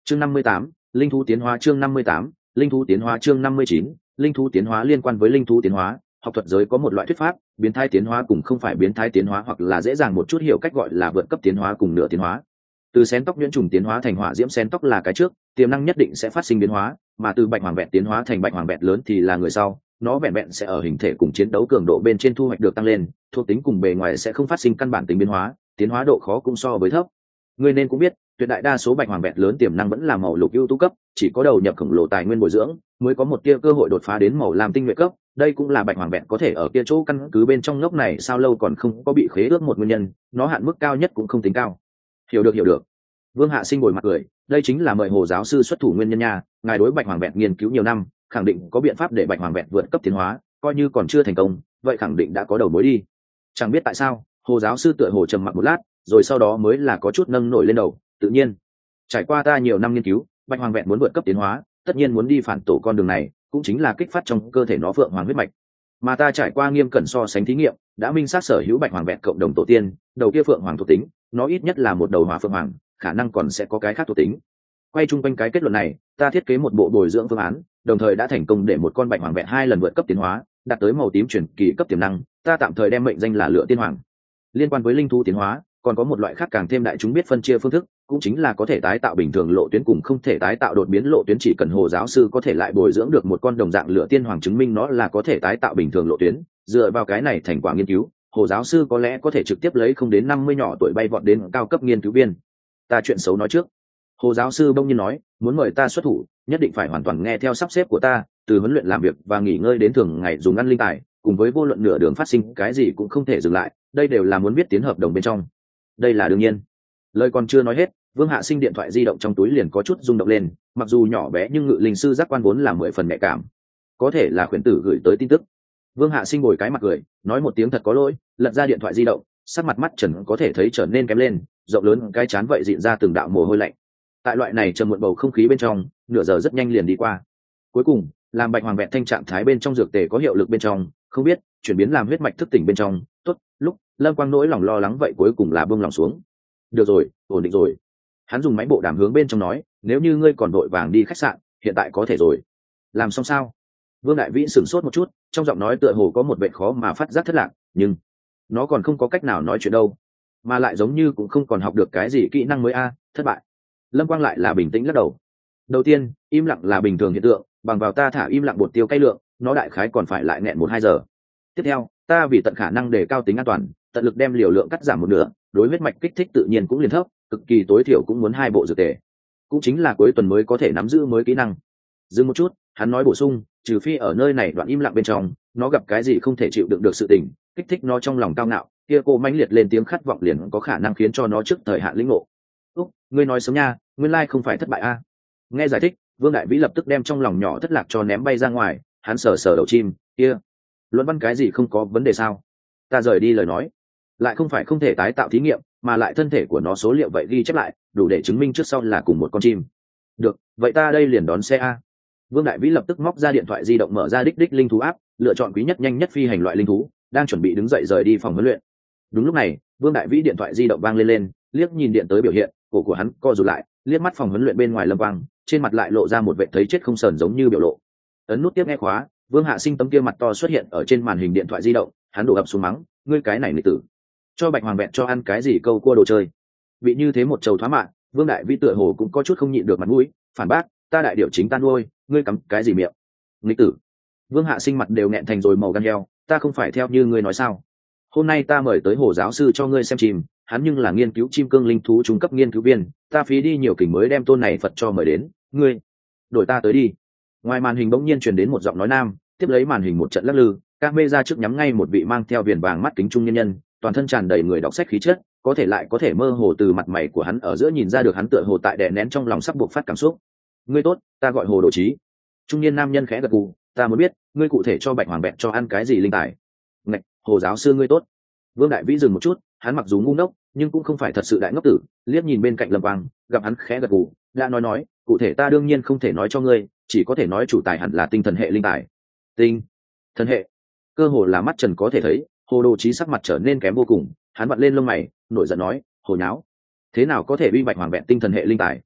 Chương 58, linh thú tiến hóa. Chương 58, linh thú tiến hóa. Chương 59, linh thú tiến hóa. Liên quan với linh thú tiến hóa, học thuật giới có một loại thuyết pháp, biến thái tiến hóa cùng không phải biến thái tiến hóa, hoặc là dễ dàng một chút hiểu cách gọi là vượt cấp tiến hóa cùng nửa tiến hóa. Từ xén tóc nhuyễn trùng tiến hóa thành hỏa diễm xén tóc là cái trước, tiềm năng nhất định sẽ phát sinh biến hóa, mà từ bạch hoàng vẹn tiến hóa thành bạch hoàng vẹn lớn thì là người sau, nó vẹn vẹn sẽ ở hình thể cùng chiến đấu cường độ bên trên thu hoạch được tăng lên, thuộc tính cùng bề ngoài sẽ không phát sinh căn bản tính biến hóa, tiến hóa độ khó cũng so với thấp. Người nên cũng biết, tuyệt đại đa số bạch hoàng vẹn lớn tiềm năng vẫn là màu lục ưu tú cấp, chỉ có đầu nhập khổng lồ tài nguyên bồi dưỡng mới có một tia cơ hội đột phá đến màu lam tinh nhuệ cấp. Đây cũng là bạch hoàng vẹn có thể ở kia chỗ căn cứ bên trong ngốc này sao lâu còn không có bị khế ước một nguyên nhân, nó hạn mức cao nhất cũng không tính cao. Hiểu được. Vương Hạ Sinh bồi mặt cười, đây chính là mời Hồ giáo sư xuất thủ nguyên nhân nha, ngài đối bạch hoàng vẹn nghiên cứu nhiều năm, khẳng định có biện pháp để bạch hoàng vẹn vượt cấp tiến hóa, coi như còn chưa thành công, vậy khẳng định đã có đầu mối đi. Chẳng biết tại sao, Hồ giáo sư tựa hồ trầm mặc một lát, rồi sau đó mới là có chút nâng nổi lên đầu, tự nhiên. Trải qua ta nhiều năm nghiên cứu, bạch hoàng vẹn muốn vượt cấp tiến hóa, tất nhiên muốn đi phản tổ con đường này, cũng chính là kích phát trong cơ thể nó phượng hoàng huyết mạch. Mà ta trải qua nghiêm cẩn so sánh thí nghiệm, đã minh xác sở hữu bạch hoàng vẹn cộng đồng tổ tiên, đầu kia phượng hoàng thuộc tính, nó ít nhất là một đầu hỏa phượng hoàng, khả năng còn sẽ có cái khác thuộc tính. Quay chung quanh cái kết luận này, ta thiết kế một bộ bồi dưỡng phương án, đồng thời đã thành công để một con bạch hoàng vẹn 2 lần vượt cấp tiến hóa, đạt tới màu tím chuyển kỳ cấp tiềm năng, ta tạm thời đem mệnh danh là Lửa Tiên Hoàng. Liên quan với linh thú tiến hóa, còn có một loại khác càng thêm đại chúng biết phân chia phương thức, cũng chính là có thể tái tạo bình thường lộ tuyến cùng không thể tái tạo đột biến lộ tuyến. Chỉ cần Hồ giáo sư có thể lại bồi dưỡng được một con đồng dạng Lửa Tiên Hoàng chứng minh nó là có thể tái tạo bình thường lộ tuyến, dựa vào cái này thành quả nghiên cứu, Hồ giáo sư có lẽ có thể trực tiếp lấy không đến 50 nhỏ tuổi bay vọt đến cao cấp nghiên cứu viên. Ta chuyện xấu nói trước. Hồ giáo sư bỗng nhiên nói, muốn mời ta xuất thủ, nhất định phải hoàn toàn nghe theo sắp xếp của ta, từ huấn luyện làm việc và nghỉ ngơi đến thường ngày dùng ăn linh tài, cùng với vô luận nửa đường phát sinh cái gì cũng không thể dừng lại, đây đều là muốn biết tiến hợp đồng bên trong. Đây là đương nhiên. Lời còn chưa nói hết, Vương Hạ Sinh điện thoại di động trong túi liền có chút rung động lên, mặc dù nhỏ bé nhưng ngự linh sư giác quan vốn là 10 phần nhạy cảm. Có thể là khuyển tử gửi tới tin tức. Vương Hạ Sinh bồi cái mặt cười, nói một tiếng thật có lỗi, lật ra điện thoại di động, sắc mặt mắt trần có thể thấy trở nên kém lên, rộng lớn cái chán vậy dịn ra từng đạo mồ hôi lạnh. Tại loại này trầm muộn bầu không khí bên trong, nửa giờ rất nhanh liền đi qua. Cuối cùng, làm bạch hoàng vẹn thanh trạng thái bên trong dược tề có hiệu lực bên trong, không biết chuyển biến làm huyết mạch thức tỉnh bên trong, tốt, lúc Lâm Quang nỗi lòng lo lắng vậy cuối cùng là buông lòng xuống. Được rồi, ổn định rồi. Hắn dùng máy bộ đàm hướng bên trong nói, nếu như ngươi còn vội vàng đi khách sạn, hiện tại có thể rồi. Làm xong sao? Vương Đại Vĩ sửng sốt một chút, trong giọng nói tựa hồ có một vẻ khó mà phát giác thất lạc, nhưng nó còn không có cách nào nói chuyện đâu, mà lại giống như cũng không còn học được cái gì kỹ năng mới thất bại. Lâm Quang lại là bình tĩnh lắc đầu. Đầu tiên, im lặng là bình thường hiện tượng, bằng vào ta thả im lặng bột tiêu cay lượng, nó đại khái còn phải lại nghẹn 1-2 giờ. Tiếp theo, ta vì tận khả năng đề cao tính an toàn, tận lực đem liều lượng cắt giảm một nửa, đối huyết mạch kích thích tự nhiên cũng liền thấp, cực kỳ tối thiểu cũng muốn 2 bộ dược tề. Cũng chính là cuối tuần mới có thể nắm giữ mới kỹ năng. Dừng một chút, hắn nói bổ sung, trừ phi ở nơi này đoạn im lặng bên trong, nó gặp cái gì không thể chịu đựng được sự tình, kích thích nó trong lòng cao ngạo, kia cô mãnh liệt lên tiếng khát vọng liền có khả năng khiến cho nó trước thời hạn lĩnh ngộ. Ngươi nói sớm nha, nguyên lai không phải thất bại Nghe giải thích, Vương Đại Vĩ lập tức đem trong lòng nhỏ thất lạc cho ném bay ra ngoài, hắn sờ sờ đầu chim, kia, luận văn cái gì không có vấn đề sao? Ta rời đi lời nói, lại không phải không thể tái tạo thí nghiệm, mà lại thân thể của nó số liệu vậy ghi chép lại, đủ để chứng minh trước sau là cùng một con chim. Được, vậy ta đây liền đón xe Vương Đại Vĩ lập tức móc ra điện thoại di động mở ra đích linh thú app, lựa chọn quý nhất nhanh nhất phi hành loại linh thú, đang chuẩn bị đứng dậy rời đi phòng huấn luyện. Đúng lúc này, Vương Đại Vĩ điện thoại di động vang lên, liếc nhìn điện tới biểu hiện, cổ của hắn co rụt lại, liếc mắt phòng huấn luyện bên ngoài Lâm Quang, trên mặt lại lộ ra một vẻ thấy chết không sờn giống như biểu lộ. Ấn nút tiếp nghe khóa, Vương Hạ Sinh tấm kia mặt to xuất hiện ở trên màn hình điện thoại di động, hắn đổ ập xuống mắng, ngươi cái này nghịch tử, cho bạch hoàng vẹn cho ăn cái gì câu cua đồ chơi. Bị như thế một trầu thoá mạ, Vương Đại Vĩ tựa hồ cũng có chút không nhịn được mặt mũi, phản bác, ta đại điều chính ta nuôi, ngươi cắm cái gì miệng? Nghịch tử. Vương Hạ Sinh mặt đều nghẹn thành rồi màu gan heo, ta không phải theo như ngươi nói sao? Hôm nay ta mời tới Hồ giáo sư cho ngươi xem chim, hắn nhưng là nghiên cứu chim cương linh thú trung cấp nghiên cứu viên, ta phí đi nhiều kình mới đem tôn này Phật cho mời đến, ngươi đổi ta tới đi. Ngoài màn hình bỗng nhiên truyền đến một giọng nói nam, tiếp lấy màn hình một trận lắc lư, các mê ra trước nhắm ngay một vị mang theo viền vàng mắt kính trung nhân nhân, toàn thân tràn đầy người đọc sách khí chất, có thể lại có thể mơ hồ từ mặt mày của hắn ở giữa nhìn ra được hắn tựa hồ tại đè nén trong lòng sắp buộc phát cảm xúc. Ngươi tốt, ta gọi Hồ Đồ Chí. Trung niên nam nhân khẽ gật gù, ta muốn biết, ngươi cụ thể cho bạch hoàng vẹn cho ăn cái gì linh tài? Ngạch, Hồ giáo sư ngươi tốt. Vương Đại Vĩ dừng một chút, hắn mặc dù ngu ngốc, nhưng cũng không phải thật sự đại ngốc tử, liếc nhìn bên cạnh Lâm Quang, gặp hắn khẽ gật gù, đã nói, cụ thể ta đương nhiên không thể nói cho ngươi, chỉ có thể nói chủ tài hẳn là tinh thần hệ linh tài. Tinh thần hệ? Cơ hồ là mắt trần có thể thấy, Hồ Đồ Chí sắc mặt trở nên kém vô cùng, hắn vặn lên lông mày, nổi giận nói, hồ nháo, thế nào có thể uy bạch hoàng vẹn tinh thần hệ linh tài?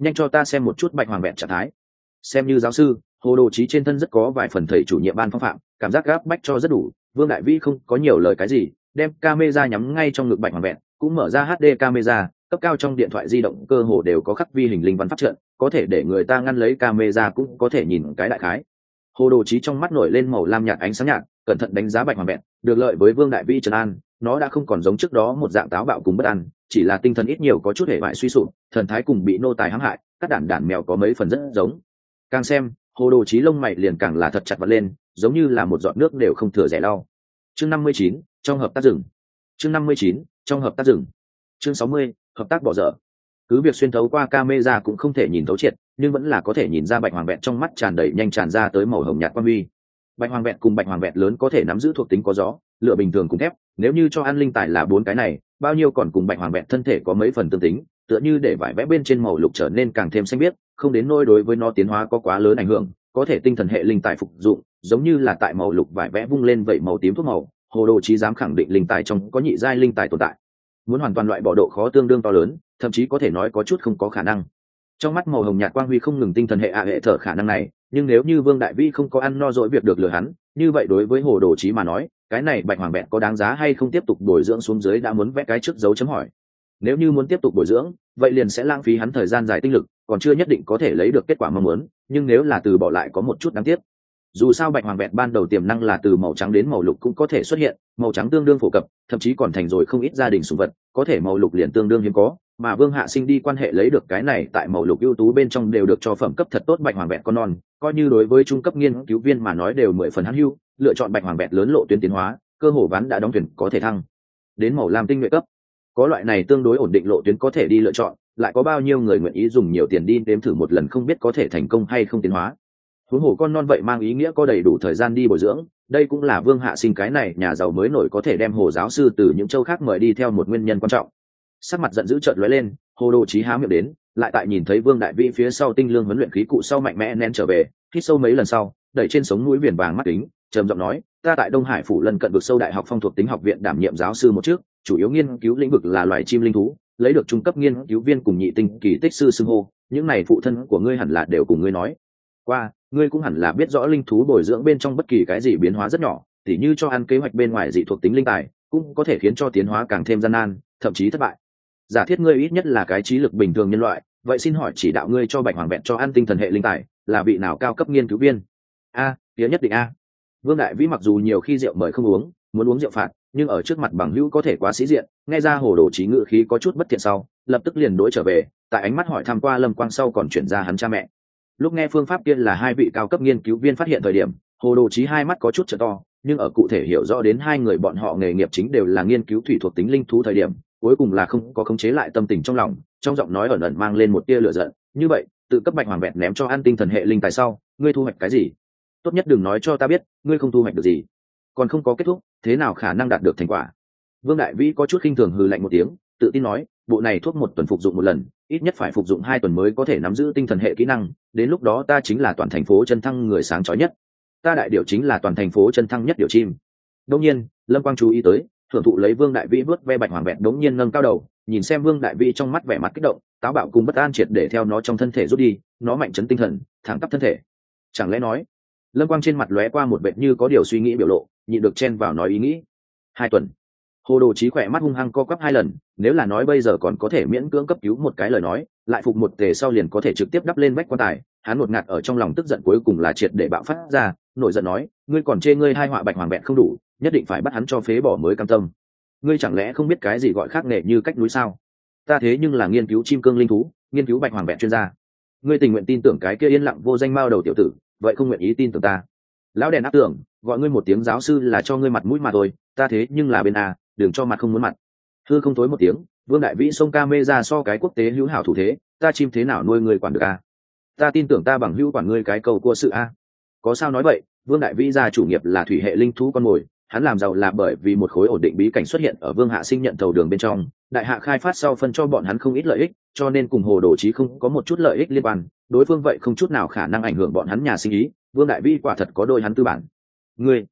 nhanh cho ta xem một chút bạch hoàng vẹn trạng thái. Xem như giáo sư, hồ đồ trí trên thân rất có vài phần thầy chủ nhiệm ban phong phạm, cảm giác gáp bách cho rất đủ. Vương Đại Vĩ không có nhiều lời cái gì, đem camera nhắm ngay trong ngực bạch hoàng vẹn, cũng mở ra HD camera, cấp cao trong điện thoại di động cơ hồ đều có khắc vi hình linh văn pháp trận, có thể để người ta ngăn lấy camera cũng có thể nhìn cái đại khái. Hồ đồ trí trong mắt nổi lên màu lam nhạt ánh sáng nhạt, cẩn thận đánh giá bạch hoàng vẹn, được lợi với Vương Đại Vĩ trấn an, nó đã không còn giống trước đó một dạng táo bạo cùng bất an, chỉ là tinh thần ít nhiều có chút hề bại suy sụp, thần thái cùng bị nô tài hãm hại, các đản mèo có mấy phần rất giống. Càng xem, hồ đồ trí lông mày liền càng là thật chặt vật lên, giống như là một giọt nước đều không thừa rẻ lau. Chương 59, trong hợp tác rừng. Chương 59, trong hợp tác rừng. Chương 60, hợp tác bỏ dở. Cứ việc xuyên thấu qua camera cũng không thể nhìn thấu triệt, nhưng vẫn là có thể nhìn ra bạch hoàng vẹn trong mắt tràn đầy nhanh tràn ra tới màu hồng nhạt quang huy. Bạch hoàng vẹn cùng bạch hoàng vẹn lớn có thể nắm giữ thuộc tính có gió, lửa bình thường cùng thép, nếu như cho ăn linh tài là 4 cái này, bao nhiêu còn cùng bạch hoàng vẹn thân thể có mấy phần tương tính, tựa như để vải vẽ bên trên màu lục trở nên càng thêm xanh biếc, không đến nỗi đối với nó tiến hóa có quá lớn ảnh hưởng, có thể tinh thần hệ linh tài phục dụng, giống như là tại màu lục vải vẽ vung lên vậy màu tím thuốc màu, hồ đồ trí dám khẳng định linh tài trong có nhị giai linh tài tồn tại. Muốn hoàn toàn loại bỏ độ khó tương đương to lớn, thậm chí có thể nói có chút không có khả năng. Trong mắt màu hồng nhạt quang huy không ngừng tinh thần hệ hệ thở khả năng này, nhưng nếu như Vương Đại Vĩ không có ăn no dỗi việc được lừa hắn, như vậy đối với hồ đồ trí mà nói, cái này bạch hoàng vẹn có đáng giá hay không tiếp tục bồi dưỡng xuống dưới đã muốn vẽ cái trước dấu chấm hỏi. Nếu như muốn tiếp tục bồi dưỡng, vậy liền sẽ lãng phí hắn thời gian dài tinh lực, còn chưa nhất định có thể lấy được kết quả mong muốn, nhưng nếu là từ bỏ lại có một chút đáng tiếc. Dù sao bạch hoàng vẹn ban đầu tiềm năng là từ màu trắng đến màu lục cũng có thể xuất hiện, màu trắng tương đương phổ cập, thậm chí còn thành rồi không ít gia đình sủng vật, có thể màu lục liền tương đương hiếm có, mà Vương Hạ Sinh đi quan hệ lấy được cái này tại màu lục ưu tú bên trong đều được cho phẩm cấp thật tốt bạch hoàng vẹn con non, coi như đối với trung cấp nghiên cứu viên mà nói đều 10 phần hữu hữu, lựa chọn bạch hoàng vẹn lớn lộ tuyến tiến hóa, cơ hồ ván đã đóng thuyền có thể thăng đến màu lam tinh nhuệ cấp. Có loại này tương đối ổn định lộ tuyến có thể đi lựa chọn, lại có bao nhiêu người nguyện ý dùng nhiều tiền đi đếm thử một lần không biết có thể thành công hay không tiến hóa. Huống hồ con non vậy mang ý nghĩa có đầy đủ thời gian đi bồi dưỡng, đây cũng là Vương Hạ Sinh cái này nhà giàu mới nổi có thể đem hồ giáo sư từ những châu khác mời đi theo một nguyên nhân quan trọng. Sắc mặt giận dữ trợn lóe lên, hồ đồ trí há miệng đến, lại tại nhìn thấy Vương Đại Vĩ phía sau tinh lương huấn luyện khí cụ sau mạnh mẽ nén trở về, hít sâu mấy lần sau, đẩy trên sống mũi viền vàng mắt kính, trầm giọng nói, ta tại Đông Hải phủ lân cận vực sâu đại học phong thuộc tính học viện đảm nhiệm giáo sư một trước, chủ yếu nghiên cứu lĩnh vực là loài chim linh thú, lấy được trung cấp nghiên cứu viên cùng nhị tinh kỳ tích sư xưng hô, những này phụ thân của ngươi hẳn là đều cùng ngươi nói qua, ngươi cũng hẳn là biết rõ linh thú bồi dưỡng bên trong bất kỳ cái gì biến hóa rất nhỏ, tỉ như cho ăn kế hoạch bên ngoài dị thuộc tính linh tài, cũng có thể khiến cho tiến hóa càng thêm gian nan, thậm chí thất bại. Giả thiết ngươi ít nhất là cái trí lực bình thường nhân loại, vậy xin hỏi chỉ đạo ngươi cho bạch hoàng vẹn cho ăn tinh thần hệ linh tài, là vị nào cao cấp nghiên cứu viên? A, tía nhất định a. Vương Đại Vĩ mặc dù nhiều khi rượu mời không uống, muốn uống rượu phạt, nhưng ở trước mặt bằng hữu có thể quá sĩ diện, nghe ra hồ đồ trí ngự khí có chút bất thiện sau, lập tức liền đối trở về, tại ánh mắt hỏi thăm qua Lâm Quang sau còn chuyển ra hắn cha mẹ. Lúc nghe phương pháp kia là hai vị cao cấp nghiên cứu viên phát hiện thời điểm, hồ đồ trí hai mắt có chút trợ to, nhưng ở cụ thể hiểu rõ đến hai người bọn họ nghề nghiệp chính đều là nghiên cứu thủy thuộc tính linh thú thời điểm, cuối cùng là không có khống chế lại tâm tình trong lòng, trong giọng nói ẩn ẩn mang lên một tia lửa giận. Như vậy, tự cấp bạch hoàng vẹn ném cho ăn tinh thần hệ linh tài sau, ngươi thu hoạch cái gì? Tốt nhất đừng nói cho ta biết, ngươi không thu hoạch được gì, còn không có kết thúc, thế nào khả năng đạt được thành quả? Vương Đại Vĩ có chút khinh thường hừ lạnh một tiếng, tự tin nói, bộ này thuốc một tuần phục dụng một lần, ít nhất phải phục dụng 2 tuần mới có thể nắm giữ tinh thần hệ kỹ năng, đến lúc đó ta chính là toàn thành phố chân thăng người sáng chói nhất, ta đại điểu chính là toàn thành phố chân thăng nhất điểu chim. Đương nhiên, Lâm Quang chú ý tới, thưởng thụ lấy Vương Đại Vĩ vớt ve bạch hoàng vẹn đống nhiên nâng cao đầu, nhìn xem Vương Đại Vĩ trong mắt vẻ mặt kích động, táo bạo cùng bất an triệt để theo nó trong thân thể rút đi, nó mạnh chấn tinh thần, thẳng tắp thân thể. Chẳng lẽ nói? Lâm Quang trên mặt lóe qua một vệt như có điều suy nghĩ biểu lộ, nhịn được chen vào nói ý nghĩ. 2 tuần. Hồ đồ trí khỏe mắt hung hăng co quắp 2 lần, nếu là nói bây giờ còn có thể miễn cưỡng cấp cứu một cái lời nói, lại phục một tề sau liền có thể trực tiếp đắp lên vách quan tài. Hắn ngột ngạt ở trong lòng tức giận cuối cùng là triệt để bạo phát ra, nổi giận nói, ngươi còn chê ngươi hai họa bạch hoàng vẹn không đủ, nhất định phải bắt hắn cho phế bỏ mới cam tâm. Ngươi chẳng lẽ không biết cái gì gọi khác nghề như cách núi sao? Ta thế nhưng là nghiên cứu chim cương linh thú, nghiên cứu bạch hoàng vẹn chuyên gia. Ngươi tình nguyện tin tưởng cái kia yên lặng vô danh mao đầu tiểu tử, vậy không nguyện ý tin tưởng ta? Lão đèn áp tưởng, gọi ngươi một tiếng giáo sư là cho ngươi mặt mũi mà thôi, ta thế nhưng là bên a, đừng cho mặt không muốn mặt. Hư không tối một tiếng, Vương Đại Vĩ xông ca mê ra so cái quốc tế hữu hảo thủ thế, ta chim thế nào nuôi ngươi quản được a? Ta tin tưởng ta bằng hữu quản ngươi cái cầu cua sự a. Có sao nói vậy? Vương Đại Vĩ gia chủ nghiệp là thủy hệ linh thú con mồi, hắn làm giàu là bởi vì một khối ổn định bí cảnh xuất hiện ở Vương Hạ Sinh nhận thầu đường bên trong, đại hạ khai phát sau phân cho bọn hắn không ít lợi ích, cho nên cùng hồ đồ trí không có một chút lợi ích liên quan, đối phương vậy không chút nào khả năng ảnh hưởng bọn hắn nhà sinh ý. Vương Đại Vĩ quả thật có đôi hắn tư bản. Ngươi,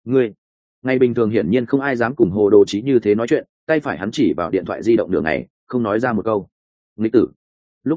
ngày bình thường hiển nhiên không ai dám cùng hồ đồ trí như thế nói chuyện, tay phải hắn chỉ vào điện thoại di động nửa ngày, không nói ra một câu. Nghịch tử. Lúc này,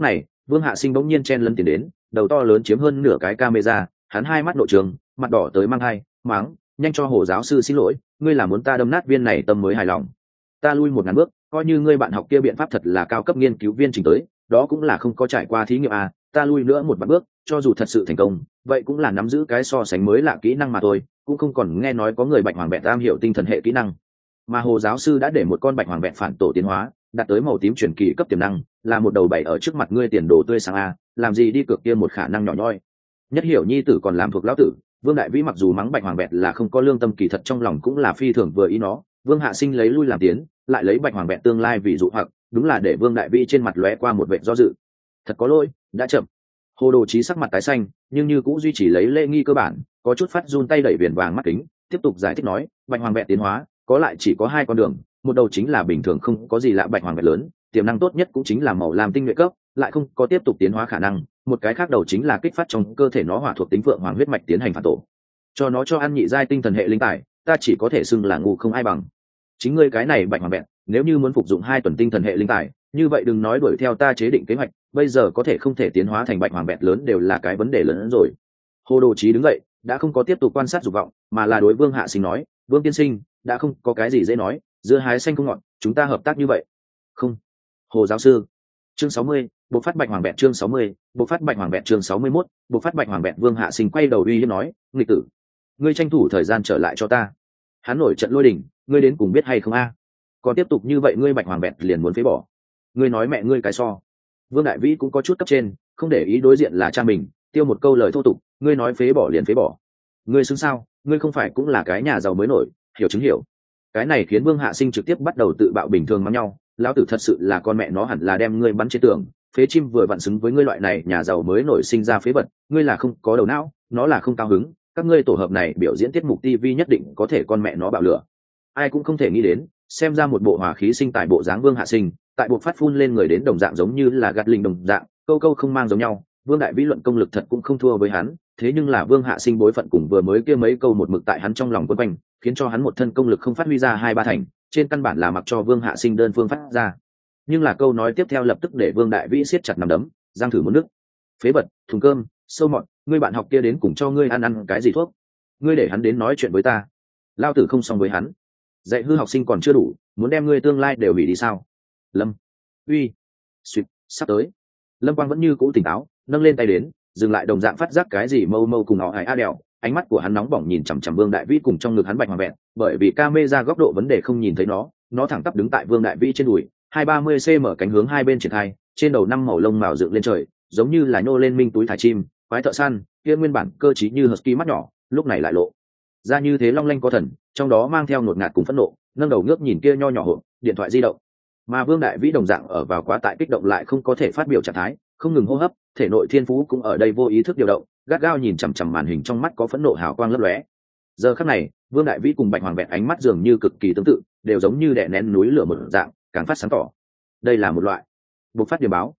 Vương Hạ Sinh bỗng nhiên chen lấn tiền đến, đầu to lớn chiếm hơn nửa cái camera, hắn hai mắt nội trường, mặt đỏ tới mang hai, mắng, nhanh cho Hồ giáo sư xin lỗi, ngươi là muốn ta đâm nát viên này tâm mới hài lòng. Ta lui 1000 bước, coi như ngươi bạn học kia biện pháp thật là cao cấp nghiên cứu viên trình tới, đó cũng là không có trải qua thí nghiệm à, ta lui nữa 1 bước, cho dù thật sự thành công, vậy cũng là nắm giữ cái so sánh mới lạ kỹ năng mà thôi, cũng không còn nghe nói có người bạch hoàng bẹt am hiểu tinh thần hệ kỹ năng. Mà Hồ giáo sư đã để một con bạch hoàng bẹt phản tổ tiến hóa, đạt tới màu tím truyền kỳ cấp tiềm năng, là một đầu bảy ở trước mặt ngươi tiền đồ tươi sáng a, làm gì đi cược kia một khả năng nhỏ nhoi. Nhất hiểu nhi tử còn làm thuộc lão tử, Vương Đại Vĩ mặc dù mắng bạch hoàng bẹt là không có lương tâm, kỳ thật trong lòng cũng là phi thường vừa ý nó. Vương Hạ Sinh lấy lui làm tiến, lại lấy bạch hoàng bẹt tương lai vì dụ hoặc, đúng là để Vương Đại Vĩ trên mặt lóe qua một vẻ do dự. Thật có lỗi, đã chậm. Hồ Đồ Chí sắc mặt tái xanh, nhưng như cũng duy trì lấy lễ nghi cơ bản, có chút phát run tay đẩy viền vàng mắt kính, tiếp tục giải thích nói, bạch hoàng bẹt tiến hóa, có lại chỉ có 2 con đường, một đầu chính là bình thường không có gì lạ bạch hoàng bẹt lớn, tiềm năng tốt nhất cũng chính là màu lam tinh nhuệ cấp, lại không có tiếp tục tiến hóa khả năng, một cái khác đầu chính là kích phát trong cơ thể nó hỏa thuộc tính vượng hoàng huyết mạch tiến hành phản tổ. Cho nó cho ăn nhị giai tinh thần hệ linh tài, ta chỉ có thể xưng là ngu không ai bằng. Chính ngươi cái này bạch hoàng bẹt, nếu như muốn phục dụng 2 tuần tinh thần hệ linh tài, như vậy đừng nói đuổi theo ta chế định kế hoạch, bây giờ có thể không thể tiến hóa thành bạch hoàng bẹt lớn đều là cái vấn đề lớn hơn rồi. Hồ Đồ Chí đứng dậy, đã không có tiếp tục quan sát dục vọng, mà là đối Vương Hạ Sinh nói, Vương tiên sinh, đã không có cái gì dễ nói, dưa hái xanh không ngọt, chúng ta hợp tác như vậy. Không. Hồ giáo sư. Chương 60, bộ phát bạch hoàng bẹt chương 60, bộ phát bạch hoàng bẹt chương 61, bộ phát bạch hoàng bẹt. Vương Hạ Sinh quay đầu uy hiếp nói, nghịch tử, ngươi tranh thủ thời gian trở lại cho ta. Hắn nổi trận lôi đình, ngươi đến cùng biết hay không a? Còn tiếp tục như vậy ngươi bạch hoàng bẹt liền muốn phế bỏ. Ngươi nói mẹ ngươi cái so. Vương Đại Vĩ cũng có chút cấp trên, không để ý đối diện là cha mình, tiêu một câu lời thô tục, ngươi nói phế bỏ liền phế bỏ. Ngươi xứng sao, ngươi không phải cũng là cái nhà giàu mới nổi, hiểu chứng hiểu. Cái này khiến Vương Hạ Sinh trực tiếp bắt đầu tự bạo bình thường mắng nhau, lão tử thật sự là con mẹ nó hẳn là đem ngươi bắn trên tường, phế chim vừa vặn xứng với ngươi loại này nhà giàu mới nổi sinh ra phế vật, ngươi là không có đầu não, nó là không cao hứng, các ngươi tổ hợp này biểu diễn tiết mục TV nhất định có thể con mẹ nó bạo lửa. Ai cũng không thể nghĩ đến, xem ra một bộ hòa khí sinh tài bộ dáng Vương Hạ Sinh, tại bộ phát phun lên người đến đồng dạng giống như là gạt linh đồng dạng, câu câu không mang giống nhau. Vương Đại Vĩ luận công lực thật cũng không thua với hắn, thế nhưng là Vương Hạ Sinh bối phận cùng vừa mới kia mấy câu một mực tại hắn trong lòng quấn quanh, khiến cho hắn một thân công lực không phát huy ra 2-3 thành, trên căn bản là mặc cho Vương Hạ Sinh đơn phương phát ra. Nhưng là câu nói tiếp theo lập tức để Vương Đại Vĩ siết chặt nắm đấm, giang thử muốn nước. Phế vật, thùng cơm, sâu mọt, ngươi bạn học kia đến cùng cho ngươi ăn cái gì thuốc? Ngươi để hắn đến nói chuyện với ta. Lao tử không xong với hắn. Dạy hư học sinh còn chưa đủ, muốn đem ngươi tương lai đều hủy đi sao? Lâm, uy, suýt, sắp tới. Lâm Quang vẫn như cũ tỉnh táo, nâng lên tay đến, dừng lại đồng dạng phát giác cái gì mâu mâu cùng họ hải a đèo, ánh mắt của hắn nóng bỏng nhìn chằm chằm Vương Đại Vĩ cùng trong ngực hắn bạch hoàng bẹt, bởi vì camera góc độ vấn đề không nhìn thấy nó thẳng tắp đứng tại Vương Đại Vĩ trên đùi, 230 cm cánh hướng hai bên triển khai, trên đầu 5 màu lông màu dựng lên trời, giống như là nhô lên minh túi thải chim, quái thợ săn, kia nguyên bản cơ trí như husky mắt nhỏ, lúc này lại lộ ra như thế long lanh có thần, trong đó mang theo ngột ngạt cùng phẫn nộ, nâng đầu ngước nhìn kia nho nhỏ hộp điện thoại di động. Mà Vương Đại Vĩ đồng dạng ở vào quá tại kích động lại không có thể phát biểu trạng thái, không ngừng hô hấp, thể nội thiên phú cũng ở đây vô ý thức điều động, gắt gao nhìn chằm chằm màn hình, trong mắt có phẫn nộ hào quang lấp lóe. Giờ khắc này, Vương Đại Vĩ cùng bạch hoàng bẹt ánh mắt dường như cực kỳ tương tự, đều giống như đè nén núi lửa một dạng, càng phát sáng tỏ. Đây là một loại bộc phát điểm báo.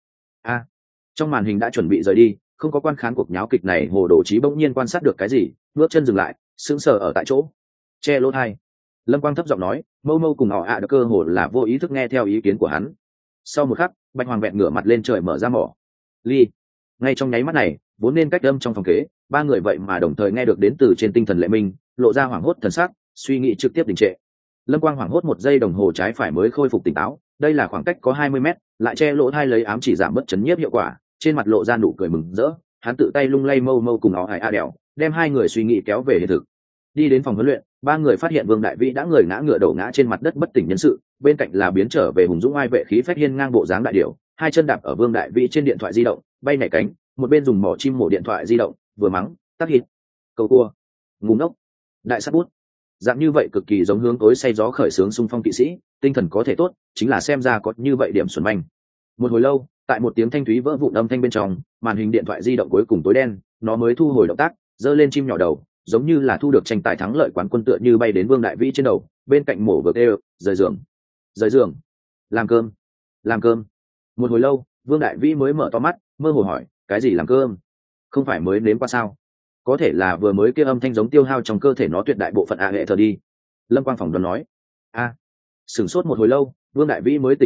Trong màn hình đã chuẩn bị rời đi, không có quan khán cuộc nháo kịch này, Hồ Đồ Chí bỗng nhiên quan sát được cái gì, bước chân dừng lại, sững sờ ở tại chỗ, che lỗ tai. Lâm Quang thấp giọng nói, mâu mâu cùng họ được cơ hồ là vô ý thức nghe theo ý kiến của hắn. Sau một khắc, bạch hoàng bẹt ngửa mặt lên trời mở ra mỏ ly. Ngay trong nháy mắt này, vốn nên cách âm trong phòng kế, ba người vậy mà đồng thời nghe được đến từ trên tinh thần Lệ Minh, lộ ra hoảng hốt thần sắc, suy nghĩ trực tiếp đình trệ. Lâm Quang hoảng hốt 1 giây đồng hồ trái phải mới khôi phục tỉnh táo, đây là khoảng cách có 20 mét, lại che lỗ tai lấy ám chỉ giảm bớt chấn nhiếp hiệu quả, trên mặt lộ ra nụ cười mừng rỡ, hắn tự tay lung lay mâu mâu cùng họ hải a đèo, đem hai người suy nghĩ kéo về hiện thực. Đi đến phòng huấn luyện, ba người phát hiện Vương Đại Vĩ đã người ngã ngựa đổ ngã trên mặt đất bất tỉnh nhân sự, bên cạnh là biến trở về hùng dũng ai vệ khí phách hiên ngang bộ dáng đại điểu, hai chân đạp ở Vương Đại Vĩ trên điện thoại di động, bay nhảy cánh, một bên dùng mỏ chim mổ điện thoại di động, vừa mắng, tắc hít, cầu cua, ngu ngốc, đại sát bút. Dạng như vậy cực kỳ giống hướng tối say gió khởi sướng xung phong kỵ sĩ, tinh thần có thể tốt, chính là xem ra có như vậy điểm xuẩn manh. Một hồi lâu, tại một tiếng thanh thúy vỡ vụn âm thanh bên trong, màn hình điện thoại di động cuối cùng tối đen, nó mới thu hồi động tác, giơ lên chim nhỏ đầu, giống như là thu được tranh tài thắng lợi quán quân tựa như bay đến Vương Đại Vĩ trên đầu, bên cạnh mổ vực đều, rời giường, làm cơm. Một hồi lâu, Vương Đại Vĩ mới mở to mắt, mơ hồ hỏi, cái gì làm cơm? Không phải mới nếm qua sao? Có thể là vừa mới kia âm thanh giống tiêu hao trong cơ thể nó tuyệt đại bộ phận hệ thờ đi. Lâm Quang phỏng đoán nói. Sửng sốt một hồi lâu, Vương Đại Vĩ mới tỉnh hồn lại,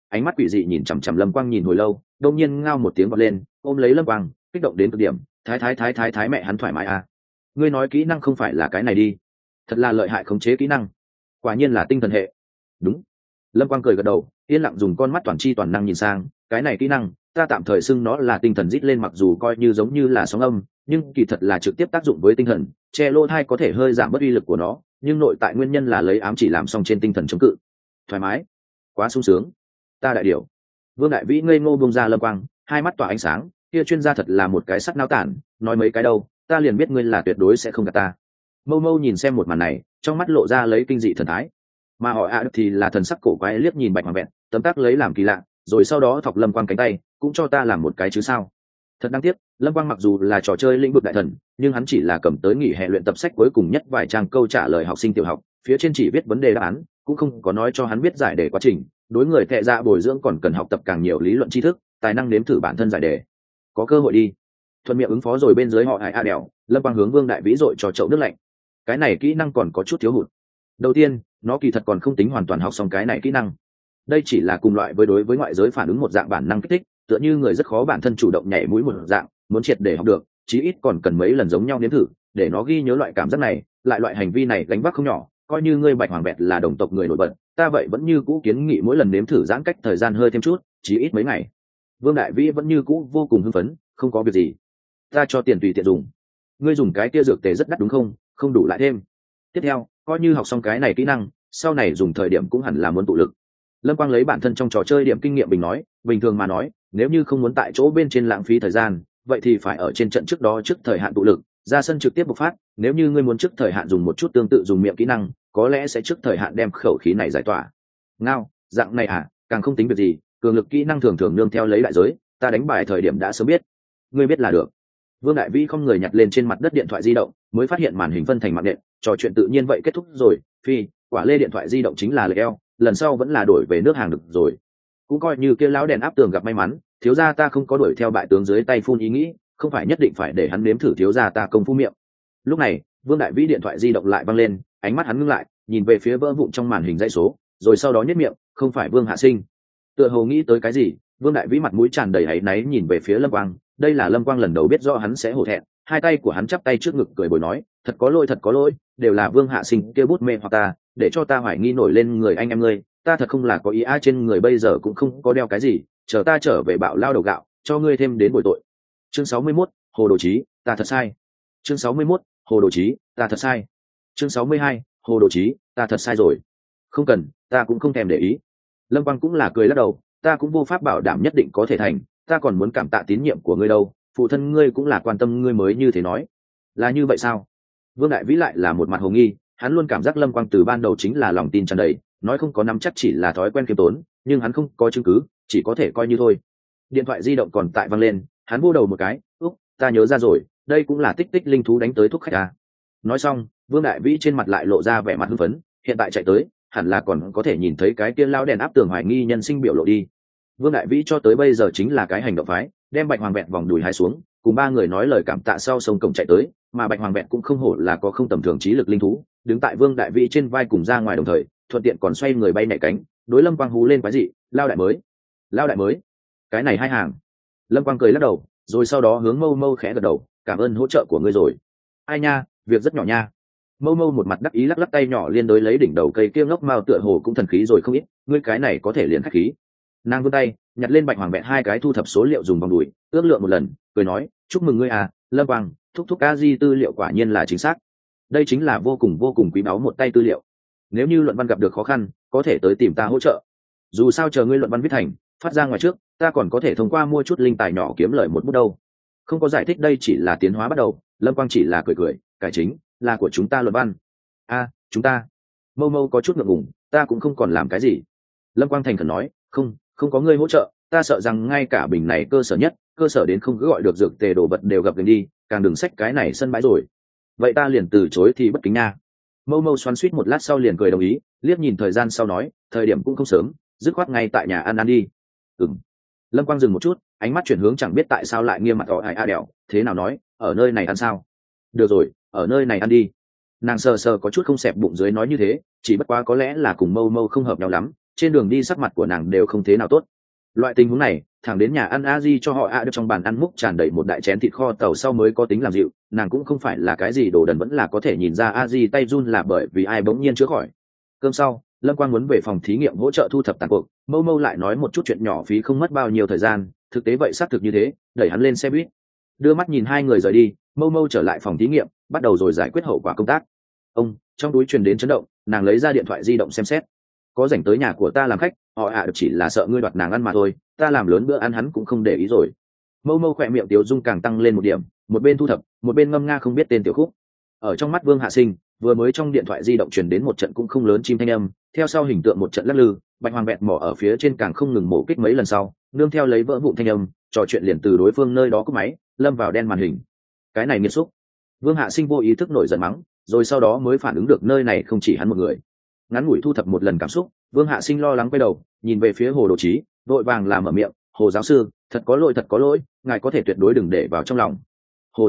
ánh mắt quỷ dị nhìn chằm chằm Lâm Quang nhìn hồi lâu, đông nhiên ngao một tiếng vọt lên, ôm lấy Lâm Quang, kích động đến cực điểm. Thái mẹ hắn thoải mái à? Ngươi nói kỹ năng không phải là cái này đi? Thật là lợi hại khống chế kỹ năng, quả nhiên là tinh thần hệ. Đúng. Lâm Quang cười gật đầu, yên lặng dùng con mắt toàn chi toàn năng nhìn sang, cái này kỹ năng ta tạm thời xưng nó là tinh thần rít lên, mặc dù coi như giống như là sóng âm, nhưng kỳ thật là trực tiếp tác dụng với tinh thần. Che lô thai có thể hơi giảm bớt uy lực của nó, nhưng nội tại nguyên nhân là lấy ám chỉ làm xong trên tinh thần chống cự. Thoải mái, quá sung sướng. Ta đại điều. Vương Đại Vĩ ngây ngô buông ra Lâm Quang, hai mắt tỏa ánh sáng, kia chuyên gia thật là một cái sắc náo tản, nói mấy cái đâu, ta liền biết ngươi là tuyệt đối sẽ không gạt ta. Mâu Mâu nhìn xem một màn này, trong mắt lộ ra lấy kinh dị thần thái, mà họ thì là thần sắc cổ quái liếc nhìn Bạch Hoàng Vẹn, tấm tắc lấy làm kỳ lạ, rồi sau đó thọc Lâm Quang cánh tay, cũng cho ta làm một cái chứ sao. Thật đáng tiếc, Lâm Quang mặc dù là trò chơi lĩnh vực đại thần, nhưng hắn chỉ là cầm tới nghỉ hè luyện tập sách cuối cùng nhất vài trang câu trả lời học sinh tiểu học, phía trên chỉ viết vấn đề đáp án, cũng không có nói cho hắn biết giải đề quá trình. Đối người thệ dạ bồi dưỡng còn cần học tập càng nhiều lý luận tri thức, tài năng nếm thử bản thân giải đề. Có cơ hội đi. Thuận miệng ứng phó rồi bên dưới họ Hải A đèo, Lâm Quang hướng Vương Đại Vĩ dội cho chậu nước lạnh. Cái này kỹ năng còn có chút thiếu hụt. Đầu tiên, nó kỳ thật còn không tính hoàn toàn học xong cái này kỹ năng. Đây chỉ là cùng loại với đối với ngoại giới phản ứng một dạng bản năng kích thích, tựa như người rất khó bản thân chủ động nhảy mũi một dạng, muốn triệt để học được, chí ít còn cần mấy lần giống nhau nếm thử, để nó ghi nhớ loại cảm giác này, lại loại hành vi này gánh vác không nhỏ. Coi như ngươi Bạch Hoàng Bẹt là đồng tộc người nổi bật, ta vậy vẫn như cũ kiến nghị mỗi lần nếm thử giãn cách thời gian hơi thêm chút, chí ít mấy ngày. Vương Đại Vĩ vẫn như cũ vô cùng hưng phấn, không có việc gì, ta cho tiền tùy tiện dùng. Ngươi dùng cái kia dược tề rất đắt đúng không? Không đủ lại thêm. Tiếp theo, coi như học xong cái này kỹ năng, sau này dùng thời điểm cũng hẳn là muốn tụ lực. Lâm Quang lấy bản thân trong trò chơi điểm kinh nghiệm bình nói, bình thường mà nói, nếu như không muốn tại chỗ bên trên lãng phí thời gian, vậy thì phải ở trên trận trước đó trước thời hạn tụ lực, ra sân trực tiếp bộc phát. Nếu như ngươi muốn trước thời hạn dùng một chút tương tự dùng miệng kỹ năng, có lẽ sẽ trước thời hạn đem khẩu khí này giải tỏa. Ngao, dạng này à, càng không tính việc gì, cường lực kỹ năng thường thường nương theo lấy đại giới, ta đánh bài thời điểm đã sớm biết. Ngươi biết là được. Vương Đại Vĩ không người nhặt lên trên mặt đất điện thoại di động, mới phát hiện màn hình phân thành mạng nện, trò chuyện tự nhiên vậy kết thúc rồi. Phi, quả lê điện thoại di động chính là lệch eo, lần sau vẫn là đổi về nước hàng được rồi. Cũng coi như kia lão đèn áp tường gặp may mắn, thiếu gia ta không có đuổi theo bại tướng dưới tay phun ý nghĩ, không phải nhất định phải để hắn nếm thử thiếu gia ta công phu miệng. Lúc này, Vương Đại Vĩ điện thoại di động lại văng lên, ánh mắt hắn ngưng lại, nhìn về phía vỡ vụn trong màn hình dãy số, rồi sau đó nhếch miệng, không phải Vương Hạ Sinh. Tựa hồ nghĩ tới cái gì, Vương Đại Vĩ mặt mũi tràn đầy áy náy nhìn về phía Lâm Quang, đây là Lâm Quang lần đầu biết rõ hắn sẽ hổ thẹn, hai tay của hắn chắp tay trước ngực cười bồi nói, thật có lỗi, đều là Vương Hạ Sinh kia bút mê hoặc ta, để cho ta hoài nghi nổi lên người anh em ngươi, ta thật không là có ý á, trên người bây giờ cũng không có đeo cái gì, chờ ta trở về bạo lao đầu gạo, cho ngươi thêm đến bồi tội. Chương 61, Hồ Đồ Chí, ta thật sai. Chương 61, Hồ Đồ Chí, ta thật sai. Chương 62, Hồ Đồ Chí, ta thật sai rồi. Không cần, ta cũng không thèm để ý. Lâm Quang cũng là cười lắc đầu, ta cũng vô pháp bảo đảm nhất định có thể thành, ta còn muốn cảm tạ tín nhiệm của ngươi đâu, phụ thân ngươi cũng là quan tâm ngươi mới như thế nói. Là như vậy sao? Vương Đại Vĩ lại là một mặt hồ nghi, hắn luôn cảm giác Lâm Quang từ ban đầu chính là lòng tin tràn đầy, nói không có nắm chắc chỉ là thói quen kiêm tốn, nhưng hắn không có chứng cứ, chỉ có thể coi như thôi. Điện thoại di động còn tại vang lên, hắn vô đầu một cái, ta nhớ ra rồi, đây cũng là tích tích linh thú đánh tới thúc khách à. Nói xong, Vương Đại Vĩ trên mặt lại lộ ra vẻ mặt hưng phấn, hiện tại chạy tới, hẳn là còn có thể nhìn thấy cái kia lao đèn áp tường hoài nghi nhân sinh biểu lộ đi. Vương Đại Vĩ cho tới bây giờ chính là cái hành động phái, đem Bạch Hoàng Vẹn vòng đùi hai xuống, cùng ba người nói lời cảm tạ sau sông cổng chạy tới, mà Bạch Hoàng Vẹn cũng không hổ là có không tầm thường trí lực linh thú, đứng tại Vương Đại Vĩ trên vai cùng ra ngoài đồng thời, thuận tiện còn xoay người bay nhảy cánh, đối Lâm Quang hú lên quái dị, lao đại mới, cái này hai hàng. Lâm Quang cười lắc đầu, rồi sau đó hướng Mâu Mâu khẽ gật đầu, cảm ơn hỗ trợ của ngươi rồi. Ai nha, việc rất nhỏ nha. Mâu Mâu một mặt đắc ý lắc lắc tay nhỏ liên đối lấy đỉnh đầu cây kia ngốc mao tựa hồ cũng thần khí rồi không ít, ngươi cái này có thể liền khách khí. Nàng vươn tay nhặt lên Bạch Hoàng Vẹn hai cái thu thập số liệu dùng vòng đùi, ước lượng một lần, cười nói, chúc mừng ngươi à, Lâm Quang, thúc a di tư liệu quả nhiên là chính xác. Đây chính là vô cùng quý báu một tay tư liệu. Nếu như luận văn gặp được khó khăn, có thể tới tìm ta hỗ trợ. Dù sao chờ ngươi luận văn viết thành, phát ra ngoài trước, ta còn có thể thông qua mua chút linh tài nhỏ kiếm lợi một bút đâu. Không có giải thích, đây chỉ là tiến hóa bắt đầu. Lâm Quang chỉ là cười, cải chính là của chúng ta luận văn. Chúng ta. Mâu Mâu có chút ngượng ngùng, ta cũng không còn làm cái gì. Lâm Quang thành khẩn nói, không có ngươi hỗ trợ, ta sợ rằng ngay cả bình này cơ sở nhất, cơ sở đến không cứ gọi được dược tề đồ vật đều gặp gần đi, càng đừng xách cái này sân bãi rồi. Vậy ta liền từ chối thì bất kính nha. Mâu Mâu xoắn suýt một lát sau liền cười đồng ý, liếc nhìn thời gian sau nói, thời điểm cũng không sớm, dứt khoát ngay tại nhà ăn đi. Lâm Quang dừng một chút, ánh mắt chuyển hướng chẳng biết tại sao lại nghiêm mặt hỏi a đèo, thế nào nói, ở nơi này ăn sao? Được rồi, ở nơi này ăn đi. Nàng sờ có chút không xẹp bụng dưới nói như thế, chỉ bất quá có lẽ là cùng Mâu Mâu không hợp nhau lắm, trên đường đi sắc mặt của nàng đều không thế nào tốt. Loại tình huống này thẳng đến nhà ăn a di cho họ được trong bàn ăn múc tràn đầy một đại chén thịt kho tàu sau mới có tính làm dịu. Nàng cũng không phải là cái gì đồ đần, vẫn là có thể nhìn ra a di tay run là bởi vì ai bỗng nhiên chữa khỏi. Cơm sau, Lâm Quang muốn về phòng thí nghiệm hỗ trợ thu thập tàn cuộc, Mâu Mâu lại nói một chút chuyện nhỏ phí không mất bao nhiêu thời gian, thực tế vậy xác thực như thế, đẩy hắn lên xe buýt. Đưa mắt nhìn hai người rời đi, Mâu Mâu trở lại phòng thí nghiệm, bắt đầu rồi giải quyết hậu quả công tác. Trong túi truyền đến chấn động, nàng lấy ra điện thoại di động xem xét. Có rảnh tới nhà của ta làm khách, họ chỉ là sợ ngươi đoạt nàng ăn mà thôi, ta làm lớn bữa ăn hắn cũng không để ý rồi. Mâu Mâu khỏe miệng Tiếu Dung càng tăng lên một điểm, một bên thu thập, một bên ngâm nga không biết tên tiểu khúc. Ở trong mắt Vương Hạ Sinh, vừa mới trong điện thoại di động truyền đến một trận cũng không lớn chim thanh âm, theo sau hình tượng một trận lắc lư, Bạch Hoàng bẹt mỏ ở phía trên càng không ngừng mổ kích mấy lần sau, nương theo lấy vỡ vụn thanh âm, trò chuyện liền từ đối phương nơi đó cúp máy, lâm vào đen màn hình. Cái này nghiệt xúc. Vương Hạ Sinh vô ý thức nổi giận mắng, rồi sau đó mới phản ứng được nơi này không chỉ hắn một người. Ngắn ngủi thu thập một lần cảm xúc, Vương Hạ Sinh lo lắng quay đầu, nhìn về phía Hồ Đồ Chí, vội vàng làm mở miệng, "Hồ giáo sư, thật có lỗi, ngài có thể tuyệt đối đừng để vào trong lòng." Hồ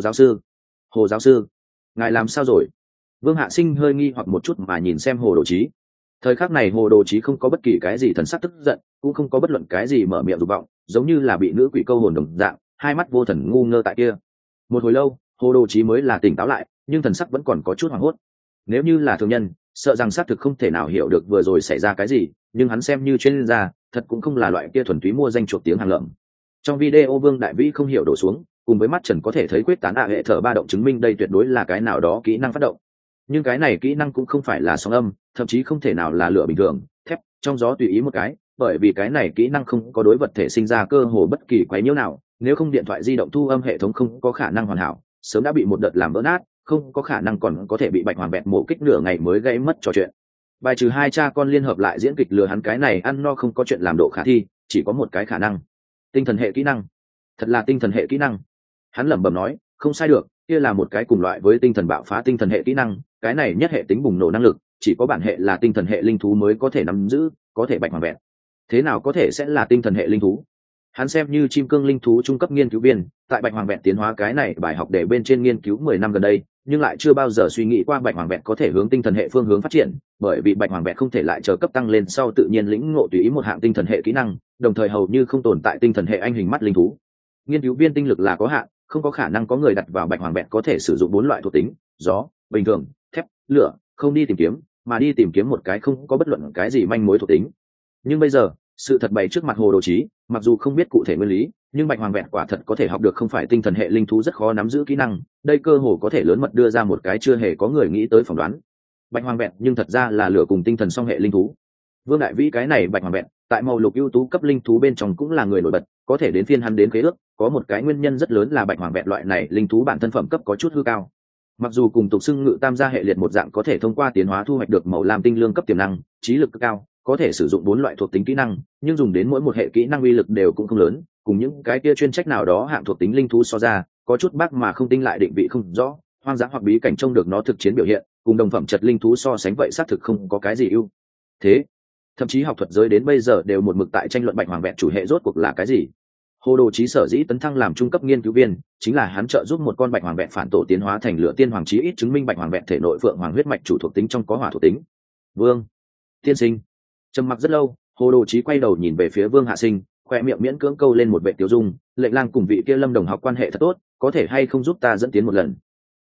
giáo sư, ngài làm sao rồi? Vương Hạ Sinh hơi nghi hoặc một chút mà nhìn xem Hồ Đồ Chí. Thời khắc này Hồ Đồ Chí không có bất kỳ cái gì thần sắc tức giận, cũng không có bất luận cái gì mở miệng dục vọng, giống như là bị nữ quỷ câu hồn đồng dạng, hai mắt vô thần ngu ngơ tại kia. Một hồi lâu, Hồ Đồ Chí mới là tỉnh táo lại, nhưng thần sắc vẫn còn có chút hoảng hốt. Nếu như là thường nhân, sợ rằng xác thực không thể nào hiểu được vừa rồi xảy ra cái gì, nhưng hắn xem như chuyên gia, thật cũng không là loại kia thuần túy mua danh chuộc tiếng hàng lợm. Trong video Vương Đại Vĩ không hiểu đổ xuống, cùng với mắt trần có thể thấy quyết tán hệ thở ba động chứng minh đây tuyệt đối là cái nào đó kỹ năng phát động. Nhưng cái này kỹ năng cũng không phải là sóng âm, thậm chí không thể nào là lửa bình thường, thép trong gió tùy ý một cái, bởi vì cái này kỹ năng không có đối vật thể sinh ra cơ hồ bất kỳ quấy nhiễu nào, nếu không điện thoại di động thu âm hệ thống không có khả năng hoàn hảo, sớm đã bị một đợt làm vỡ nát, không có khả năng còn có thể bị Bạch Hoàng bẹt mổ kích nửa ngày mới gây mất trò chuyện. Bài trừ hai cha con liên hợp lại diễn kịch lừa hắn cái này ăn no không có chuyện làm độ khả thi, chỉ có một cái khả năng. Tinh thần hệ kỹ năng. Thật là tinh thần hệ kỹ năng. Hắn lẩm bẩm nói, không sai được, kia là một cái cùng loại với tinh thần bạo phá tinh thần hệ kỹ năng, cái này nhất hệ tính bùng nổ năng lực, chỉ có bản hệ là tinh thần hệ linh thú mới có thể nắm giữ, có thể Bạch Hoàng bẹt. Thế nào có thể sẽ là tinh thần hệ linh thú? Hắn xem như chim cương linh thú trung cấp nghiên cứu viên, tại Bạch Hoàng bẹt tiến hóa cái này bài học để bên trên nghiên cứu 10 năm gần đây, nhưng lại chưa bao giờ suy nghĩ qua Bạch Hoàng bẹt có thể hướng tinh thần hệ phương hướng phát triển, bởi vì Bạch Hoàng bẹt không thể lại chờ cấp tăng lên sau tự nhiên lĩnh ngộ tùy ý một hạng tinh thần hệ kỹ năng, đồng thời hầu như không tồn tại tinh thần hệ anh hình mắt linh thú. Nghiên cứu viên tinh lực là có hạn, không có khả năng có người đặt vào Bạch Hoàng bẹt có thể sử dụng 4 loại thuộc tính, gió, bình thường, thép, lửa, không đi tìm kiếm, mà đi tìm kiếm một cái không có bất luận cái gì manh mối thuộc tính. Nhưng bây giờ, sự thật bày trước mặt Hồ Đồ Chí, mặc dù không biết cụ thể nguyên lý, nhưng Bạch Hoàng bẹt quả thật có thể học được không phải tinh thần hệ linh thú rất khó nắm giữ kỹ năng, đây cơ hồ có thể lớn mật đưa ra một cái chưa hề có người nghĩ tới phỏng đoán. Bạch Hoàng bẹt nhưng thật ra là lửa cùng tinh thần song hệ linh thú. Vương Đại Vĩ cái này Bạch Hoàng bẹt, tại màu lục ưu tú cấp linh thú bên trong cũng là người nổi bật, có thể đến phiên hắn đến khế ước, có một cái nguyên nhân rất lớn là Bạch Hoàng bẹt loại này linh thú bản thân phẩm cấp có chút hư cao. Mặc dù cùng tục xưng ngự tam gia hệ liệt một dạng có thể thông qua tiến hóa thu hoạch được màu lam tinh lương cấp tiềm năng, trí lực cực cao, có thể sử dụng 4 loại thuộc tính kỹ năng, nhưng dùng đến mỗi một hệ kỹ năng uy lực đều cũng không lớn, cùng những cái kia chuyên trách nào đó hạng thuộc tính linh thú so ra, có chút bác mà không tinh lại định vị không rõ, hoang dã hoặc bí cảnh trông được nó thực chiến biểu hiện, cùng đồng phẩm chật linh thú so sánh vậy xác thực không có cái gì ưu thế. Thậm chí học thuật giới đến bây giờ đều một mực tại tranh luận Bạch Hoàng bẹt chủ hệ rốt cuộc là cái gì. Hồ Đồ Chí sở dĩ tấn thăng làm trung cấp nghiên cứu viên, chính là hắn trợ giúp một con Bạch Hoàng bẹt phản tổ tiến hóa thành lửa tiên hoàng chí ít chứng minh Bạch Hoàng bẹt thể nội phượng hoàng huyết mạch chủ thuộc tính trong có hỏa thuộc tính. Vương tiên sinh. Trầm mặc rất lâu, Hồ Đồ Chí quay đầu nhìn về phía Vương Hạ Sinh, khoe miệng miễn cưỡng câu lên một vệ tiêu dung, Lệnh Lang cùng vị kia Lâm đồng học quan hệ thật tốt, có thể hay không giúp ta dẫn tiến một lần.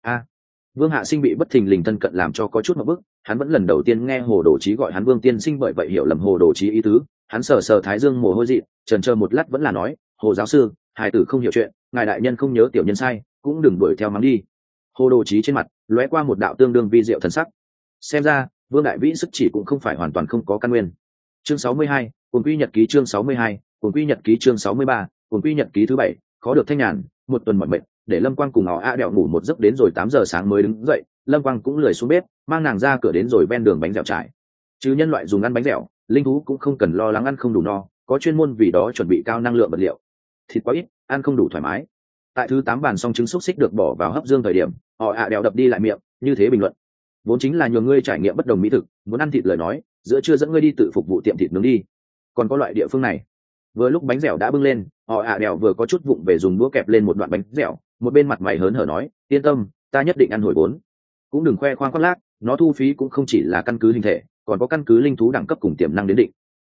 Vương Hạ Sinh bị bất thình lình thân cận làm cho có chút một bức, hắn vẫn lần đầu tiên nghe Hồ Đồ Chí gọi hắn Vương tiên sinh, bởi vậy hiểu lầm Hồ Đồ Chí ý tứ, hắn sờ sờ thái dương mồ hôi dị, chần chờ một lát vẫn là nói, Hồ giáo sư, hài tử không hiểu chuyện, ngài đại nhân không nhớ tiểu nhân sai, cũng đừng đuổi theo mắng đi. Hồ Đồ Chí trên mặt lóe qua một đạo tương đương vi diệu thần sắc, xem ra Vương Đại Vĩ sức chỉ cũng không phải hoàn toàn không có căn nguyên. Chương 62, cuốn quy nhật ký chương 62, cuốn quy nhật ký chương 63, cuốn quy nhật ký thứ 7, khó được thanh nhàn, một tuần mỏi mệt, để Lâm Quang cùng họ đẹo ngủ một giấc đến rồi 8 giờ sáng mới đứng dậy, Lâm Quang cũng lười xuống bếp, mang nàng ra cửa đến rồi ven đường bánh dẻo trải. Chứ nhân loại dùng ăn bánh dẻo, linh thú cũng không cần lo lắng ăn không đủ no, có chuyên môn vì đó chuẩn bị cao năng lượng vật liệu. Thịt quá ít, ăn không đủ thoải mái. Tại thứ 8 bàn xong trứng xúc xích được bỏ vào hấp dương thời điểm, họ đẹo đập đi lại miệng, như thế bình luận. Vốn chính là nhường ngươi trải nghiệm bất đồng mỹ thực, muốn ăn thịt lời nói, giữa trưa dẫn ngươi đi tự phục vụ tiệm thịt nướng đi. Còn có loại địa phương này. Vừa lúc bánh dẻo đã bưng lên, họ đẹo vừa có chút vụng về dùng đũa kẹp lên một đoạn bánh dẻo, một bên mặt mày hớn hở nói, yên tâm, ta nhất định ăn hồi vốn. Cũng đừng khoe khoang khoác lác, nó thu phí cũng không chỉ là căn cứ hình thể, còn có căn cứ linh thú đẳng cấp cùng tiềm năng đến định.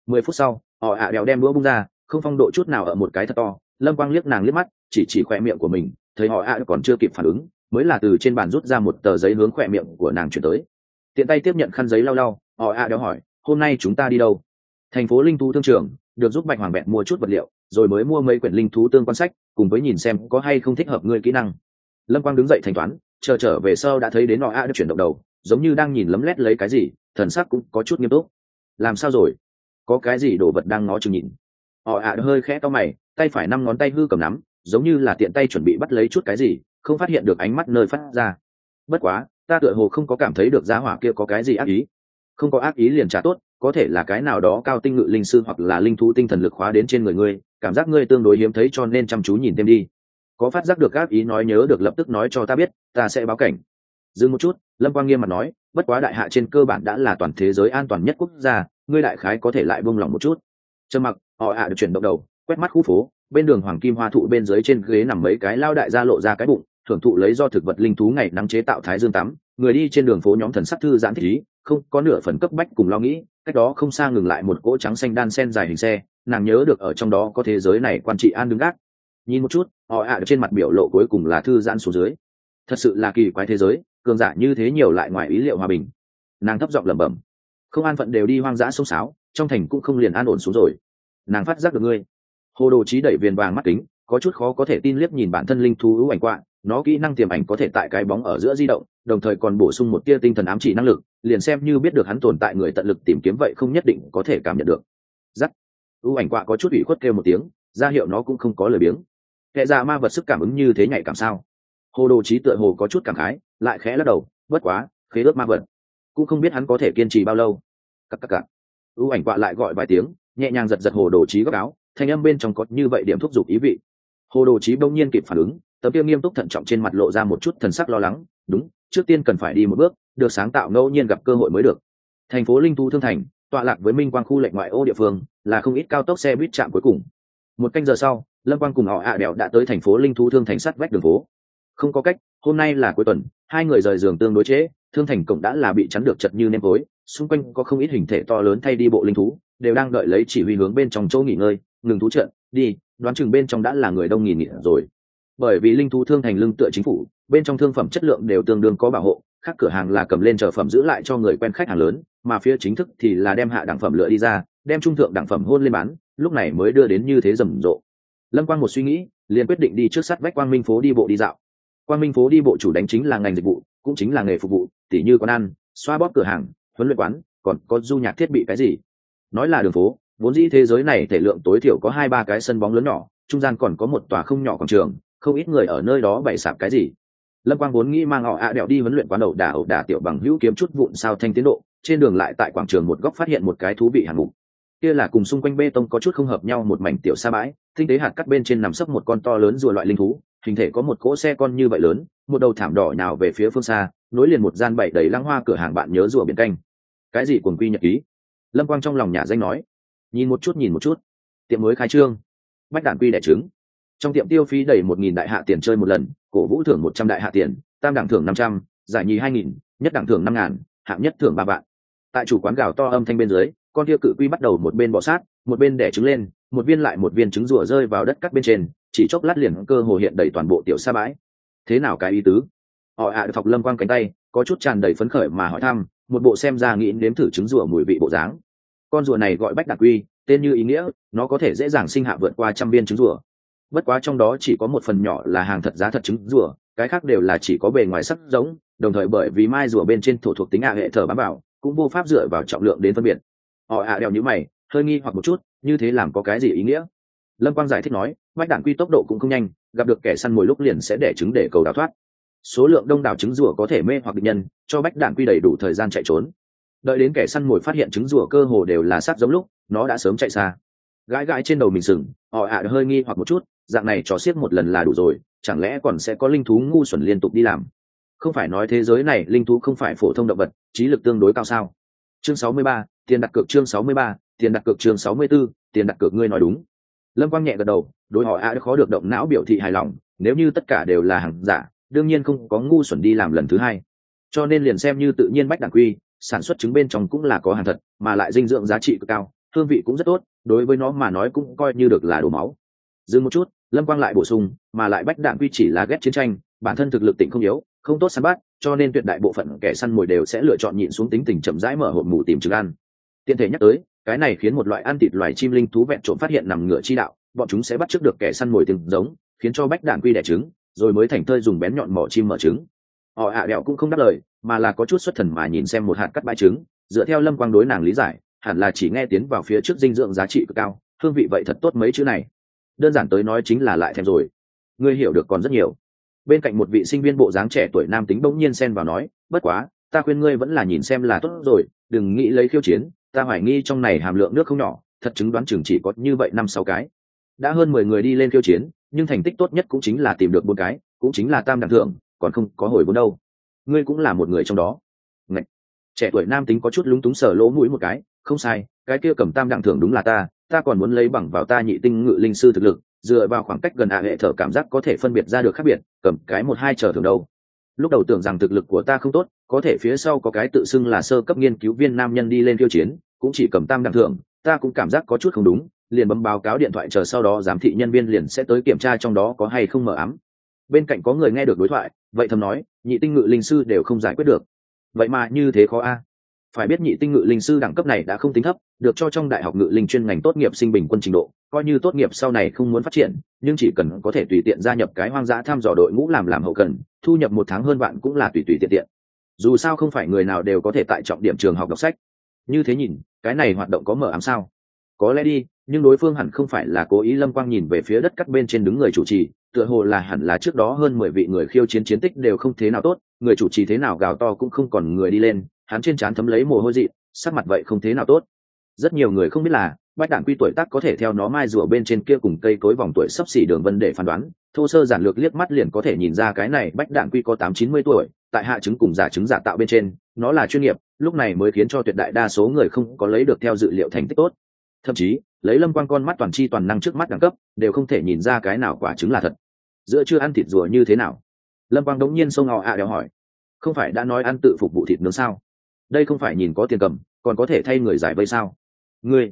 10 phút sau họ đèo đem đũa bung ra, không phong độ chút nào ở một cái thật to. Lâm Quang liếc nàng liếc mắt, chỉ khỏe miệng của mình, thấy họ còn chưa kịp phản ứng, mới là từ trên bàn rút ra một tờ giấy hướng khỏe miệng của nàng chuyển tới. Tiện tay tiếp nhận khăn giấy lau lau, họ đéo hỏi, hôm nay chúng ta đi đâu? Thành phố linh thú thương trường, được giúp Bạch Hoàng Bẹn mua chút vật liệu, rồi mới mua mấy quyển linh thú tương quan sách, cùng với nhìn xem có hay không thích hợp ngươi kỹ năng. Lâm Quang đứng dậy thanh toán, trở về sau đã thấy đến họ được chuyển động đầu, giống như đang nhìn lấm lét lấy cái gì, thần sắc cũng có chút nghiêm túc. Làm sao rồi? Có cái gì đồ vật đang ngó chừng nhìn? Họ hơi khẽ cau mày, tay phải 5 ngón tay hư cầm nắm, giống như là tiện tay chuẩn bị bắt lấy chút cái gì, không phát hiện được ánh mắt nơi phát ra. Bất quá, ta tựa hồ không có cảm thấy được giá hỏa kia có cái gì ác ý. Không có ác ý liền trả tốt, có thể là cái nào đó cao tinh ngự linh sư hoặc là linh thú tinh thần lực khóa đến trên người ngươi, cảm giác ngươi tương đối hiếm thấy cho nên chăm chú nhìn thêm đi. Có phát giác được ác ý nói nhớ được lập tức nói cho ta biết, ta sẽ báo cảnh. Dừng một chút, Lâm Quang nghiêm mặt nói, bất quá đại hạ trên cơ bản đã là toàn thế giới an toàn nhất quốc gia, ngươi đại khái có thể lại buông lòng một chút. Trầm mặc, họ được chuyển động đầu, quét mắt khu phố, bên đường hoàng kim hoa thụ bên dưới trên ghế nằm mấy cái lao đại gia lộ ra cái bụng, thưởng thụ lấy do thực vật linh thú ngày nắng chế tạo thái dương tắm. Người đi trên đường phố nhóm thần sắc thư giãn thích ý, không có nửa phần cấp bách cùng lo nghĩ. Cách đó không xa ngừng lại một cỗ trắng xanh đan sen dài hình xe, nàng nhớ được ở trong đó có thế giới này quan trị an đứng gác. Nhìn một chút, họ trên mặt biểu lộ cuối cùng là thư giãn xuống dưới. Thật sự là kỳ quái thế giới, cường giả như thế nhiều lại ngoài ý liệu hòa bình. Nàng thấp giọng lẩm bẩm, không an phận đều đi hoang dã sông sáo, trong thành cũng không liền an ổn xuống rồi. Nàng phát giác được ngươi. Hồ Đồ Chí đẩy viền vàng mắt kính, có chút khó có thể tin liếc nhìn bản thân linh thú ưu ảnh quạ, nó kỹ năng tiềm ảnh có thể tại cái bóng ở giữa di động, đồng thời còn bổ sung một tia tinh thần ám chỉ năng lực, liền xem như biết được hắn tồn tại người tận lực tìm kiếm vậy không nhất định có thể cảm nhận được. Rắc. Ưu ảnh quạ có chút ủy khuất kêu một tiếng, ra hiệu nó cũng không có lời biếng. Kẻ già ma vật sức cảm ứng như thế nhạy cảm sao? Hồ Đồ Chí tựa hồ có chút cảm khái, lại khẽ lắc đầu, bất quá, khế ước ma vật, cũng không biết hắn có thể kiên trì bao lâu. Cặc. Ưu ảnh quạ lại gọi vài tiếng, nhẹ nhàng giật Hồ Đồ Chí góc áo, thanh âm bên trong có như vậy điểm thúc giục ý vị. Hồ Đồ Chí bỗng nhiên kịp phản ứng, tấm kia nghiêm túc thận trọng trên mặt lộ ra một chút thần sắc lo lắng. Đúng, trước tiên cần phải đi một bước, được sáng tạo ngẫu nhiên gặp cơ hội mới được. Thành phố linh thú thương thành, tọa lạc với Minh Quang khu lệnh ngoại ô địa phương, là không ít cao tốc xe buýt trạm cuối cùng. 1 canh giờ sau, Lâm Quang cùng họ đèo đã tới thành phố linh thú thương thành sát vách đường phố. Không có cách, hôm nay là cuối tuần, hai người rời giường tương đối trễ, thương thành cổng đã là bị chắn được chật như nêm tối, xung quanh có không ít hình thể to lớn thay đi bộ linh thú, đều đang đợi lấy chỉ huy hướng bên trong chỗ nghỉ ngơi, ngừng thú trận, đi, đoán chừng bên trong đã là người đông nghìn nghịt rồi. Bởi vì linh thú thương thành lưng tựa chính phủ, bên trong thương phẩm chất lượng đều tương đương có bảo hộ, khác cửa hàng là cầm lên chờ phẩm giữ lại cho người quen khách hàng lớn, mà phía chính thức thì là đem hạ đẳng phẩm lựa đi ra, đem trung thượng đẳng phẩm hôn lên bán, lúc này mới đưa đến như thế rầm rộ. Lâm Quang một suy nghĩ, liền quyết định đi trước sát vách Quang Minh phố đi bộ đi dạo. Quang Minh phố đi bộ chủ đánh chính là ngành dịch vụ, cũng chính là nghề phục vụ, tỉ như quán ăn, xoa bóp cửa hàng, huấn luyện quán, còn có du nhạc thiết bị cái gì. Nói là đường phố, vốn dĩ thế giới này thể lượng tối thiểu có 2-3 cái sân bóng lớn nhỏ, trung gian còn có một tòa không nhỏ quảng trường, không ít người ở nơi đó bày sạp cái gì. Lâm Quang vốn nghĩ mang họ đèo đi huấn luyện quán ẩu đả tiểu bằng hữu kiếm chút vụn sao thanh tiến độ, trên đường lại tại quảng trường một góc phát hiện một cái thú vị hạng mục. Kia là cùng xung quanh bê tông có chút không hợp nhau một mảnh tiểu sa bãi, tinh tế hạt cắt bên trên nằm sấp một con to lớn rùa loại linh thú, hình thể có một cỗ xe con như vậy lớn, một đầu thảm đỏ nhào về phía phương xa, nối liền một gian bày đầy lăng hoa cửa hàng bạn nhớ rùa biển canh. Cái gì cuồng quy nhật ký? Lâm Quang trong lòng nhà danh nói. Nhìn một chút, tiệm mới khai trương, bách đản quy đẻ trứng. Trong tiệm tiêu phí đầy 1.000 đại hạ tiền chơi một lần, cổ vũ thưởng 100 đại hạ tiền, tam đẳng thưởng 500, giải nhì 2.000, nhất đẳng thưởng 5.000, hạng nhất thưởng 3 vạn. Tại chủ quán gào to âm thanh bên dưới, con kia cự quy bắt đầu một bên bò sát, một bên đẻ trứng lên, một viên lại một viên trứng rùa rơi vào đất cắt bên trên, chỉ chốc lát liền cơ hồ hiện đầy toàn bộ tiểu sa bãi. Thế nào cái ý tứ? Họ phọc Lâm Quang cánh tay, có chút tràn đầy phấn khởi mà hỏi thăm, một bộ xem ra nghĩ nếm thử trứng rùa mùi vị bộ dáng. Con rùa này gọi bách đản quy, tên như ý nghĩa, nó có thể dễ dàng sinh hạ vượt qua 100 viên trứng rùa. Bất quá trong đó chỉ có một phần nhỏ là hàng thật giá thật trứng rùa, cái khác đều là chỉ có bề ngoài sắc giống, đồng thời bởi vì mai rùa bên trên thổ thuộc tính hệ thở bám vào, cũng vô pháp dựa vào trọng lượng đến phân biệt. Họ đèo như mày, hơi nghi hoặc một chút, như thế làm có cái gì ý nghĩa? Lâm Quang giải thích nói, bách đản quy tốc độ cũng không nhanh, gặp được kẻ săn mồi lúc liền sẽ đẻ trứng để cầu đào thoát. Số lượng đông đảo trứng rùa có thể mê hoặc địch nhân, cho bách đản quy đầy đủ thời gian chạy trốn. Đợi đến kẻ săn mồi phát hiện trứng rùa cơ hồ đều là sát giống lúc, nó đã sớm chạy xa. Gãi trên đầu mình sừng, họ hơi nghi hoặc một chút, dạng này trò xiết một lần là đủ rồi, chẳng lẽ còn sẽ có linh thú ngu xuẩn liên tục đi làm? Không phải nói thế giới này linh thú không phải phổ thông động vật, trí lực tương đối cao sao? Chương 63, tiền đặt cược chương 63, tiền đặt cược chương 64, tiền đặt cược ngươi nói đúng. Lâm Quang nhẹ gật đầu, đối họ khó được động não biểu thị hài lòng, nếu như tất cả đều là hàng giả, đương nhiên không có ngu xuẩn đi làm lần thứ hai. Cho nên liền xem như tự nhiên bách đản quy, sản xuất trứng bên trong cũng là có hàng thật, mà lại dinh dưỡng giá trị cực cao, hương vị cũng rất tốt, đối với nó mà nói cũng coi như được là đồ máu. Dừng một chút, Lâm Quang lại bổ sung, mà lại Bách Đạn Quy chỉ là ghét chiến tranh, bản thân thực lực tỉnh không yếu, không tốt săn bắt, cho nên tuyệt đại bộ phận kẻ săn mồi đều sẽ lựa chọn nhịn xuống tính tình chậm rãi mở hộp mù tìm trứng ăn. Tiện thể nhắc tới, cái này khiến một loại ăn thịt loài chim linh thú vẹn trộm phát hiện nằm ngựa chi đạo, bọn chúng sẽ bắt chước được kẻ săn mồi từng giống, khiến cho Bách Đạn Quy đẻ trứng, rồi mới thành thơi dùng bén nhọn mỏ chim mở trứng. Họ đẹo cũng không đáp lời, mà là có chút xuất thần mà nhìn xem một hạt cắt bãi trứng, dựa theo Lâm Quang đối nàng lý giải, hẳn là chỉ nghe tiến vào phía trước dinh dưỡng giá trị cực cao, hương vị vậy thật tốt mấy chữ này. Đơn giản tới nói chính là lại thèm rồi. Ngươi hiểu được còn rất nhiều. Bên cạnh một vị sinh viên bộ dáng trẻ tuổi nam tính bỗng nhiên xen vào nói, bất quá, ta khuyên ngươi vẫn là nhìn xem là tốt rồi, đừng nghĩ lấy khiêu chiến, ta hoài nghi trong này hàm lượng nước không nhỏ, thật chứng đoán chừng chỉ có như vậy 5-6 cái. Đã hơn 10 người đi lên khiêu chiến, nhưng thành tích tốt nhất cũng chính là tìm được 4 cái, cũng chính là tam đẳng thượng, còn không có hồi vốn đâu. Ngươi cũng là một người trong đó. Ngậy. Trẻ tuổi nam tính có chút lúng túng sờ lỗ mũi một cái, không sai, cái kia cầm tam đẳng thượng đúng là ta còn muốn lấy bằng vào ta nhị tinh ngự linh sư thực lực, dựa vào khoảng cách gần hệ thở cảm giác có thể phân biệt ra được khác biệt, cầm cái 1-2 chờ thường đâu. Lúc đầu tưởng rằng thực lực của ta không tốt, có thể phía sau có cái tự xưng là sơ cấp nghiên cứu viên nam nhân đi lên khiêu chiến, cũng chỉ cầm tam đẳng thượng, ta cũng cảm giác có chút không đúng, liền bấm báo cáo điện thoại chờ sau đó giám thị nhân viên liền sẽ tới kiểm tra trong đó có hay không mờ ám. Bên cạnh có người nghe được đối thoại, vậy thầm nói, nhị tinh ngự linh sư đều không giải quyết được, vậy mà như thế khó a. Phải biết nhị tinh ngự linh sư đẳng cấp này đã không tính thấp, được cho trong đại học ngự linh chuyên ngành tốt nghiệp sinh bình quân trình độ, coi như tốt nghiệp sau này không muốn phát triển, nhưng chỉ cần có thể tùy tiện gia nhập cái hoang dã thăm dò đội ngũ làm hậu cần, thu nhập 1 tháng hơn vạn cũng là tùy tiện tiện. Dù sao không phải người nào đều có thể tại trọng điểm trường học đọc sách. Như thế nhìn, cái này hoạt động có mở ám sao? Có lẽ đi, nhưng đối phương hẳn không phải là cố ý. Lâm Quang nhìn về phía đất cắt bên trên đứng người chủ trì, tựa hồ là hẳn là trước đó hơn 10 vị người khiêu chiến chiến tích đều không thế nào tốt, người chủ trì thế nào gào to cũng không còn người đi lên, hắn trên trán thấm lấy mồ hôi dị, sắc mặt vậy không thế nào tốt. Rất nhiều người không biết là Bách Đạn Quy tuổi tác có thể theo nó mai rùa bên trên kia cùng cây cối vòng tuổi sắp xỉ đường vân để phán đoán, thô sơ giản lược liếc mắt liền có thể nhìn ra cái này Bách Đạn Quy có 8-90 tuổi, tại hạ trứng cùng giả trứng giả tạo bên trên, nó là chuyên nghiệp, lúc này mới khiến cho tuyệt đại đa số người không có lấy được theo dự liệu thành tích tốt. Thậm chí, lấy Lâm Quang con mắt toàn chi toàn năng trước mắt đẳng cấp, đều không thể nhìn ra cái nào quả trứng là thật. Giữa chưa ăn thịt rùa như thế nào? Lâm Quang đống nhiên xông đèo hỏi. Không phải đã nói ăn tự phục vụ thịt nướng sao? Đây không phải nhìn có tiền cầm, còn có thể thay người giải vây sao? Ngươi,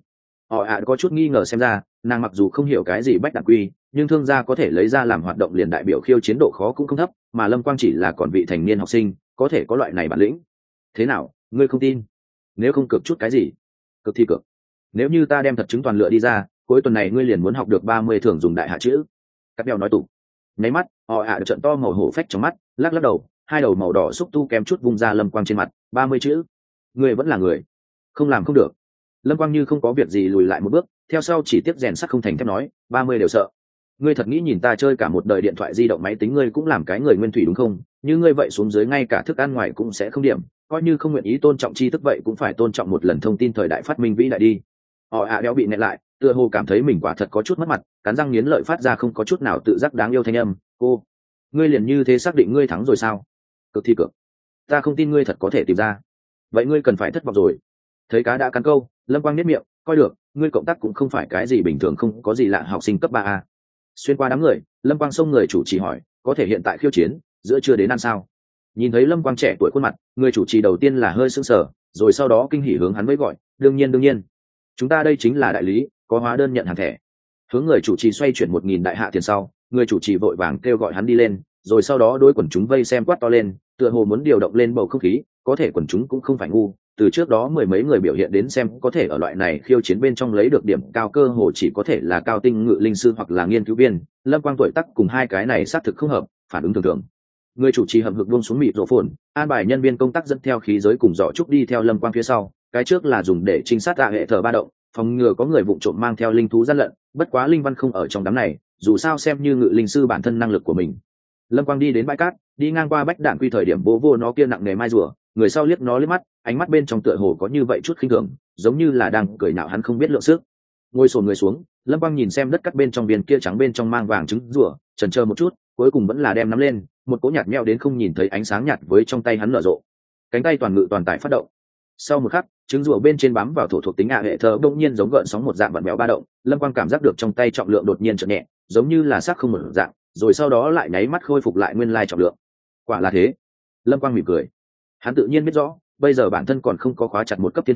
có chút nghi ngờ xem ra, nàng mặc dù không hiểu cái gì Bách Đạn Quy, nhưng thương gia có thể lấy ra làm hoạt động liền đại biểu khiêu chiến độ khó cũng không thấp, mà Lâm Quang chỉ là còn vị thành niên học sinh, có thể có loại này bản lĩnh. Thế nào, ngươi không tin? Nếu không cực chút cái gì? Cực thì cực. Nếu như ta đem thật chứng toàn lựa đi ra, cuối tuần này ngươi liền muốn học được 30 thưởng dùng đại hạ chữ. Cắt đeo nói tủ. Nháy mắt, trợn to màu hổ phách trong mắt, lắc lắc đầu, hai đầu màu đỏ xúc tu kém chút vung ra Lâm Quang trên mặt. 30 chữ. Ngươi vẫn là người, không làm không được. Lâm Quang như không có việc gì lùi lại một bước, theo sau chỉ tiếp rèn sắt không thành thép nói, 30 đều sợ. Ngươi thật nghĩ nhìn ta chơi cả một đời điện thoại di động máy tính ngươi cũng làm cái người nguyên thủy đúng không? Như ngươi vậy xuống dưới ngay cả thức ăn ngoài cũng sẽ không điểm, coi như không nguyện ý tôn trọng tri thức vậy cũng phải tôn trọng một lần thông tin thời đại phát minh vĩ đại đi. Đéo bị nẹt lại, tựa hồ cảm thấy mình quả thật có chút mất mặt, cắn răng nghiến lợi phát ra không có chút nào tự giác đáng yêu thanh âm. Cô, ngươi liền như thế xác định ngươi thắng rồi sao? Cực thì cực. Ta không tin ngươi thật có thể tìm ra. Vậy ngươi cần phải thất vọng rồi. Thấy cá đã cắn câu, Lâm Quang nhếch miệng, coi được, ngươi cộng tác cũng không phải cái gì bình thường không có gì lạ học sinh cấp 3A. Xuyên qua đám người, Lâm Quang xông người chủ trì hỏi, có thể hiện tại khiêu chiến, giữa chưa đến ăn sao? Nhìn thấy Lâm Quang trẻ tuổi khuôn mặt, người chủ trì đầu tiên là hơi sững sờ, rồi sau đó kinh hỉ hướng hắn mới gọi, đương nhiên. Chúng ta đây chính là đại lý, có hóa đơn nhận hàng thẻ. Hướng người chủ trì xoay chuyển 1000 đại hạ tiền sau, người chủ trì vội vàng kêu gọi hắn đi lên, rồi sau đó đối quần chúng vây xem quát to lên, tựa hồ muốn điều động lên bầu không khí, có thể quần chúng cũng không phải ngu, từ trước đó 10 mấy người biểu hiện đến xem có thể ở loại này khiêu chiến bên trong lấy được điểm cao cơ hồ chỉ có thể là cao tinh ngự linh sư hoặc là nghiên cứu viên. Lâm Quang tuổi tác cùng hai cái này xác thực không hợp, phản ứng thường. Người chủ trì hậm hực buông xuống mịt rổ phồn, an bài nhân viên công tác dẫn theo khí giới cùng giỏ trúc đi theo Lâm Quang phía sau, cái trước là dùng để trinh sát hệ thờ ba động, phòng ngừa có người vụng trộm mang theo linh thú gian lận, bất quá linh văn không ở trong đám này, dù sao xem như ngự linh sư bản thân năng lực của mình. Lâm Quang đi đến bãi cát, đi ngang qua Bách Đạn Quy thời điểm vô nó kia nặng nề mai rùa, người sau liếc nó liếc mắt, ánh mắt bên trong tựa hồ có như vậy chút khinh thường, giống như là đang cười nhạo hắn không biết lượng sức. Ngồi xổm người xuống, Lâm Quang nhìn xem đất cắt bên trong viên kia trắng bên trong mang vàng trứng rùa, chần chờ một chút, cuối cùng vẫn là đem nắm lên, một cỗ nhạt meo đến không nhìn thấy ánh sáng nhạt với trong tay hắn nở rộ. Cánh tay toàn ngự toàn tại phát động. Sau một khắc, trứng rùa bên trên bám vào thổ thuộc tính hệ thờ đột nhiên giống gợn sóng một dạng vặn vẹo ba động, Lâm Quang cảm giác được trong tay trọng lượng đột nhiên chợt nhẹ, giống như là xác không một dạng, rồi sau đó lại nháy mắt khôi phục lại nguyên lai trọng lượng. Quả là thế. Lâm Quang mỉm cười. Hắn tự nhiên biết rõ, bây giờ bản thân còn không có khóa chặt một cấp thiên phú,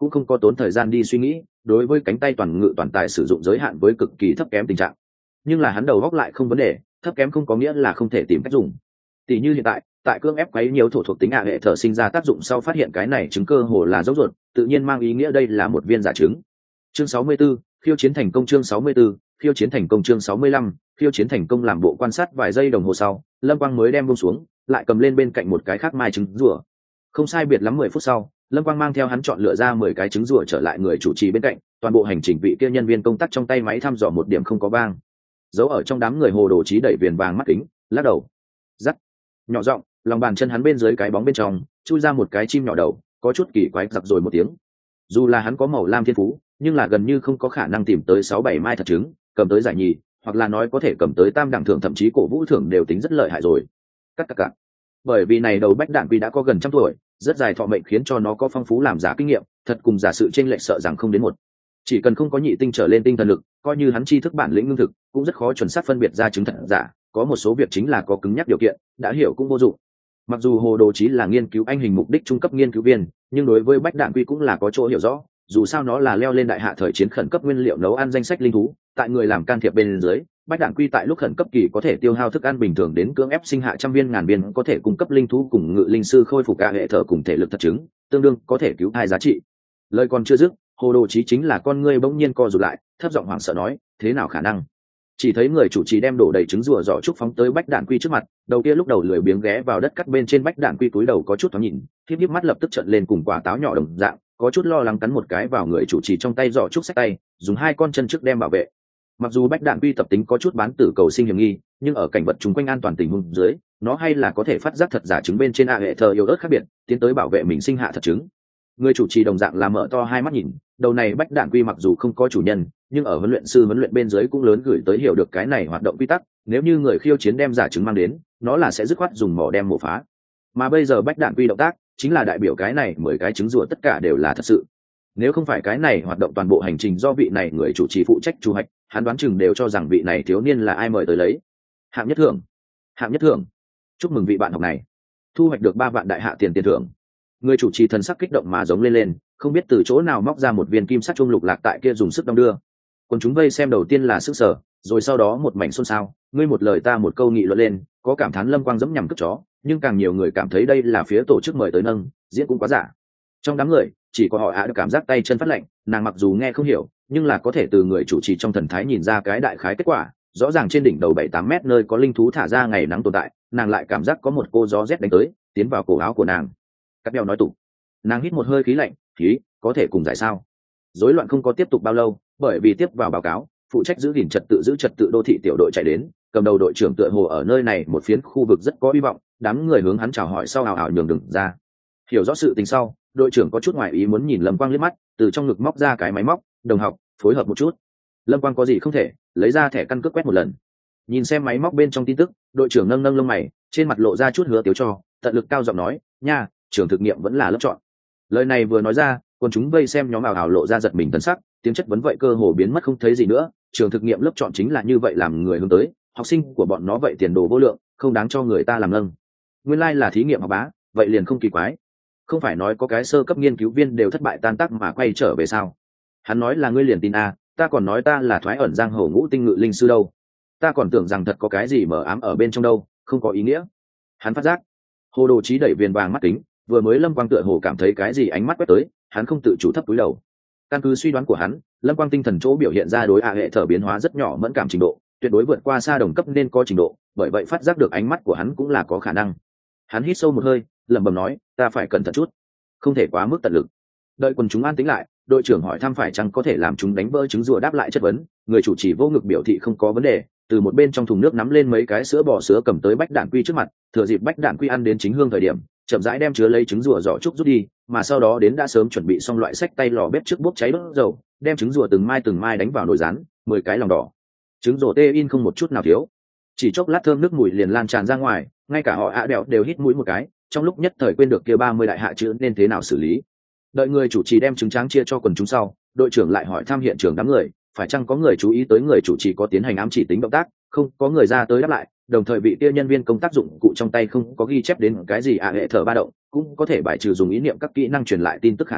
cũng không có tốn thời gian đi suy nghĩ đối với cánh tay toàn ngự toàn tài sử dụng giới hạn với cực kỳ thấp kém tình trạng. Nhưng là hắn đầu góc lại không vấn đề, thấp kém không có nghĩa là không thể tìm cách dùng. Tỷ như hiện tại cưỡng ép quấy nhiều thổ thuộc tính hệ thở sinh ra tác dụng sau phát hiện cái này chứng cơ hồ là dấu ruột, tự nhiên mang ý nghĩa đây là một viên giả trứng. Chương 64, khiêu chiến thành công. Chương 64, khiêu chiến thành công. Chương 65, khiêu chiến thành công. Làm bộ quan sát vài giây đồng hồ sau, Lâm Quang mới đem buông xuống, lại cầm lên bên cạnh một cái khác mai trứng rùa. Không sai biệt lắm 10 phút sau, Lâm Quang mang theo hắn chọn lựa ra 10 cái trứng rùa trở lại người chủ trì bên cạnh, toàn bộ hành trình vị kia nhân viên công tác trong tay máy thăm dò một điểm không có vang. Giấu ở trong đám người Hồ Đồ Chí đẩy viền vàng mắt kính, lắc đầu. Rắc. Nhỏ giọng, lòng bàn chân hắn bên dưới cái bóng bên trong, chui ra một cái chim nhỏ đầu, có chút kỳ quái giặc rồi một tiếng. Dù là hắn có màu lam thiên phú, nhưng là gần như không có khả năng tìm tới 6-7 mai thật trứng, cầm tới giải nhì, hoặc là nói có thể cầm tới tam đẳng thưởng thậm chí cổ vũ thưởng đều tính rất lợi hại rồi. Cắt. Bởi vì này đầu bách đạn quy đã có gần trăm tuổi, rất dài thọ mệnh khiến cho nó có phong phú làm giả kinh nghiệm, thật cùng giả sự chênh lệch sợ rằng không đến một. Chỉ cần không có nhị tinh trở lên tinh thần lực, coi như hắn tri thức bản lĩnh ngưng thực, cũng rất khó chuẩn xác phân biệt ra chứng thật giả, có một số việc chính là có cứng nhắc điều kiện, đã hiểu cũng vô dụng. Mặc dù Hồ Đồ Chí là nghiên cứu anh hình mục đích trung cấp nghiên cứu viên, nhưng đối với bách đạn quy cũng là có chỗ hiểu rõ, dù sao nó là leo lên đại hạ thời chiến khẩn cấp nguyên liệu nấu ăn danh sách linh thú, tại người làm can thiệp bên dưới, bách đạn quy tại lúc khẩn cấp kỳ có thể tiêu hao thức ăn bình thường đến cưỡng ép sinh hạ trăm viên ngàn viên có thể cung cấp linh thú cùng ngự linh sư khôi phục cả hệ thở cùng thể lực thật chứng, tương đương có thể cứu thai giá trị. Lời còn chưa dứt, Hồ Đồ Chí chính là con ngươi bỗng nhiên co rụt lại, thấp giọng hoảng sợ nói, thế nào khả năng? Chỉ thấy người chủ trì đem đổ đầy trứng rùa giỏ trúc phóng tới bách đạn quy trước mặt, đầu kia lúc đầu lười biếng ghé vào đất cắt bên trên bách đạn quy túi đầu có chút thoáng nhìn, híp mắt lập tức trợn lên cùng quả táo nhỏ đồng dạng, có chút lo lắng cắn một cái vào người chủ trì trong tay giỏ trúc xách tay, dùng hai con chân trước đem bảo vệ. Mặc dù bách đạn quy tập tính có chút bán tử cầu sinh hiểm nghi, nhưng ở cảnh vật chung quanh an toàn tình huống dưới, nó hay là có thể phát giác thật giả trứng bên trên hệ thờ yếu ớt khác biệt, tiến tới bảo vệ mình sinh hạ thật trứng. Người chủ trì đồng dạng là mở to hai mắt nhìn, đầu này bách đạn quy mặc dù không có chủ nhân, nhưng ở huấn luyện sư huấn luyện bên dưới cũng lớn gửi tới hiểu được cái này hoạt động quy tắc, nếu như người khiêu chiến đem giả trứng mang đến, nó là sẽ dứt khoát dùng mỏ đem mổ phá. Mà bây giờ bách đạn quy động tác chính là đại biểu cái này 10 cái trứng rùa tất cả đều là thật sự. Nếu không phải cái này hoạt động toàn bộ hành trình do vị này người chủ trì phụ trách chủ hoạch, hắn đoán chừng đều cho rằng vị này thiếu niên là ai mời tới lấy. Hạng nhất thưởng. Chúc mừng vị bạn học này thu hoạch được 3 vạn đại hạ tiền thưởng. Người chủ trì thần sắc kích động mà giống lên, không biết từ chỗ nào móc ra một viên kim sắt chuông lục lạc tại kia dùng sức đong đưa. Còn chúng vây xem đầu tiên là sức sở, rồi sau đó một mảnh xôn xao, ngươi một lời ta một câu nghị luận lên, có cảm thán Lâm Quang dẫm nhằm cướp chó, nhưng càng nhiều người cảm thấy đây là phía tổ chức mời tới nâng, diễn cũng quá giả. Trong đám người, chỉ có họ được cảm giác tay chân phát lạnh, nàng mặc dù nghe không hiểu, nhưng là có thể từ người chủ trì trong thần thái nhìn ra cái đại khái kết quả. Rõ ràng trên đỉnh đầu 7-8 mét nơi có linh thú thả ra ngày nắng tồn tại, nàng lại cảm giác có một cô gió rét đánh tới, tiến vào cổ áo của nàng. Cắt đeo nói tủ, nàng hít một hơi khí lạnh, khí có thể cùng giải sao? Rối loạn không có tiếp tục bao lâu, bởi vì tiếp vào báo cáo, phụ trách giữ gìn trật tự đô thị tiểu đội chạy đến, cầm đầu đội trưởng tựa hồ ở nơi này một phiến khu vực rất có hy vọng, đám người hướng hắn chào hỏi sau ảo ảo nhường đường ra. Hiểu rõ sự tình sau, đội trưởng có chút ngoài ý muốn nhìn Lâm Quang liếc mắt, từ trong ngực móc ra cái máy móc, đồng học, phối hợp một chút. Lâm Quang có gì không thể, lấy ra thẻ căn cước quét một lần. Nhìn xem máy móc bên trong tin tức, đội trưởng nâng lông mày, trên mặt lộ ra chút hứa tiếu cho, tận lực cao giọng nói, nha, trường thực nghiệm vẫn là lớp chọn. Lời này vừa nói ra, còn chúng vây xem nhóm ảo ảo lộ ra giật mình tấn sắc, tiếng chất vấn vậy cơ hồ biến mất không thấy gì nữa. Trường thực nghiệm lớp chọn chính là như vậy làm người hướng tới, học sinh của bọn nó vậy tiền đồ vô lượng, không đáng cho người ta làm nâng. Nguyên lai là thí nghiệm học bá, vậy liền không kỳ quái. Không phải nói có cái sơ cấp nghiên cứu viên đều thất bại tan tác mà quay trở về sao? Hắn nói là ngươi liền tin a, ta còn nói ta là thoái ẩn giang hồ ngũ tinh ngự linh sư đâu, ta còn tưởng rằng thật có cái gì mờ ám ở bên trong đâu, không có ý nghĩa. Hắn phát giác Hồ Đồ Chí đẩy viền vàng mắt kính, vừa mới Lâm Quang tựa hồ cảm thấy cái gì ánh mắt quét tới, hắn không tự chủ thấp cúi đầu. Căn cứ suy đoán của hắn, Lâm Quang tinh thần chỗ biểu hiện ra đối hệ thở biến hóa rất nhỏ mẫn cảm trình độ, tuyệt đối vượt qua xa đồng cấp nên có trình độ, bởi vậy phát giác được ánh mắt của hắn cũng là có khả năng. Hắn hít sâu một hơi, lẩm bẩm nói, ta phải cẩn thận chút, không thể quá mức tận lực. Đợi quần chúng an tĩnh lại, đội trưởng hỏi thăm phải chăng có thể làm chúng đánh vỡ trứng rùa đáp lại chất vấn, người chủ trì vô ngực biểu thị không có vấn đề, từ một bên trong thùng nước nắm lên mấy cái sữa bò sữa cầm tới bách đạn quy trước mặt, thừa dịp bách đạn quy ăn đến chính hương thời điểm, chậm rãi đem chứa lấy trứng rùa giỏ trúc rút đi, mà sau đó đến đã sớm chuẩn bị xong loại sách tay lò bếp trước bốc cháy đốt dầu, đem trứng rùa từng mai đánh vào nồi rán, 10 cái lòng đỏ, trứng rùa tê in không một chút nào thiếu. Chỉ chốc lát thơm nước mùi liền lan tràn ra ngoài, ngay cả họ đẹo đều hít mũi một cái, trong lúc nhất thời quên được kia 30 đại hạ chữ nên thế nào xử lý. Đợi người chủ trì đem trứng tráng chia cho quần chúng sau, đội trưởng lại hỏi thăm hiện trường đám người, phải chăng có người chú ý tới người chủ trì có tiến hành ám chỉ tính động tác, không có người ra tới đáp lại, đồng thời vị kia nhân viên công tác dụng cụ trong tay không có ghi chép đến cái gì hệ thở ba động, cũng có thể bài trừ dùng ý niệm các kỹ năng truyền lại tin tức khả năng,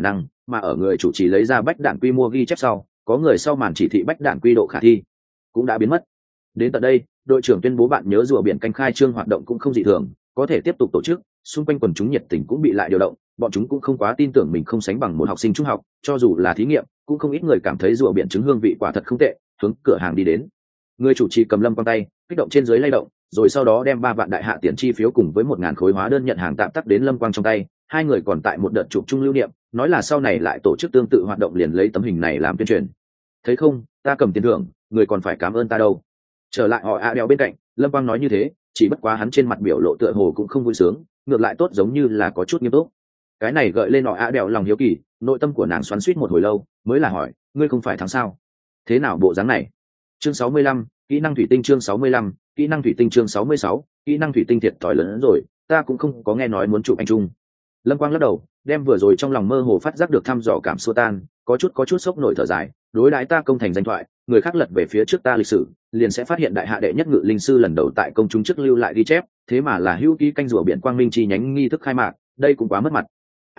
mà ở người chủ trì lấy ra bách đạn quy mô ghi chép sau, có người sau màn chỉ thị bách đạn quy độ khả thi cũng đã biến mất. Đến tận đây, đội trưởng tuyên bố bạn nhớ rùa biển canh khai trương hoạt động cũng không dị thường, có thể tiếp tục tổ chức. Xung quanh quần chúng nhiệt tình cũng bị lại điều động, bọn chúng cũng không quá tin tưởng mình không sánh bằng một học sinh trung học, cho dù là thí nghiệm cũng không ít người cảm thấy rùa biển trứng hương vị quả thật không tệ, hướng cửa hàng đi đến. Người chủ trì cầm Lâm Quang tay, kích động trên dưới lay động, rồi sau đó đem 3 vạn đại hạ tiền chi phiếu cùng với 1000 khối hóa đơn nhận hàng tạm tắc đến Lâm Quang trong tay. Hai người còn tại một đợt chụp chung lưu niệm, nói là sau này lại tổ chức tương tự hoạt động liền lấy tấm hình này làm tuyên truyền. Thấy không, ta cầm tiền thưởng, người còn phải cảm ơn ta đâu. Trở lại họ đèo bên cạnh, Lâm Quang nói như thế, chỉ bất quá hắn trên mặt biểu lộ tựa hồ cũng không vui sướng, ngược lại tốt giống như là có chút nghiêm túc. Cái này gợi lên họ đèo lòng hiếu kỳ, nội tâm của nàng xoắn xuýt một hồi lâu, mới là hỏi, ngươi không phải thắng sao? Thế nào bộ dáng này? Chương 65, kỹ năng thủy tinh chương 65, kỹ năng thủy tinh chương 66, kỹ năng thủy tinh thiệt thòi lớn hơn rồi, ta cũng không có nghe nói muốn chụp anh trung. Lâm Quang lắc đầu, đem vừa rồi trong lòng mơ hồ phát giác được thăm dò cảm xua tan, có chút sốc nổi thở dài, đối đãi ta công thành danh thoại, người khác lật về phía trước ta lịch sử, liền sẽ phát hiện đại hạ đệ nhất ngự linh sư lần đầu tại công chúng trước lưu lại ghi chép, thế mà là hữu ký canh rùa biển quang minh chi nhánh nghi thức khai mạc, đây cũng quá mất mặt.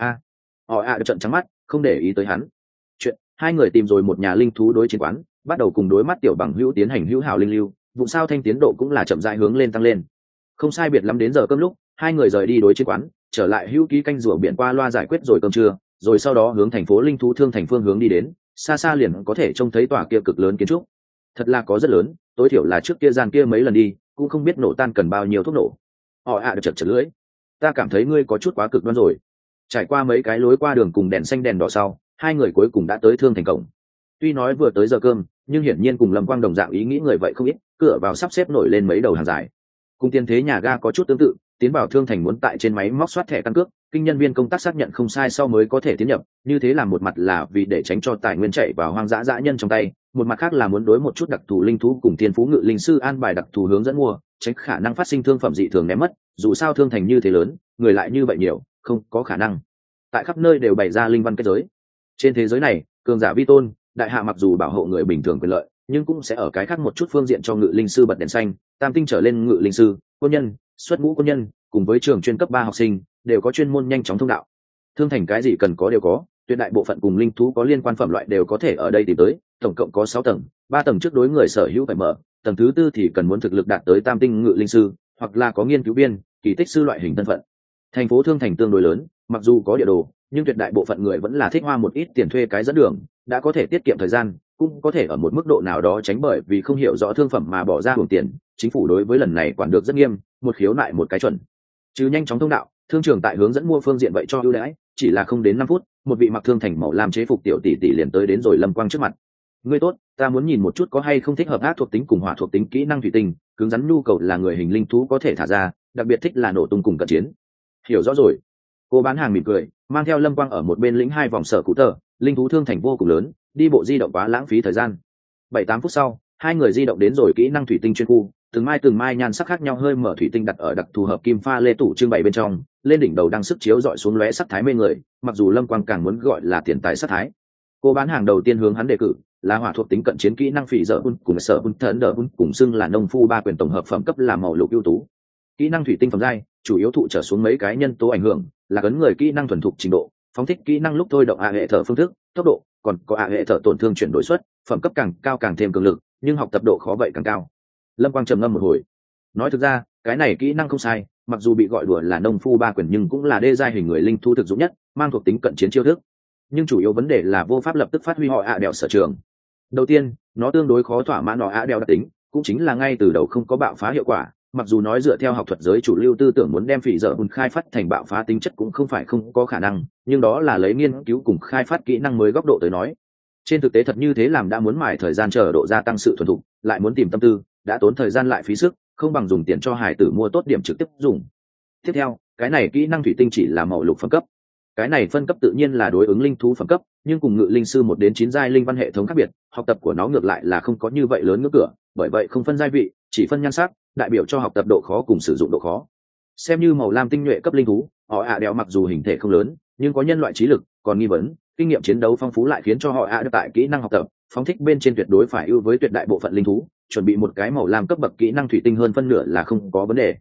Họ trợn trắng mắt, không để ý tới hắn. Chuyện, hai người tìm rồi một nhà linh thú đối chiến quán, bắt đầu cùng đối mắt tiểu bằng hữu tiến hành hữu hảo linh lưu, vụ sao thanh tiến độ cũng là chậm rãi hướng lên tăng lên. Không sai biệt lắm đến giờ cơm lúc, hai người rời đi đối chiến quán, trở lại hữu ký canh rùa biển qua loa giải quyết rồi cơm trưa, rồi sau đó hướng thành phố linh thú thương thành phương hướng đi đến. Xa xa liền có thể trông thấy tòa kia cực lớn kiến trúc, thật là có rất lớn, tối thiểu là trước kia gian kia mấy lần đi cũng không biết nổ tan cần bao nhiêu thuốc nổ. Họ được chật lưỡi, ta cảm thấy ngươi có chút quá cực đoan rồi. Trải qua mấy cái lối qua đường cùng đèn xanh đèn đỏ sau, hai người cuối cùng đã tới thương thành cổng. Tuy nói vừa tới giờ cơm, nhưng hiển nhiên cùng Lâm Quang đồng dạng ý nghĩ người vậy không ít, cửa vào sắp xếp nổi lên mấy đầu hàng dài. Cùng tiền thế nhà ga có chút tương tự, tiến vào thương thành muốn tại trên máy móc soát thẻ căn cước, kinh nhân viên công tác xác nhận không sai sau mới có thể tiến nhập, như thế là một mặt là vì để tránh cho tài nguyên chạy vào hoang dã dã nhân trong tay, một mặt khác là muốn đối một chút đặc thù linh thú cùng thiên phú ngự linh sư an bài đặc thù hướng dẫn mua, tránh khả năng phát sinh thương phẩm dị thường ném mất, dù sao thương thành như thế lớn, người lại như vậy nhiều, không có khả năng tại khắp nơi đều bày ra linh văn kết giới. Trên thế giới này, cường giả vi tôn, đại hạ mặc dù bảo hộ người bình thường quyền lợi, nhưng cũng sẽ ở cái khác một chút phương diện cho ngự linh sư bật đèn xanh, tam tinh trở lên ngự linh sư, quân nhân, xuất ngũ quân nhân, cùng với trường chuyên cấp 3 học sinh, đều có chuyên môn nhanh chóng thông đạo. Thương thành cái gì cần có đều có, tuyệt đại bộ phận cùng linh thú có liên quan phẩm loại đều có thể ở đây tìm tới, tổng cộng có 6 tầng, 3 tầng trước đối người sở hữu phải mở, tầng thứ 4 thì cần muốn thực lực đạt tới tam tinh ngự linh sư, hoặc là có nghiên cứu viên, kỳ tích sư loại hình thân phận. Thành phố thương thành tương đối lớn, mặc dù có địa đồ, nhưng tuyệt đại bộ phận người vẫn là thích hoa một ít tiền thuê cái dẫn đường, đã có thể tiết kiệm thời gian, cũng có thể ở một mức độ nào đó tránh bởi vì không hiểu rõ thương phẩm mà bỏ ra hưởng tiền. Chính phủ đối với lần này quản được rất nghiêm, một khiếu nại một cái chuẩn. Chứ nhanh chóng thông đạo, thương trường tại hướng dẫn mua phương diện vậy cho ưu đãi, chỉ là không đến 5 phút, một vị mặc thương thành màu lam chế phục tiểu tỷ tỷ liền tới đến rồi Lâm Quang trước mặt. Ngươi tốt, ta muốn nhìn một chút có hay không thích hợp ác thuộc tính cùng hỏa thuộc tính kỹ năng thủy tinh, cứng rắn nhu cầu là người hình linh thú có thể thả ra, đặc biệt thích là nổ tung cùng cận chiến. Hiểu rõ rồi. Cô bán hàng mỉm cười, mang theo Lâm Quang ở một bên lĩnh 2 vòng sở cụ tờ, linh thú thương thành vô cùng lớn, đi bộ di động quá lãng phí thời gian. 7-8 phút sau, hai người di động đến rồi kỹ năng thủy tinh chuyên khu, từng mai nhan sắc khác nhau hơi mở thủy tinh đặt ở đặc thù hợp kim pha lê tủ trưng bày bên trong, lên đỉnh đầu đang sức chiếu dọi xuống lóe sắc thái mê người, mặc dù Lâm Quang càng muốn gọi là tiền tài sắc thái. Cô bán hàng đầu tiên hướng hắn đề cử là hỏa thuộc tính cận chiến kỹ năng phỉ dở hun cùng sở hun thần đờ hun cùng xưng là nông phu 3 quyền tổng hợp phẩm cấp là màu lục ưu tú. Kỹ năng thủy tinh phẩm giai, chủ yếu thụ trở xuống mấy cái nhân tố ảnh hưởng, là cấn người kỹ năng thuần thục trình độ, phóng thích kỹ năng lúc thôi động hệ thở phương thức, tốc độ, còn có hệ thở tổn thương chuyển đổi suất, phẩm cấp càng cao càng thêm cường lực, nhưng học tập độ khó vậy càng cao. Lâm Quang trầm ngâm một hồi, nói thực ra, cái này kỹ năng không sai, mặc dù bị gọi đùa là nông phu 3 quyền nhưng cũng là đê giai hình người linh thu thực dụng nhất, mang thuộc tính cận chiến chiêu thức. Nhưng chủ yếu vấn đề là vô pháp lập tức phát huy họ đèo sở trường. Đầu tiên, nó tương đối khó thỏa mãn họ đèo đặc tính, cũng chính là ngay từ đầu không có bạo phá hiệu quả. Mặc dù nói dựa theo học thuật giới chủ lưu tư tưởng muốn đem phỉ dở bùn khai phát thành bạo phá tính chất cũng không phải không có khả năng, nhưng đó là lấy nghiên cứu cùng khai phát kỹ năng mới góc độ tới nói. Trên thực tế thật như thế làm đã muốn mài thời gian chờ độ gia tăng sự thuần thục, lại muốn tìm tâm tư, đã tốn thời gian lại phí sức, không bằng dùng tiền cho hải tử mua tốt điểm trực tiếp dùng. Tiếp theo, cái này kỹ năng thủy tinh chỉ là màu lục phẩm cấp. Cái này phân cấp tự nhiên là đối ứng linh thú phẩm cấp, nhưng cùng ngự linh sư 1 đến 9 giai linh văn hệ thống khác biệt, học tập của nó ngược lại là không có như vậy lớn ngưỡng cửa, bởi vậy không phân giai vị, chỉ phân nhan sắc, đại biểu cho học tập độ khó cùng sử dụng độ khó. Xem như màu lam tinh nhuệ cấp linh thú, họ đèo mặc dù hình thể không lớn, nhưng có nhân loại trí lực, còn nghi vấn, kinh nghiệm chiến đấu phong phú lại khiến cho họ được tại kỹ năng học tập, phóng thích bên trên tuyệt đối phải ưu với tuyệt đại bộ phận linh thú, chuẩn bị một cái màu lam cấp bậc kỹ năng thủy tinh hơn phân nửa là không có vấn đề.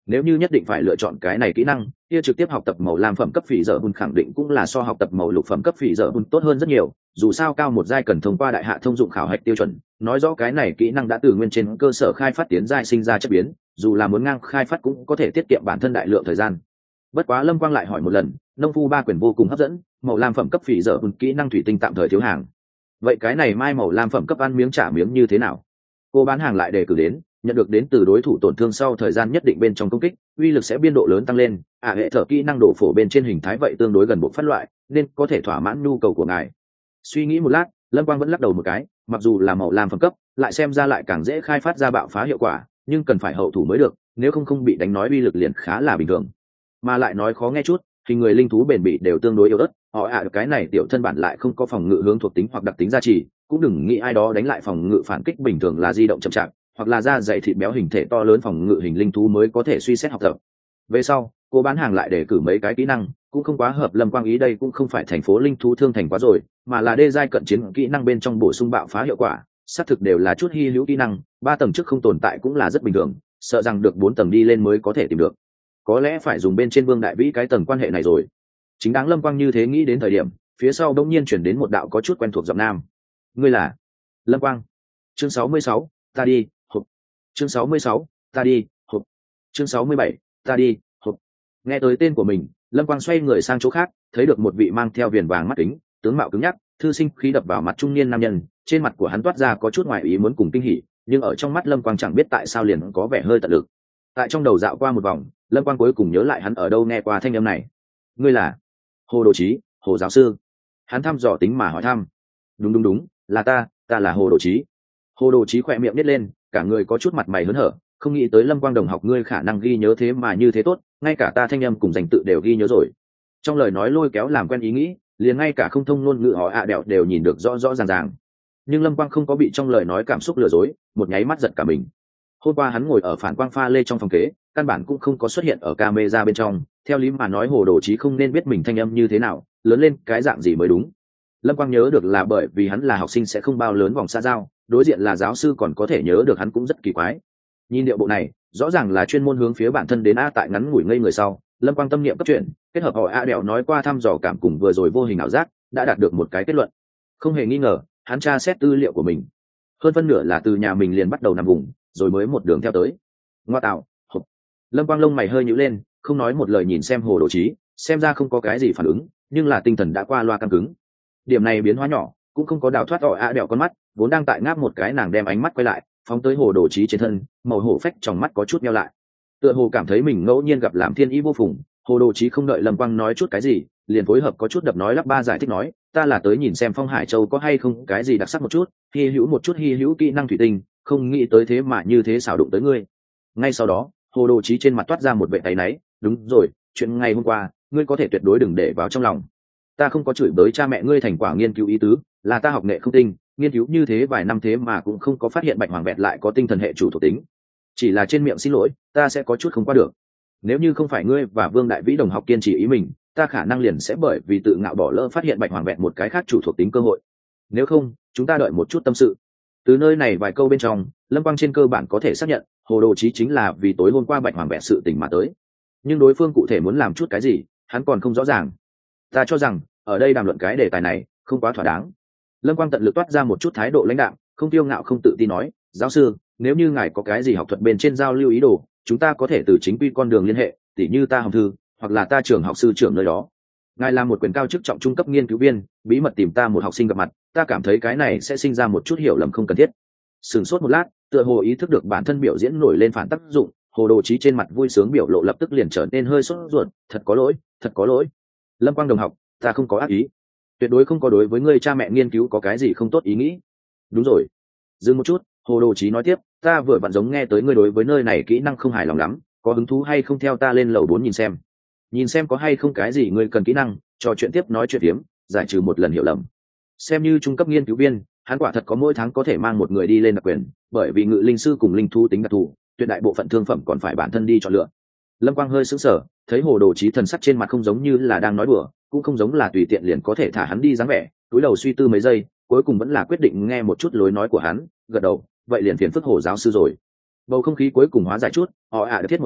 Nếu như nhất định phải lựa chọn cái này kỹ năng, kia trực tiếp học tập màu lam phẩm cấp phỉ dở bùn khẳng định cũng là so học tập màu lục phẩm cấp phỉ dở bùn tốt hơn rất nhiều, dù sao cao một giai cần thông qua đại hạ thông dụng khảo hạch tiêu chuẩn, nói rõ cái này kỹ năng đã từ nguyên trên cơ sở khai phát tiến giai sinh ra chất biến, dù là muốn ngang khai phát cũng có thể tiết kiệm bản thân đại lượng thời gian. Bất quá Lâm Quang lại hỏi một lần, nông phu ba quyền vô cùng hấp dẫn, màu lam phẩm cấp phỉ dở bùn kỹ năng thủy tinh tạm thời thiếu hàng. Vậy cái này mai màu lam phẩm cấp ăn miếng trả miếng như thế nào? Cô bán hàng lại đề cử đến, nhận được đến từ đối thủ tổn thương sau thời gian nhất định bên trong công kích, uy lực sẽ biên độ lớn tăng lên, hệ thở kỹ năng đổ phổ bên trên hình thái vậy tương đối gần bộ phát loại, nên có thể thỏa mãn nhu cầu của ngài. Suy nghĩ một lát, Lâm Quang vẫn lắc đầu một cái, mặc dù là màu lam phẩm cấp, lại xem ra lại càng dễ khai phát ra bạo phá hiệu quả, nhưng cần phải hậu thủ mới được, nếu không bị đánh nói uy lực liền khá là bình thường. Mà lại nói khó nghe chút, thì người linh thú bền bỉ đều tương đối yếu ớt, họ cái này tiểu thân bản lại không có phòng ngự hướng thuộc tính hoặc đặc tính gia trì, cũng đừng nghĩ ai đó đánh lại phòng ngự phản kích bình thường là di động chậm chạp, hoặc là da dày thịt béo hình thể to lớn phòng ngự hình linh thú mới có thể suy xét học tập. Về sau cô bán hàng lại để cử mấy cái kỹ năng cũng không quá hợp Lâm Quang ý, đây cũng không phải thành phố linh thú thương thành quá rồi, mà là đê giai cận chiến kỹ năng bên trong bổ sung bạo phá hiệu quả, xác thực đều là chút hy hữu kỹ năng, 3 tầng trước không tồn tại cũng là rất bình thường, sợ rằng được 4 tầng đi lên mới có thể tìm được, có lẽ phải dùng bên trên Vương Đại Vĩ cái tầng quan hệ này rồi. Chính đáng Lâm Quang như thế nghĩ đến thời điểm, phía sau đột nhiên chuyển đến một đạo có chút quen thuộc giọng nam. Ngươi là Lâm Quang? Chương 66, ta đi hộp. Chương 66, ta đi hộp. Chương 67, ta đi hộp. Nghe tới tên của mình, Lâm Quang xoay người sang chỗ khác, thấy được một vị mang theo viền vàng mắt kính, tướng mạo cứng nhắc, thư sinh khí đập vào mặt trung niên nam nhân, trên mặt của hắn toát ra có chút ngoài ý muốn cùng kinh hỉ, nhưng ở trong mắt Lâm Quang chẳng biết tại sao liền có vẻ hơi tận lực. Tại trong đầu dạo qua một vòng, Lâm Quang cuối cùng nhớ lại hắn ở đâu nghe qua thanh âm này. Ngươi là Hồ Đồ Chí, Hồ giáo sư? Hắn thăm dò tính mà hỏi thăm. Đúng, là ta là Hồ Đồ Chí. Hồ Đồ Chí khỏe miệng nít lên, cả người có chút mặt mày hớn hở, không nghĩ tới Lâm Quang đồng học ngươi khả năng ghi nhớ thế mà như thế tốt, ngay cả ta thanh âm cùng danh tự đều ghi nhớ rồi. Trong lời nói lôi kéo làm quen ý nghĩ, liền ngay cả không thông ngôn ngữ họ đẹo đều nhìn được rõ ràng. Nhưng Lâm Quang không có bị trong lời nói cảm xúc lừa dối, một nháy mắt giật cả mình. Hôm qua hắn ngồi ở phản quang pha lê trong phòng kế, căn bản cũng không có xuất hiện ở camera bên trong, theo lý mà nói Hồ Đồ Chí không nên biết mình thanh âm như thế nào, lớn lên cái dạng gì mới đúng. Lâm Quang nhớ được là bởi vì hắn là học sinh sẽ không bao lớn vòng xã giao, đối diện là giáo sư còn có thể nhớ được hắn cũng rất kỳ quái. Nhìn điệu bộ này, rõ ràng là chuyên môn hướng phía bản thân đến tại ngắn ngủi ngây người sau, Lâm Quang tâm niệm cấp chuyện, kết hợp họ đẹo nói qua thăm dò cảm cùng vừa rồi vô hình ảo giác, đã đạt được một cái kết luận. Không hề nghi ngờ, hắn tra xét tư liệu của mình, hơn phân nửa là từ nhà mình liền bắt đầu nằm vùng, rồi mới một đường theo tới. Ngoa tạo, hộp. Lâm Quang lông mày hơi nhíu lên, không nói một lời nhìn xem Hồ Đồ Chí, xem ra không có cái gì phản ứng, nhưng là tinh thần đã qua loa căng cứng. Điểm này biến hóa nhỏ, cũng không có đào thoát đẹo con mắt, vốn đang tại ngáp một cái nàng đem ánh mắt quay lại, phóng tới Hồ Đồ Chí trên thân, màu hổ phách trong mắt có chút nheo lại. Tựa hồ cảm thấy mình ngẫu nhiên gặp làm thiên ý vô phùng, Hồ Đồ Chí không đợi Lâm Quang nói chút cái gì, liền phối hợp có chút đập nói lắp ba giải thích nói, ta là tới nhìn xem Phong Hải Châu có hay không cái gì đặc sắc một chút, hy hữu kỹ năng thủy tinh, không nghĩ tới thế mà như thế xảo đụng tới ngươi. Ngay sau đó, Hồ Đồ Chí trên mặt toát ra một vẻ áy náy, đúng rồi, chuyện ngày hôm qua, ngươi có thể tuyệt đối đừng để vào trong lòng. Ta không có chửi bới cha mẹ ngươi thành quả nghiên cứu ý tứ, là ta học nghệ không tinh, nghiên cứu như thế vài năm thế mà cũng không có phát hiện bạch hoàng bẹt lại có tinh thần hệ chủ thuộc tính. Chỉ là trên miệng xin lỗi, ta sẽ có chút không qua được. Nếu như không phải ngươi và Vương Đại Vĩ đồng học kiên trì ý mình, ta khả năng liền sẽ bởi vì tự ngạo bỏ lỡ phát hiện bạch hoàng bẹt một cái khác chủ thuộc tính cơ hội. Nếu không, chúng ta đợi một chút tâm sự. Từ nơi này vài câu bên trong, Lâm Quang trên cơ bản có thể xác nhận Hồ Đồ Chí chính là vì tối hôm qua bạch hoàng bẹt sự tình mà tới, nhưng đối phương cụ thể muốn làm chút cái gì hắn còn không rõ ràng. Ta cho rằng ở đây đàm luận cái đề tài này không quá thỏa đáng. Lâm Quang tận lực toát ra một chút thái độ lãnh đạm, không tiêu ngạo không tự tin nói, giáo sư, nếu như ngài có cái gì học thuật bên trên giao lưu ý đồ, chúng ta có thể từ chính quy con đường liên hệ, tỉ như ta hồng thư hoặc là ta trường học sư trưởng nơi đó. Ngài là một quyền cao chức trọng trung cấp nghiên cứu viên, bí mật tìm ta một học sinh gặp mặt, ta cảm thấy cái này sẽ sinh ra một chút hiểu lầm không cần thiết. Sửng sốt một lát, tựa hồ ý thức được bản thân biểu diễn nổi lên phản tác dụng, Hồ Đồ Chí trên mặt vui sướng biểu lộ lập tức liền trở nên hơi sốt ruột, thật có lỗi. Lâm Quang đồng học, ta không có ác ý, tuyệt đối không có đối với ngươi cha mẹ nghiên cứu có cái gì không tốt ý nghĩ. Đúng rồi. Dừng một chút, Hồ Đồ Chí nói tiếp, ta vừa vặn giống nghe tới ngươi đối với nơi này kỹ năng không hài lòng lắm, có hứng thú hay không theo ta lên lầu 4 nhìn xem có hay không cái gì ngươi cần kỹ năng, trò chuyện tiếp nói chuyện tiếm, giải trừ một lần hiểu lầm. Xem như trung cấp nghiên cứu viên, hắn quả thật có mỗi tháng có thể mang một người đi lên đặc quyền, bởi vì ngự linh sư cùng linh thú tính đặc thù, tuyệt đại bộ phận thương phẩm còn phải bản thân đi chọn lựa. Lâm Quang hơi sững sờ, thấy Hồ Đồ Chí thần sắc trên mặt không giống như là đang nói đùa, cũng không giống là tùy tiện liền có thể thả hắn đi dáng vẻ, túi đầu suy tư mấy giây, cuối cùng vẫn là quyết định nghe một chút lối nói của hắn, gật đầu, vậy liền phiền phức Hồ giáo sư rồi. Bầu không khí cuối cùng hóa giải chút, họ được thiết một tiếng,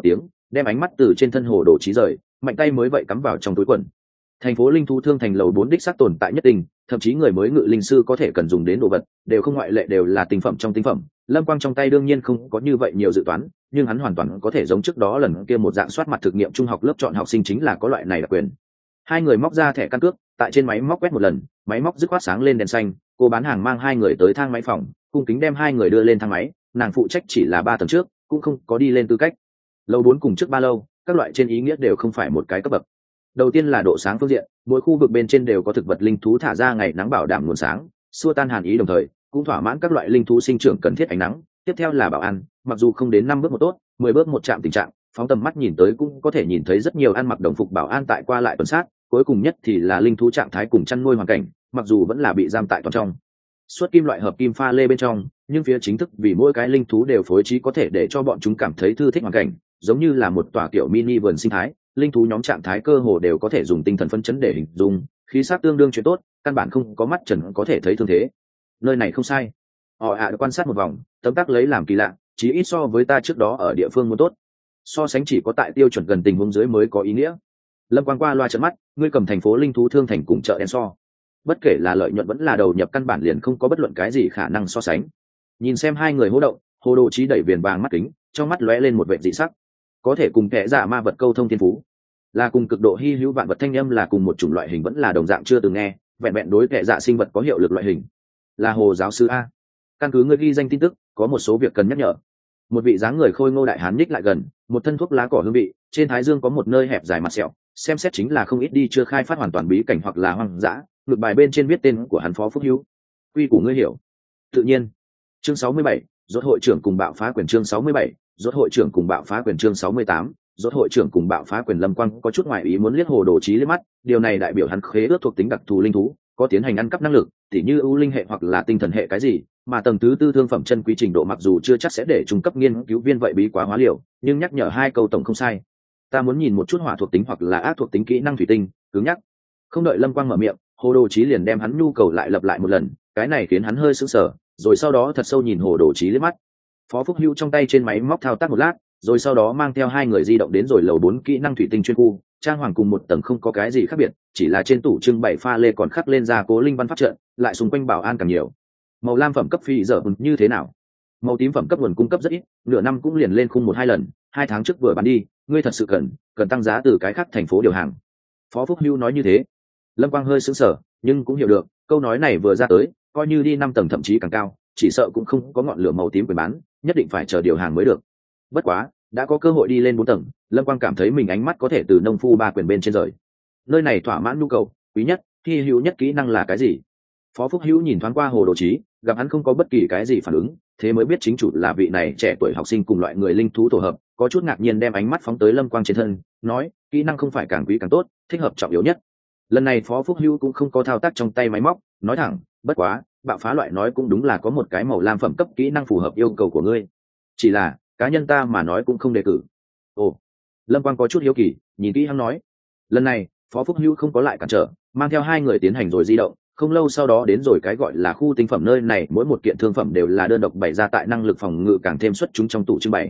đem ánh mắt từ trên thân hồ đồ trí rời, mạnh tay mới vậy cắm vào trong túi quần. Thành phố linh thú thương thành lầu 4 đích xác tồn tại nhất định, thậm chí người mới ngự linh sư có thể cần dùng đến đồ vật đều không ngoại lệ đều là tinh phẩm trong tinh phẩm. Lâm Quang trong tay đương nhiên không có như vậy nhiều dự toán, nhưng hắn hoàn toàn có thể giống trước đó lần kia một dạng soát mặt thực nghiệm trung học lớp chọn học sinh chính là có loại này đặc quyền. Hai người móc ra thẻ căn cước, tại trên máy móc quét một lần, máy móc dứt khoát sáng lên đèn xanh, cô bán hàng mang hai người tới thang máy phòng, cung kính đem hai người đưa lên thang máy, nàng phụ trách chỉ là 3 tầng trước, cũng không có đi lên tư cách. Lầu 4 cùng trước 3 lâu, các loại trên ý nghĩa đều không phải một cái cấp bậc. Đầu tiên là độ sáng phương diện, mỗi khu vực bên trên đều có thực vật linh thú thả ra ngày nắng bảo đảm nguồn sáng, xua tan hàn ý đồng thời cũng thỏa mãn các loại linh thú sinh trưởng cần thiết ánh nắng. Tiếp theo là bảo ăn, mặc dù không đến 5 bước một tốt, 10 bước một chạm tình trạng, phóng tầm mắt nhìn tới cũng có thể nhìn thấy rất nhiều ăn mặc đồng phục bảo an tại qua lại tuần sát. Cuối cùng nhất thì là linh thú trạng thái cùng chăn nuôi hoàn cảnh, mặc dù vẫn là bị giam tại toàn trong suốt kim loại hợp kim pha lê bên trong, nhưng phía chính thức vì mỗi cái linh thú đều phối trí có thể để cho bọn chúng cảm thấy thư thích hoàn cảnh, giống như là một tòa kiểu mini vườn sinh thái. Linh thú nhóm trạng thái cơ hồ đều có thể dùng tinh thần phấn chấn để hình dung, khí sắc tương đương chuyện tốt, căn bản không có mắt trần có thể thấy thương thế. Nơi này không sai. Họ quan sát một vòng, tấm tắc lấy làm kỳ lạ, chí ít so với ta trước đó ở địa phương muốn tốt. So sánh chỉ có tại tiêu chuẩn gần tình huống dưới mới có ý nghĩa. Lâm Quang qua loa trợn mắt, ngươi cầm thành phố linh thú thương thành cùng chợ đen so, bất kể là lợi nhuận vẫn là đầu nhập căn bản liền không có bất luận cái gì khả năng so sánh. Nhìn xem hai người hô động, Hồ Đồ Chí đẩy viền vàng mắt kính, trong mắt lóe lên một vẻ dị sắc. Có thể cùng kẻ giả ma vật câu thông thiên phú, là cùng cực độ hy hữu vạn vật thanh âm, là cùng một chủng loại hình vẫn là đồng dạng chưa từng nghe, vẹn vẹn đối kẻ dạ sinh vật có hiệu lực loại hình. Là Hồ giáo sư a. Căn cứ ngươi ghi danh tin tức, có một số việc cần nhắc nhở. Một vị dáng người khôi ngô đại hán nhích lại gần, một thân thuốc lá cỏ hương vị, trên thái dương có một nơi hẹp dài mặt sẹo, xem xét chính là không ít đi chưa khai phát hoàn toàn bí cảnh hoặc là hoang dã. Ngược bài bên trên viết tên của hắn Phó Phúc Hữu. Quy củ ngươi hiểu. Tự nhiên. Chương 67, rốt hội trưởng cùng bạo phá quyền. Chương 67, rốt hội trưởng cùng bạo phá quyền. Chương 68, rốt hội trưởng cùng bạo phá quyền. Lâm Quang có chút ngoài ý muốn liếc Hồ Đồ Chí liếc mắt, điều này đại biểu hắn khế ước thuộc tính đặc thù linh thú, có tiến hành ăn cắp năng lực, tỉ như ưu linh hệ hoặc là tinh thần hệ cái gì, mà tầng thứ tư thương phẩm chân quý trình độ mặc dù chưa chắc sẽ để trung cấp nghiên cứu viên vậy bí quá hóa liều, nhưng nhắc nhở hai câu tổng không sai. Ta muốn nhìn một chút hỏa thuộc tính hoặc là ác thuộc tính kỹ năng thủy tinh, cứng nhắc. Không đợi Lâm Quang mở miệng, Hồ Đồ Chí liền đem hắn nhu cầu lại lặp lại một lần, cái này khiến hắn hơi sững sờ, rồi sau đó thật sâu nhìn Hồ Đồ Chí liếc mắt. Phó Phúc Hữu trong tay trên máy móc thao tác một lát, rồi sau đó mang theo hai người di động đến rồi lầu 4 kỹ năng thủy tinh chuyên khu, trang hoàng cùng một tầng không có cái gì khác biệt, chỉ là trên tủ trưng bày pha lê còn khắc lên gia cố linh văn pháp trận, lại xung quanh bảo an càng nhiều. Màu lam phẩm cấp phi giờ như thế nào? Màu tím phẩm cấp nguồn cung cấp rất ít, nửa năm cũng liền lên khung 1-2 lần, 2 tháng trước vừa bán đi, ngươi thật sự cần tăng giá từ cái khác thành phố điều hàng. Phó Phúc Hữu nói như thế. Lâm Quang hơi sững sờ, nhưng cũng hiểu được, câu nói này vừa ra tới, coi như đi 5 tầng thậm chí càng cao, chỉ sợ cũng không có ngọn lửa màu tím quyền bán, nhất định phải chờ điều hàng mới được. Bất quá, đã có cơ hội đi lên 4 tầng, Lâm Quang cảm thấy mình ánh mắt có thể từ nông phu 3 quyền bên trên rời. Nơi này thỏa mãn nhu cầu, quý nhất, hy hữu nhất kỹ năng là cái gì? Phó Phúc Hữu nhìn thoáng qua Hồ Đồ Chí, gặp hắn không có bất kỳ cái gì phản ứng, thế mới biết chính chủ là vị này trẻ tuổi học sinh cùng loại người linh thú tổ hợp, có chút ngạc nhiên đem ánh mắt phóng tới Lâm Quang trên thân, nói, kỹ năng không phải càng quý càng tốt, thích hợp trọng yếu nhất. Lần này Phó Phúc Hữu cũng không có thao tác trong tay máy móc, nói thẳng, bất quá, bạo phá loại nói cũng đúng là có một cái màu lam phẩm cấp kỹ năng phù hợp yêu cầu của ngươi. Chỉ là, cá nhân ta mà nói cũng không đề cử. Ồ. Lâm Quang có chút hiếu kỳ, nhìn kỹ hắn nói. Lần này, Phó Phúc Hữu không có lại cản trở, mang theo hai người tiến hành rồi di động, không lâu sau đó đến rồi cái gọi là khu tinh phẩm, nơi này mỗi một kiện thương phẩm đều là đơn độc bày ra tại năng lực phòng ngự càng thêm xuất chúng trong tủ trưng bày.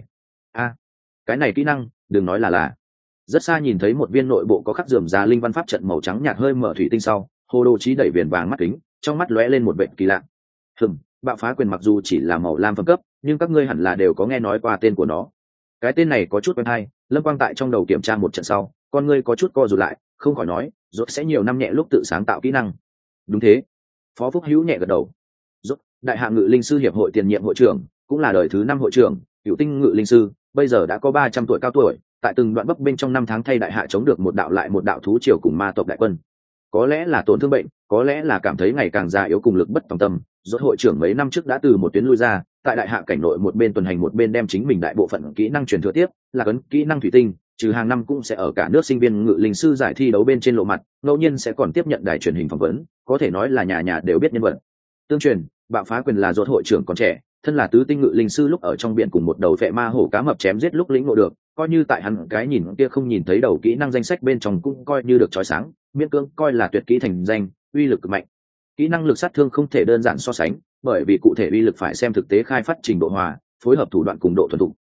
Cái này kỹ năng, đừng nói là rất xa nhìn thấy một viên nội bộ có khắc rườm rà linh văn pháp trận màu trắng nhạt hơi mở thủy tinh sau, Hồ Đồ Chí đẩy viền vàng mắt kính, trong mắt lóe lên một vệt kỳ lạ. Bạo phá quyền mặc dù chỉ là màu lam phẩm cấp, nhưng các ngươi hẳn là đều có nghe nói qua tên của nó. Cái tên này có chút quen hay. Lâm Quang tại trong đầu kiểm tra một trận sau, con ngươi có chút co rụt lại, không khỏi nói, rốt sẽ nhiều năm nhẹ lúc tự sáng tạo kỹ năng. Đúng thế. Phó Phúc Hữu nhẹ gật đầu. Rốt, đại hạ ngự linh sư hiệp hội tiền nhiệm hội trưởng, cũng là đời thứ 5 hội trưởng, Cửu Tinh ngự linh sư, bây giờ đã có 300 tuổi cao tuổi, tại từng đoạn bấp bên trong 5 tháng thay đại hạ chống được một đạo lại một đạo thú triều cùng ma tộc đại quân. Có lẽ là tổn thương bệnh, có lẽ là cảm thấy ngày càng già yếu cùng lực bất tòng tâm, rốt hội trưởng mấy năm trước đã từ một tuyến lui ra, tại đại hạ cảnh nội một bên tuần hành một bên đem chính mình đại bộ phận kỹ năng truyền thừa tiếp, là cấn kỹ năng thủy tinh, trừ hàng năm cũng sẽ ở cả nước sinh viên ngự linh sư giải thi đấu bên trên lộ mặt, ngẫu nhiên sẽ còn tiếp nhận đài truyền hình phỏng vấn, có thể nói là nhà nhà đều biết nhân vật. Tương truyền, bạo phá quyền là rốt hội trưởng còn trẻ, thân là tứ tinh ngự linh sư lúc ở trong biển cùng một đầu vệ ma hổ cá mập chém giết lúc lĩnh ngộ được, coi như tại hắn cái nhìn kia không nhìn thấy đầu kỹ năng danh sách bên trong cũng coi như được chói sáng, miễn cưỡng coi là tuyệt kỹ thành danh, uy lực cực mạnh. Kỹ năng lực sát thương không thể đơn giản so sánh, bởi vì cụ thể uy lực phải xem thực tế khai phát trình độ hòa, phối hợp thủ đoạn cùng độ thuần thục,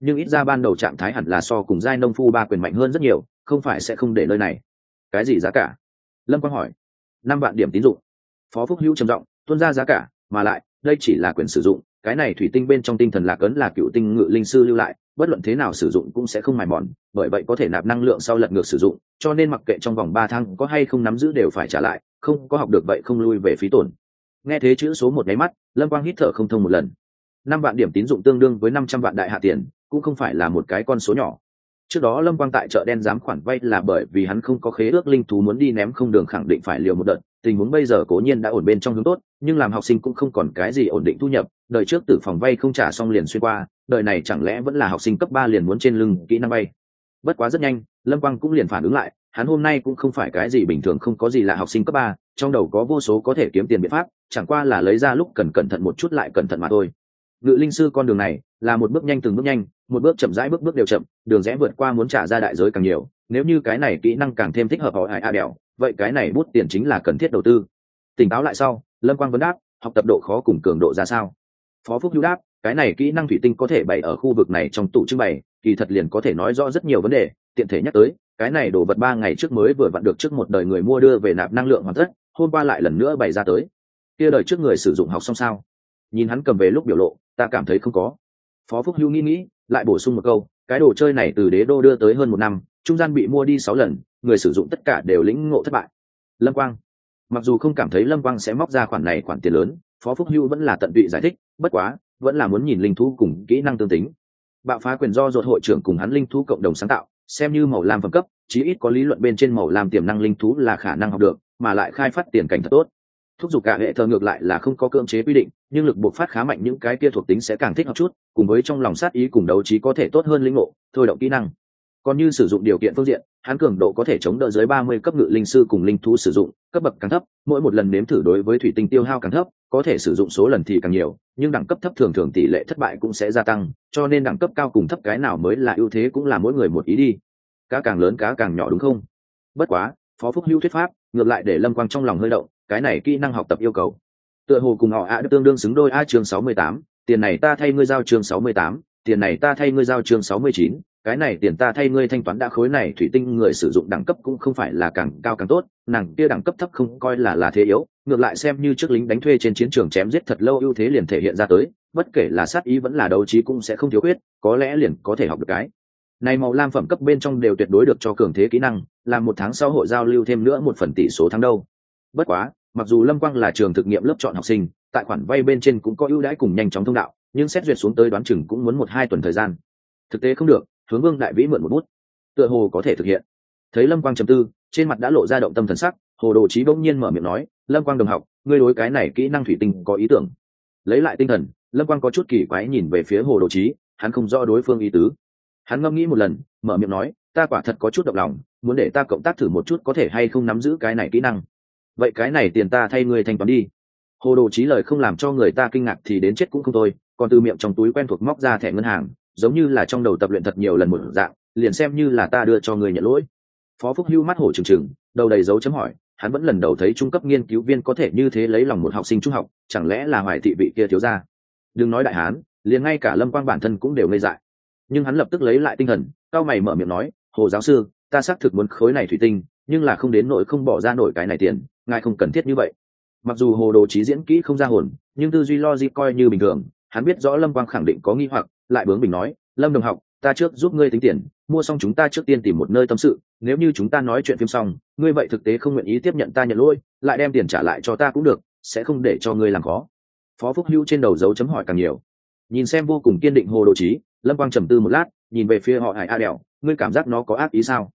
nhưng ít ra ban đầu trạng thái hẳn là so cùng giai nông phu ba quyền mạnh hơn rất nhiều, không phải sẽ không để nơi này. Cái gì giá cả? Lâm Quang hỏi. 5 vạn điểm tín dụng. Phó Phúc Hữu trầm giọng tuân ra giá cả, mà lại đây chỉ là quyền sử dụng, cái này thủy tinh bên trong tinh thần lạc ấn là cựu tinh ngự linh sư lưu lại, bất luận thế nào sử dụng cũng sẽ không mài mòn, bởi vậy có thể nạp năng lượng sau lật ngược sử dụng, cho nên mặc kệ trong vòng 3 tháng có hay không nắm giữ đều phải trả lại, không có học được vậy không lui về phí tổn. Nghe thế chữ số một nháy mắt, Lâm Quang hít thở không thông một lần. 5 vạn điểm tín dụng tương đương với 500 vạn đại hạ tiền, cũng không phải là một cái con số nhỏ. Trước đó Lâm Quang tại chợ đen dám khoản vay là bởi vì hắn không có khế ước linh thú muốn đi ném không đường, khẳng định phải liều một đợt. Tình huống bây giờ cố nhiên đã ổn bên trong hướng tốt, nhưng làm học sinh cũng không còn cái gì ổn định thu nhập, đời trước tử phòng vay không trả xong liền xuyên qua, đời này chẳng lẽ vẫn là học sinh cấp 3 liền muốn trên lưng kỹ năng vay. Bất quá rất nhanh, Lâm Quang cũng liền phản ứng lại, hắn hôm nay cũng không phải cái gì bình thường không có gì là học sinh cấp 3, trong đầu có vô số có thể kiếm tiền biện pháp, chẳng qua là lấy ra lúc cần cẩn thận một chút lại cẩn thận mà thôi. Ngự linh sư con đường này là một bước nhanh từng bước nhanh, một bước chậm rãi, bước bước đều chậm, đường rẽ vượt qua muốn trả ra đại giới càng nhiều, nếu như cái này kỹ năng càng thêm thích hợp họ a đèo, vậy cái này bút tiền chính là cần thiết đầu tư. Tỉnh táo lại sau, Lâm Quang vấn đáp, học tập độ khó cùng cường độ ra sao? Phó Phúc Hữu đáp, cái này kỹ năng thủy tinh có thể bày ở khu vực này trong tủ trưng bày, kỳ thật liền có thể nói rõ rất nhiều vấn đề, tiện thể nhắc tới, cái này đồ vật 3 ngày trước mới vừa vặn được trước một đời người mua đưa về nạp năng lượng hoàn tất, hôm qua lại lần nữa bày ra tới. Kia đời trước người sử dụng học xong sao? Nhìn hắn cầm về lúc biểu lộ, ta cảm thấy không có. Phó Phúc Hữu nghĩ, lại bổ sung một câu, cái đồ chơi này từ đế đô đưa tới hơn 1 năm, trung gian bị mua đi 6 lần, người sử dụng tất cả đều lĩnh ngộ thất bại. Lâm Quang mặc dù không cảm thấy Lâm Quang sẽ móc ra khoản này khoản tiền lớn, Phó Phúc Hữu vẫn là tận tụy giải thích, bất quá vẫn là muốn nhìn linh thú cùng kỹ năng tương tính. Bạo phá quyền do ruột hội trưởng cùng hắn linh thú cộng đồng sáng tạo, xem như màu lam phẩm cấp, chí ít có lý luận bên trên màu lam tiềm năng linh thú là khả năng học được, mà lại khai phát tiền cảnh thật tốt. Thúc giục cả hệ thờ ngược lại là không có cưỡng chế quy định, nhưng lực buộc phát khá mạnh, những cái kia thuộc tính sẽ càng thích hợp chút, cùng với trong lòng sát ý cùng đấu trí có thể tốt hơn linh ngộ, thôi động kỹ năng. Còn như sử dụng điều kiện phương diện, hắn cường độ có thể chống đỡ dưới 30 cấp ngự linh sư cùng linh thú sử dụng, cấp bậc càng thấp, mỗi một lần nếm thử đối với thủy tinh tiêu hao càng thấp, có thể sử dụng số lần thì càng nhiều, nhưng đẳng cấp thấp thường thường tỷ lệ thất bại cũng sẽ gia tăng, cho nên đẳng cấp cao cùng thấp cái nào mới là ưu thế cũng là mỗi người một ý đi. Cá càng lớn cá càng nhỏ đúng không? Bất quá, Phó Phúc Hữu thuyết pháp, ngược lại để Lâm Quang trong lòng hơi động, cái này kỹ năng học tập yêu cầu tựa hồ cùng họ tương đương xứng đôi. Chương 68, tiền này ta thay ngươi giao. Chương 68, tiền này ta thay ngươi giao. Chương 69, cái này tiền ta thay ngươi thanh toán. đã khối này thủy tinh người sử dụng đẳng cấp cũng không phải là càng cao càng tốt, nàng kia đẳng cấp thấp không coi là thế yếu, ngược lại xem như trước lính đánh thuê trên chiến trường chém giết thật lâu ưu thế liền thể hiện ra tới, bất kể là sát ý vẫn là đấu trí cũng sẽ không thiếu khuyết, có lẽ liền có thể học được cái này màu lam phẩm cấp bên trong đều tuyệt đối được cho cường thế kỹ năng, làm 1 tháng sau hội giao lưu thêm nữa 1 phần tỷ số thắng đâu. Bất quá, mặc dù Lâm Quang là trường thực nghiệm lớp chọn học sinh, tại khoản vay bên trên cũng có ưu đãi cùng nhanh chóng thông đạo, nhưng xét duyệt xuống tới đoán chừng cũng muốn 1-2 tuần thời gian. Thực tế không được, hướng Vương Đại Vĩ mượn một bút, tựa hồ có thể thực hiện. Thấy Lâm Quang trầm tư, trên mặt đã lộ ra động tâm thần sắc, Hồ Đồ Chí bỗng nhiên mở miệng nói, Lâm Quang đồng học, ngươi đối cái này kỹ năng thủy tinh có ý tưởng? Lấy lại tinh thần, Lâm Quang có chút kỳ quái nhìn về phía Hồ Đồ Chí, hắn không rõ đối phương ý tứ. Hắn ngẫm nghĩ một lần, mở miệng nói, ta quả thật có chút động lòng, muốn để ta cộng tác thử một chút có thể hay không nắm giữ cái này kỹ năng. Vậy cái này tiền ta thay ngươi thanh toán đi. Hồ Đồ Chí lời không làm cho người ta kinh ngạc thì đến chết cũng không thôi, còn từ miệng trong túi quen thuộc móc ra thẻ ngân hàng, giống như là trong đầu tập luyện thật nhiều lần một dạng, liền xem như là ta đưa cho người nhận lỗi. Phó Phúc Hưu mắt hổ trừng trừng, đầu đầy dấu chấm hỏi, hắn vẫn lần đầu thấy trung cấp nghiên cứu viên có thể như thế lấy lòng một học sinh trung học, chẳng lẽ là Hoài thị vị kia thiếu gia? Đừng nói đại hán, liền ngay cả Lâm Quang bản thân cũng đều ngây dại. Nhưng hắn lập tức lấy lại tinh thần, cau mày mở miệng nói, Hồ giáo sư, ta xác thực muốn khối này thủy tinh, nhưng là không đến nỗi không bỏ ra nổi cái này tiền, ngài không cần thiết như vậy. Mặc dù Hồ Đồ Chí diễn kỹ không ra hồn, nhưng tư duy logic coi như bình thường, hắn biết rõ Lâm Quang khẳng định có nghi hoặc, lại bướng bỉnh nói, Lâm đồng học, ta trước giúp ngươi tính tiền, mua xong chúng ta trước tiên tìm một nơi tâm sự, nếu như chúng ta nói chuyện phim xong, ngươi vậy thực tế không nguyện ý tiếp nhận ta nhận lỗi, lại đem tiền trả lại cho ta cũng được, sẽ không để cho ngươi làm khó. Phó Phúc Hưu trên đầu dấu chấm hỏi càng nhiều. Nhìn xem vô cùng kiên định Hồ Đồ Chí, Lâm Quang trầm tư một lát, nhìn về phía họ Hải A Đèo, ngươi cảm giác nó có ác ý sao?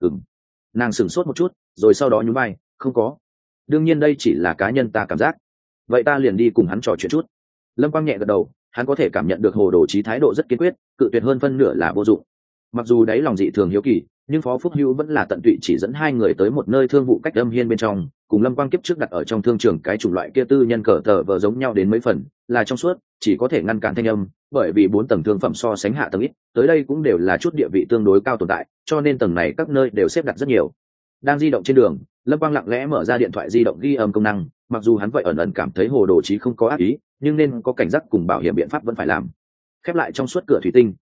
Nàng sửng sốt một chút, rồi sau đó nhún vai, không có. Đương nhiên đây chỉ là cá nhân ta cảm giác. Vậy ta liền đi cùng hắn trò chuyện chút. Lâm Quang nhẹ gật đầu, hắn có thể cảm nhận được Hồ Đồ Chí thái độ rất kiên quyết, cự tuyệt hơn phân nửa là vô dụng. Mặc dù đáy lòng dị thường hiếu kỳ, nhưng Phó Phúc Hưu vẫn là tận tụy chỉ dẫn hai người tới một nơi thương vụ cách âm hiên bên trong, cùng Lâm Quang kiếp trước đặt ở trong thương trường cái chủng loại kia tư nhân cờ tờ vờ giống nhau đến mấy phần, là trong suốt, chỉ có thể ngăn cản thanh âm, bởi vì 4 tầng thương phẩm so sánh hạ tầng ít, tới đây cũng đều là chút địa vị tương đối cao tồn tại, cho nên tầng này các nơi đều xếp đặt rất nhiều. Đang di động trên đường, Lâm Quang lặng lẽ mở ra điện thoại di động ghi âm công năng, mặc dù hắn vậy ẩn ẩn cảm thấy Hồ Đồ Chí không có ác ý, nhưng nên có cảnh giác cùng bảo hiểm biện pháp vẫn phải làm. Khép lại trong suốt cửa thủy tinh,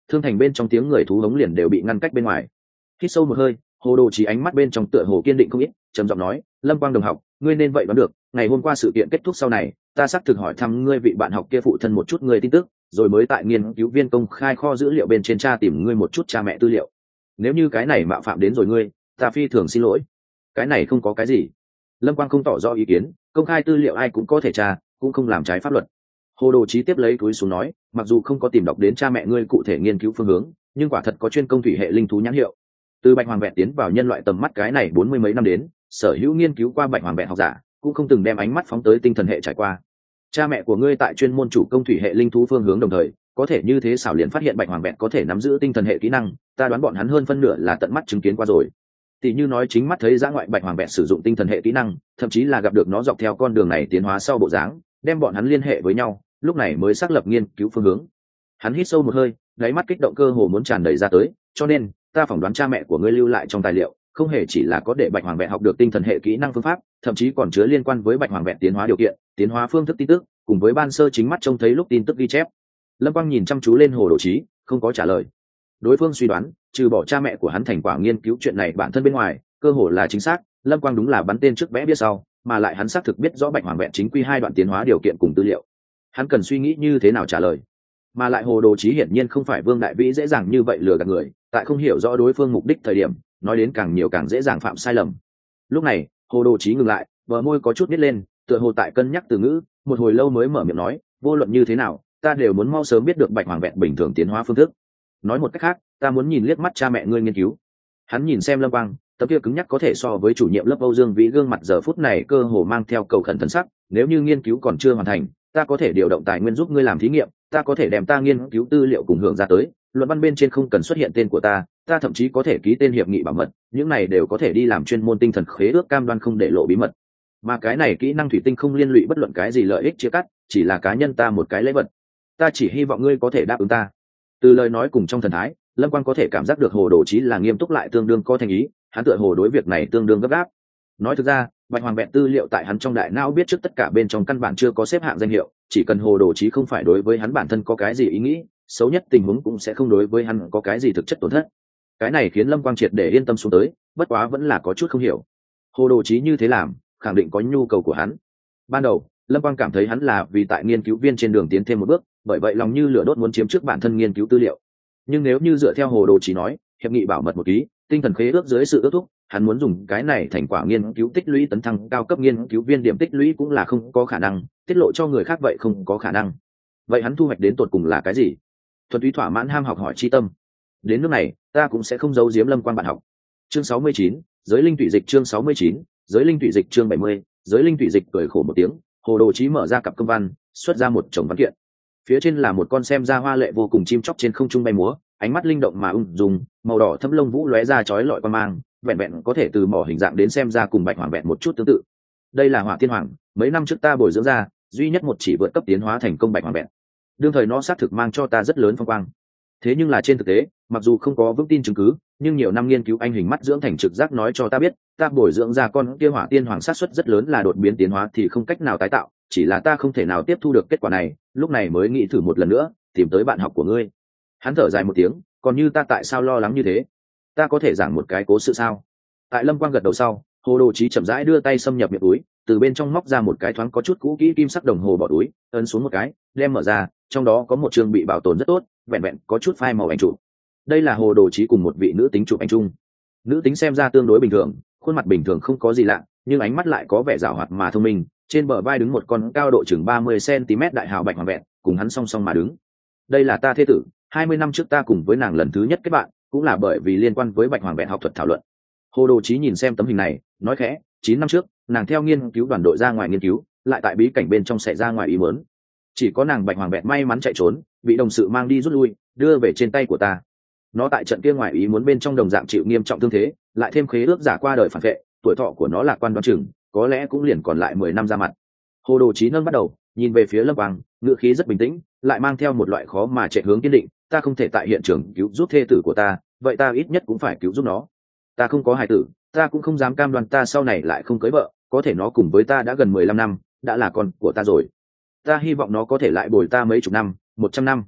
thương thành bên trong tiếng người thú hống liền đều bị ngăn cách bên ngoài. Hít sâu một hơi, Hồ Đồ Chí ánh mắt bên trong tựa hồ kiên định không ít, trầm giọng nói, Lâm Quang đồng học, ngươi nên vậy đoán được, ngày hôm qua sự kiện kết thúc sau này, ta xác thực hỏi thăm ngươi vị bạn học kia phụ thân một chút người tin tức, rồi mới tại nghiên cứu viên công khai kho dữ liệu bên trên tra tìm ngươi một chút cha mẹ tư liệu. Nếu như cái này mạo phạm đến rồi ngươi, ta phi thường xin lỗi. Cái này không có cái gì. Lâm Quang không tỏ rõ ý kiến, công khai tư liệu ai cũng có thể tra, cũng không làm trái pháp luật. Hồ Đồ Chí tiếp lấy túi xuống nói, mặc dù không có tìm đọc đến cha mẹ ngươi cụ thể nghiên cứu phương hướng, nhưng quả thật có chuyên công thủy hệ linh thú nhãn hiệu. Từ bạch hoàng vẹn tiến vào nhân loại tầm mắt cái này 40 mấy năm đến, sở hữu nghiên cứu qua bạch hoàng vẹn học giả cũng không từng đem ánh mắt phóng tới tinh thần hệ trải qua. Cha mẹ của ngươi tại chuyên môn chủ công thủy hệ linh thú phương hướng đồng thời, có thể như thế xảo liền phát hiện bạch hoàng vẹn có thể nắm giữ tinh thần hệ kỹ năng, ta đoán bọn hắn hơn phân nửa là tận mắt chứng kiến qua rồi. Tỷ như nói chính mắt thấy dã ngoại bạch hoàng vẹn sử dụng tinh thần hệ kỹ năng, thậm chí là gặp được nó dọc theo con đường này tiến hóa sau bộ dáng, đem bọn hắn liên hệ với nhau, lúc này mới xác lập nghiên cứu phương hướng. Hắn hít sâu một hơi, đáy mắt kích động cơ hồ muốn tràn đầy ra tới, cho nên ta phỏng đoán cha mẹ của ngươi lưu lại trong tài liệu không hề chỉ là có để bạch hoàng vẹn học được tinh thần hệ kỹ năng phương pháp, thậm chí còn chứa liên quan với bạch hoàng vẹn tiến hóa điều kiện, tiến hóa phương thức tin tức, cùng với ban sơ chính mắt trông thấy lúc tin tức ghi chép. Lâm Quang nhìn chăm chú lên Hồ Đồ Chí, không có trả lời. Đối phương suy đoán, trừ bỏ cha mẹ của hắn thành quả nghiên cứu chuyện này bản thân bên ngoài, cơ hồ là chính xác. Lâm Quang đúng là bắn tên trước vẽ biết sau, mà lại hắn xác thực biết rõ bạch hoàng vẹn chính quy 2 đoạn tiến hóa điều kiện cùng tư liệu. Hắn cần suy nghĩ như thế nào trả lời. Mà lại Hồ Đồ Chí hiển nhiên không phải Vương Đại Vĩ dễ dàng như vậy lừa gạt người, tại không hiểu rõ đối phương mục đích thời điểm, nói đến càng nhiều càng dễ dàng phạm sai lầm. Lúc này, Hồ Đồ Chí ngừng lại, bờ môi có chút nít lên, tựa hồ tại cân nhắc từ ngữ, một hồi lâu mới mở miệng nói, vô luận như thế nào, ta đều muốn mau sớm biết được bạch hoàng vẹn bình thường tiến hóa phương thức. Nói một cách khác, ta muốn nhìn liếc mắt cha mẹ ngươi nghiên cứu. Hắn nhìn xem Lâm Quang, tấm kia cứng nhắc có thể so với chủ nhiệm lớp Âu Dương Vĩ gương mặt giờ phút này cơ hồ mang theo cầu khẩn thần sắc, nếu như nghiên cứu còn chưa hoàn thành, ta có thể điều động tài nguyên giúp ngươi làm thí nghiệm, ta có thể đem ta nghiên cứu tư liệu cùng hưởng ra tới, luận văn bên trên không cần xuất hiện tên của ta, ta thậm chí có thể ký tên hiệp nghị bảo mật, những này đều có thể đi làm chuyên môn tinh thần khế ước cam đoan không để lộ bí mật. Mà cái này kỹ năng thủy tinh không liên lụy bất luận cái gì lợi ích chia cắt, chỉ là cá nhân ta một cái lễ vật. Ta chỉ hy vọng ngươi có thể đáp ứng ta. Từ lời nói cùng trong thần thái, Lâm Quang có thể cảm giác được Hồ Đồ Chí là nghiêm túc lại tương đương có thành ý, hắn tựa hồ đối việc này tương đương gấp gáp. Nói thực ra, bạch hoàng vẹn tư liệu tại hắn trong đại não biết trước tất cả bên trong căn bản chưa có xếp hạng danh hiệu, chỉ cần Hồ Đồ Chí không phải đối với hắn bản thân có cái gì ý nghĩ, xấu nhất tình huống cũng sẽ không đối với hắn có cái gì thực chất tổn thất. Cái này khiến Lâm Quang triệt để yên tâm xuống tới, bất quá vẫn là có chút không hiểu. Hồ Đồ Chí như thế làm, khẳng định có nhu cầu của hắn. Ban đầu, Lâm Quang cảm thấy hắn là vì tại nghiên cứu viên trên đường tiến thêm một bước, bởi vậy lòng như lửa đốt muốn chiếm trước bản thân nghiên cứu tư liệu. Nhưng nếu như dựa theo Hồ Đồ Chí nói, hiệp nghị bảo mật một ký, tinh thần khế ước dưới sự ước thúc, hắn muốn dùng cái này thành quả nghiên cứu tích lũy tấn thăng cao cấp nghiên cứu viên điểm tích lũy cũng là không có khả năng, tiết lộ cho người khác vậy không có khả năng. Vậy hắn thu hoạch đến tột cùng là cái gì? Thuần túy thỏa mãn ham học hỏi chi tâm. Đến nước này, ta cũng sẽ không giấu giếm Lâm Quang bạn học. Chương 69, giới linh thủy dịch chương 69, giới linh thủy dịch chương 70, giới linh thủy dịch cười khổ một tiếng, Hồ Đồ Chí mở ra cặp công văn, xuất ra một chồng văn kiện. Phía trên là một con xem ra hoa lệ vô cùng chim chóc trên không trung bay múa, ánh mắt linh động mà ung dung, màu đỏ thâm lông vũ lóe ra chói lọi qua mang, vẹn vẹn có thể từ mỏ hình dạng đến xem ra cùng bạch hoàng vẹn một chút tương tự. Đây là Hỏa Tiên Hoàng, mấy năm trước ta bồi dưỡng ra, duy nhất một chỉ vượt cấp tiến hóa thành công bạch hoàng vẹn. Đương thời nó xác thực mang cho ta rất lớn phong quang. Thế nhưng là trên thực tế, mặc dù không có vững tin chứng cứ, nhưng nhiều năm nghiên cứu anh hình mắt dưỡng thành trực giác nói cho ta biết, ta bồi dưỡng ra con kia Hỏa Tiên Hoàng xác suất rất lớn là đột biến tiến hóa thì không cách nào tái tạo, chỉ là ta không thể nào tiếp thu được kết quả này, lúc này mới nghĩ thử một lần nữa, tìm tới bạn học của ngươi. Hắn thở dài một tiếng, còn như ta tại sao lo lắng như thế? Ta có thể giảng một cái cố sự sao? Tại Lâm Quang gật đầu sau, Hồ Đồ Chí chậm rãi đưa tay xâm nhập miệng túi, từ bên trong móc ra một cái thoáng có chút cũ kỹ kim sắc đồng hồ bỏ túi, ấn xuống một cái, đem mở ra, trong đó có một chương bị bảo tồn rất tốt, vẹn vẹn có chút phai màu ảnh chụp. Đây là Hồ Đồ Chí cùng một vị nữ tính chụp ảnh chung. Nữ tính xem ra tương đối bình thường, khuôn mặt bình thường không có gì lạ, nhưng ánh mắt lại có vẻ giàu hoạt mà thông minh. Trên bờ vai đứng một con cao độ chừng 30 cm đại hào bạch hoàng vẹn, cùng hắn song song mà đứng. Đây là ta thê tử, 20 năm trước ta cùng với nàng lần thứ nhất kết bạn, cũng là bởi vì liên quan với bạch hoàng vẹn học thuật thảo luận. Hồ Đồ Chí nhìn xem tấm hình này, nói khẽ, 9 năm trước, nàng theo nghiên cứu đoàn đội ra ngoài nghiên cứu, lại tại bí cảnh bên trong xảy ra ngoài ý muốn. Chỉ có nàng bạch hoàng vẹn may mắn chạy trốn, bị đồng sự mang đi rút lui, đưa về trên tay của ta. Nó tại trận kia ngoài ý muốn bên trong đồng dạng chịu nghiêm trọng thương thế, lại thêm khế ước giả qua đời phản vệ, tuổi thọ của nó lạc quan đoán chừng, có lẽ cũng liền còn lại 10 năm ra mặt. Hồ Đồ Chí nâng bắt đầu, nhìn về phía Lâm Quang, ngữ khí rất bình tĩnh, lại mang theo một loại khó mà chạy hướng kiên định, ta không thể tại hiện trường cứu giúp thê tử của ta, vậy ta ít nhất cũng phải cứu giúp nó. Ta không có hài tử, ta cũng không dám cam đoan ta sau này lại không cưới vợ, có thể nó cùng với ta đã gần 15 năm, đã là con của ta rồi. Ta hy vọng nó có thể lại bồi ta mấy chục năm, 100 năm.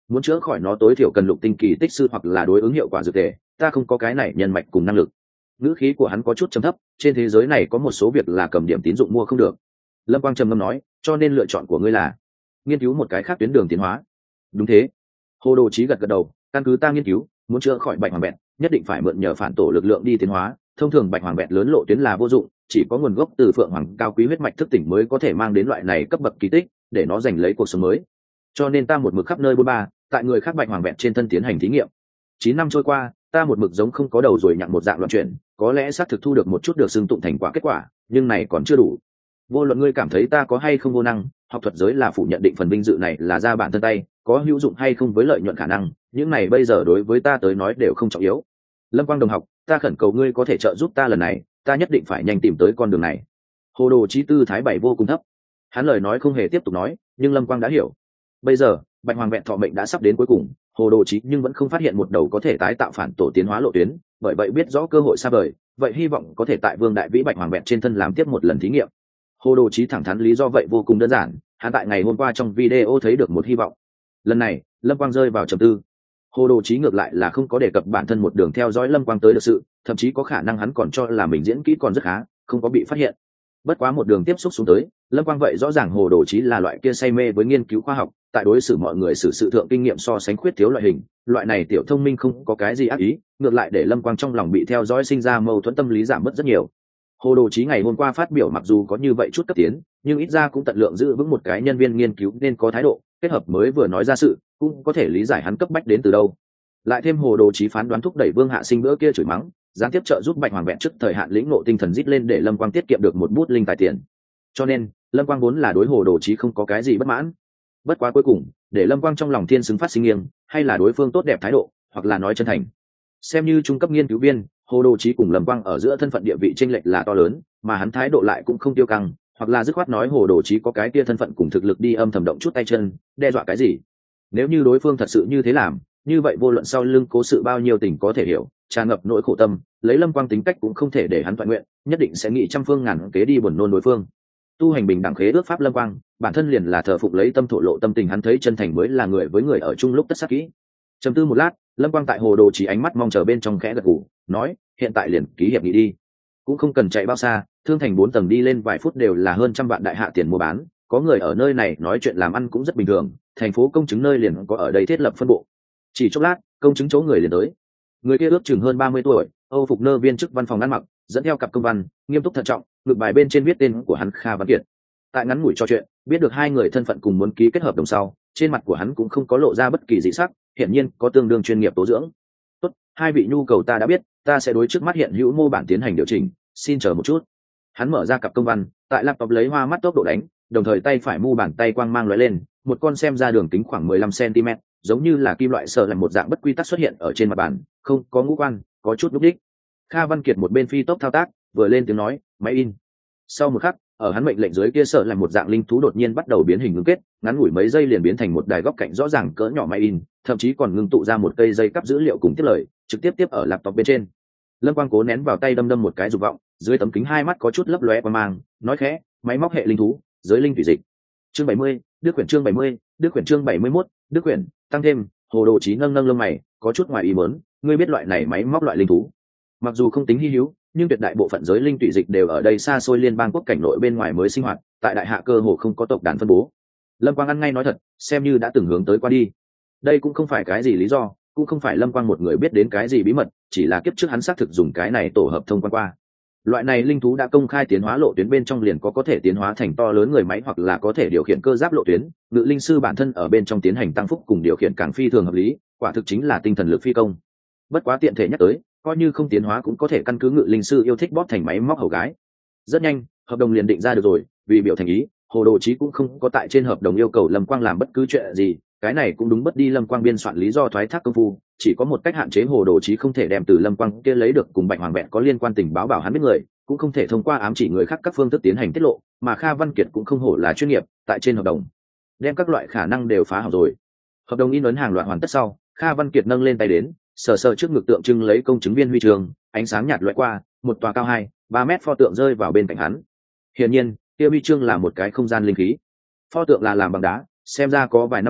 muốn chữa khỏi nó tối thiểu cần lục tinh kỳ tích sư hoặc là đối ứng hiệu quả dược thể, ta không có cái này nhân mạch cùng năng lực. Ngữ khí của hắn có chút trầm thấp, trên thế giới này có một số việc là cầm điểm tín dụng mua không được. Lâm Quang trầm ngâm nói, cho nên lựa chọn của ngươi là nghiên cứu một cái khác tuyến đường tiến hóa. Đúng thế. Hồ Đồ Chí gật gật đầu, căn cứ ta nghiên cứu, muốn chữa khỏi bạch hoàng bẹt, nhất định phải mượn nhờ phản tổ lực lượng đi tiến hóa. Thông thường bạch hoàng bẹt lớn lộ tuyến là vô dụng, chỉ có nguồn gốc từ phượng hoàng cao quý huyết mạch thức tỉnh mới có thể mang đến loại này cấp bậc kỳ tích, để nó giành lấy cuộc sống mới. Cho nên ta một mực khắp nơi bôn ba, tại người khác bạch hoàng bẹt trên thân tiến hành thí nghiệm. 9 năm trôi qua, ta một mực giống không có đầu rồi nhặng một dạng loạn chuyển, có lẽ xác thực thu được một chút được xưng tụng thành quả kết quả, nhưng này còn chưa đủ. Vô luận ngươi cảm thấy ta có hay không vô năng, học thuật giới là phủ nhận định phần vinh dự này là ra bản thân tay, có hữu dụng hay không với lợi nhuận khả năng, những này bây giờ đối với ta tới nói đều không trọng yếu. Lâm Quang đồng học, ta khẩn cầu ngươi có thể trợ giúp ta lần này, ta nhất định phải nhanh tìm tới con đường này. Hồ Đồ Chí tư thái bảy vô cùng thấp, hắn lời nói không hề tiếp tục nói, nhưng Lâm Quang đã hiểu. Bây giờ bạch hoàng vẹn thọ mệnh đã sắp đến cuối cùng, Hồ Đồ Chí nhưng vẫn không phát hiện một đầu có thể tái tạo phản tổ tiến hóa lộ tuyến, bởi vậy biết rõ cơ hội xa vời, vậy hy vọng có thể tại Vương Đại Vĩ bạch hoàng vẹn trên thân làm tiếp một lần thí nghiệm. Hồ Đồ Chí thẳng thắn lý do vậy vô cùng đơn giản, hắn tại ngày hôm qua trong video thấy được một hy vọng. Lần này Lâm Quang rơi vào trầm tư. Hồ Đồ Chí ngược lại là không có đề cập bản thân một đường theo dõi Lâm Quang tới được sự, thậm chí có khả năng hắn còn cho là mình diễn kỹ còn rất khá, không có bị phát hiện. Bất quá một đường tiếp xúc xuống tới, Lâm Quang vậy rõ ràng Hồ Đồ Chí là loại kia say mê với nghiên cứu khoa học, tại đối xử mọi người xử sự thượng kinh nghiệm so sánh khuyết thiếu loại hình, loại này tiểu thông minh không có cái gì ác ý, ngược lại để Lâm Quang trong lòng bị theo dõi sinh ra mâu thuẫn tâm lý giảm bớt rất nhiều. Hồ Đồ Chí ngày hôm qua phát biểu mặc dù có như vậy chút cấp tiến, nhưng ít ra cũng tận lượng giữ vững một cái nhân viên nghiên cứu nên có thái độ, kết hợp mới vừa nói ra sự, cũng có thể lý giải hắn cấp bách đến từ đâu. Lại thêm Hồ Đồ Chí phán đoán thúc đẩy Vương Hạ Sinh bữa kia chửi mắng, gián tiếp trợ giúp bạch hoàng vẹn trước thời hạn lĩnh ngộ tinh thần rít lên để Lâm Quang tiết kiệm được một bút linh tài tiền. Cho nên Lâm Quang vốn là đối Hồ Đồ Chí không có cái gì bất mãn. Bất quá cuối cùng để Lâm Quang trong lòng thiên xứng phát sinh nghiêng, hay là đối phương tốt đẹp thái độ, hoặc là nói chân thành. Xem như trung cấp nghiên cứu viên, Hồ Đồ Chí cùng Lâm Quang ở giữa thân phận địa vị chênh lệch là to lớn, mà hắn thái độ lại cũng không tiêu căng, hoặc là dứt khoát nói Hồ Đồ Chí có cái kia thân phận cùng thực lực đi âm thầm động chút tay chân, đe dọa cái gì. Nếu như đối phương thật sự như thế làm, như vậy vô luận sau lưng cố sự bao nhiêu tình có thể hiểu, tràn ngập nỗi khổ tâm, lấy Lâm Quang tính cách cũng không thể để hắn toàn nguyện, nhất định sẽ nghĩ trăm phương ngàn kế đi buồn nôn đối phương. Tu hành bình đẳng khế ước pháp Lâm Quang, bản thân liền là thờ phục lấy tâm thổ lộ tâm tình, hắn thấy chân thành mới là người với người ở chung lúc tất sắc kỹ. Trầm tư một lát, Lâm Quang tại Hồ Đồ Chí ánh mắt mong chờ bên trong khẽ gật gù, nói, hiện tại liền ký hiệp nghị đi. Cũng không cần chạy bao xa, Thương Thành 4 tầng đi lên vài phút đều là hơn trăm vạn đại hạ tiền mua bán, có người ở nơi này nói chuyện làm ăn cũng rất bình thường, thành phố công chứng nơi liền có ở đây thiết lập phân bộ. Chỉ chốc lát, công chứng chỗ người liền tới. Người kia ước chừng hơn 30 tuổi, Âu phục nơ viên chức văn phòng ăn mặc, dẫn theo cặp công văn, nghiêm túc thận trọng, ngực bài bên trên viết tên của hắn Kha Văn Kiệt. Tại ngắn ngủi trò chuyện, biết được hai người thân phận cùng muốn ký kết hợp đồng sau, trên mặt của hắn cũng không có lộ ra bất kỳ dị sắc, hiển nhiên có tương đương chuyên nghiệp tố dưỡng. Tốt, hai vị nhu cầu ta đã biết, ta sẽ đối trước mắt hiện hữu mô bản tiến hành điều chỉnh, xin chờ một chút. Hắn mở ra cặp công văn, tại laptop lấy hoa mắt tốc độ đánh, đồng thời tay phải mu bàn tay quang mang lóe lên, một con xem ra đường kính khoảng 15 cm, giống như là kim loại sờ làm một dạng bất quy tắc xuất hiện ở trên mặt bàn, không có ngũ quan, có chút lúc đích. Kha Văn Kiệt một bên phi tốc thao tác, vừa lên tiếng nói, máy in. Sau một khắc, ở hắn mệnh lệnh dưới kia sợ làm một dạng linh thú đột nhiên bắt đầu biến hình ngưng kết, ngắn ngủi mấy giây liền biến thành một đài góc cạnh rõ ràng cỡ nhỏ máy in, thậm chí còn ngưng tụ ra một cây dây cắp dữ liệu cùng tiết lời, trực tiếp tiếp ở laptop bên trên. Lâm Quang cố nén vào tay đâm một cái dục vọng, dưới tấm kính hai mắt có chút lấp lóe qua mang, nói khẽ, máy móc hệ linh thú, giới linh thủy dịch. Chương 70, Đức quyển chương 70, Đức quyển chương 71, Đức quyển, tăng thêm, Hồ Đồ Chí nâng lông mày, có chút ngoài ý muốn, ngươi biết loại này máy móc loại linh thú. Mặc dù không tính hi hữu, nhưng tuyệt đại bộ phận giới linh tụy dịch đều ở đây xa xôi liên bang quốc cảnh nội bên ngoài mới sinh hoạt, tại đại hạ cơ hồ không có tộc đàn phân bố. Lâm Quang ăn ngay nói thật, xem như đã từng hướng tới qua đi. Đây cũng không phải cái gì lý do, cũng không phải Lâm Quang một người biết đến cái gì bí mật, chỉ là kiếp trước hắn xác thực dùng cái này tổ hợp thông quan qua. Loại này linh thú đã công khai tiến hóa lộ tuyến bên trong liền có thể tiến hóa thành to lớn người máy hoặc là có thể điều khiển cơ giáp lộ tuyến, ngự linh sư bản thân ở bên trong tiến hành tăng phúc cùng điều khiển càng phi thường hợp lý, quả thực chính là tinh thần lực phi công. Bất quá tiện thể nhắc tới, coi như không tiến hóa cũng có thể căn cứ ngự linh sư yêu thích bóp thành máy móc hầu gái. Rất nhanh, hợp đồng liền định ra được rồi, vì biểu thành ý, Hồ Đồ Chí cũng không có tại trên hợp đồng yêu cầu Lâm Quang làm bất cứ chuyện gì, cái này cũng đúng bất đi Lâm Quang biên soạn lý do thoái thác công phu, chỉ có một cách hạn chế Hồ Đồ Chí không thể đem từ Lâm Quang kia lấy được cùng Bạch Hoàng Vẹn có liên quan tình báo bảo hắn biết người, cũng không thể thông qua ám chỉ người khác các phương thức tiến hành tiết lộ, mà Kha Văn Kiệt cũng không hổ là chuyên nghiệp, tại trên hợp đồng đem các loại khả năng đều phá hỏng rồi. Hợp đồng in ấn hàng loạt hoàn tất sau, Kha Văn Kiệt nâng lên tay đến, sờ sờ trước ngực tượng trưng lấy công chứng viên huy chương, ánh sáng nhạt lóe qua, một tòa cao 2-3 mét pho tượng rơi vào bên cạnh hắn. Hiển nhiên, kia huy chương là một cái không gian linh khí. Pho tượng là làm bằng đá, xem ra có vài năm nguyệt,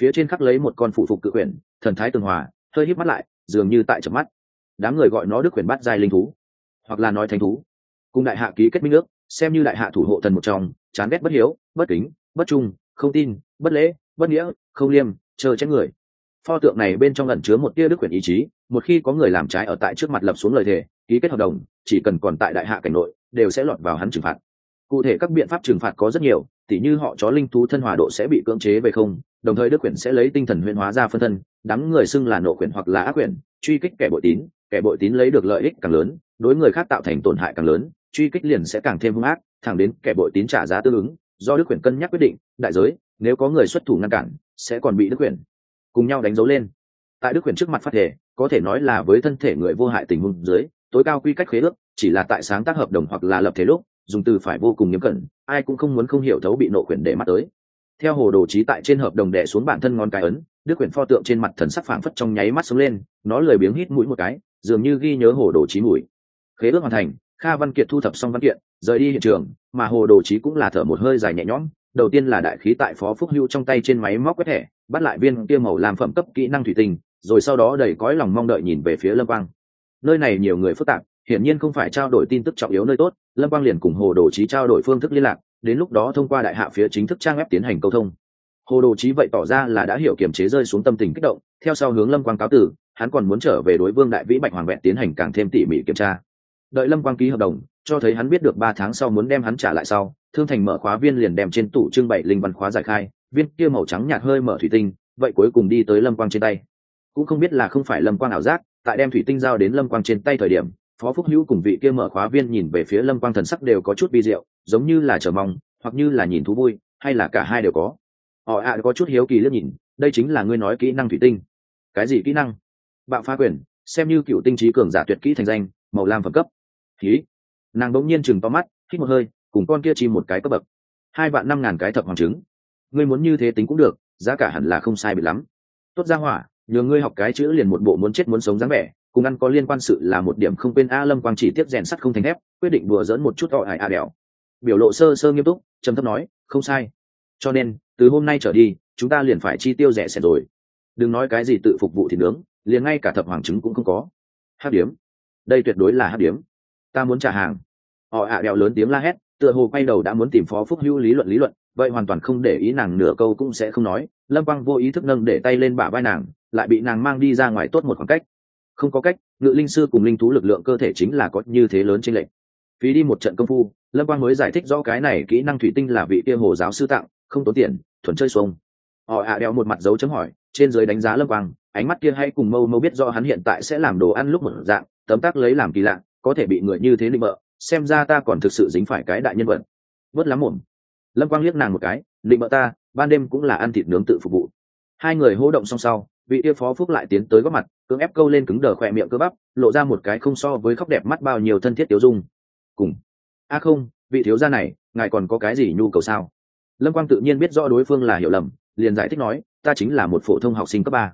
phía trên khắc lấy một con phụ phục cự quyển, thần thái tường hòa, hơi híp mắt lại, dường như tại chợp mắt. Đám người gọi nó đức quyển bát giai linh thú, hoặc là nói thánh thú. Cùng đại hạ ký kết minh ước, xem như đại hạ thủ hộ thần một trong, chán ghét bất hiếu, bất kính, bất trung, không tin, bất lễ, bất nghĩa, không liêm, trơ trẽn người. Pho tượng này bên trong ẩn chứa một tia đức quyển ý chí, một khi có người làm trái ở tại trước mặt lập xuống lời thề, ký kết hợp đồng, chỉ cần còn tại đại hạ cảnh nội, đều sẽ lọt vào hắn trừng phạt. Cụ thể các biện pháp trừng phạt có rất nhiều, tỉ như họ chó linh thú thân hòa độ sẽ bị cưỡng chế về không, đồng thời đức quyển sẽ lấy tinh thần huyễn hóa ra phân thân, đám người xưng là nộ quyển hoặc là ác quyển, truy kích kẻ bội tín lấy được lợi ích càng lớn, đối người khác tạo thành tổn hại càng lớn, truy kích liền sẽ càng thêm hung ác, thẳng đến kẻ bội tín trả giá tương ứng, do đức quyển cân nhắc quyết định, đại giới, nếu có người xuất thủ ngăn cản, sẽ còn bị đức quyển cùng nhau đánh dấu lên. Tại đức quyển trước mặt phát thể, có thể nói là với thân thể người vô hại tình huống dưới, tối cao quy cách khế ước, chỉ là tại sáng tác hợp đồng hoặc là lập thể lúc, dùng từ phải vô cùng nghiêm cẩn, ai cũng không muốn không hiểu thấu bị nộ quyển để mắt tới. Theo Hồ Đồ Chí tại trên hợp đồng đè xuống bản thân ngón cái ấn, đức quyển pho tượng trên mặt thần sắc phảng phất trong nháy mắt sống lên, nó lười biếng hít mũi một cái, dường như ghi nhớ Hồ Đồ Chí mùi. Khế ước hoàn thành, Kha Văn Kiệt thu thập xong văn kiện, rời đi hiện trường, mà Hồ Đồ Chí cũng là thở một hơi dài nhẹ nhõm. Đầu tiên là đại khí tại Phó Phúc Hưu trong tay trên máy móc quét thẻ, bắt lại viên kia màu làm phẩm cấp kỹ năng thủy tinh, rồi sau đó đầy cõi lòng mong đợi nhìn về phía Lâm Quang. Nơi này nhiều người phức tạp, hiển nhiên không phải trao đổi tin tức trọng yếu nơi tốt. Lâm Quang liền cùng Hồ Đồ Chí trao đổi phương thức liên lạc, đến lúc đó thông qua đại hạ phía chính thức trang web tiến hành câu thông. Hồ Đồ Chí vậy tỏ ra là đã hiểu kiềm chế rơi xuống tâm tình kích động, theo sau hướng Lâm Quang cáo từ, hắn còn muốn trở về đối Vương Đại Vĩ Bạch Hoàng Vẹn tiến hành càng thêm tỉ mỉ kiểm tra. Đợi Lâm Quang ký hợp đồng, cho thấy hắn biết được 3 tháng sau muốn đem hắn trả lại sau, Thương Thành mở khóa viên liền đem trên tủ trưng bày linh văn khóa giải khai, viên kia màu trắng nhạt hơi mở thủy tinh, vậy cuối cùng đi tới Lâm Quang trên tay. Cũng không biết là không phải Lâm Quang ảo giác, tại đem thủy tinh giao đến Lâm Quang trên tay thời điểm, Phó Phúc Hữu cùng vị kia mở khóa viên nhìn về phía Lâm Quang thần sắc đều có chút bi diệu, giống như là chờ mong, hoặc như là nhìn thú vui, hay là cả hai đều có. Họ có chút hiếu kỳ liếc nhìn, đây chính là ngươi nói kỹ năng thủy tinh. Cái gì kỹ năng? Bạo phá quyền, xem như cựu tinh trí cường giả tuyệt kỹ thành danh, màu lam phẩm cấp. Khí. Nàng bỗng nhiên chừng to mắt, hít một hơi, cùng con kia chim một cái cấp bậc. 2.500.000 cái thập hoàng trứng. Ngươi muốn như thế tính cũng được, giá cả hẳn là không sai biệt lắm. Tốt ra hỏa, nhờ ngươi học cái chữ liền một bộ muốn chết muốn sống dáng vẻ, cùng ăn có liên quan sự là một điểm không quên. Lâm Quang chỉ tiếp rèn sắt không thành thép, quyết định đùa giỡn một chút đèo. Biểu lộ sơ sơ nghiêm túc, trầm thấp nói, không sai. Cho nên, từ hôm nay trở đi, chúng ta liền phải chi tiêu rẻ sẻn rồi. Đừng nói cái gì tự phục vụ thịt nướng, liền ngay cả thập hoàng trứng cũng không có. Hắc điếm. Đây tuyệt đối là hắc điếm. Ta muốn trả hàng. Họ đèo lớn tiếng la hét, tựa hồ quay đầu đã muốn tìm Phó Phúc Hữu lý luận, vậy hoàn toàn không để ý nàng nửa câu cũng sẽ không nói. Lâm Quang vô ý thức nâng để tay lên bả vai nàng, lại bị nàng mang đi ra ngoài tốt một khoảng cách. Không có cách, ngự linh sư cùng linh thú lực lượng cơ thể chính là có như thế lớn chênh lệch. Phí đi một trận công phu, Lâm Quang mới giải thích rõ cái này kỹ năng thủy tinh là vị kia Hồ giáo sư tặng, không tốn tiền, thuần chơi xuông. Họ đeo một mặt dấu chấm hỏi, trên dưới đánh giá Lâm Quang, ánh mắt kia hay cùng mâu biết do hắn hiện tại sẽ làm đồ ăn lúc một dạng, tấm tắc lấy làm kỳ lạ, có thể bị người như thế định bợ, xem ra ta còn thực sự dính phải cái đại nhân vật. Vớt lắm mồm. Lâm Quang liếc nàng một cái, định bợ ta, ban đêm cũng là ăn thịt nướng tự phục vụ. Hai người hô động song sau, vị yêu Phó Phúc lại tiến tới góp mặt, cưỡng ép câu lên cứng đờ khỏe miệng cơ bắp, lộ ra một cái không so với khóc đẹp mắt bao nhiêu thân thiết tiêu dung. Cùng. Không, vị thiếu gia này, ngài còn có cái gì nhu cầu sao? Lâm Quang tự nhiên biết rõ đối phương là hiểu lầm, liền giải thích nói, ta chính là một phổ thông học sinh cấp 3.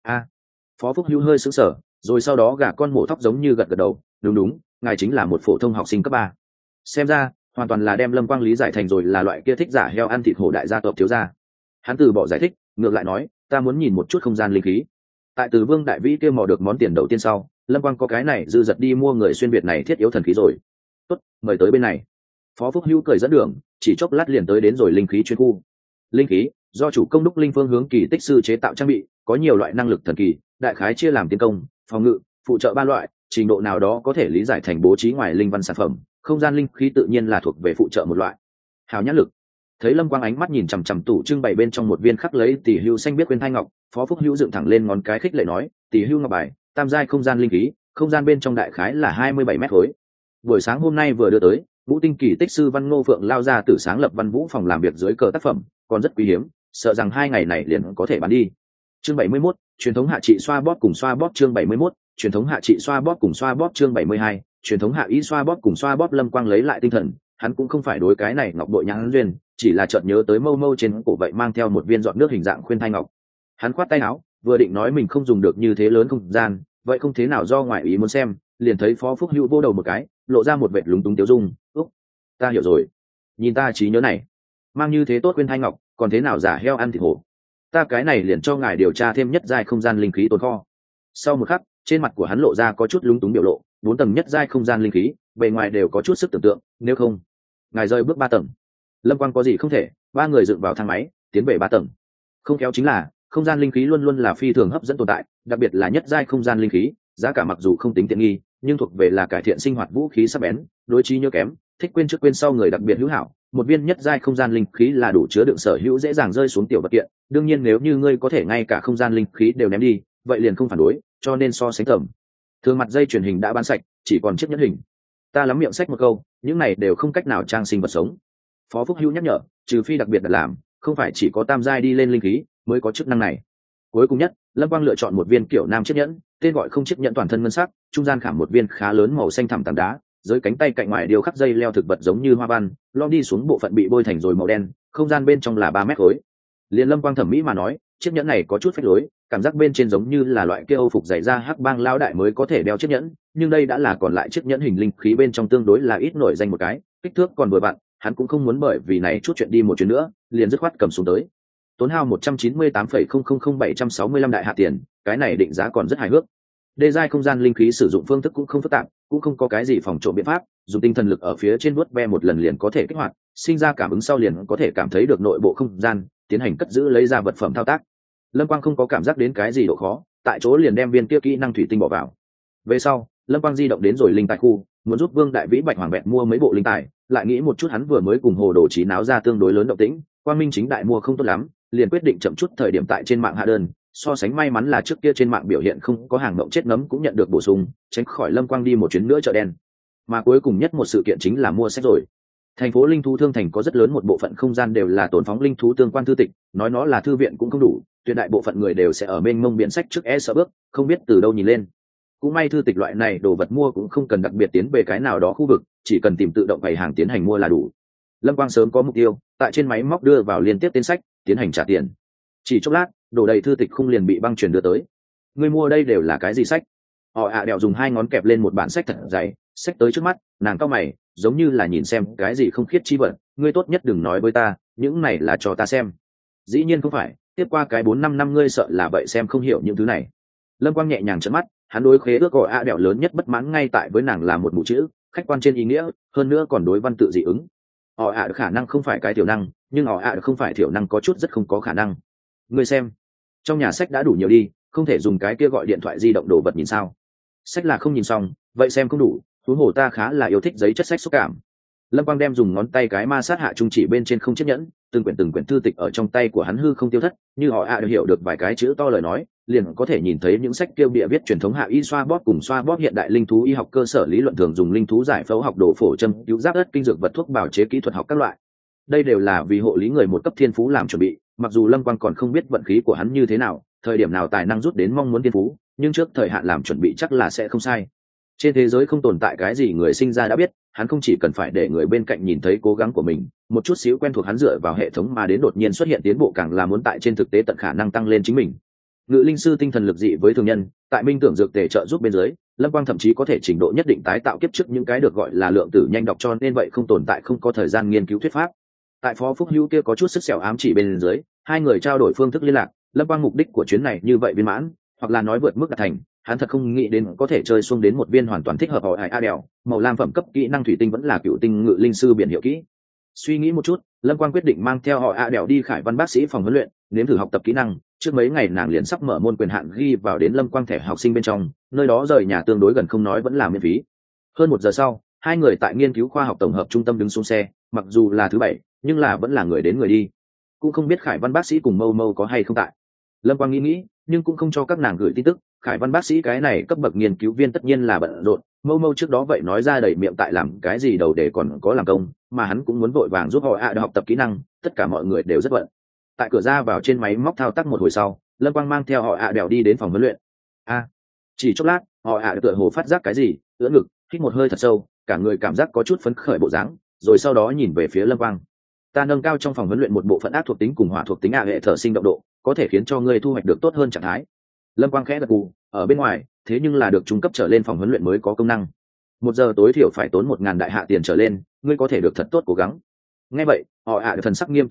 Phó Phúc Hữu hơi sững sờ, rồi sau đó gả con mổ thóc giống như gật gật đầu, đúng, ngài chính là một phổ thông học sinh cấp 3. Xem ra, hoàn toàn là đem Lâm Quang lý giải thành rồi là loại kia thích giả heo ăn thịt hổ đại gia tộc thiếu gia. Hắn từ bỏ giải thích, ngược lại nói, ta muốn nhìn một chút không gian linh khí. Tại Từ Vương Đại Vĩ kia mò được món tiền đầu tiên sau, Lâm Quang có cái này dư dật đi mua người xuyên việt này thiết yếu thần khí rồi. Tốt, mời tới bên này. Phó Phúc Hữu cười dẫn đường, chỉ chốc lát liền tới đến rồi linh khí chuyên khu. Linh khí do chủ công đúc linh phương hướng kỳ tích sư chế tạo trang bị, có nhiều loại năng lực thần kỳ, đại khái chia làm tiến công, phòng ngự, phụ trợ 3 loại, trình độ nào đó có thể lý giải thành bố trí ngoài linh văn sản phẩm. Không gian linh khí tự nhiên là thuộc về phụ trợ một loại. Hào nhãn lực. Thấy Lâm Quang ánh mắt nhìn chằm chằm tủ trưng bày bên trong một viên khắc lấy tỷ hưu xanh biết khuyên thai ngọc, Phó Phúc Hữu dựng thẳng lên ngón cái khích lệ nói, tỷ hưu ngọc bài, tam giai không gian linh khí, không gian bên trong đại khái là 27 mét khối. Buổi sáng hôm nay vừa đưa tới, Ngũ Tinh kỳ tích sư Văn Ngô Phượng lao ra từ sáng lập Văn Vũ phòng làm việc dưới cờ tác phẩm, còn rất quý hiếm, sợ rằng 2 ngày này liền có thể bán đi. Chương 71, truyền thống hạ trị xoa bóp cùng xoa bóp. Chương 71, truyền thống hạ trị xoa bóp cùng xoa bóp. Chương 72, truyền thống hạ ý xoa bóp cùng xoa bóp. Lâm Quang lấy lại tinh thần, hắn cũng không phải đối cái này ngọc bội nhãn duyên, chỉ là chợt nhớ tới mâu trên cổ vậy mang theo một viên giọt nước hình dạng khuyên thai ngọc. Hắn khoát tay áo, vừa định nói mình không dùng được như thế lớn không gian, vậy không thế nào do ngoại ý muốn xem, liền thấy Phó Phúc Hữu vô đầu một cái, lộ ra một vệt lúng túng tiêu dung. Ta hiểu rồi, nhìn ta trí nhớ này, mang như thế tốt khuyên thai ngọc, còn thế nào giả heo ăn thịt hổ. Ta cái này liền cho ngài điều tra thêm nhất giai không gian linh khí tồn kho. Sau một khắc, trên mặt của hắn lộ ra có chút lúng túng biểu lộ. 4 tầng nhất giai không gian linh khí, bề ngoài đều có chút sức tưởng tượng, nếu không ngài rơi bước 3 tầng. Lâm Quang có gì không thể, ba người dựng vào thang máy tiến về 3 tầng. Không khéo chính là không gian linh khí luôn luôn là phi thường hấp dẫn tồn tại, đặc biệt là nhất giai không gian linh khí, giá cả mặc dù không tính tiện nghi, nhưng thuộc về là cải thiện sinh hoạt vũ khí sắc bén, đối trí nhớ kém, thích quên trước quên sau người đặc biệt hữu hảo. Một viên nhất giai không gian linh khí là đủ chứa đựng sở hữu dễ dàng rơi xuống tiểu vật kiện, đương nhiên nếu như ngươi có thể ngay cả không gian linh khí đều ném đi, vậy liền không phản đối, cho nên so sánh tầm thường mặt dây truyền hình đã bán sạch, chỉ còn chiếc nhẫn hình. Ta lắm miệng sách một câu, những này đều không cách nào trang sinh vật sống. Phó Phúc Hữu nhắc nhở, trừ phi đặc biệt đặt làm, không phải chỉ có tam giai đi lên linh khí mới có chức năng này. Cuối cùng nhất, Lâm Quang lựa chọn một viên kiểu nam chiếc nhẫn, tên gọi không chiếc nhẫn toàn thân ngân sắc, trung gian khảm một viên khá lớn màu xanh thẳm tảng đá, dưới cánh tay cạnh ngoài đều khắc dây leo thực vật giống như hoa văn, lom đi xuống bộ phận bị bôi thành rồi màu đen, không gian bên trong là 3 mét khối. Liên Lâm Quang thẩm mỹ mà nói, chiếc nhẫn này có chút phách lối, cảm giác bên trên giống như là loại kia Âu phục dày da hắc bang lão đại mới có thể đeo chiếc nhẫn, nhưng đây đã là còn lại chiếc nhẫn hình linh khí bên trong tương đối là ít nổi danh một cái, kích thước còn vừa vặn, hắn cũng không muốn bởi vì này chút chuyện đi một chuyến nữa, liền dứt khoát cầm xuống tới. Tốn hao 198,000765 đại hạ tiền, cái này định giá còn rất hài hước. Đê giai không gian linh khí sử dụng phương thức cũng không phức tạp, cũng không có cái gì phòng trộm biện pháp, dùng tinh thần lực ở phía trên vuốt ve một lần liền có thể kích hoạt, sinh ra cảm ứng sau liền có thể cảm thấy được nội bộ không gian, tiến hành cất giữ lấy ra vật phẩm thao tác. Lâm Quang không có cảm giác đến cái gì độ khó, tại chỗ liền đem viên kia kỹ năng thủy tinh bỏ vào. Về sau, Lâm Quang di động đến rồi linh tài khu, muốn giúp Vương Đại Vĩ Bạch Hoàng Vẹn mua mấy bộ linh tài, lại nghĩ một chút hắn vừa mới cùng Hồ Đồ Chí náo ra tương đối lớn động tĩnh, Quang Minh chính đại mua không tốt lắm, liền quyết định chậm chút thời điểm tại trên mạng hạ đơn. So sánh may mắn là trước kia trên mạng biểu hiện không có hàng mộng chết nấm cũng nhận được bổ sung, tránh khỏi Lâm Quang đi một chuyến nữa chợ đen. Mà cuối cùng nhất một sự kiện chính là mua sách rồi. Thành phố linh thú thương thành có rất lớn một bộ phận không gian đều là tồn phóng linh thú tương quan thư tịch, nói nó là thư viện cũng không đủ, tuyệt đại bộ phận người đều sẽ ở mênh mông biển sách trước sợ bước, không biết từ đâu nhìn lên. Cũng may thư tịch loại này đồ vật mua cũng không cần đặc biệt tiến về cái nào đó khu vực, chỉ cần tìm tự động bày hàng tiến hành mua là đủ. Lâm Quang sớm có mục tiêu, tại trên máy móc đưa vào liên tiếp tên sách, tiến hành trả tiền. Chỉ chốc lát, đổ đầy thư tịch khung liền bị băng chuyển đưa tới. Người mua đây đều là cái gì sách? Họ đèo dùng 2 ngón kẹp lên một bản sách thật dày, sách tới trước mắt, nàng cau mày, giống như là nhìn xem cái gì không khiết chi vật. Ngươi tốt nhất đừng nói với ta, những này là cho ta xem. Dĩ nhiên không phải, tiếp qua cái 4-5 năm ngươi sợ là vậy xem không hiểu những thứ này. Lâm Quang nhẹ nhàng trợn mắt, hắn đối khế ước gọi đèo lớn nhất bất mãn ngay tại với nàng là một mụ chữ, khách quan trên ý nghĩa, hơn nữa còn đối văn tự dị ứng. Họ khả năng không phải cái tiểu năng, nhưng họ không phải thiểu năng có chút rất không có khả năng. Ngươi xem, trong nhà sách đã đủ nhiều đi, không thể dùng cái kia gọi điện thoại di động đồ vật nhìn sao? Sách là không nhìn xong, vậy xem không đủ, huống hồ ta khá là yêu thích giấy chất sách xúc cảm. Lâm Quang đem dùng ngón tay cái ma sát hạ trung chỉ bên trên không chiếc nhẫn, từng quyển thư tịch ở trong tay của hắn hư không tiêu thất, như họ đều hiểu được vài cái chữ to lời nói, liền có thể nhìn thấy những sách tiêu bìa viết truyền thống hạ y xoa bóp cùng xoa bóp hiện đại linh thú y học cơ sở lý luận thường dùng linh thú giải phẫu học đồ phổ châm cứu giáp đất kinh dược vật thuốc bào chế kỹ thuật học các loại. Đây đều là vì hộ lý người một cấp thiên phú làm chuẩn bị, mặc dù Lâm Quang còn không biết vận khí của hắn như thế nào, thời điểm nào tài năng rút đến mong muốn thiên phú, nhưng trước thời hạn làm chuẩn bị chắc là sẽ không sai. Trên thế giới không tồn tại cái gì người sinh ra đã biết, hắn không chỉ cần phải để người bên cạnh nhìn thấy cố gắng của mình, một chút xíu quen thuộc hắn dựa vào hệ thống mà đến đột nhiên xuất hiện tiến bộ càng là muốn tại trên thực tế tận khả năng tăng lên chính mình. Ngự linh sư tinh thần lực dị với thường nhân, tại minh tưởng dược tề trợ giúp bên dưới, Lâm Quang thậm chí có thể trình độ nhất định tái tạo kiếp trước những cái được gọi là lượng tử nhanh đọc, cho nên vậy không tồn tại không có thời gian nghiên cứu thuyết pháp. Tại Phó Phúc Hữu kia có chút sức sẹo ám chỉ bên dưới, hai người trao đổi phương thức liên lạc. Lâm Quang mục đích của chuyến này như vậy viên mãn, hoặc là nói vượt mức đạt thành, hắn thật không nghĩ đến có thể chơi xuống đến một viên hoàn toàn thích hợp họ đèo, màu lam phẩm cấp kỹ năng thủy tinh vẫn là cựu tinh ngự linh sư biển hiệu kỹ. Suy nghĩ một chút, Lâm Quang quyết định mang theo họ đèo đi Khải Văn bác sĩ phòng huấn luyện, nếm thử học tập kỹ năng. Trước mấy ngày nàng liền sắp mở môn quyền hạn ghi vào đến Lâm Quang thẻ học sinh bên trong, nơi đó rời nhà tương đối gần không nói vẫn là miễn phí. Hơn 1 giờ sau, hai người tại nghiên cứu khoa học tổng hợp trung tâm đứng xuống xe, mặc dù là thứ 7, nhưng là vẫn là người đến người đi. Cũng không biết Khải Văn bác sĩ cùng Mâu Mâu có hay không tại. Lâm Quang nghĩ, nhưng cũng không cho các nàng gửi tin tức. Khải Văn bác sĩ cái này cấp bậc nghiên cứu viên tất nhiên là bận rộn, Mâu Mâu trước đó vậy nói ra đầy miệng tại làm cái gì đầu để còn có làm công, mà hắn cũng muốn vội vàng giúp họ học tập kỹ năng, tất cả mọi người đều rất bận. Tại cửa ra vào trên máy móc thao tác một hồi sau, Lâm Quang mang theo họ đèo đi đến phòng huấn luyện. Chỉ chốc lát, họ tựa hồ phát giác cái gì, ưỡn ngực, hít một hơi thật sâu, cả người cảm giác có chút phấn khởi bộ dáng, rồi sau đó nhìn về phía Lâm Quang. Ta nâng cao trong phòng huấn luyện một bộ phận ác thuộc tính cùng hỏa thuộc tính hệ thở sinh động độ, có thể khiến cho ngươi thu hoạch được tốt hơn trạng thái. Lâm Quang khẽ gật gù, ở bên ngoài, thế nhưng là được trung cấp trở lên phòng huấn luyện mới có công năng. 1 giờ tối thiểu phải tốn 1000 đại hạ tiền trở lên, ngươi có thể được thật tốt cố gắng. Nghe vậy, họ thần sắc nghiêm túc không ít,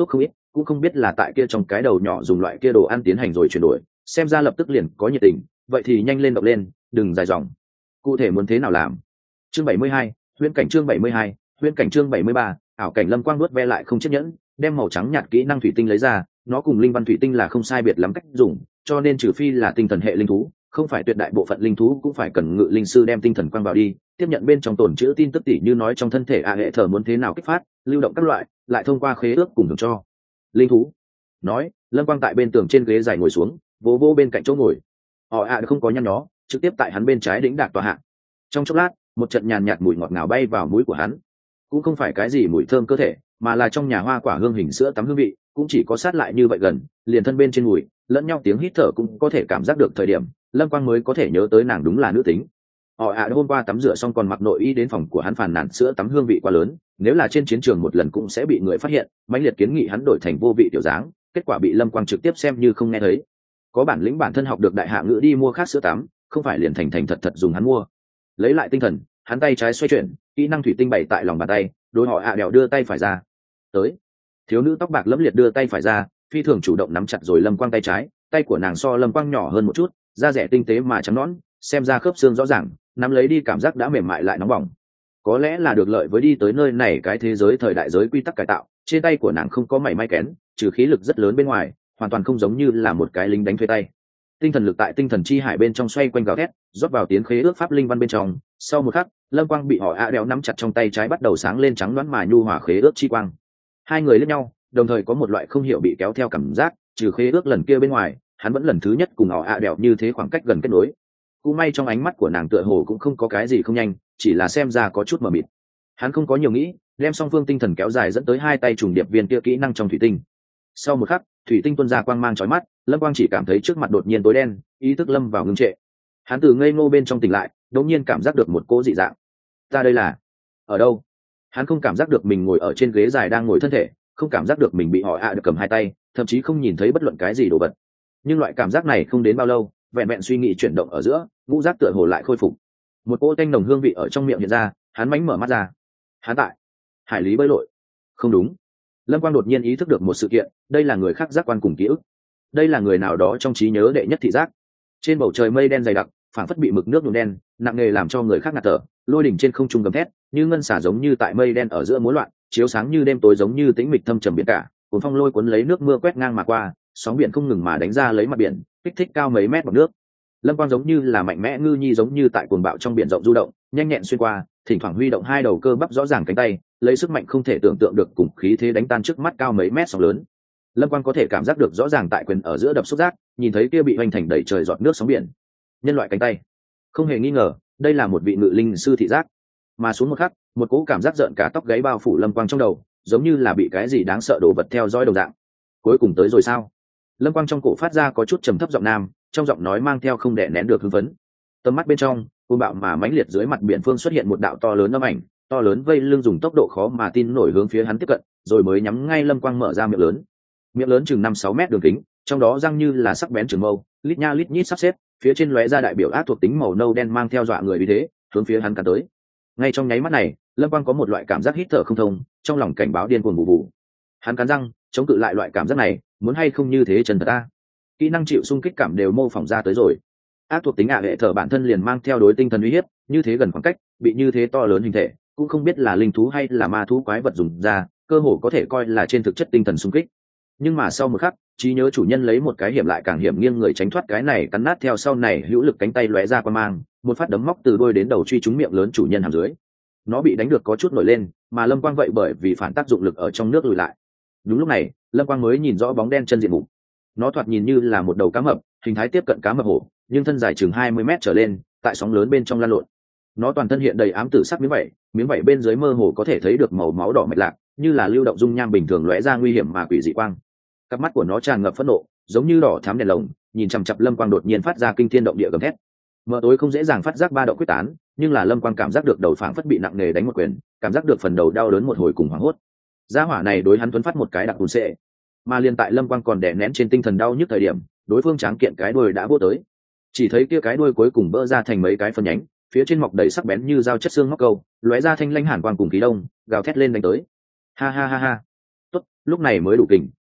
cũng không biết là tại kia trong cái đầu nhỏ dùng loại kia đồ ăn tiến hành rồi chuyển đổi, xem ra lập tức liền có nhiệt tình, vậy thì nhanh lên đọc lên, đừng dài dòng. Cụ thể muốn thế nào làm? Chương 72, huyễn cảnh chương 72, huyễn cảnh chương 73, ảo cảnh. Lâm Quang nuốt ve lại không chiếc nhẫn, đem màu trắng nhạt kỹ năng thủy tinh lấy ra, nó cùng linh văn thủy tinh là không sai biệt lắm cách dùng, cho nên trừ phi là tinh thần hệ linh thú, không phải tuyệt đại bộ phận linh thú cũng phải cần ngự linh sư đem tinh thần quang vào đi, tiếp nhận bên trong tồn trữ tin tức tỉ như nói trong thân thể hệ thờ muốn thế nào kích phát, lưu động các loại, lại thông qua khế ước cùng hưởng cho linh thú. Nói, Lâm Quang tại bên tường trên ghế dài ngồi xuống, vỗ vỗ bên cạnh chỗ ngồi. Họ không có nhăn nhó, trực tiếp tại hắn bên trái đỉnh đạc tòa hạ. Trong chốc lát, một trận nhàn nhạt mùi ngọt ngào bay vào mũi của hắn, cũng không phải cái gì mùi thơm cơ thể, mà là trong nhà hoa quả hương hình sữa tắm hương vị, cũng chỉ có sát lại như vậy gần, liền thân bên trên mùi lẫn nhau tiếng hít thở cũng có thể cảm giác được thời điểm, Lâm Quang mới có thể nhớ tới nàng đúng là nữ tính. Hôm qua tắm rửa xong còn mặc nội y đến phòng của hắn phàn nàn sữa tắm hương vị quá lớn, nếu là trên chiến trường một lần cũng sẽ bị người phát hiện, mãnh liệt kiến nghị hắn đổi thành vô vị tiểu dáng, kết quả bị Lâm Quang trực tiếp xem như không nghe thấy. Có bản lĩnh bản thân học được đại hạ ngữ đi mua khác sữa tắm, không phải liền thành thật thật dùng hắn mua. Lấy lại tinh thần, hắn tay trái xoay chuyển, kỹ năng thủy tinh bày tại lòng bàn tay, đối đèo đưa tay phải ra. Tới. Thiếu nữ tóc bạc lẫm liệt đưa tay phải ra, phi thường chủ động nắm chặt rồi Lâm Quang tay trái, tay của nàng so Lâm Quang nhỏ hơn một chút, da rẻ tinh tế mà trắng nõn, xem ra khớp xương rõ ràng, nắm lấy đi cảm giác đã mềm mại lại nóng bỏng. Có lẽ là được lợi với đi tới nơi này cái thế giới thời đại giới quy tắc cải tạo, trên tay của nàng không có mảy may kén, trừ khí lực rất lớn bên ngoài, hoàn toàn không giống như là một cái lính đánh thuê tay. Tinh thần lực tại tinh thần chi hải bên trong xoay quanh gào thét, rót vào tiến khế ước pháp linh văn bên trong. Sau một khắc, Lâm Quang bị đèo nắm chặt trong tay trái bắt đầu sáng lên trắng đoán mà nhu hòa khế ước chi quang. Hai người liếc nhau, đồng thời có một loại không hiểu bị kéo theo cảm giác, trừ khế ước lần kia bên ngoài, hắn vẫn lần thứ nhất cùng đèo như thế khoảng cách gần kết nối. Cũng may trong ánh mắt của nàng tựa hồ cũng không có cái gì không nhanh, chỉ là xem ra có chút mờ mịt. Hắn không có nhiều nghĩ, đem song phương tinh thần kéo dài dẫn tới hai tay trùng điệp viên kia kỹ năng trong thủy tinh. Sau một khắc, thủy tinh tuôn ra quang mang chói mắt, Lâm Quang chỉ cảm thấy trước mặt đột nhiên tối đen, ý thức lâm vào ngưng trệ. Hắn từ ngây ngô bên trong tỉnh lại, đột nhiên cảm giác được một cỗ dị dạng. Ta đây là ở đâu? Hắn không cảm giác được mình ngồi ở trên ghế dài đang ngồi thân thể, không cảm giác được mình bị được cầm hai tay, thậm chí không nhìn thấy bất luận cái gì đồ vật. Nhưng loại cảm giác này không đến bao lâu, vẹn vẹn suy nghĩ chuyển động ở giữa, ngũ giác tựa hồ lại khôi phục. Một cỗ tanh nồng hương vị ở trong miệng hiện ra, hắn mánh mở mắt ra. Hắn tại hải lý bơi lội. Không đúng. Lâm Quang đột nhiên ý thức được một sự kiện, đây là người khác giác quan cùng ký ức. Đây là người nào đó trong trí nhớ đệ nhất thị giác. Trên bầu trời mây đen dày đặc, phảng phất bị mực nước nhuộm đen, nặng nề làm cho người khác ngạt thở. Lôi đỉnh trên không trung gầm thét, như ngân xả giống như tại mây đen ở giữa múa loạn, chiếu sáng như đêm tối giống như tĩnh mịch thâm trầm biển cả. Cuốn phong lôi cuốn lấy nước mưa quét ngang mà qua, sóng biển không ngừng mà đánh ra lấy mặt biển, kích thích cao mấy mét bọt nước. Lâm Quang giống như là mạnh mẽ ngư nhi giống như tại cuồng bạo trong biển rộng du động, nhanh nhẹn xuyên qua, thỉnh thoảng huy động hai đầu cơ bắp rõ ràng cánh tay, lấy sức mạnh không thể tưởng tượng được cùng khí thế đánh tan trước mắt cao mấy mét sóng lớn. Lâm Quang có thể cảm giác được rõ ràng tại quyền ở giữa đập xúc giác, nhìn thấy kia bị hoành thành đầy trời giọt nước sóng biển. Nhân loại cánh tay, không hề nghi ngờ, đây là một vị ngự linh sư thị giác. Mà xuống một khắc, một cỗ cảm giác rợn cả tóc gáy bao phủ Lâm Quang trong đầu, giống như là bị cái gì đáng sợ đồ vật theo dõi đồng dạng. Cuối cùng tới rồi sao? Lâm Quang trong cổ phát ra có chút trầm thấp giọng nam, trong giọng nói mang theo không đè nén được hưng phấn. Tầm mắt bên trong, côn bạo mà mãnh liệt dưới mặt biển phương xuất hiện một đạo to lớn âm ảnh, to lớn vây lưng dùng tốc độ khó mà tin nổi hướng phía hắn tiếp cận, rồi mới nhắm ngay Lâm Quang mở ra miệng lớn chừng 5-6 mét đường kính, trong đó răng như là sắc bén trường mâu, lít nha lít nhít sắp xếp, phía trên lóe ra đại biểu ác thuộc tính màu nâu đen mang theo dọa người vì thế, hướng phía hắn cắn tới. Ngay trong nháy mắt này, Lâm Quang có một loại cảm giác hít thở không thông, trong lòng cảnh báo điên cuồng bù bù. Hắn cắn răng, chống cự lại loại cảm giác này, muốn hay không như thế chân thật ta. Kỹ năng chịu xung kích cảm đều mô phỏng ra tới rồi. Ác thuộc tính hệ thở bản thân liền mang theo đối tinh thần uy hiếp, như thế gần khoảng cách, bị như thế to lớn hình thể, cũng không biết là linh thú hay là ma thú quái vật dùng ra, cơ hồ có thể coi là trên thực chất tinh thần xung kích. Nhưng mà sau một khắc, trí nhớ chủ nhân lấy một cái hiểm lại càng hiểm nghiêng người tránh thoát cái này cắn nát theo sau này hữu lực cánh tay lóe ra qua mang, một phát đấm móc từ đôi đến đầu truy trúng miệng lớn chủ nhân hàm dưới. Nó bị đánh được có chút nổi lên, mà Lâm Quang vậy bởi vì phản tác dụng lực ở trong nước lùi lại. Đúng lúc này, Lâm Quang mới nhìn rõ bóng đen chân diện mục. Nó thoạt nhìn như là một đầu cá mập, hình thái tiếp cận cá mập hổ, nhưng thân dài chừng 20 mét trở lên, tại sóng lớn bên trong lan lộn. Nó toàn thân hiện đầy ám tử sắc miếng vảy bên dưới mơ hồ có thể thấy được màu máu đỏ mạch lạc, như là lưu động dung nham bình thường lóe ra nguy hiểm mà quỷ dị quang. Cặp mắt của nó tràn ngập phẫn nộ, giống như đỏ thắm đèn lồng, nhìn chằm chằm Lâm Quang đột nhiên phát ra kinh thiên động địa gầm thét. Mờ tối không dễ dàng phát giác ba động quyết tán, nhưng là Lâm Quang cảm giác được đầu phảng phất bị nặng nề đánh một quyền, cảm giác được phần đầu đau đớn một hồi cùng hoảng hốt. Gia hỏa này đối hắn tuấn phát một cái đặc cùn xệ, mà liên tại Lâm Quang còn đè nén trên tinh thần đau nhức thời điểm, đối phương tráng kiện cái đuôi đã vỗ tới. Chỉ thấy kia cái đuôi cuối cùng vỡ ra thành mấy cái phân nhánh, phía trên mọc đầy sắc bén như dao chất xương móc câu, lóe ra thanh lanh hàn quang cùng khí đông, gào thét lên đánh tới. Ha ha ha ha. Tốt, lúc này mới đủ kình,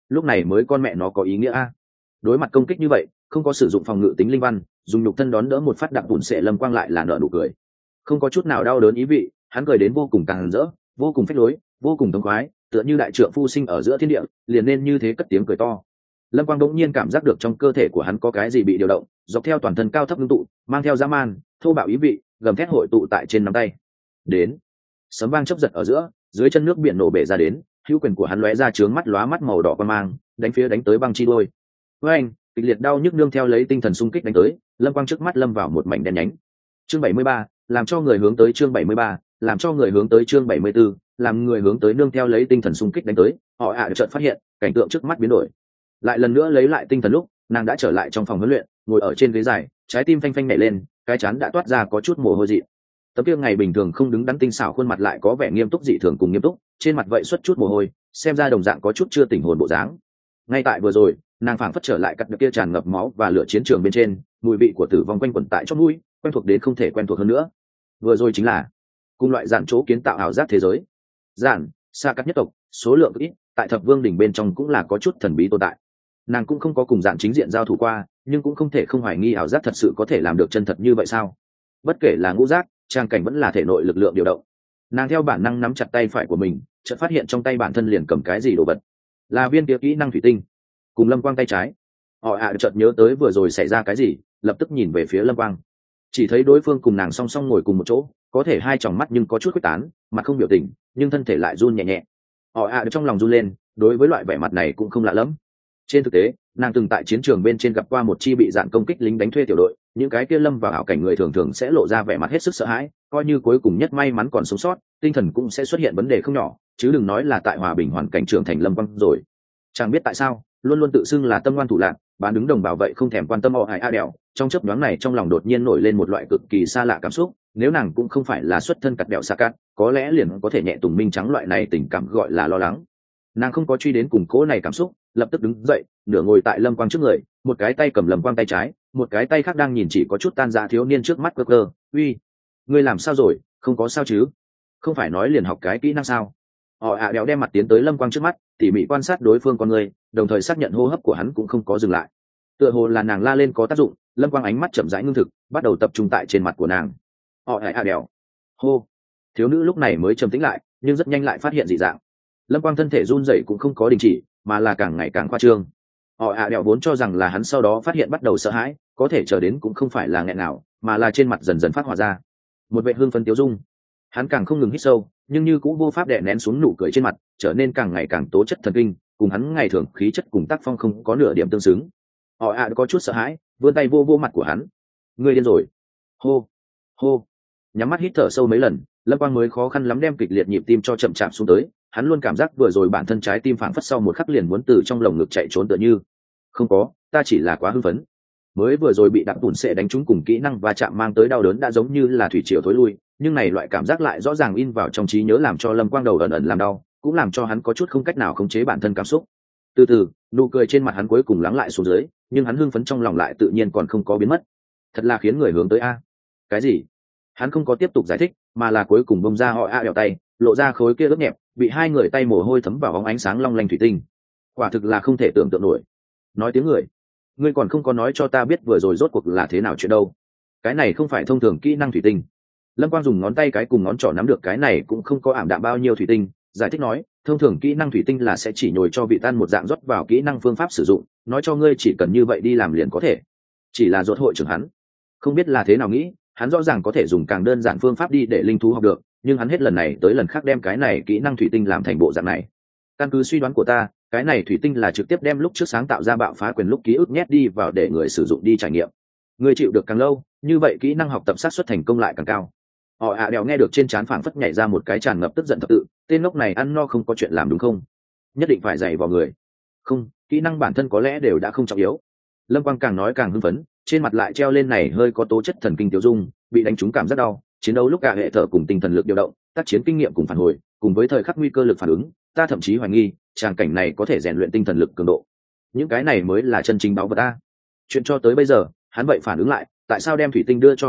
lúc này mới con mẹ nó có ý nghĩa a. Đối mặt công kích như vậy, không có sử dụng phòng ngự tính linh văn, dùng nhục thân đón đỡ một phát đạp bùn sệ, Lâm Quang lại là nở nụ cười, không có chút nào đau đớn ý vị. Hắn cười đến vô cùng càng rỡ, vô cùng phách lối, vô cùng thống khoái, tựa như đại trượng phu sinh ở giữa thiên địa, liền nên như thế cất tiếng cười to. Lâm Quang đột nhiên cảm giác được trong cơ thể của hắn có cái gì bị điều động, dọc theo toàn thân cao thấp ngưng tụ, mang theo dã man thô bạo ý vị, gầm thét hội tụ tại trên nắm tay. Đến, sấm vang chớp giật ở giữa, dưới chân nước biển nổ bể ra đến, hữu quyền của hắn lóe ra trướng mắt lóa mắt màu đỏ quan mang, đánh tới băng chi đôi. Với anh, kịch liệt đau nhức nương theo lấy tinh thần xung kích đánh tới, Lâm Quang trước mắt lâm vào một mảnh đen nhánh. Chương 73, làm cho người hướng tới chương 73, làm cho người hướng tới chương 74, làm người hướng tới nương theo lấy tinh thần xung kích đánh tới, họ chợt phát hiện, cảnh tượng trước mắt biến đổi. Lại lần nữa lấy lại tinh thần lúc, nàng đã trở lại trong phòng huấn luyện, ngồi ở trên ghế dài, trái tim phanh phanh nhảy lên, cái trán đã toát ra có chút mồ hôi dị. Tấm kia ngày bình thường không đứng đắn tinh xảo khuôn mặt lại có vẻ nghiêm túc dị thường cùng nghiêm túc, trên mặt vậy xuất chút mồ hôi, xem ra đồng dạng có chút chưa tỉnh hồn bộ dáng. Ngay tại vừa rồi, nàng phảng phất trở lại cặp kia tràn ngập máu và lửa chiến trường bên trên, mùi vị của tử vong quanh quẩn tại trong mũi, quen thuộc đến không thể quen thuộc hơn nữa. Vừa rồi chính là cùng loại dạn chỗ kiến tạo ảo giác thế giới. Dạn, xa cách nhất tộc, số lượng ít, tại Thập Vương đỉnh bên trong cũng là có chút thần bí tồn tại. Nàng cũng không có cùng dạn chính diện giao thủ qua, nhưng cũng không thể không hoài nghi ảo giác thật sự có thể làm được chân thật như vậy sao? Bất kể là ngũ giác, trang cảnh vẫn là thể nội lực lượng điều động. Nàng theo bản năng nắm chặt tay phải của mình, chợt phát hiện trong tay bản thân liền cầm cái gì đồ vật, là viên kia kỹ năng thủy tinh. Cùng Lâm Quang tay trái, họ chợt nhớ tới vừa rồi xảy ra cái gì, lập tức nhìn về phía Lâm Quang, chỉ thấy đối phương cùng nàng song song ngồi cùng một chỗ, có thể hai tròng mắt nhưng có chút quyết tán, mặt không biểu tình, nhưng thân thể lại run nhẹ nhẹ. Họ trong lòng run lên, đối với loại vẻ mặt này cũng không lạ lẫm. Trên thực tế, nàng từng tại chiến trường bên trên gặp qua một chi bị dạn công kích lính đánh thuê tiểu đội, những cái kia lâm vào ảo cảnh người thường thường sẽ lộ ra vẻ mặt hết sức sợ hãi, coi như cuối cùng nhất may mắn còn sống sót, tinh thần cũng sẽ xuất hiện vấn đề không nhỏ, chứ đừng nói là tại hòa bình hoàn cảnh trưởng thành Lâm Quang rồi. Chẳng biết tại sao, luôn luôn tự xưng là tâm ngoan thủ lạn, bán đứng đồng bào vậy không thèm quan tâm họ Hải A Đèo, trong chớp nhoáng này trong lòng đột nhiên nổi lên một loại cực kỳ xa lạ cảm xúc, nếu nàng cũng không phải là xuất thân cặt đèo xa cát, có lẽ liền có thể nhẹ tùng minh trắng loại này tình cảm gọi là lo lắng. Nàng không có truy đến cùng cố này cảm xúc, lập tức đứng dậy, nửa ngồi tại Lâm Quang trước người, một cái tay cầm Lâm Quang tay trái, một cái tay khác đang nhìn chỉ có chút tan rã thiếu niên trước mắt cơ cơ. Uy, ngươi làm sao rồi? Không có sao chứ? Không phải nói liền học cái kỹ năng sao? Họ đèo đem mặt tiến tới Lâm Quang trước mắt, tỉ mỉ quan sát đối phương con người, đồng thời xác nhận hô hấp của hắn cũng không có dừng lại. Tựa hồ là nàng la lên có tác dụng, Lâm Quang ánh mắt chậm rãi ngưng thực, bắt đầu tập trung tại trên mặt của nàng. Họ đèo, hô. Thiếu nữ lúc này mới trầm tĩnh lại, nhưng rất nhanh lại phát hiện dị dạng. Lâm Quang thân thể run rẩy cũng không có đình chỉ, mà là càng ngày càng khoa trương. Họ đèo vốn cho rằng là hắn sau đó phát hiện bắt đầu sợ hãi, có thể chờ đến cũng không phải là nghẹn nào, mà là trên mặt dần dần phát hỏa ra một vệ hương phấn tiêu dung. Hắn càng không ngừng hít sâu, nhưng như cũng vô pháp đè nén xuống nụ cười trên mặt, trở nên càng ngày càng tố chất thần kinh, cùng hắn ngày thường khí chất cùng tác phong không có nửa điểm tương xứng. Họ có chút sợ hãi, vươn tay vô mặt của hắn. Ngươi điên rồi. Hô, hô. Nhắm mắt hít thở sâu mấy lần, Lâm Quang mới khó khăn lắm đem kịch liệt nhịp tim cho chậm chạp xuống tới. Hắn luôn cảm giác vừa rồi bản thân trái tim phảng phất sau một khắc liền muốn từ trong lồng ngực chạy trốn tựa như. Không có, ta chỉ là quá hưng phấn. Mới vừa rồi bị đạp bùn sệ đánh trúng cùng kỹ năng va chạm mang tới đau đớn đã giống như là thủy triều thối lui, nhưng này loại cảm giác lại rõ ràng in vào trong trí nhớ, làm cho Lâm Quang đầu ẩn ẩn làm đau, cũng làm cho hắn có chút không cách nào khống chế bản thân cảm xúc. Từ từ, nụ cười trên mặt hắn cuối cùng lắng lại xuống dưới, nhưng hắn hưng phấn trong lòng lại tự nhiên còn không có biến mất. Thật là khiến người hướng tới a. Cái gì? Hắn không có tiếp tục giải thích, mà là cuối cùng bông ra họ đèo tay, lộ ra khối kia ướt nhẹp, bị hai người tay mồ hôi thấm vào bóng ánh sáng long lanh thủy tinh. Quả thực là không thể tưởng tượng nổi. Nói tiếng người, ngươi còn không có nói cho ta biết vừa rồi rốt cuộc là thế nào chuyện đâu. Cái này không phải thông thường kỹ năng thủy tinh. Lâm Quang dùng ngón tay cái cùng ngón trỏ nắm được cái này cũng không có ảm đạm bao nhiêu thủy tinh, giải thích nói, thông thường kỹ năng thủy tinh là sẽ chỉ nhồi cho vị tan một dạng rót vào kỹ năng phương pháp sử dụng, nói cho ngươi chỉ cần như vậy đi làm liền có thể. Chỉ là rốt hội trưởng hắn không biết là thế nào nghĩ, hắn rõ ràng có thể dùng càng đơn giản phương pháp đi để linh thú học được, nhưng hắn hết lần này tới lần khác đem cái này kỹ năng thủy tinh làm thành bộ dạng này. Căn cứ suy đoán của ta, cái này thủy tinh là trực tiếp đem lúc trước sáng tạo ra bạo phá quyền lúc ký ức nhét đi vào để người sử dụng đi trải nghiệm. Người chịu được càng lâu, như vậy kỹ năng học tập xác suất thành công lại càng cao. Họ đèo nghe được trên trán phảng phất nhảy ra một cái tràn ngập tức giận thập tự, tên ngốc này ăn no không có chuyện làm đúng không? Nhất định phải dạy vào người. Không, kỹ năng bản thân có lẽ đều đã không trọng yếu. Lâm Quang càng nói càng hưng phấn, trên mặt lại treo lên này hơi có tố chất thần kinh tiêu dung, bị đánh trúng cảm rất đau, chiến đấu lúc cả hệ thở cùng tinh thần lực điều động, tác chiến kinh nghiệm cùng phản hồi, cùng với thời khắc nguy cơ lực phản ứng, ta thậm chí hoài nghi, tràng cảnh này có thể rèn luyện tinh thần lực cường độ. Những cái này mới là chân chính báu vật ta. Chuyện cho tới bây giờ, hắn vậy phản ứng lại, tại sao đem thủy tinh đưa cho hắn lúc,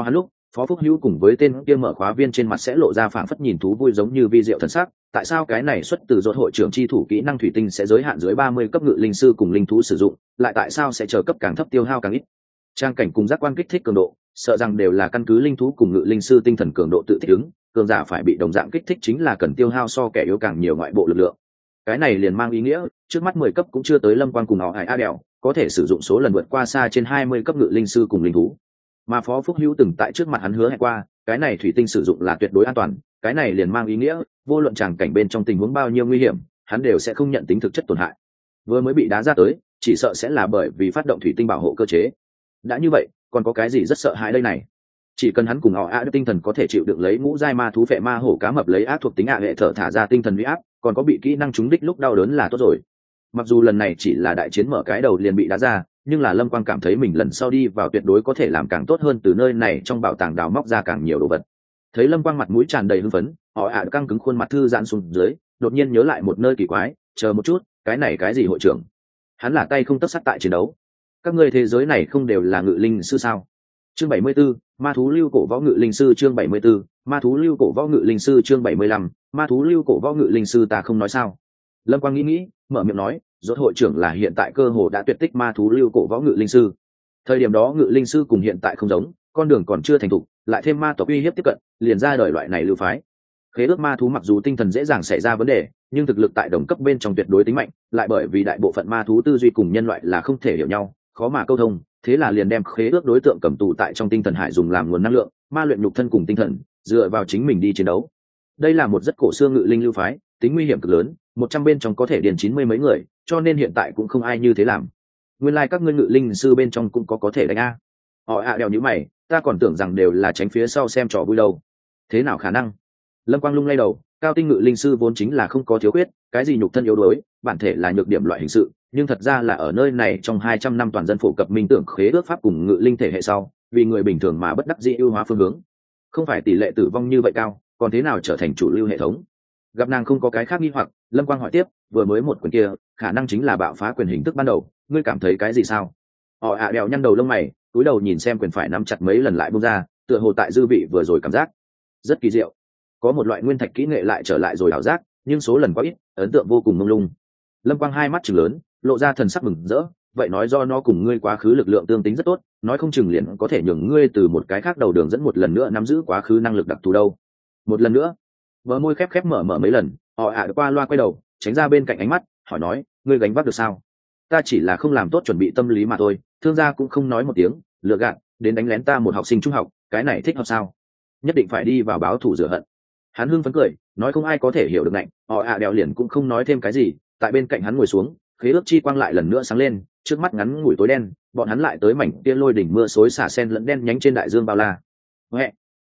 Phó Phúc Hữu cùng với tên kia mở khóa viên trên mặt sẽ lộ ra phảng phất nhìn thú vui giống như vi diệu thần sắc, tại sao cái này xuất từ rốt hội trưởng chi thủ kỹ năng thủy tinh sẽ giới hạn dưới 30 cấp ngự linh sư cùng linh thú sử dụng, lại tại sao sẽ chờ cấp càng thấp tiêu hao càng ít. Trang cảnh cùng giác quan kích thích cường độ, sợ rằng đều là căn cứ linh thú cùng ngự linh sư tinh thần cường độ tự thích ứng, cường giả phải bị đồng dạng kích thích chính là cần tiêu hao so kẻ yếu càng nhiều ngoại bộ lực lượng. Cái này liền mang ý nghĩa, trước mắt 10 cấp cũng chưa tới Lâm Quang cùng họ Hải A Đèo, có thể sử dụng số lần vượt qua xa trên 20 cấp ngự linh sư cùng linh thú. Mà Phó Phúc Hữu từng tại trước mặt hắn hứa hẹn qua, cái này thủy tinh sử dụng là tuyệt đối an toàn, cái này liền mang ý nghĩa, vô luận tràng cảnh bên trong tình huống bao nhiêu nguy hiểm, hắn đều sẽ không nhận tính thực chất tổn hại. Vừa mới bị đá ra tới, chỉ sợ sẽ là bởi vì phát động thủy tinh bảo hộ cơ chế. Đã như vậy, còn có cái gì rất sợ hãi đây này? Chỉ cần hắn cùng họ A tinh thần có thể chịu đựng lấy ngũ giai ma thú phệ ma hổ cá mập lấy ác thuộc tính hệ thở thả ra tinh thần uy áp, còn có bị kỹ năng trúng đích lúc đau đớn là tốt rồi. Mặc dù lần này chỉ là đại chiến mở cái đầu liền bị đá ra, nhưng là Lâm Quang cảm thấy mình lần sau đi vào tuyệt đối có thể làm càng tốt hơn, từ nơi này trong bảo tàng đào móc ra càng nhiều đồ vật. Thấy Lâm Quang mặt mũi tràn đầy hưng phấn, họ căng cứng khuôn mặt thư giãn xuống dưới, đột nhiên nhớ lại một nơi kỳ quái, chờ một chút, cái này cái gì hội trưởng? Hắn là tay không tấc sắt tại chiến đấu. Các ngươi thế giới này không đều là ngự linh sư sao? Chương 74, ma thú lưu cổ võ ngự linh sư chương 74, ma thú lưu cổ võ ngự linh sư chương 75, ma thú lưu cổ võ ngự linh sư ta không nói sao? Lâm Quang nghĩ, mở miệng nói, rốt hội trưởng là hiện tại cơ hồ đã tuyệt tích ma thú lưu cổ võ ngự linh sư. Thời điểm đó ngự linh sư cùng hiện tại không giống, con đường còn chưa thành thục, lại thêm ma tộc uy hiếp tiếp cận, liền ra đời loại này lưu phái. Khế ước ma thú mặc dù tinh thần dễ dàng xảy ra vấn đề, nhưng thực lực tại đồng cấp bên trong tuyệt đối tính mạnh, lại bởi vì đại bộ phận ma thú tư duy cùng nhân loại là không thể hiểu nhau, khó mà câu thông, thế là liền đem khế ước đối tượng cầm tù tại trong tinh thần hải dùng làm nguồn năng lượng, ma luyện nhục thân cùng tinh thần, dựa vào chính mình đi chiến đấu. Đây là một rất cổ xưa ngự linh lưu phái, tính nguy hiểm cực lớn, 100 bên trong có thể điền 90 mấy người, cho nên hiện tại cũng không ai như thế làm. Nguyên lai các ngươi ngự linh sư bên trong cũng có thể đánh a. Họ đèo nhíu mày, ta còn tưởng rằng đều là tránh phía sau xem trò vui đâu. Thế nào khả năng? Lâm Quang lung lay đầu, cao tinh ngự linh sư vốn chính là không có thiếu khuyết, cái gì nhục thân yếu đuối, bản thể là nhược điểm loại hình sự, nhưng thật ra là ở nơi này trong 200 năm toàn dân phổ cập minh tưởng khế ước pháp cùng ngự linh thể hệ sau, vì người bình thường mà bất đắc dĩ ưu hóa phương hướng. Không phải tỷ lệ tử vong như vậy cao, còn thế nào trở thành chủ lưu hệ thống? Gặp nàng không có cái khác nghi hoặc, Lâm Quang hỏi tiếp, vừa mới một quyền kia, khả năng chính là bạo phá quyền hình thức ban đầu, ngươi cảm thấy cái gì sao? Họ đèo nhăn đầu lông mày, cúi đầu nhìn xem quyền phải nắm chặt mấy lần lại buông ra, tựa hồ tại dư vị vừa rồi cảm giác rất kỳ diệu, có một loại nguyên thạch kỹ nghệ lại trở lại rồi ảo giác, nhưng số lần quá ít, ấn tượng vô cùng mông lung. Lâm Quang hai mắt trừng lớn, lộ ra thần sắc mừng rỡ, vậy nói do nó cùng ngươi quá khứ lực lượng tương tính rất tốt, nói không chừng liền có thể nhường ngươi từ một cái khác đầu đường dẫn một lần nữa nắm giữ quá khứ năng lực đặc thù đâu. Một lần nữa, bờ môi khép mở mấy lần, họ qua loa quay đầu, tránh ra bên cạnh ánh mắt, hỏi nói, ngươi gánh vác được sao? Ta chỉ là không làm tốt chuẩn bị tâm lý mà thôi, thương gia cũng không nói một tiếng, lừa gạt, đến đánh lén ta một học sinh trung học, cái này thích hợp sao? Nhất định phải đi vào báo thù rửa hận. Hắn hưng phấn cười, nói không ai có thể hiểu được nạnh, họ đèo liền cũng không nói thêm cái gì, tại bên cạnh hắn ngồi xuống, khế ước chi quang lại lần nữa sáng lên, trước mắt ngắn ngủi tối đen, bọn hắn lại tới mảnh kia lôi đỉnh mưa xối xả sen lẫn đen nhánh trên đại dương bao la. Huệ,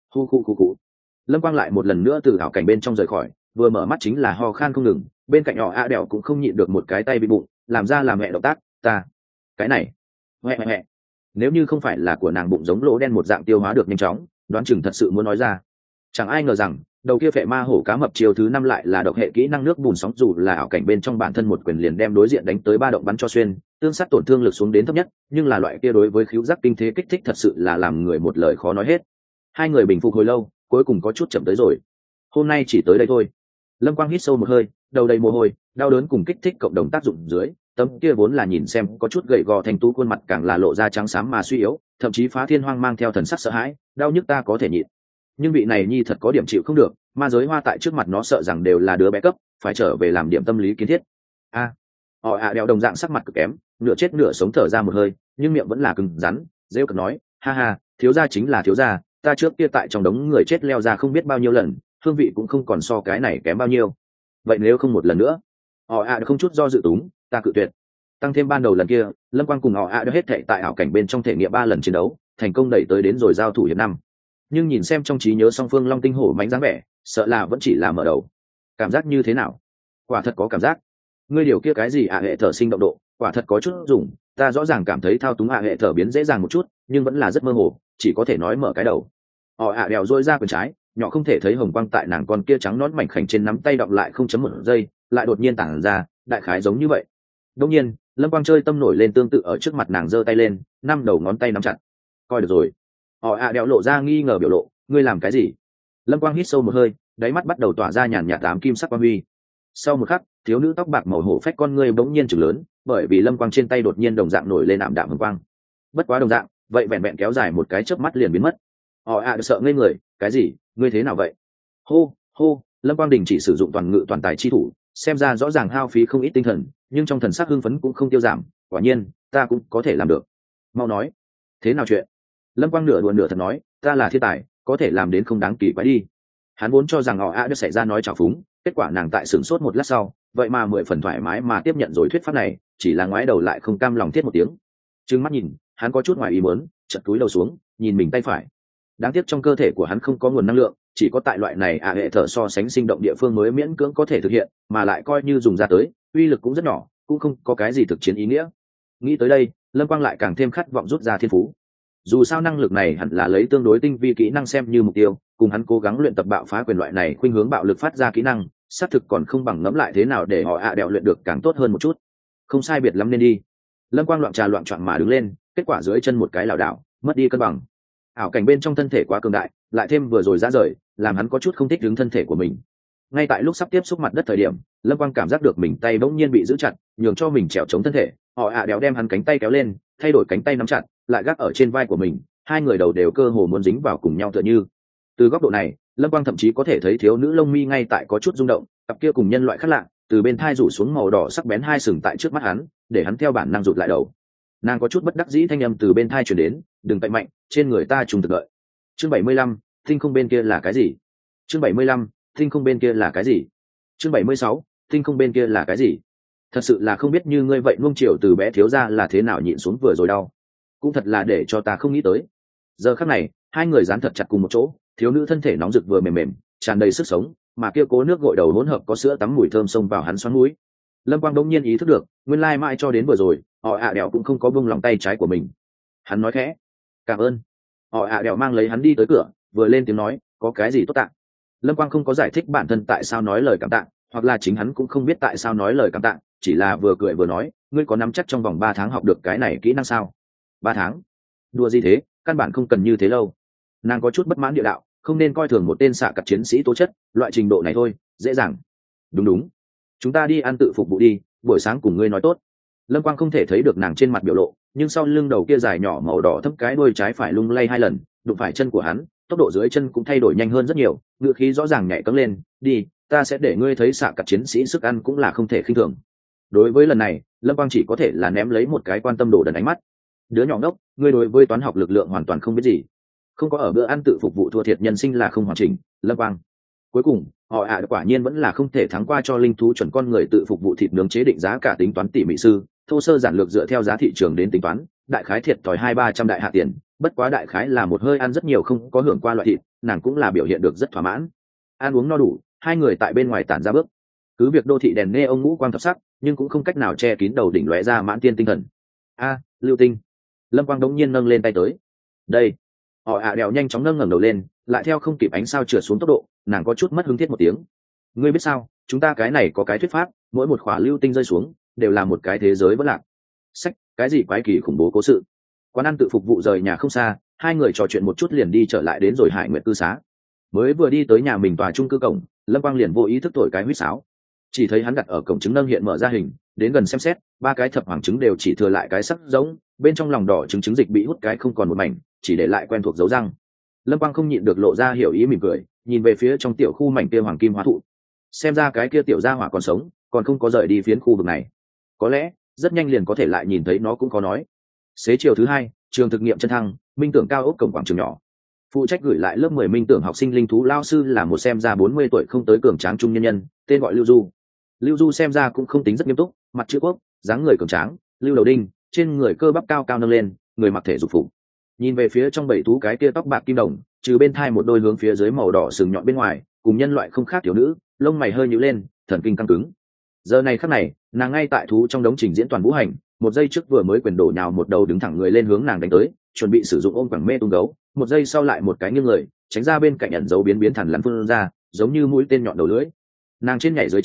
khu. Lâm Quang lại một lần nữa từ ảo cảnh bên trong rời khỏi, vừa mở mắt chính là ho khan không ngừng, bên cạnh họ đèo cũng không nhịn được một cái tay bị bụng, làm ra làm mẹ động tác, ta, cái này, huệ. Nếu như không phải là của nàng bụng giống lỗ đen một dạng tiêu hóa được nhanh chóng, đoán chừng thật sự muốn nói ra. Chẳng ai ngờ rằng đầu kia phệ ma hổ cá mập chiều thứ 5 lại là độc hệ kỹ năng nước bùn sóng, dù là ảo cảnh bên trong bản thân một quyền liền đem đối diện đánh tới 3 động bắn cho xuyên, tương sát tổn thương lực xuống đến thấp nhất, nhưng là loại kia đối với khứu giác kinh thế kích thích thật sự là làm người một lời khó nói hết. Hai người bình phục hồi lâu, cuối cùng có chút chậm tới rồi. Hôm nay chỉ tới đây thôi. Lâm Quang hít sâu một hơi, đầu đầy mồ hôi, đau đớn cùng kích thích cộng đồng tác dụng dưới, tấm kia vốn là nhìn xem có chút gầy gò thành tú khuôn mặt càng là lộ ra trắng xám mà suy yếu, thậm chí Phá Thiên Hoang mang theo thần sắc sợ hãi, đau nhức ta có thể nhịn. Nhưng vị này nhi thật có điểm chịu không được, ma giới hoa tại trước mặt nó sợ rằng đều là đứa bé cấp, phải trở về làm điểm tâm lý kiến thiết. Họ đeo đồng dạng sắc mặt cực kém, nửa chết nửa sống thở ra một hơi, nhưng miệng vẫn là cứng rắn, rêu cực nói, ha, thiếu gia chính là thiếu gia, ta trước kia tại trong đống người chết leo ra không biết bao nhiêu lần, hương vị cũng không còn so cái này kém bao nhiêu. Vậy nếu không một lần nữa? Họ không chút do dự túng, ta cự tuyệt. Tăng thêm ban đầu lần kia, Lâm Quang cùng họ đã hết thệ tại ảo cảnh bên trong thể nghiệm 3 lần chiến đấu, thành công đẩy tới đến rồi giao thủ hiệp 5. Nhưng nhìn xem trong trí nhớ song phương long tinh hổ mánh dáng vẻ, sợ là vẫn chỉ là mở đầu. Cảm giác như thế nào? Quả thật có cảm giác. Ngươi điều kia cái gì hệ thở sinh động độ, quả thật có chút dùng, ta rõ ràng cảm thấy thao túng hệ thở biến dễ dàng một chút, nhưng vẫn là rất mơ hồ, chỉ có thể nói mở cái đầu. Họ đèo rôi ra quyền trái, nhỏ không thể thấy hồng quang tại nàng con kia trắng nón mảnh khảnh trên nắm tay đọng lại 0.1 giây, lại đột nhiên tản ra, đại khái giống như vậy. Đương nhiên, Lâm Quang chơi tâm nổi lên tương tự ở trước mặt nàng giơ tay lên, 5 đầu ngón tay nắm chặt. Coi được rồi. họ đèo lộ ra nghi ngờ biểu lộ, ngươi làm cái gì? Lâm Quang hít sâu một hơi, đáy mắt bắt đầu tỏa ra nhàn nhạt ám kim sắc quang huy. Sau một khắc, thiếu nữ tóc bạc màu hổ phách con ngươi bỗng nhiên chừng lớn, bởi vì Lâm Quang trên tay đột nhiên đồng dạng nổi lên ảm đạm hồng quang. Bất quá đồng dạng, vậy vẹn vẹn kéo dài một cái chớp mắt liền biến mất. Họ sợ ngây người, cái gì? Ngươi thế nào vậy? Hô, hô, Lâm Quang đình chỉ sử dụng toàn ngự toàn tài chi thủ, xem ra rõ ràng hao phí không ít tinh thần, nhưng trong thần sắc hưng phấn cũng không tiêu giảm. Quả nhiên, ta cũng có thể làm được. Mau nói, thế nào chuyện? Lâm Quang nửa đùa nửa thật nói, ta là thiên tài, có thể làm đến không đáng kỳ quái đi. Hắn vốn cho rằng họ đã xảy ra nói trào phúng, kết quả nàng tại sửng sốt một lát sau, vậy mà 10 phần thoải mái mà tiếp nhận rồi thuyết pháp này, chỉ là ngoái đầu lại không cam lòng thiết một tiếng. Trừng mắt nhìn, hắn có chút ngoài ý muốn, chợt cúi đầu xuống, nhìn mình tay phải. Đáng tiếc trong cơ thể của hắn không có nguồn năng lượng, chỉ có tại loại này hệ thở so sánh sinh động địa phương mới miễn cưỡng có thể thực hiện, mà lại coi như dùng ra tới, uy lực cũng rất nhỏ, cũng không có cái gì thực chiến ý nghĩa. Nghĩ tới đây, Lâm Quang lại càng thêm khát vọng rút ra thiên phú. Dù sao năng lực này hẳn là lấy tương đối tinh vi kỹ năng xem như mục tiêu, cùng hắn cố gắng luyện tập bạo phá quyền loại này khuynh hướng bạo lực phát ra kỹ năng, xác thực còn không bằng ngẫm lại thế nào để họ đèo luyện được càng tốt hơn một chút. Không sai biệt lắm nên đi. Lâm Quang loạn trà loạn choạng mà đứng lên, kết quả dưới chân một cái lảo đảo, mất đi cân bằng. Ảo cảnh bên trong thân thể quá cường đại, lại thêm vừa rồi ra rời, làm hắn có chút không thích đứng thân thể của mình. Ngay tại lúc sắp tiếp xúc mặt đất thời điểm, Lâm Quang cảm giác được mình tay bỗng nhiên bị giữ chặt, nhường cho mình trèo chống thân thể. Họ đèo đem hắn cánh tay kéo lên, thay đổi cánh tay nắm chặt, lại gác ở trên vai của mình, hai người đầu đều cơ hồ muốn dính vào cùng nhau tựa như. Từ góc độ này, Lâm Quang thậm chí có thể thấy thiếu nữ lông mi ngay tại có chút rung động, cặp kia cùng nhân loại khác lạ, từ bên thai rủ xuống màu đỏ sắc bén hai sừng tại trước mắt hắn, để hắn theo bản năng rụt lại đầu. Nàng có chút bất đắc dĩ thanh âm từ bên thai truyền đến, đừng cậy mạnh, trên người ta trùng thực lợi. Chương 75, tinh không bên kia là cái gì? Chương 75, tinh không bên kia là cái gì? Chương 76, tinh không bên kia là cái gì? Thật sự là không biết như ngươi vậy nuông chiều từ bé thiếu ra là thế nào nhịn xuống vừa rồi đau. Cũng thật là để cho ta không nghĩ tới. Giờ khắc này, hai người dán thật chặt cùng một chỗ, thiếu nữ thân thể nóng rực vừa mềm mềm, tràn đầy sức sống, mà kia cố nước gội đầu hỗn hợp có sữa tắm mùi thơm xông vào hắn xoắn mũi. Lâm Quang đông nhiên ý thức được, nguyên lai mãi cho đến vừa rồi, họ đèo cũng không có buông lòng tay trái của mình. Hắn nói khẽ, cảm ơn. Họ đèo mang lấy hắn đi tới cửa, vừa lên tiếng nói, có cái gì tốt tạ. Lâm Quang không có giải thích bản thân tại sao nói lời cảm tạ, hoặc là chính hắn cũng không biết tại sao nói lời cảm tạ, chỉ là vừa cười vừa nói, ngươi có nắm chắc trong vòng 3 tháng học được cái này kỹ năng sao? 3 tháng? Đùa gì thế, căn bản không cần như thế lâu. Nàng có chút bất mãn địa đạo, không nên coi thường một tên xạ cặp chiến sĩ tố chất, loại trình độ này thôi, dễ dàng. Đúng, chúng ta đi ăn tự phục vụ đi, buổi sáng cùng ngươi nói tốt. Lâm Quang không thể thấy được nàng trên mặt biểu lộ, nhưng sau lưng đầu kia dài nhỏ màu đỏ thấp cái đuôi trái phải lung lay 2 lần, đụng phải chân của hắn, tốc độ dưới chân cũng thay đổi nhanh hơn rất nhiều, ngựa khí rõ ràng nhảy cẫng lên, đi, ta sẽ để ngươi thấy xạ cặp chiến sĩ sức ăn cũng là không thể khinh thường. Đối với lần này, Lâm Quang chỉ có thể là ném lấy một cái quan tâm đồ đần ánh mắt. Đứa nhỏ ngốc, ngươi đối với toán học lực lượng hoàn toàn không biết gì. Không có ở bữa ăn tự phục vụ thua thiệt nhân sinh là không hoàn chỉnh, Lâm Quang. Cuối cùng, họ quả nhiên vẫn là không thể thắng qua cho linh thú chuẩn con người tự phục vụ thịt nướng chế định giá cả tính toán tỉ mỉ sư, thô sơ giản lược dựa theo giá thị trường đến tính toán, đại khái thiệt thòi 200-300 đại hạ tiền, bất quá đại khái là một hơi ăn rất nhiều không có hưởng qua loại thịt, nàng cũng là biểu hiện được rất thỏa mãn. Ăn uống no đủ, hai người tại bên ngoài tản ra bước. Cứ việc đô thị đèn nê ông ngũ quang thập sắc, nhưng cũng không cách nào che kín đầu đỉnh lóe ra mãn tiên tinh thần. Lưu tinh. Lâm Quang đống nhiên nâng lên tay tới. Đây. Họ đèo nhanh chóng nâng ngẩng đầu lên, lại theo không kịp ánh sao trượt xuống tốc độ, nàng có chút mất hứng thiết một tiếng. Ngươi biết sao, chúng ta cái này có cái thuyết pháp, mỗi một khỏa lưu tinh rơi xuống, đều là một cái thế giới vỡ lạc. Sách, cái gì quái kỳ khủng bố cố sự. Quán ăn tự phục vụ rời nhà không xa, hai người trò chuyện một chút liền đi trở lại đến rồi Hải Nguyệt cư xá. Mới vừa đi tới nhà mình tòa chung cư cổng, Lâm Quang liền vô ý thức thổi cái huýt sáo. Chỉ thấy hắn đặt ở cổng trứng nâng hiện mở ra hình, đến gần xem xét, 3 cái thập hoàng trứng đều chỉ thừa lại cái sắc giống, bên trong lòng đỏ trứng dịch bị hút cái không còn một mảnh, chỉ để lại quen thuộc dấu răng. Lâm Quang không nhịn được lộ ra hiểu ý mỉm cười, nhìn về phía trong tiểu khu mảnh kia hoàng kim hóa thụ. Xem ra cái kia tiểu gia hỏa còn sống, còn không có rời đi phiến khu vực này. Có lẽ rất nhanh liền có thể lại nhìn thấy nó cũng có nói. Xế chiều thứ 2, trường thực nghiệm chân thăng, minh tưởng cao ốc cổng quảng trường nhỏ. Phụ trách gửi lại lớp 10 minh tưởng học sinh linh thú lao sư là một xem ra 40 tuổi không tới cường tráng trung nhân nhân, tên gọi Lưu Du. Lưu Du xem ra cũng không tính rất nghiêm túc, mặt chữ quốc, dáng người cường tráng, lưu đầu đinh, trên người cơ bắp cao cao nâng lên, người mặc thể dục phục. Nhìn về phía trong 7 thú cái kia tóc bạc kim đồng, trừ bên thai một đôi hướng phía dưới màu đỏ sừng nhọn bên ngoài, cùng nhân loại không khác thiếu nữ, lông mày hơi nhíu lên, thần kinh căng cứng. Giờ này khắc này, nàng ngay tại thú trong đống trình diễn toàn vũ hành, một giây trước vừa mới quyền đổ nhào một đầu đứng thẳng người lên hướng nàng đánh tới, chuẩn bị sử dụng ôm quẳng mê tung gấu, một giây sau lại một cái nghiêng người, tránh ra bên cạnh ẩn dấu biến biến thẳng lắn phun ra, giống như mũi tên nhọn đầu lưỡi. Nàng trên nhảy dưới tránh,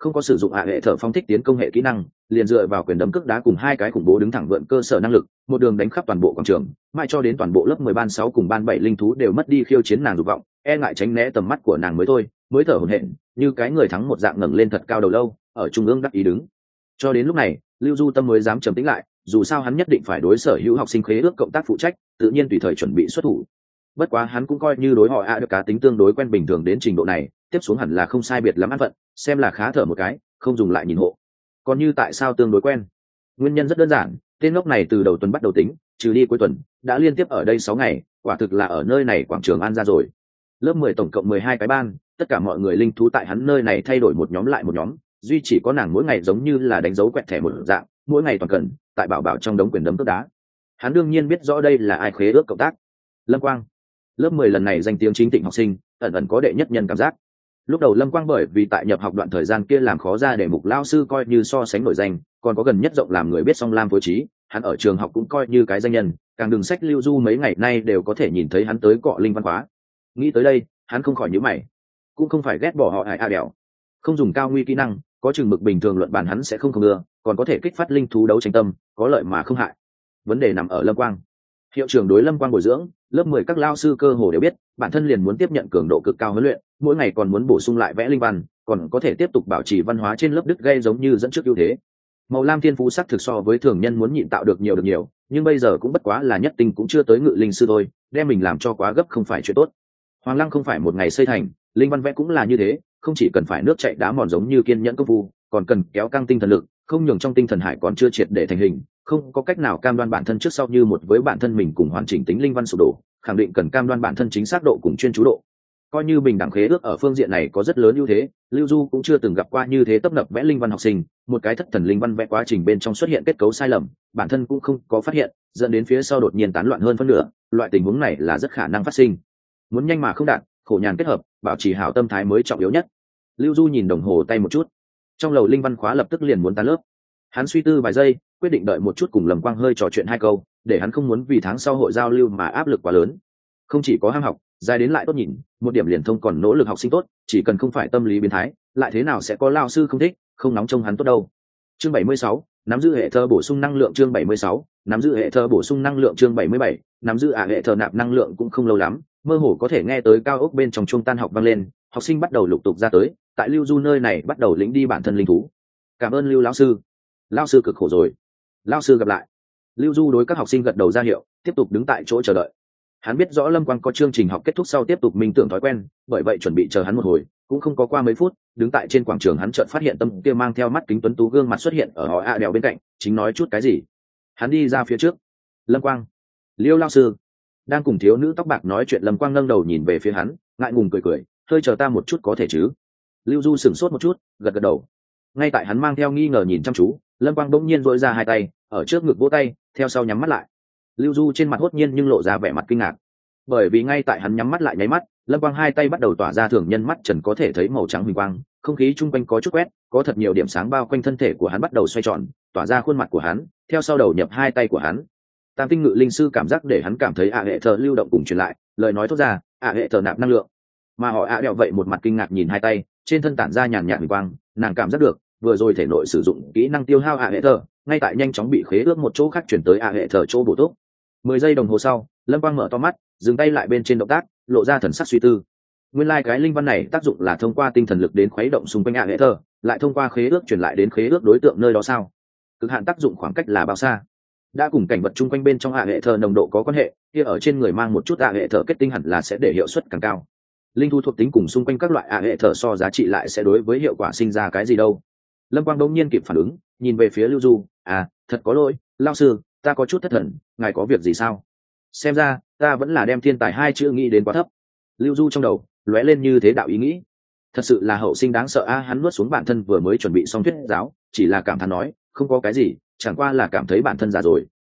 không có sử dụng hệ thở phong thích tiến công hệ kỹ năng, liền dựa vào quyền đấm cước đá cùng hai cái khủng bố đứng thẳng vượn cơ sở năng lực, một đường đánh khắp toàn bộ quảng trường, mãi cho đến toàn bộ lớp 10 ban 6 cùng ban 7 linh thú đều mất đi khiêu chiến nàng dục vọng, e ngại tránh né tầm mắt của nàng mới thôi, mới thở hổn hển, như cái người thắng một dạng ngẩng lên thật cao đầu lâu, ở trung ương đắc ý đứng. Cho đến lúc này, Lưu Du Tâm mới dám trầm tĩnh lại, dù sao hắn nhất định phải đối sở hữu học sinh khế ước cộng tác phụ trách, tự nhiên tùy thời chuẩn bị xuất thủ. Bất quá hắn cũng coi như đối họ được cá tính tương đối quen bình thường đến trình độ này, tiếp xuống hẳn là không sai biệt lắm ăn phận, xem là khá thở một cái, không dùng lại nhìn hộ. Còn như tại sao tương đối quen? Nguyên nhân rất đơn giản, tên ngốc này từ đầu tuần bắt đầu tính, trừ đi cuối tuần, đã liên tiếp ở đây 6 ngày, quả thực là ở nơi này quảng trường An ra rồi. Lớp 10 tổng cộng 12 cái ban, tất cả mọi người linh thú tại hắn nơi này thay đổi một nhóm lại một nhóm, duy chỉ có nàng mỗi ngày giống như là đánh dấu quẹt thẻ một dạng, mỗi ngày toàn cần, tại bảo bảo trong đống quyền đấm cước đá. Hắn đương nhiên biết rõ đây là ai khế ước cộng tác. Lâm Quang, lớp 10 lần này danh tiếng chính tịnh học sinh, ẩn ẩn có đệ nhất nhân cảm giác. Lúc đầu Lâm Quang bởi vì tại nhập học đoạn thời gian kia làm khó ra để mục lao sư coi như so sánh nổi danh, còn có gần nhất rộng làm người biết song lam phối trí, hắn ở trường học cũng coi như cái danh nhân, càng đừng sách Lưu Du mấy ngày nay đều có thể nhìn thấy hắn tới cọ linh văn khóa. Nghĩ tới đây, hắn không khỏi nhíu mày, cũng không phải ghét bỏ họ Hải A đèo, không dùng cao nguy kỹ năng, có chừng mực bình thường luận bàn hắn sẽ không ưa, còn có thể kích phát linh thú đấu tranh tâm, có lợi mà không hại. Vấn đề nằm ở Lâm Quang. Hiệu trưởng đối Lâm Quang bồi dưỡng, lớp 10 các lao sư cơ hồ đều biết, bản thân liền muốn tiếp nhận cường độ cực cao huấn luyện, mỗi ngày còn muốn bổ sung lại vẽ linh văn, còn có thể tiếp tục bảo trì văn hóa trên lớp đứt gây giống như dẫn trước ưu thế. Màu lam thiên phú sắc thực so với thường nhân muốn nhịn tạo được nhiều, nhưng bây giờ cũng bất quá là nhất tinh cũng chưa tới ngự linh sư thôi, đem mình làm cho quá gấp không phải chuyện tốt. Hoàng Lăng không phải một ngày xây thành, linh văn vẽ cũng là như thế, không chỉ cần phải nước chảy đá mòn giống như kiên nhẫn công phu, còn cần kéo căng tinh thần lực, không nhường trong tinh thần hải còn chưa triệt để thành hình, không có cách nào cam đoan bản thân trước sau như một với bản thân mình cùng hoàn chỉnh tính linh văn sụp đổ, khẳng định cần cam đoan bản thân chính xác độ cùng chuyên chú độ. Coi như bình đẳng khế ước ở phương diện này có rất lớn ưu thế, Lưu Du cũng chưa từng gặp qua như thế tấp nập vẽ linh văn học sinh, một cái thất thần linh văn vẽ quá trình bên trong xuất hiện kết cấu sai lầm, bản thân cũng không có phát hiện, dẫn đến phía sau đột nhiên tán loạn hơn phân nửa, loại tình huống này là rất khả năng phát sinh. Muốn nhanh mà không đạt, khổ nhàn kết hợp, bảo trì hảo tâm thái mới trọng yếu nhất. Lưu Du nhìn đồng hồ tay một chút, trong lầu linh văn khóa lập tức liền muốn tan lớp. Hắn suy tư vài giây, quyết định đợi một chút cùng Lâm Quang hơi trò chuyện hai câu, để hắn không muốn vì tháng sau hội giao lưu mà áp lực quá lớn. Không chỉ có ham học, dài đến lại tốt nhìn, một điểm liền thông còn nỗ lực học sinh tốt, chỉ cần không phải tâm lý biến thái, lại thế nào sẽ có lao sư không thích, không nóng trông hắn tốt đâu. Chương 76, nắm giữ hệ thơ bổ sung năng lượng. Chương 76, nắm giữ hệ thơ bổ sung năng lượng. Chương 77, nắm giữ hệ thơ nạp năng lượng cũng không lâu lắm, mơ hồ có thể nghe tới cao ốc bên trong trung tan học vang lên, học sinh bắt đầu lục tục ra tới, tại Lưu Du nơi này bắt đầu lĩnh đi bản thân linh thú. Cảm ơn Lưu lão sư. Lão sư cực khổ rồi. Lão sư gặp lại. Lưu Du đối các học sinh gật đầu ra hiệu, tiếp tục đứng tại chỗ chờ đợi. Hắn biết rõ Lâm Quang có chương trình học kết thúc sau tiếp tục minh tưởng thói quen, bởi vậy chuẩn bị chờ hắn một hồi, cũng không có qua mấy phút, đứng tại trên quảng trường hắn chợt phát hiện Tâm kia mang theo mắt kính tuấn tú gương mặt xuất hiện ở họ đèo bên cạnh, chính nói chút cái gì. Hắn đi ra phía trước. Lâm Quang, Liêu lão sư. Đang cùng thiếu nữ tóc bạc nói chuyện, Lâm Quang nâng đầu nhìn về phía hắn, ngại ngùng cười, hơi chờ ta một chút có thể chứ? Lưu Du sửng sốt một chút, gật đầu. Ngay tại hắn mang theo nghi ngờ nhìn chăm chú, Lâm Quang bỗng nhiên duỗi ra hai tay, ở trước ngực vỗ tay, theo sau nhắm mắt lại. Lưu Du trên mặt hốt nhiên nhưng lộ ra vẻ mặt kinh ngạc, bởi vì ngay tại hắn nhắm mắt lại nháy mắt, Lâm Quang hai tay bắt đầu tỏa ra thường nhân mắt trần có thể thấy màu trắng huỳnh quang, không khí chung quanh có chút quét, có thật nhiều điểm sáng bao quanh thân thể của hắn bắt đầu xoay tròn, tỏa ra khuôn mặt của hắn, theo sau đầu nhập hai tay của hắn. Tam tinh ngự linh sư cảm giác để hắn cảm thấy hệ thờ lưu động cùng truyền lại, lời nói thốt ra, hệ thờ nạp năng lượng. Mà họ đẹo vậy một mặt kinh ngạc nhìn hai tay, trên thân tản ra nhàn nhạt huỳnh quang, nàng cảm giác được, vừa rồi thể nội sử dụng kỹ năng tiêu hao hệ thờ, ngay tại nhanh chóng bị khế ước một chỗ khác chuyển tới hệ thờ chỗ bổ túc. 10 giây đồng hồ sau, Lâm Quang mở to mắt, dừng tay lại bên trên động tác, lộ ra thần sắc suy tư. Nguyên lai cái linh văn này tác dụng là thông qua tinh thần lực đến khuấy động xung quanh hệ thờ, lại thông qua khế ước truyền lại đến khế ước đối tượng nơi đó sao? Cực hạn tác dụng khoảng cách là bao xa? Đã cùng cảnh vật chung quanh bên trong hệ thờ nồng độ có quan hệ, kia ở trên người mang một chút hệ thờ kết tinh hẳn là sẽ để hiệu suất càng cao. Linh thú thuộc tính cùng xung quanh các loại hệ thờ so giá trị lại sẽ đối với hiệu quả sinh ra cái gì đâu? Lâm Quang đống nhiên kịp phản ứng, nhìn về phía Lưu Du, thật có lỗi, lão sư, ta có chút thất thần, ngài có việc gì sao? Xem ra ta vẫn là đem thiên tài hai chữ nghĩ đến quá thấp. Lưu Du trong đầu lóe lên như thế đạo ý nghĩ, thật sự là hậu sinh đáng sợ hắn nuốt xuống bản thân vừa mới chuẩn bị xong thuyết giáo, chỉ là cảm thán nói, không có cái gì, chẳng qua là cảm thấy bản thân già rồi.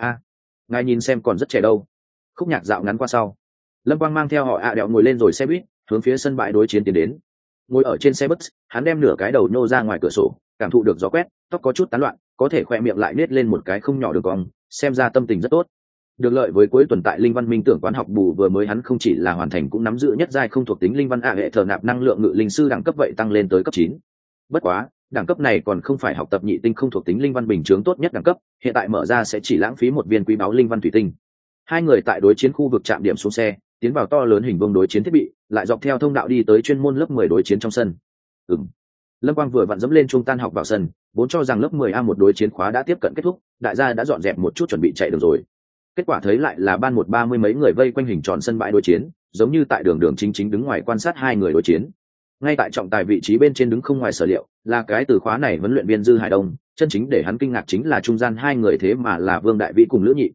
Ngài nhìn xem còn rất trẻ đâu. Khúc nhạc dạo ngắn qua sau, Lâm Quang mang theo họ đẹo ngồi lên rồi xe buýt, hướng phía sân bãi đối chiến tiến đến. Ngồi ở trên xe bus, hắn đem nửa cái đầu nhô ra ngoài cửa sổ, cảm thụ được gió quét, tóc có chút tán loạn, có thể khoe miệng lại nết lên một cái không nhỏ đường cong, xem ra tâm tình rất tốt. Được lợi với cuối tuần tại linh văn minh tưởng quán học bù vừa mới, hắn không chỉ là hoàn thành cũng nắm giữ nhất giai không thuộc tính linh văn hệ thờ nạp năng lượng ngự linh sư đẳng cấp vậy tăng lên tới cấp 9. Bất quá đẳng cấp này còn không phải học tập nhị tinh không thuộc tính linh văn bình chướng tốt nhất đẳng cấp, hiện tại mở ra sẽ chỉ lãng phí một viên quý báu linh văn thủy tinh. Hai người tại đối chiến khu vực chạm điểm xuống xe, tiến vào to lớn hình vuông đối chiến thiết bị, lại dọc theo thông đạo đi tới chuyên môn lớp 10 đối chiến trong sân. Lâm Quang vừa vặn dẫm lên trung tan học vào sân, vốn cho rằng lớp 10A1 đối chiến khóa đã tiếp cận kết thúc, đại gia đã dọn dẹp một chút chuẩn bị chạy đường rồi. Kết quả thấy lại là ban một 30 mấy người vây quanh hình tròn sân bãi đối chiến, giống như tại đường đường chính chính đứng ngoài quan sát hai người đối chiến. Ngay tại trọng tài vị trí bên trên đứng không ngoài sở liệu, là cái từ khóa này huấn luyện viên Dư Hải Đông, chân chính để hắn kinh ngạc chính là trung gian hai người thế mà là Vương Đại Vĩ cùng Lữ Nhị.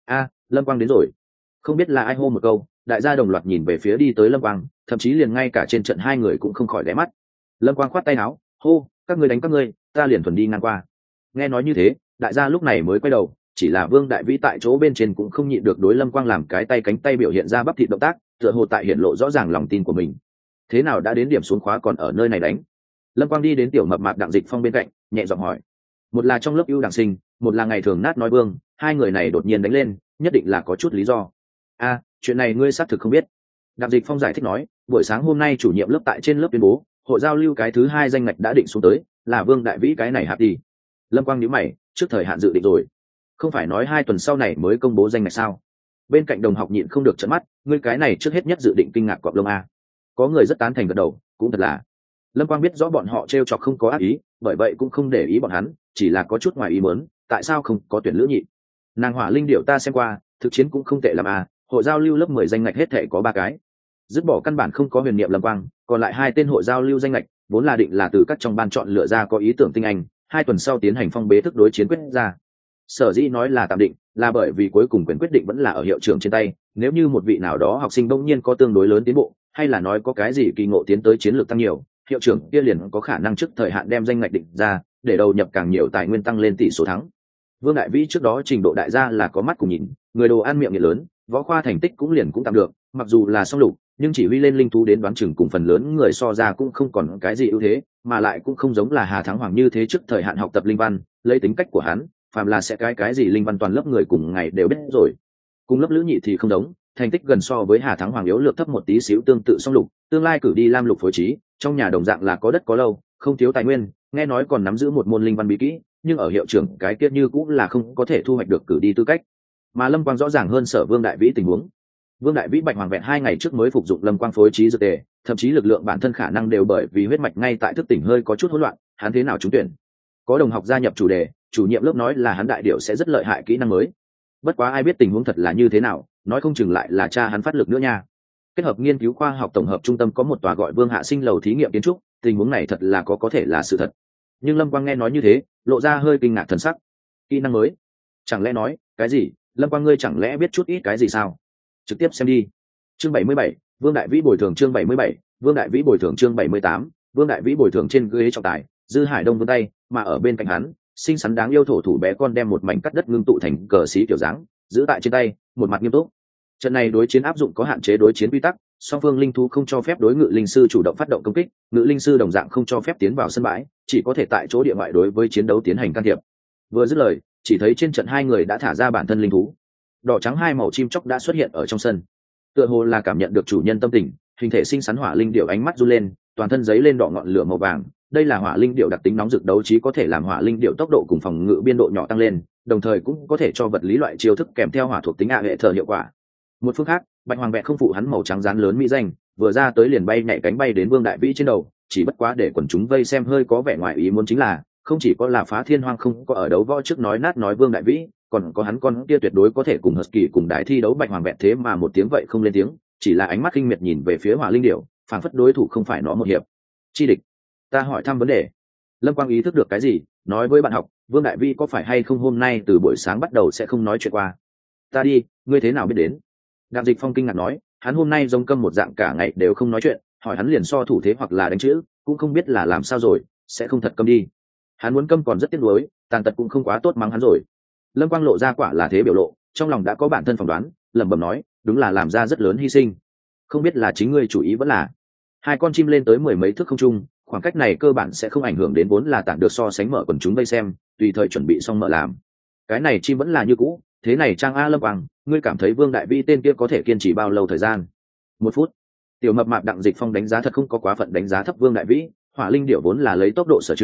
Lâm Quang đến rồi. Không biết là ai hô một câu, đại gia đồng loạt nhìn về phía đi tới Lâm Quang, thậm chí liền ngay cả trên trận hai người cũng không khỏi ghé mắt. Lâm Quang khoát tay áo, hô, các ngươi đánh các ngươi, ta liền thuần đi ngang qua. Nghe nói như thế, đại gia lúc này mới quay đầu, chỉ là Vương Đại Vĩ tại chỗ bên trên cũng không nhịn được đối Lâm Quang làm cái tay cánh tay biểu hiện ra bắp thịt động tác, tựa hồ tại hiện lộ rõ ràng lòng tin của mình. Thế nào đã đến điểm xuống khóa còn ở nơi này đánh? Lâm Quang đi đến tiểu mập mạp Đặng Dịch Phong bên cạnh, nhẹ giọng hỏi. Một là trong lớp ưu đảng sinh, một là ngày thường nát nói Vương, hai người này đột nhiên đánh lên, nhất định là có chút lý do. Chuyện này ngươi xác thực không biết. Đặng Dịch Phong giải thích nói, buổi sáng hôm nay chủ nhiệm lớp tại trên lớp tuyên bố, hội giao lưu cái thứ hai danh ngạch đã định xuống tới, là Vương Đại Vĩ cái này hạt đi. Lâm Quang nhíu mày, trước thời hạn dự định rồi, không phải nói 2 tuần sau này mới công bố danh ngạch sao? Bên cạnh đồng học nhịn không được trợn mắt, ngươi cái này trước hết nhất dự định kinh ngạc cọp lông a. Có người rất tán thành gật đầu, cũng thật là. Lâm Quang biết rõ bọn họ trêu chọc không có ác ý, bởi vậy cũng không để ý bọn hắn, chỉ là có chút ngoài ý muốn, tại sao không có tuyển Lữ Nhị? Nàng Hỏa Linh điệu ta xem qua, thực chiến cũng không tệ lắm à, hội giao lưu lớp 10 danh ngạch hết thể có 3 cái. Dứt bỏ căn bản không có huyền niệm Lâm Quang, còn lại 2 tên hội giao lưu danh ngạch, vốn là định là từ các trong ban chọn lựa ra có ý tưởng tinh anh, 2 tuần sau tiến hành phong bế thức đối chiến quyết ra. Sở dĩ nói là tạm định, là bởi vì cuối cùng quyền quyết định vẫn là ở hiệu trưởng trên tay, nếu như một vị nào đó học sinh bỗng nhiên có tương đối lớn tiến bộ, hay là nói có cái gì kỳ ngộ tiến tới chiến lược tăng nhiều, hiệu trưởng kia liền có khả năng trước thời hạn đem danh ngạch định ra, để đầu nhập càng nhiều tài nguyên tăng lên tỷ số thắng. Vương Đại Vĩ trước đó trình độ đại gia là có mắt cùng nhìn, người đồ ăn miệng nghiện lớn, võ khoa thành tích cũng liền cũng tạm được, mặc dù là song lục, nhưng chỉ huy lên linh thú đến đoán chừng cùng phần lớn người so ra cũng không còn cái gì ưu thế, mà lại cũng không giống là Hà Thắng Hoàng như thế trước thời hạn học tập linh văn, lấy tính cách của hắn, phàm là sẽ cái gì linh văn toàn lớp người cùng ngày đều biết rồi. Cùng lớp Lữ Nhị thì không giống, thành tích gần so với Hà Thắng Hoàng yếu lược thấp một tí xíu, tương tự song lục, tương lai cử đi lam lục phối trí, trong nhà đồng dạng là có đất có lâu, không thiếu tài nguyên, nghe nói còn nắm giữ một môn linh văn bí kỹ, nhưng ở hiệu trưởng cái kia như cũng là không có thể thu hoạch được cử đi tư cách. Mà Lâm Quang rõ ràng hơn Sở Vương Đại Vĩ tình huống. Vương Đại Vĩ Bạch Hoàng vẹn 2 ngày trước mới phục dụng Lâm Quang phối trí dược tề, thậm chí lực lượng bản thân khả năng đều bởi vì huyết mạch ngay tại thức tỉnh hơi có chút hỗn loạn, hắn thế nào trúng tuyển? Có đồng học gia nhập chủ đề, chủ nhiệm lớp nói là hắn đại điệu sẽ rất lợi hại kỹ năng mới. Bất quá ai biết tình huống thật là như thế nào, nói không chừng lại là cha hắn phát lực nữa nha. Kết hợp nghiên cứu khoa học tổng hợp trung tâm có một tòa gọi Vương Hạ Sinh lầu thí nghiệm kiến trúc, tình huống này thật là có thể là sự thật. Nhưng Lâm Quang nghe nói như thế, lộ ra hơi kinh ngạc thần sắc. Kỹ năng mới? Chẳng lẽ nói, cái gì? Lâm Quang ngươi chẳng lẽ biết chút ít cái gì sao? Trực tiếp xem đi. Chương 77, Vương Đại Vĩ bồi thường chương 77, Vương Đại Vĩ bồi thường chương 78, Vương Đại Vĩ bồi thường trên ghế trọng tài, Dư Hải Đông vươn tay, mà ở bên cạnh hắn, xinh xắn đáng yêu thổ thủ bé con đem một mảnh cắt đất ngưng tụ thành cờ xí kiểu dáng, giữ tại trên tay, một mặt nghiêm túc. Trận này đối chiến áp dụng có hạn chế đối chiến quy tắc, song phương linh thú không cho phép đối ngự linh sư chủ động phát động công kích, ngự linh sư đồng dạng không cho phép tiến vào sân bãi, chỉ có thể tại chỗ địa ngoại đối với chiến đấu tiến hành can thiệp. Vừa dứt lời, chỉ thấy trên trận hai người đã thả ra bản thân linh thú. Đỏ trắng hai màu chim chóc đã xuất hiện ở trong sân. Tựa hồ là cảm nhận được chủ nhân tâm tình, hình thể xinh xắn hỏa linh điểu ánh mắt run lên, toàn thân giấy lên đỏ ngọn lửa màu vàng. Đây là hỏa linh điểu đặc tính nóng rực đấu trí, có thể làm hỏa linh điểu tốc độ cùng phòng ngự biên độ nhỏ tăng lên, đồng thời cũng có thể cho vật lý loại chiêu thức kèm theo hỏa thuộc tính hệ thờ hiệu quả. Một phương khác, Bạch Hoàng Vẹn không phụ hắn màu trắng rán lớn mỹ danh, vừa ra tới liền bay nhảy cánh bay đến Vương Đại Vĩ trên đầu, chỉ bất quá để quần chúng vây xem hơi có vẻ ngoài ý muốn chính là, không chỉ có là Phá Thiên Hoang không có ở đấu võ trước nói nát nói Vương Đại Vĩ, còn có hắn con kia tuyệt đối có thể cùng Husky cùng đại thi đấu Bạch Hoàng Vẹn thế mà một tiếng vậy không lên tiếng, chỉ là ánh mắt kinh miệt nhìn về phía Hỏa Linh Điểu, phảng phất đối thủ không phải nó một hiệp chi địch. Ta hỏi thăm vấn đề. Lâm Quang ý thức được cái gì, nói với bạn học, Vương Đại Vĩ có phải hay không hôm nay từ buổi sáng bắt đầu sẽ không nói chuyện qua. Ta đi, ngươi thế nào biết đến? Đặng Dịch Phong kinh ngạc nói, hắn hôm nay giống câm một dạng cả ngày đều không nói chuyện, hỏi hắn liền so thủ thế hoặc là đánh chữ, cũng không biết là làm sao rồi, sẽ không thật câm đi. Hắn muốn câm còn rất tiếc nuối, tàn tật cũng không quá tốt mắng hắn rồi. Lâm Quang lộ ra quả là thế biểu lộ, trong lòng đã có bản thân phỏng đoán, lẩm bẩm nói, đúng là làm ra rất lớn hy sinh. Không biết là chính ngươi chủ ý vẫn là. Hai con chim lên tới 10 mấy thước không trung, khoảng cách này cơ bản sẽ không ảnh hưởng đến vốn là tản được so sánh mở quần chúng vây xem, tùy thời chuẩn bị xong mở làm. Cái này chim vẫn là như cũ, thế này Trang A Lâm Quang, ngươi cảm thấy Vương Đại Vĩ tên kia có thể kiên trì bao lâu thời gian? 1 phút. Tiểu mập mạp Đặng Dịch Phong đánh giá thật không có quá phận đánh giá thấp Vương Đại Vĩ, Hỏa Linh điểu vốn là lấy tốc độ sở trường,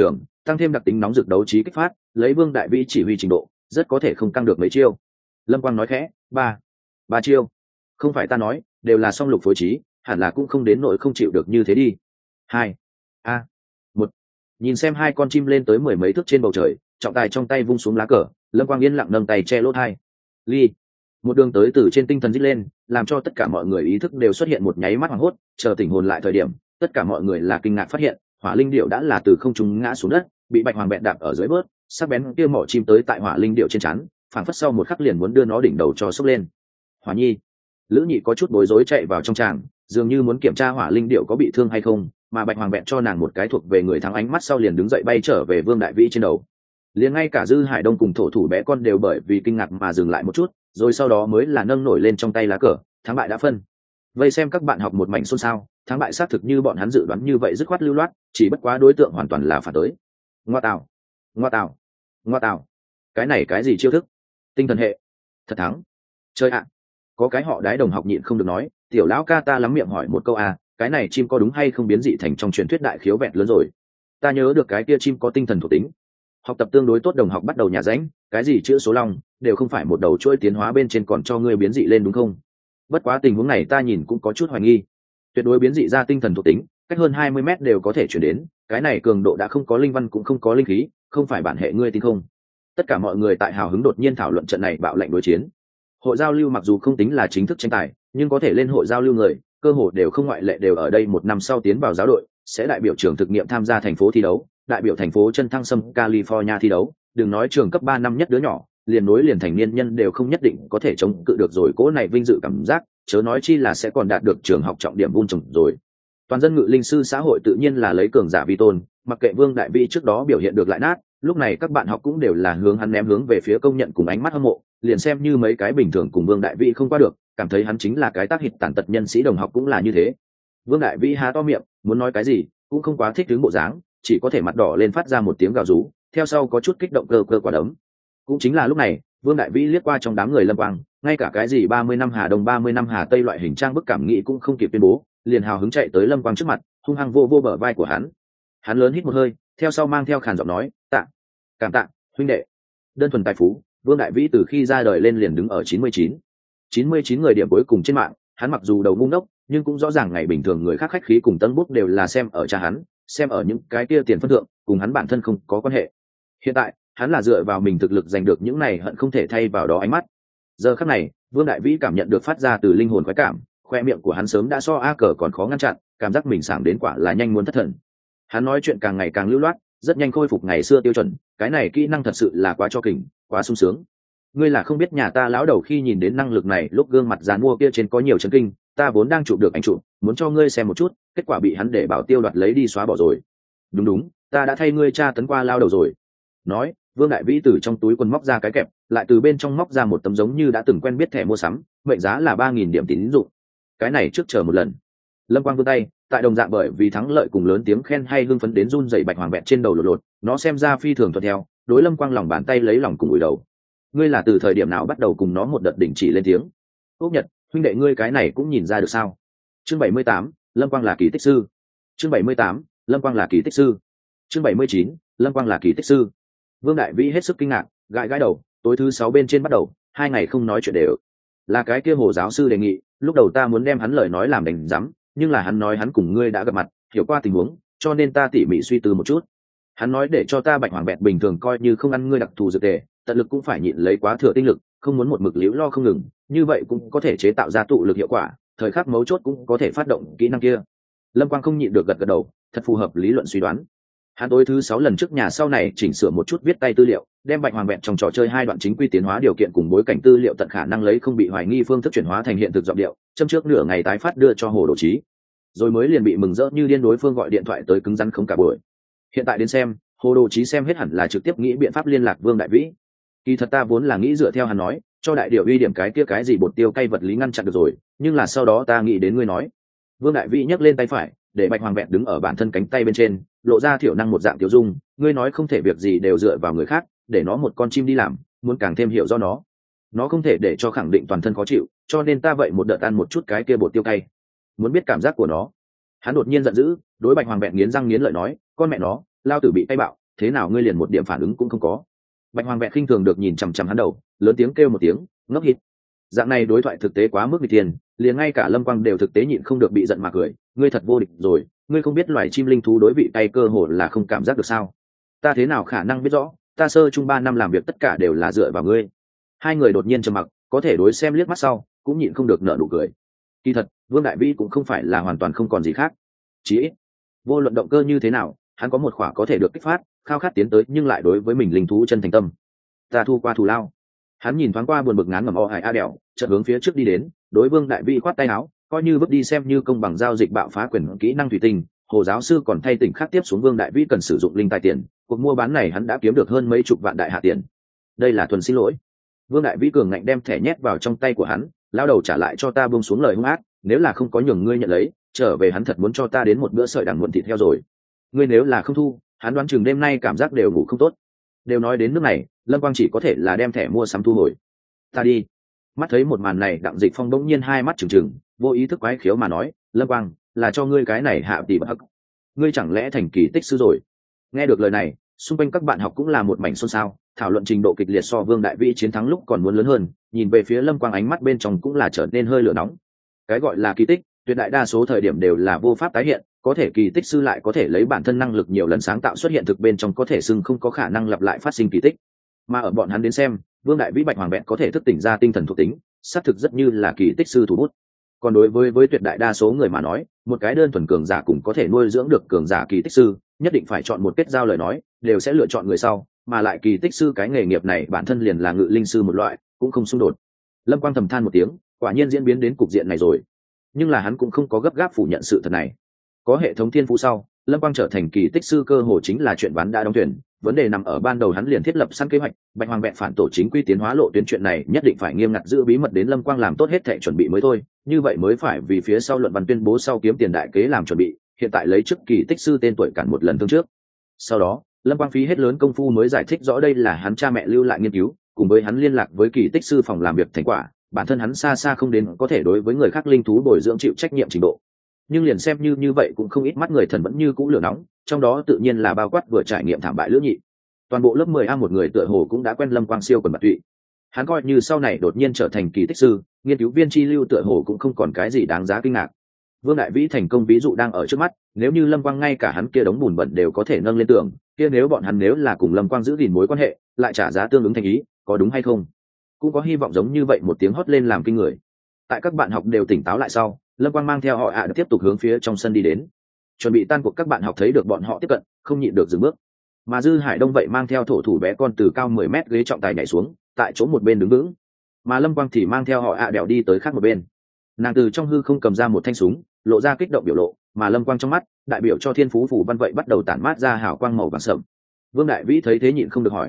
tăng thêm đặc tính nóng rực đấu trí kích phát, lấy Vương Đại Vĩ chỉ huy trình độ, rất có thể không căng được mấy chiêu. Lâm Quang nói khẽ, ba chiêu. Không phải ta nói, đều là song lục phối trí, hẳn là cũng không đến nỗi không chịu được như thế đi. 2, một. Nhìn xem hai con chim lên tới mười mấy thước trên bầu trời, trọng tài trong tay vung xuống lá cờ, Lâm Quang yên lặng nâng tay che lỗ tai. Ly. Một đường tới từ trên tinh thần rít lên, làm cho tất cả mọi người ý thức đều xuất hiện một nháy mắt hoảng hốt, chờ tỉnh hồn lại thời điểm, tất cả mọi người là kinh ngạc phát hiện, hỏa linh điệu đã là từ không trung ngã xuống đất, bị bạch hoàng bẹn đạp ở dưới bớt, sắc bén kia mỏ chim tới tại hỏa linh điệu trên chắn, phảng phất sau một khắc liền muốn đưa nó đỉnh đầu cho sốc lên. Hỏa Nhi, Lữ Nhị có chút bối rối chạy vào trong tràng, dường như muốn kiểm tra hỏa linh điệu có bị thương hay không, mà bạch hoàng bẹn cho nàng một cái thuộc về người thắng ánh mắt sau liền đứng dậy bay trở về Vương Đại Vĩ trên đầu. Liền ngay cả Dư Hải Đông cùng thổ thủ bé con đều bởi vì kinh ngạc mà dừng lại một chút, rồi sau đó mới là nâng nổi lên trong tay lá cờ, thắng bại đã phân. Vây xem các bạn học một mảnh xôn xao, thắng bại xác thực như bọn hắn dự đoán như vậy dứt khoát lưu loát, chỉ bất quá đối tượng hoàn toàn là phản tới. Ngoa tào, ngoa tào, ngoa tào, cái này cái gì chiêu thức? Tinh thần hệ, thật thắng. Chơi ạ. Có cái họ đái đồng học nhịn không được nói, tiểu lão ca ta lắm miệng hỏi một câu à, cái này chim có đúng hay không biến dị thành trong truyền thuyết đại khiếu vẹn lớn rồi. Ta nhớ được cái kia chim có tinh thần thuộc tính. Học tập tương đối tốt đồng học bắt đầu nhà ránh, cái gì chữ số long đều không phải một đầu chuỗi tiến hóa bên trên còn cho ngươi biến dị lên đúng không? Bất quá tình huống này ta nhìn cũng có chút hoài nghi. Tuyệt đối biến dị ra tinh thần thuộc tính, cách hơn 20 mét đều có thể chuyển đến, cái này cường độ đã không có linh văn cũng không có linh khí, không phải bản hệ ngươi tin không? Tất cả mọi người tại hào hứng đột nhiên thảo luận trận này bạo lệnh đối chiến. Hội giao lưu mặc dù không tính là chính thức tranh tài, nhưng có thể lên hội giao lưu người, cơ hội đều không ngoại lệ đều ở đây một năm sau tiến vào giáo đội, sẽ đại biểu trưởng thực nghiệm tham gia thành phố thi đấu, đại biểu thành phố chân thăng sâm California thi đấu, đừng nói trường cấp 3 năm nhất đứa nhỏ, liền nối liền thành niên nhân đều không nhất định có thể chống cự được rồi, cố này vinh dự cảm giác, chớ nói chi là sẽ còn đạt được trường học trọng điểm vun trồng rồi. Toàn dân ngự linh sư xã hội tự nhiên là lấy cường giả vi tôn, mặc kệ Vương Đại Vĩ trước đó biểu hiện được lại nát, lúc này các bạn học cũng đều là hướng hắn ném hướng về phía công nhận cùng ánh mắt hâm mộ, liền xem như mấy cái bình thường cùng Vương Đại Vĩ không qua được, cảm thấy hắn chính là cái tác hịt tàn tật nhân sĩ đồng học cũng là như thế. Vương Đại Vĩ há to miệng, muốn nói cái gì, cũng không quá thích đứng bộ dáng, chỉ có thể mặt đỏ lên phát ra một tiếng gào rú, theo sau có chút kích động cơ quả đấm. Cũng chính là lúc này, Vương Đại Vĩ liếc qua trong đám người Lâm Quang, ngay cả cái gì 30 năm Hà Đông 30 năm Hà Tây loại hình trang bức cảm nghĩ cũng không kịp tuyên bố, liền hào hứng chạy tới Lâm Quang trước mặt, hung hăng vô bờ vai của hắn. Hắn lớn hít một hơi, theo sau mang theo khàn giọng nói, "Tạ, cảm tạ, huynh đệ." Đơn thuần tài phú, Vương Đại Vĩ từ khi ra đời lên liền đứng ở 99 người điểm cuối cùng trên mạng, hắn mặc dù đầu ngu ngốc, nhưng cũng rõ ràng ngày bình thường người khác khách khí cùng tân bút đều là xem ở cha hắn, xem ở những cái kia tiền phân thượng, cùng hắn bản thân không có quan hệ. Hiện tại, hắn là dựa vào mình thực lực giành được những này hận không thể thay vào đó ánh mắt. Giờ khắc này, Vương Đại Vĩ cảm nhận được phát ra từ linh hồn khoái cảm, khoe miệng của hắn sớm đã so a cờ còn khó ngăn chặn, cảm giác mình sảng đến quả là nhanh muốn thất thần. Hắn nói chuyện càng ngày càng lưu loát, rất nhanh khôi phục ngày xưa tiêu chuẩn, cái này kỹ năng thật sự là quá cho kình, quá sung sướng. Ngươi là không biết nhà ta lão đầu khi nhìn đến năng lực này lúc gương mặt giàn mua kia trên có nhiều chấn kinh, ta vốn đang chụp được ảnh chụp, muốn cho ngươi xem một chút, kết quả bị hắn để bảo tiêu đoạt lấy đi xóa bỏ rồi. Đúng, ta đã thay ngươi tra tấn qua lao đầu rồi. Nói, Vương Đại Vĩ từ trong túi quần móc ra cái kẹp, lại từ bên trong móc ra một tấm giống như đã từng quen biết thẻ mua sắm, mệnh giá là 3.000 điểm tín dụng. Cái này trước chờ một lần. Lâm Quang vươn tay, tại đồng dạng bởi vì thắng lợi cùng lớn tiếng khen hay hưng phấn đến run rẩy bạch hoàng vẹn trên đầu lột, nó xem ra phi thường thuận theo, đối Lâm Quang lòng bàn tay lấy lòng cùng ủi đầu. Ngươi là từ thời điểm nào bắt đầu cùng nó một đợt đỉnh chỉ lên tiếng? Úc Nhật, huynh đệ ngươi cái này cũng nhìn ra được sao? Chương 78, Lâm Quang là kỳ tích sư. Chương 78, Lâm Quang là kỳ tích sư. Chương 79, Lâm Quang là kỳ tích sư. Vương Đại Vĩ hết sức kinh ngạc, gãi gãi đầu, tối thứ 6 bên trên bắt đầu, 2 ngày không nói chuyện đều. Là cái kia Hồ giáo sư đề nghị, lúc đầu ta muốn đem hắn lời nói làm đành rắm, nhưng là hắn nói hắn cùng ngươi đã gặp mặt, hiểu qua tình huống, cho nên ta tỉ mỉ suy tư một chút. Hắn nói để cho ta bạch hoàng bẹt bình thường coi như không ăn ngươi đặc thù dược tề, tận lực cũng phải nhịn lấy quá thừa tinh lực, không muốn một mực liễu lo không ngừng, như vậy cũng có thể chế tạo ra tụ lực hiệu quả, thời khắc mấu chốt cũng có thể phát động kỹ năng kia. Lâm Quang không nhịn được gật gật đầu, thật phù hợp lý luận suy đoán. Hắn tối thứ 6 lần trước nhà sau này chỉnh sửa một chút viết tay tư liệu, đem bạch hoàng vẹn trong trò chơi 2 đoạn chính quy tiến hóa điều kiện cùng bối cảnh tư liệu tận khả năng lấy không bị hoài nghi phương thức chuyển hóa thành hiện thực giọng điệu, châm trước nửa ngày tái phát đưa cho Hồ Đồ Chí. Rồi mới liền bị mừng rỡ như điên đối phương gọi điện thoại tới cứng rắn không cả buổi. Hiện tại đến xem, Hồ Đồ Chí xem hết hẳn là trực tiếp nghĩ biện pháp liên lạc Vương Đại Vĩ. Kỳ thật ta vốn là nghĩ dựa theo hắn nói, cho đại điều uy điểm cái kia cái gì bột tiêu cay vật lý ngăn chặn được rồi, nhưng là sau đó ta nghĩ đến ngươi nói. Vương Đại Vĩ nhấc lên tay phải, để bạch hoàng vẹn đứng ở bản thân cánh tay bên trên, lộ ra thiểu năng một dạng tiểu dung, ngươi nói không thể việc gì đều dựa vào người khác, để nó một con chim đi làm, muốn càng thêm hiểu do nó không thể để cho khẳng định toàn thân khó chịu, cho nên ta vậy một đợt ăn một chút cái kia bột tiêu cay, muốn biết cảm giác của nó. Hắn đột nhiên giận dữ, đối bạch hoàng vẹn nghiến răng nghiến lợi nói, con mẹ nó, lao tử bị tay bạo, thế nào ngươi liền một điểm phản ứng cũng không có? Bạch Hoàng Vẹn khinh thường được nhìn chằm chằm hắn đầu, lớn tiếng kêu một tiếng, ngốc hít. Dạng này đối thoại thực tế quá mức nghịch thiên, liền ngay cả Lâm Quang đều thực tế nhịn không được bị giận mà cười. Ngươi thật vô địch rồi, ngươi không biết loài chim linh thú đối vị cay cơ hồ là không cảm giác được sao? Ta thế nào khả năng biết rõ? Ta sơ chung 3 năm làm việc tất cả đều là dựa vào ngươi. Hai người đột nhiên trầm mặc, có thể đối xem liếc mắt sau, cũng nhịn không được nở nụ cười. Kỳ thật, Vương Đại Vĩ cũng không phải là hoàn toàn không còn gì khác. Chỉ ít, vô luận động cơ như thế nào, hắn có một khỏa có thể được kích phát, khao khát tiến tới nhưng lại đối với mình linh thú chân thành tâm. Ta thu qua thù lao. Hắn nhìn thoáng qua buồn bực ngán ngẩm o hải a đèo, chợt hướng phía trước đi đến, đối Vương Đại Vĩ khoát tay áo, coi như bước đi xem như công bằng giao dịch bạo phá quyền kỹ năng thủy tinh. Hồ giáo sư còn thay tỉnh khác tiếp xuống Vương Đại Vĩ cần sử dụng linh tài tiền, cuộc mua bán này hắn đã kiếm được hơn mấy chục vạn đại hạ tiền. Đây là thuần xin lỗi. Vương Đại Vĩ cường ngạnh đem thẻ nhét vào trong tay của hắn, lao đầu trả lại cho ta buông xuống lời hung ác, nếu là không có nhường ngươi nhận lấy, trở về hắn thật muốn cho ta đến một bữa sợi đằng muộn thịt heo rồi. Ngươi nếu là không thu, hắn đoán chừng đêm nay cảm giác đều ngủ không tốt. Đều nói đến nước này, Lâm Quang chỉ có thể là đem thẻ mua sắm thu hồi. Ta đi. Mắt thấy một màn này, Đặng Dịch Phong bỗng nhiên hai mắt trừng trừng, vô ý thức quái khiếu mà nói, Lâm Quang, là cho ngươi cái này hạ tỷ bất hắc. Ngươi chẳng lẽ thành kỳ tích sư rồi? Nghe được lời này, xung quanh các bạn học cũng là một mảnh xôn xao, thảo luận trình độ kịch liệt so Vương Đại Vĩ chiến thắng lúc còn muốn lớn hơn, nhìn về phía Lâm Quang ánh mắt bên trong cũng là trở nên hơi lửa nóng. Cái gọi là kỳ tích, tuyệt đại đa số thời điểm đều là vô pháp tái hiện, có thể kỳ tích sư lại có thể lấy bản thân năng lực nhiều lần sáng tạo xuất hiện thực bên trong có thể xưng không có khả năng lặp lại phát sinh kỳ tích. Mà ở bọn hắn đến xem, Vương Đại Vĩ Bạch Hoàng Vẹn có thể thức tỉnh ra tinh thần thuộc tính, xác thực rất như là kỳ tích sư thủ bút. Còn đối với tuyệt đại đa số người mà nói, một cái đơn thuần cường giả cũng có thể nuôi dưỡng được cường giả kỳ tích sư, nhất định phải chọn một kết giao lời nói, đều sẽ lựa chọn người sau, mà lại kỳ tích sư cái nghề nghiệp này bản thân liền là ngự linh sư một loại, cũng không xung đột. Lâm Quang thầm than một tiếng, quả nhiên diễn biến đến cục diện này rồi. Nhưng là hắn cũng không có gấp gáp phủ nhận sự thật này. Có hệ thống thiên phú sau, Lâm Quang trở thành kỳ tích sư cơ hồ chính là chuyện ván đã đóng thuyền, vấn đề nằm ở ban đầu hắn liền thiết lập sẵn kế hoạch, Bạch Hoàng Vẹn phản tổ chính quy tiến hóa lộ tuyến chuyện này nhất định phải nghiêm ngặt giữ bí mật đến Lâm Quang làm tốt hết thảy chuẩn bị mới thôi, như vậy mới phải vì phía sau luận văn tuyên bố sau kiếm tiền đại kế làm chuẩn bị, hiện tại lấy chức kỳ tích sư tên tuổi cản một lần tương trước. Sau đó, Lâm Quang phí hết lớn công phu mới giải thích rõ đây là hắn cha mẹ lưu lại nghiên cứu, cùng với hắn liên lạc với kỳ tích sư phòng làm việc thành quả, bản thân hắn xa xa không đến có thể đối với người khác linh thú bồi dưỡng chịu trách nhiệm trình độ. Nhưng liền xem như vậy cũng không ít mắt người thần vẫn như cũ lửa nóng, trong đó tự nhiên là bao quát vừa trải nghiệm thảm bại lữ nhị. Toàn bộ lớp 10A một người tựa hồ cũng đã quen Lâm Quang siêu quần bạc tụy. Hắn coi như sau này đột nhiên trở thành kỳ tích sư, nghiên cứu viên chi lưu tựa hồ cũng không còn cái gì đáng giá kinh ngạc. Vương Đại Vĩ thành công ví dụ đang ở trước mắt, nếu như Lâm Quang ngay cả hắn kia đống bùn bẩn đều có thể nâng lên tường, kia nếu bọn hắn nếu là cùng Lâm Quang giữ gìn mối quan hệ, lại trả giá tương ứng thành ý, có đúng hay không? Cũng có hy vọng giống như vậy một tiếng hót lên làm kinh người. Tại các bạn học đều tỉnh táo lại sau, Lâm Quang mang theo họ tiếp tục hướng phía trong sân đi đến. Chuẩn bị tan cuộc các bạn học thấy được bọn họ tiếp cận, không nhịn được dừng bước. Mà Dư Hải Đông vậy mang theo thổ thủ bé con từ cao 10 mét ghế trọng tài nhảy xuống, tại chỗ một bên đứng vững. Mà Lâm Quang thì mang theo họ đèo đi tới khác một bên. Nàng từ trong hư không cầm ra một thanh súng, lộ ra kích động biểu lộ, mà Lâm Quang trong mắt, đại biểu cho thiên phú phủ văn vậy bắt đầu tản mát ra hào quang màu vàng sẫm. Vương Đại Vĩ thấy thế nhịn không được hỏi,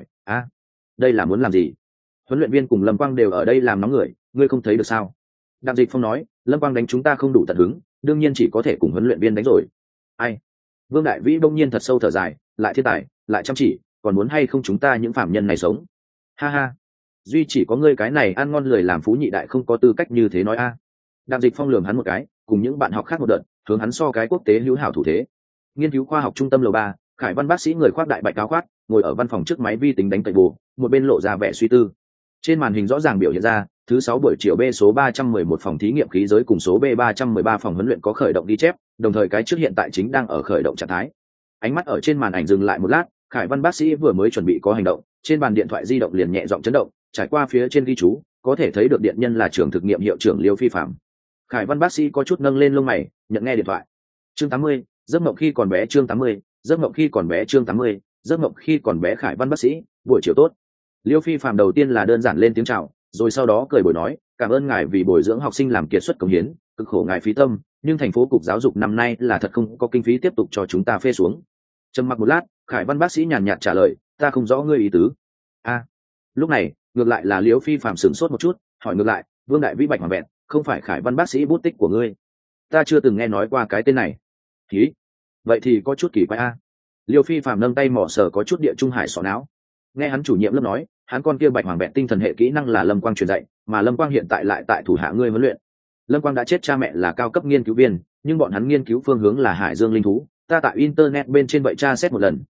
đây là muốn làm gì? Huấn luyện viên cùng Lâm Quang đều ở đây làm nóng người, ngươi không thấy được sao? Đặng Dịch Phong nói, Lâm Quang đánh chúng ta không đủ tận hứng, đương nhiên chỉ có thể cùng huấn luyện viên đánh rồi. Ai? Vương Đại Vĩ bỗng nhiên thật sâu thở dài, lại thiên tài, lại chăm chỉ, còn muốn hay không chúng ta những phạm nhân này sống? Ha ha, duy chỉ có ngươi cái này ăn ngon lười làm phú nhị đại không có tư cách như thế nói a. Đặng Dịch Phong lườm hắn một cái, cùng những bạn học khác một đợt, hướng hắn so cái quốc tế hữu hảo thủ thế. Nghiên cứu khoa học trung tâm lầu 3, Khải Văn bác sĩ người khoác đại bạch áo khoác, ngồi ở văn phòng trước máy vi tính đánh cậy bù, một bên lộ ra vẻ suy tư. Trên màn hình rõ ràng biểu hiện ra, thứ 6 buổi chiều B số 311 phòng thí nghiệm khí giới cùng số B 313 phòng huấn luyện có khởi động ghi chép, đồng thời cái trước hiện tại chính đang ở khởi động trạng thái. Ánh mắt ở trên màn ảnh dừng lại một lát, Khải Văn bác sĩ vừa mới chuẩn bị có hành động, trên bàn điện thoại di động liền nhẹ giọng chấn động, trải qua phía trên ghi chú, có thể thấy được điện nhân là trưởng thực nghiệm hiệu trưởng Liêu Phi Phạm. Khải Văn bác sĩ có chút nâng lên lông mày, nhận nghe điện thoại. Chương 80, giấc mộng khi còn bé chương 80, giấc mộng khi còn bé chương 80, giấc mộng khi còn bé Khải Văn bác sĩ, buổi chiều tốt. Liêu Phi Phạm đầu tiên là đơn giản lên tiếng chào, rồi sau đó cười bồi nói, cảm ơn ngài vì bồi dưỡng học sinh làm kiệt xuất cống hiến, cực khổ ngài phí tâm, nhưng thành phố cục giáo dục năm nay là thật không có kinh phí tiếp tục cho chúng ta phê xuống. Trầm mặc một lát, Khải Văn bác sĩ nhàn nhạt trả lời, ta không rõ ngươi ý tứ. Lúc này, ngược lại là Liêu Phi Phạm sửng sốt một chút, hỏi ngược lại, Vương Đại Vĩ Bạch Hoàng Vẹn, không phải Khải Văn bác sĩ bút tích của ngươi? Ta chưa từng nghe nói qua cái tên này. Ý, vậy thì có chút kỳ quái a. Liêu Phi Phạm nâng tay mỏ sờ có chút địa trung hải sọ não. Nghe hắn chủ nhiệm lớp nói, hắn con kia Bạch Hoàng Vẹn tinh thần hệ kỹ năng là Lâm Quang truyền dạy, mà Lâm Quang hiện tại lại tại thủ hạ ngươi huấn luyện. Lâm Quang đã chết cha mẹ là cao cấp nghiên cứu viên, nhưng bọn hắn nghiên cứu phương hướng là hải dương linh thú. Ta tại internet bên trên vậy tra xét một lần,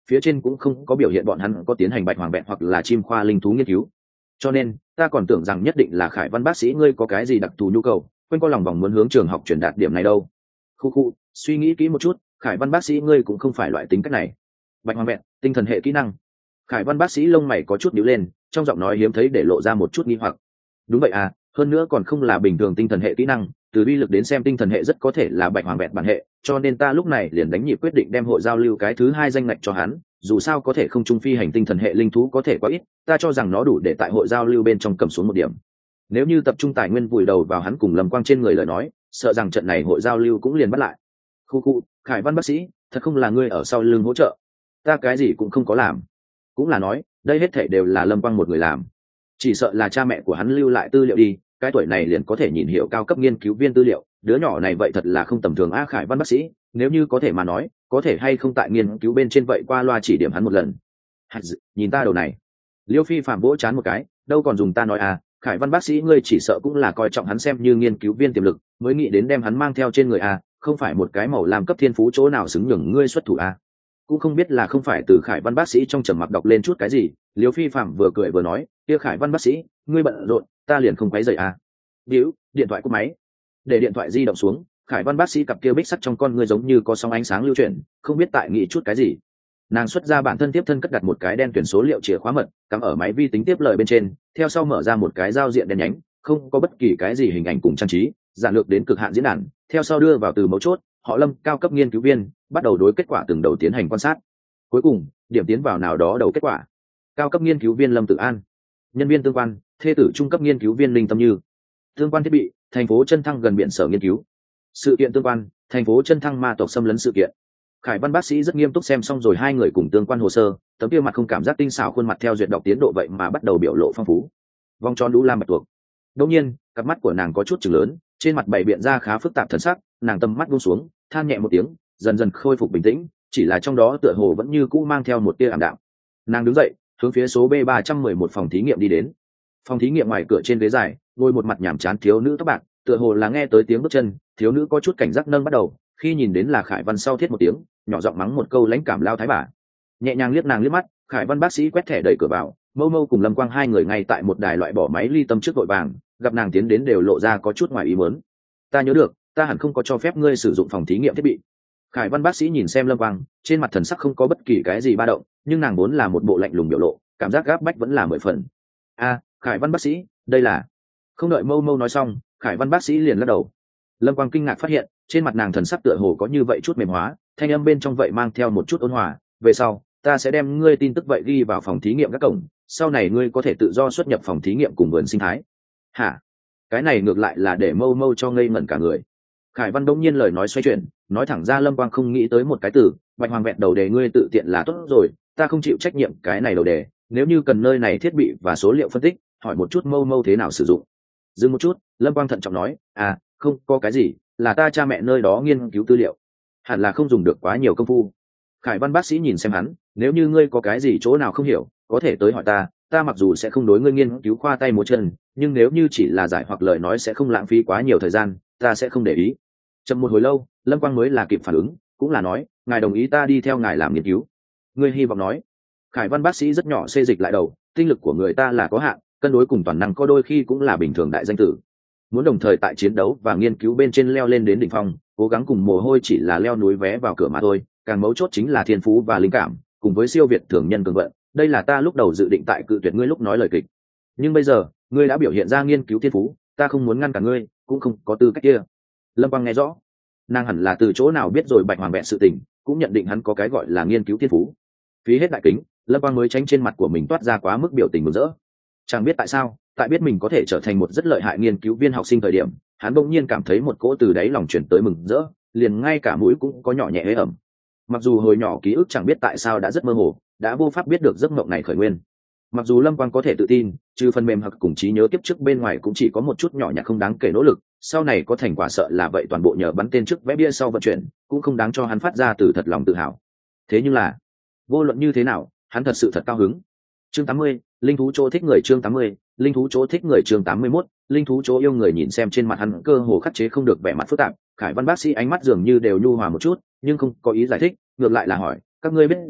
phía trên cũng không có biểu hiện bọn hắn có tiến hành bạch hoàng vẹn hoặc là chim khoa linh thú nghiên cứu. Cho nên ta còn tưởng rằng nhất định là Khải Văn bác sĩ ngươi có cái gì đặc thù nhu cầu, quanh co lòng vòng muốn hướng trường học truyền đạt điểm này đâu. Khu, suy nghĩ kỹ một chút, Khải Văn bác sĩ ngươi cũng không phải loại tính cách này. Bạch hoàng vẹn, tinh thần hệ kỹ năng. Khải Văn bác sĩ lông mày có chút nhíu lên, trong giọng nói hiếm thấy để lộ ra một chút nghi hoặc. Đúng vậy à, hơn nữa còn không là bình thường tinh thần hệ kỹ năng, từ uy lực đến xem tinh thần hệ rất có thể là bạch hoàng vẹn bản hệ, cho nên ta lúc này liền đánh nhịp quyết định đem hội giao lưu cái thứ hai danh ngạch cho hắn, dù sao có thể không trung phi hành tinh thần hệ linh thú có thể quá ít, ta cho rằng nó đủ để tại hội giao lưu bên trong cầm xuống một điểm. Nếu như tập trung tài nguyên vùi đầu vào hắn cùng Lâm Quang trên người lời nói, sợ rằng trận này hội giao lưu cũng liền bắt lại. Khu, Khải Văn bác sĩ, thật không là ngươi ở sau lưng hỗ trợ, ta cái gì cũng không có làm. Cũng là nói, đây hết thảy đều là Lâm Quang một người làm. Chỉ sợ là cha mẹ của hắn lưu lại tư liệu đi, cái tuổi này liền có thể nhìn hiểu cao cấp nghiên cứu viên tư liệu, đứa nhỏ này vậy thật là không tầm thường a. Khải Văn bác sĩ, nếu như có thể mà nói, có thể hay không tại nghiên cứu bên trên vậy qua loa chỉ điểm hắn một lần. Nhìn ta đầu này. Liêu Phi Phạm vỗ chán một cái, đâu còn dùng ta nói à, Khải Văn bác sĩ ngươi chỉ sợ cũng là coi trọng hắn xem như nghiên cứu viên tiềm lực, mới nghĩ đến đem hắn mang theo trên người à, không phải một cái màu làm cấp thiên phú chỗ nào xứng nhường ngươi xuất thủ à. Cũng không biết là không phải từ Khải Văn bác sĩ trong trầm mặc đọc lên chút cái gì, Liêu Phi Phạm vừa cười vừa nói, kia Khải Văn bác sĩ, ngươi bận rộn, ta liền không quấy rầy à. Điếu, điện thoại cúp máy. Để điện thoại di động xuống, Khải Văn bác sĩ cặp kia bích sắt trong con ngươi giống như có sóng ánh sáng lưu chuyển, không biết tại nghĩ chút cái gì. Nàng xuất ra bản thân tiếp thân cất đặt một cái đen tuyển số liệu chìa khóa mật, cắm ở máy vi tính tiếp lời bên trên, theo sau mở ra một cái giao diện đen nhánh, không có bất kỳ cái gì hình ảnh cùng trang trí, giản lược đến cực hạn diễn đàn, theo sau đưa vào từ mấu chốt, họ Lâm, cao cấp nghiên cứu viên, bắt đầu đối kết quả từng đầu tiến hành quan sát. Cuối cùng, điểm tiến vào nào đó đầu kết quả. Cao cấp nghiên cứu viên Lâm Tự An, nhân viên tương quan, thê tử trung cấp nghiên cứu viên Linh Tâm Như. Tương quan thiết bị, thành phố Chân Thăng gần biển sở nghiên cứu. Sự kiện tương quan, thành phố Chân Thăng ma tộc xâm lấn sự kiện. Khải Văn bác sĩ rất nghiêm túc xem xong rồi hai người cùng tương quan hồ sơ, tấm kia mặt không cảm giác tinh xảo khuôn mặt theo duyệt đọc tiến độ vậy mà bắt đầu biểu lộ phong phú. Vòng tròn đũ lam bạch tuộc. Đương nhiên, cặp mắt của nàng có chút chừng lớn, trên mặt bày biện ra khá phức tạp thần sắc, nàng tầm mắt buông xuống, than nhẹ một tiếng, dần dần khôi phục bình tĩnh, chỉ là trong đó tựa hồ vẫn như cũ mang theo một tia ảm đạm. Nàng đứng dậy, hướng phía số B311 phòng thí nghiệm đi đến. Phòng thí nghiệm ngoài cửa trên ghế dài, ngồi một mặt nhàm chán thiếu nữ tóc bạc, tựa hồ là nghe tới tiếng bước chân, thiếu nữ có chút cảnh giác nâng bắt đầu, khi nhìn đến là Khải Văn sau thiết một tiếng, nhỏ giọng mắng một câu lãnh cảm lao thái bà. Nhẹ nhàng liếc nàng liếc mắt, Khải Văn bác sĩ quét thẻ đẩy cửa vào, Mâu Mâu cùng Lâm Quang hai người ngay tại một đài loại bỏ máy ly tâm trước vội vàng, gặp nàng tiến đến đều lộ ra có chút ngoài ý muốn. Ta nhớ được, ta hẳn không có cho phép ngươi sử dụng phòng thí nghiệm thiết bị. Khải Văn bác sĩ nhìn xem Lâm Quang, trên mặt thần sắc không có bất kỳ cái gì ba động, nhưng nàng vốn là một bộ lạnh lùng biểu lộ, cảm giác gáp bách vẫn là 10 phần. A, Khải Văn bác sĩ, đây là. Không đợi Mâu Mâu nói xong, Khải Văn bác sĩ liền lắc đầu. Lâm Quang kinh ngạc phát hiện, trên mặt nàng thần sắc tựa hồ có như vậy chút mềm hóa, thanh âm bên trong vậy mang theo một chút ôn hòa. Về sau, ta sẽ đem ngươi tin tức vậy ghi vào phòng thí nghiệm các cổng, sau này ngươi có thể tự do xuất nhập phòng thí nghiệm cùng vườn sinh thái. Hả? Cái này ngược lại là để Mâu Mâu cho ngây ngẩn cả người. Khải Văn đông nhiên lời nói xoay chuyển, nói thẳng ra Lâm Quang không nghĩ tới một cái từ, bạch hoàng vẹn đầu đề ngươi tự tiện là tốt rồi, ta không chịu trách nhiệm cái này đầu đề, nếu như cần nơi này thiết bị và số liệu phân tích, hỏi một chút Mâu Mâu thế nào sử dụng. Dừng một chút, Lâm Quang thận trọng nói, à, không có cái gì, là ta cha mẹ nơi đó nghiên cứu tư liệu, hẳn là không dùng được quá nhiều công phu. Khải Văn bác sĩ nhìn xem hắn, nếu như ngươi có cái gì chỗ nào không hiểu, có thể tới hỏi ta, ta mặc dù sẽ không đối ngươi nghiên cứu khoa tay múa chân, nhưng nếu như chỉ là giải hoặc lời nói sẽ không lãng phí quá nhiều thời gian, ta sẽ không để ý. Chậm một hồi lâu, Lâm Quang mới là kịp phản ứng, cũng là nói, ngài đồng ý ta đi theo ngài làm nghiên cứu. Ngươi hy vọng nói. Khải Văn bác sĩ rất nhỏ xê dịch lại đầu, tinh lực của người ta là có hạn, cân đối cùng toàn năng có đôi khi cũng là bình thường đại danh tử. Muốn đồng thời tại chiến đấu và nghiên cứu bên trên leo lên đến đỉnh phong, cố gắng cùng mồ hôi chỉ là leo núi vé vào cửa mà thôi, càng mấu chốt chính là thiên phú và linh cảm, cùng với siêu việt thường nhân cường vận. Đây là ta lúc đầu dự định tại cự tuyệt ngươi lúc nói lời kịch. Nhưng bây giờ, ngươi đã biểu hiện ra nghiên cứu thiên phú, ta không muốn ngăn cản ngươi, cũng không có tư cách kia. Lâm Quang nghe rõ, nàng hẳn là từ chỗ nào biết rồi bạch hoàng vẹn sự tình, cũng nhận định hắn có cái gọi là nghiên cứu thiên phú. Phí hết đại kính, Lâm Quang mới tránh trên mặt của mình toát ra quá mức biểu tình mừng rỡ. Chẳng biết tại sao, tại biết mình có thể trở thành một rất lợi hại nghiên cứu viên học sinh thời điểm, hắn bỗng nhiên cảm thấy một cỗ từ đáy lòng chuyển tới mừng rỡ, liền ngay cả mũi cũng có nhỏ nhẹ ế ẩm. Mặc dù hồi nhỏ ký ức chẳng biết tại sao đã rất mơ hồ, đã vô pháp biết được giấc mộng này khởi nguyên. Mặc dù Lâm Quang có thể tự tin, trừ phần mềm hoặc cùng trí nhớ kiếp trước bên ngoài cũng chỉ có một chút nhỏ nhặt không đáng kể nỗ lực, sau này có thành quả sợ là vậy toàn bộ nhờ bắn tên trước vẽ bia sau vận chuyển, cũng không đáng cho hắn phát ra từ thật lòng tự hào. Thế nhưng là, vô luận như thế nào, hắn thật sự thật cao hứng. Chương 80, linh thú chỗ thích người. Chương 80, linh thú chỗ thích người. Chương 81, linh thú chỗ yêu người. Nhìn xem trên mặt hắn cơ hồ khắc chế không được vẻ mặt phức tạp, Khải Văn bác sĩ ánh mắt dường như đều nhu hòa một chút, nhưng không có ý giải thích, ngược lại là hỏi, các ngươi biết rõ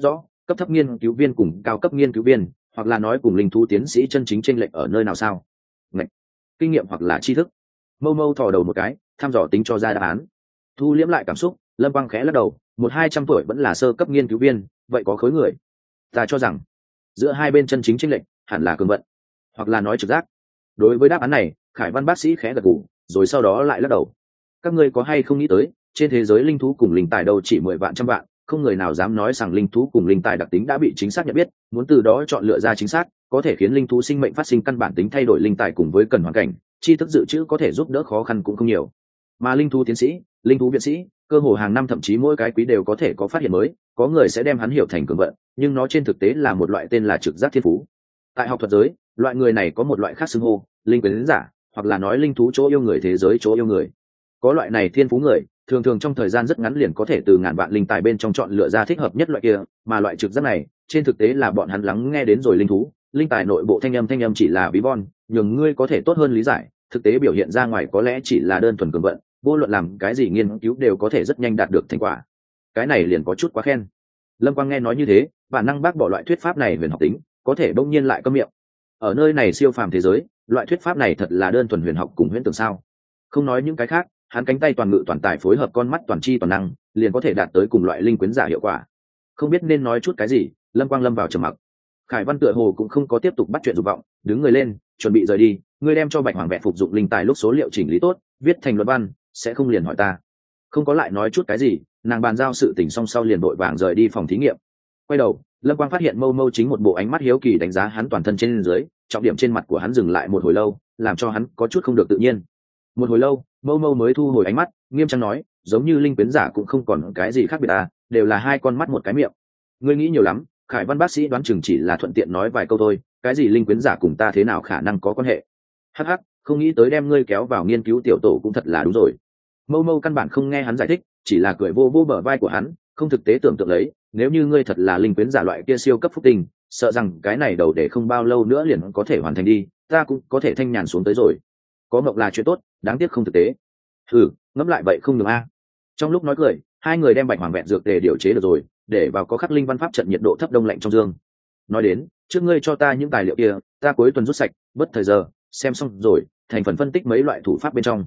cấp thấp nghiên cứu viên cùng cao cấp nghiên cứu viên, hoặc là nói cùng linh thú tiến sĩ chân chính chênh lệch ở nơi nào sao? Ngạch, kinh nghiệm hoặc là tri thức. Mâu mâu thò đầu một cái, thăm dò tính cho ra đáp án. Thu liễm lại cảm xúc, Lâm Quang khẽ lắc đầu, 100-200 tuổi vẫn là sơ cấp nghiên cứu viên, vậy có khối người. Ta cho rằng giữa hai bên chân chính chênh lệch hẳn là cường vận, hoặc là nói trực giác. Đối với đáp án này, Khải Văn bác sĩ khẽ gật gù, rồi sau đó lại lắc đầu. Các ngươi có hay không nghĩ tới, trên thế giới linh thú cùng linh tài đâu chỉ 10 vạn trăm vạn, không người nào dám nói rằng linh thú cùng linh tài đặc tính đã bị chính xác nhận biết, muốn từ đó chọn lựa ra chính xác, có thể khiến linh thú sinh mệnh phát sinh căn bản tính thay đổi linh tài cùng với cần hoàn cảnh, tri thức dự trữ có thể giúp đỡ khó khăn cũng không nhiều. Mà linh thú tiến sĩ, linh thú viện sĩ, cơ hồ hàng năm thậm chí mỗi cái quý đều có thể có phát hiện mới, có người sẽ đem hắn hiểu thành cường vận, nhưng nó trên thực tế là một loại tên là trực giác thiên phú. Tại học thuật giới, loại người này có một loại khác xưng hô, linh quyến giả, hoặc là nói linh thú chỗ yêu người thế giới chỗ yêu người. Có loại này thiên phú người, thường thường trong thời gian rất ngắn liền có thể từ ngàn vạn linh tài bên trong chọn lựa ra thích hợp nhất loại kia, mà loại trực giác này, trên thực tế là bọn hắn lắng nghe đến rồi linh thú, linh tài nội bộ thanh âm chỉ là ví von, nhường ngươi có thể tốt hơn lý giải, thực tế biểu hiện ra ngoài có lẽ chỉ là đơn thuần cường vận, vô luận làm cái gì nghiên cứu đều có thể rất nhanh đạt được thành quả. Cái này liền có chút quá khen. Lâm Quang nghe nói như thế, bản năng bác bỏ loại thuyết pháp này huyền học tính, có thể bỗng nhiên lại câm miệng. Ở nơi này siêu phàm thế giới, loại thuyết pháp này thật là đơn thuần huyền học cùng huyễn tưởng sao? Không nói những cái khác, hắn cánh tay toàn ngự toàn tài phối hợp con mắt toàn chi toàn năng, liền có thể đạt tới cùng loại linh quyến giả hiệu quả. Không biết nên nói chút cái gì, Lâm Quang lâm vào trầm mặc. Khải Văn tựa hồ cũng không có tiếp tục bắt chuyện dục vọng, đứng người lên, chuẩn bị rời đi. Ngươi đem cho Bạch Hoàng Vẹn phục dụng linh tài lúc số liệu chỉnh lý tốt, viết thành luận văn, sẽ không liền hỏi ta. Không có lại nói chút cái gì, nàng bàn giao sự tình xong sau liền đội vàng rời đi phòng thí nghiệm. Quay đầu, Lâm Quang phát hiện Mâu Mâu chính một bộ ánh mắt hiếu kỳ đánh giá hắn toàn thân trên dưới, trọng điểm trên mặt của hắn dừng lại một hồi lâu, làm cho hắn có chút không được tự nhiên. Một hồi lâu, Mâu Mâu mới thu hồi ánh mắt, nghiêm trang nói, giống như linh quyến giả cũng không còn cái gì khác biệt à, đều là hai con mắt một cái miệng. Ngươi nghĩ nhiều lắm, Khải Văn bác sĩ đoán chừng chỉ là thuận tiện nói vài câu thôi, cái gì linh quyến giả cùng ta thế nào khả năng có quan hệ. Hắc hắc, không nghĩ tới đem ngươi kéo vào nghiên cứu tiểu tổ cũng thật là đúng rồi. Mâu Mâu căn bản không nghe hắn giải thích, chỉ là cười vô vô bờ vai của hắn, không thực tế tưởng tượng lấy, nếu như ngươi thật là linh quyến giả loại kia siêu cấp phúc tinh, sợ rằng cái này đầu để không bao lâu nữa liền có thể hoàn thành đi, ta cũng có thể thanh nhàn xuống tới rồi. Có mộng là chuyện tốt, đáng tiếc không thực tế. Ngẫm lại vậy không được a. Trong lúc nói cười, hai người đem Bạch Hoàng Vẹn dược tề điều chế được rồi, để vào có khắc linh văn pháp trận nhiệt độ thấp đông lạnh trong dương. Nói đến, trước ngươi cho ta những tài liệu kia, ta cuối tuần rút sạch, bất thời giờ, xem xong rồi, thành phần phân tích mấy loại thủ pháp bên trong.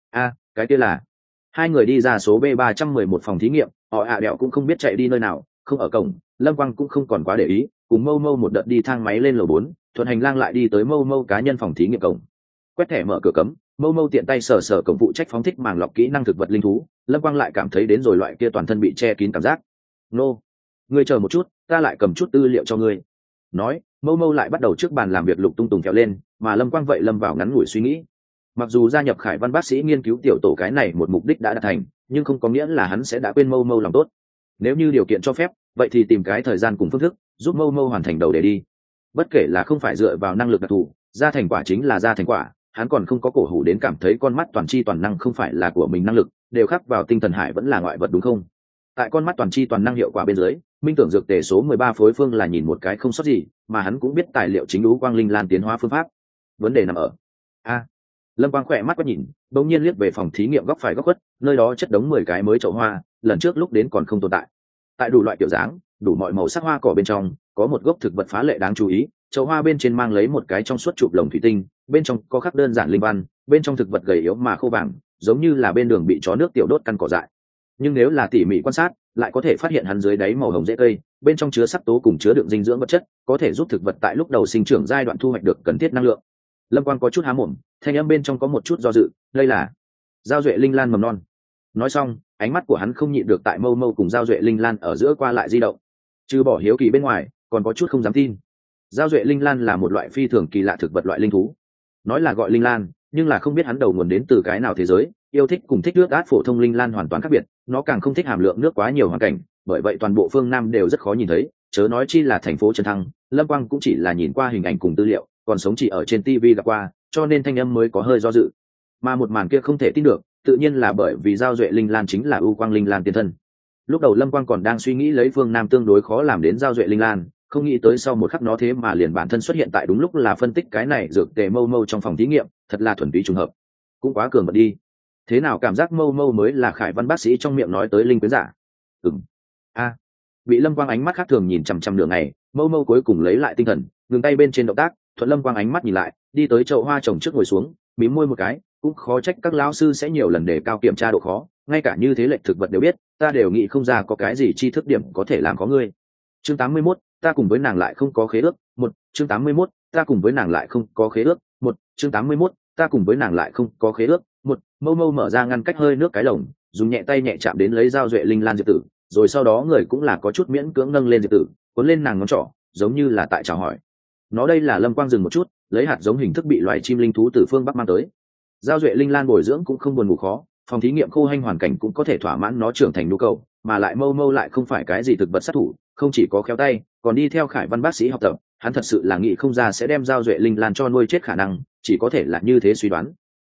Cái kia là. Hai người đi ra số B311 phòng thí nghiệm, họ đẹo cũng không biết chạy đi nơi nào, không ở cổng, Lâm Quang cũng không còn quá để ý, cùng Mâu Mâu một đợt đi thang máy lên lầu 4, thuận hành lang lại đi tới Mâu Mâu cá nhân phòng thí nghiệm cổng. Quét thẻ mở cửa cấm, Mâu Mâu tiện tay sờ sờ cổng phụ trách phóng thích màng lọc kỹ năng thực vật linh thú, Lâm Quang lại cảm thấy đến rồi loại kia toàn thân bị che kín cảm giác. Nô, ngươi chờ một chút, ta lại cầm chút tư liệu cho ngươi. Nói, Mâu Mâu lại bắt đầu trước bàn làm việc lục tung tùng kéo lên, mà Lâm Quang vậy lâm vào ngắn ngủi suy nghĩ. Mặc dù gia nhập Khải Văn bác sĩ nghiên cứu tiểu tổ cái này một mục đích đã đạt thành, nhưng không có nghĩa là hắn sẽ đã quên Mâu Mâu lòng tốt. Nếu như điều kiện cho phép, vậy thì tìm cái thời gian cùng phương thức giúp Mâu Mâu hoàn thành đầu đề đi. Bất kể là không phải dựa vào năng lực đặc thù, ra thành quả chính là ra thành quả, hắn còn không có cổ hủ đến cảm thấy con mắt toàn chi toàn năng không phải là của mình năng lực, đều khắc vào tinh thần hải vẫn là ngoại vật đúng không? Tại con mắt toàn chi toàn năng hiệu quả bên dưới, minh tưởng dược tề số 13 phối phương là nhìn một cái không sót gì, mà hắn cũng biết tài liệu chính lũ quang linh lan tiến hóa phương pháp. Vấn đề nằm ở Lâm Quang khỏe mắt quét nhìn, bỗng nhiên liếc về phòng thí nghiệm góc phải góc khuất, nơi đó chất đống 10 cái mới chậu hoa, lần trước lúc đến còn không tồn tại. Tại đủ loại kiểu dáng, đủ mọi màu sắc hoa cỏ bên trong, có một gốc thực vật phá lệ đáng chú ý, chậu hoa bên trên mang lấy một cái trong suốt chụp lồng thủy tinh, bên trong có khắc đơn giản linh văn, bên trong thực vật gầy yếu mà khô vàng, giống như là bên đường bị chó nước tiểu đốt căn cỏ dại. Nhưng nếu là tỉ mỉ quan sát, lại có thể phát hiện hắn dưới đáy màu hồng rễ cây, bên trong chứa sắc tố cùng chứa đựng dinh dưỡng vật chất, có thể giúp thực vật tại lúc đầu sinh trưởng giai đoạn thu hoạch được cần thiết năng lượng. Lâm Quang có chút há mồm, thanh âm bên trong có một chút do dự, đây là giao duệ linh lan mầm non. Nói xong, ánh mắt của hắn không nhịn được tại Mâu Mâu cùng giao duệ linh lan ở giữa qua lại di động. Trừ bỏ hiếu kỳ bên ngoài, còn có chút không dám tin. Giao duệ linh lan là một loại phi thường kỳ lạ thực vật loại linh thú. Nói là gọi linh lan, nhưng là không biết hắn đầu nguồn đến từ cái nào thế giới, yêu thích cùng thích nước át phổ thông linh lan hoàn toàn khác biệt, nó càng không thích hàm lượng nước quá nhiều hoàn cảnh, bởi vậy toàn bộ phương Nam đều rất khó nhìn thấy, chớ nói chi là thành phố Trần Thăng, Lâm Quang cũng chỉ là nhìn qua hình ảnh cùng tư liệu, còn sống chỉ ở trên TV gặp qua, cho nên thanh âm mới có hơi do dự. Mà một màn kia không thể tin được, tự nhiên là bởi vì giao duệ linh lan chính là ưu quang linh lan tiên thân. Lúc đầu Lâm Quang còn đang suy nghĩ lấy phương Nam tương đối khó làm đến giao duệ linh lan, không nghĩ tới sau một khắc nó thế mà liền bản thân xuất hiện tại đúng lúc là phân tích cái này dược tề Mâu Mâu trong phòng thí nghiệm, thật là thuần túy trùng hợp. Cũng quá cường bật đi. Thế nào cảm giác Mâu Mâu mới là Khải Văn bác sĩ trong miệng nói tới linh quyến giả? bị lâm quang ánh mắt khác thường nhìn chằm chằm đường này, mâu mâu cuối cùng lấy lại tinh thần, ngừng tay bên trên động tác, thuận lâm quang ánh mắt nhìn lại, đi tới chậu hoa trồng trước ngồi xuống, mím môi một cái, cũng khó trách các lão sư sẽ nhiều lần đề cao kiểm tra độ khó, ngay cả như thế lệch thực vật đều biết, ta đều nghĩ không ra có cái gì tri thức điểm có thể làm có ngươi. Chương 81, ta cùng với nàng lại không có khế ước. Một, chương 81, ta cùng với nàng lại không có khế ước. Một, chương 81, ta cùng với nàng lại không có khế ước. Một, mâu mâu mở ra ngăn cách hơi nước cái lồng, dùng nhẹ tay nhẹ chạm đến lấy dao duệ linh lan diệp tử, rồi sau đó người cũng là có chút miễn cưỡng nâng lên diệp tử, cuốn lên nàng ngón trỏ, giống như là tại chào hỏi. Nó đây là lâm quang dừng một chút, lấy hạt giống hình thức bị loài chim linh thú từ phương bắc mang tới. Giao duệ linh lan bồi dưỡng cũng không buồn ngủ khó, phòng thí nghiệm khô hanh hoàn cảnh cũng có thể thỏa mãn nó trưởng thành nhu cầu, mà lại mâu mâu lại không phải cái gì thực vật sát thủ, không chỉ có khéo tay, còn đi theo Khải Văn bác sĩ học tập, hắn thật sự là nghĩ không ra sẽ đem giao duệ linh lan cho nuôi chết khả năng, chỉ có thể là như thế suy đoán.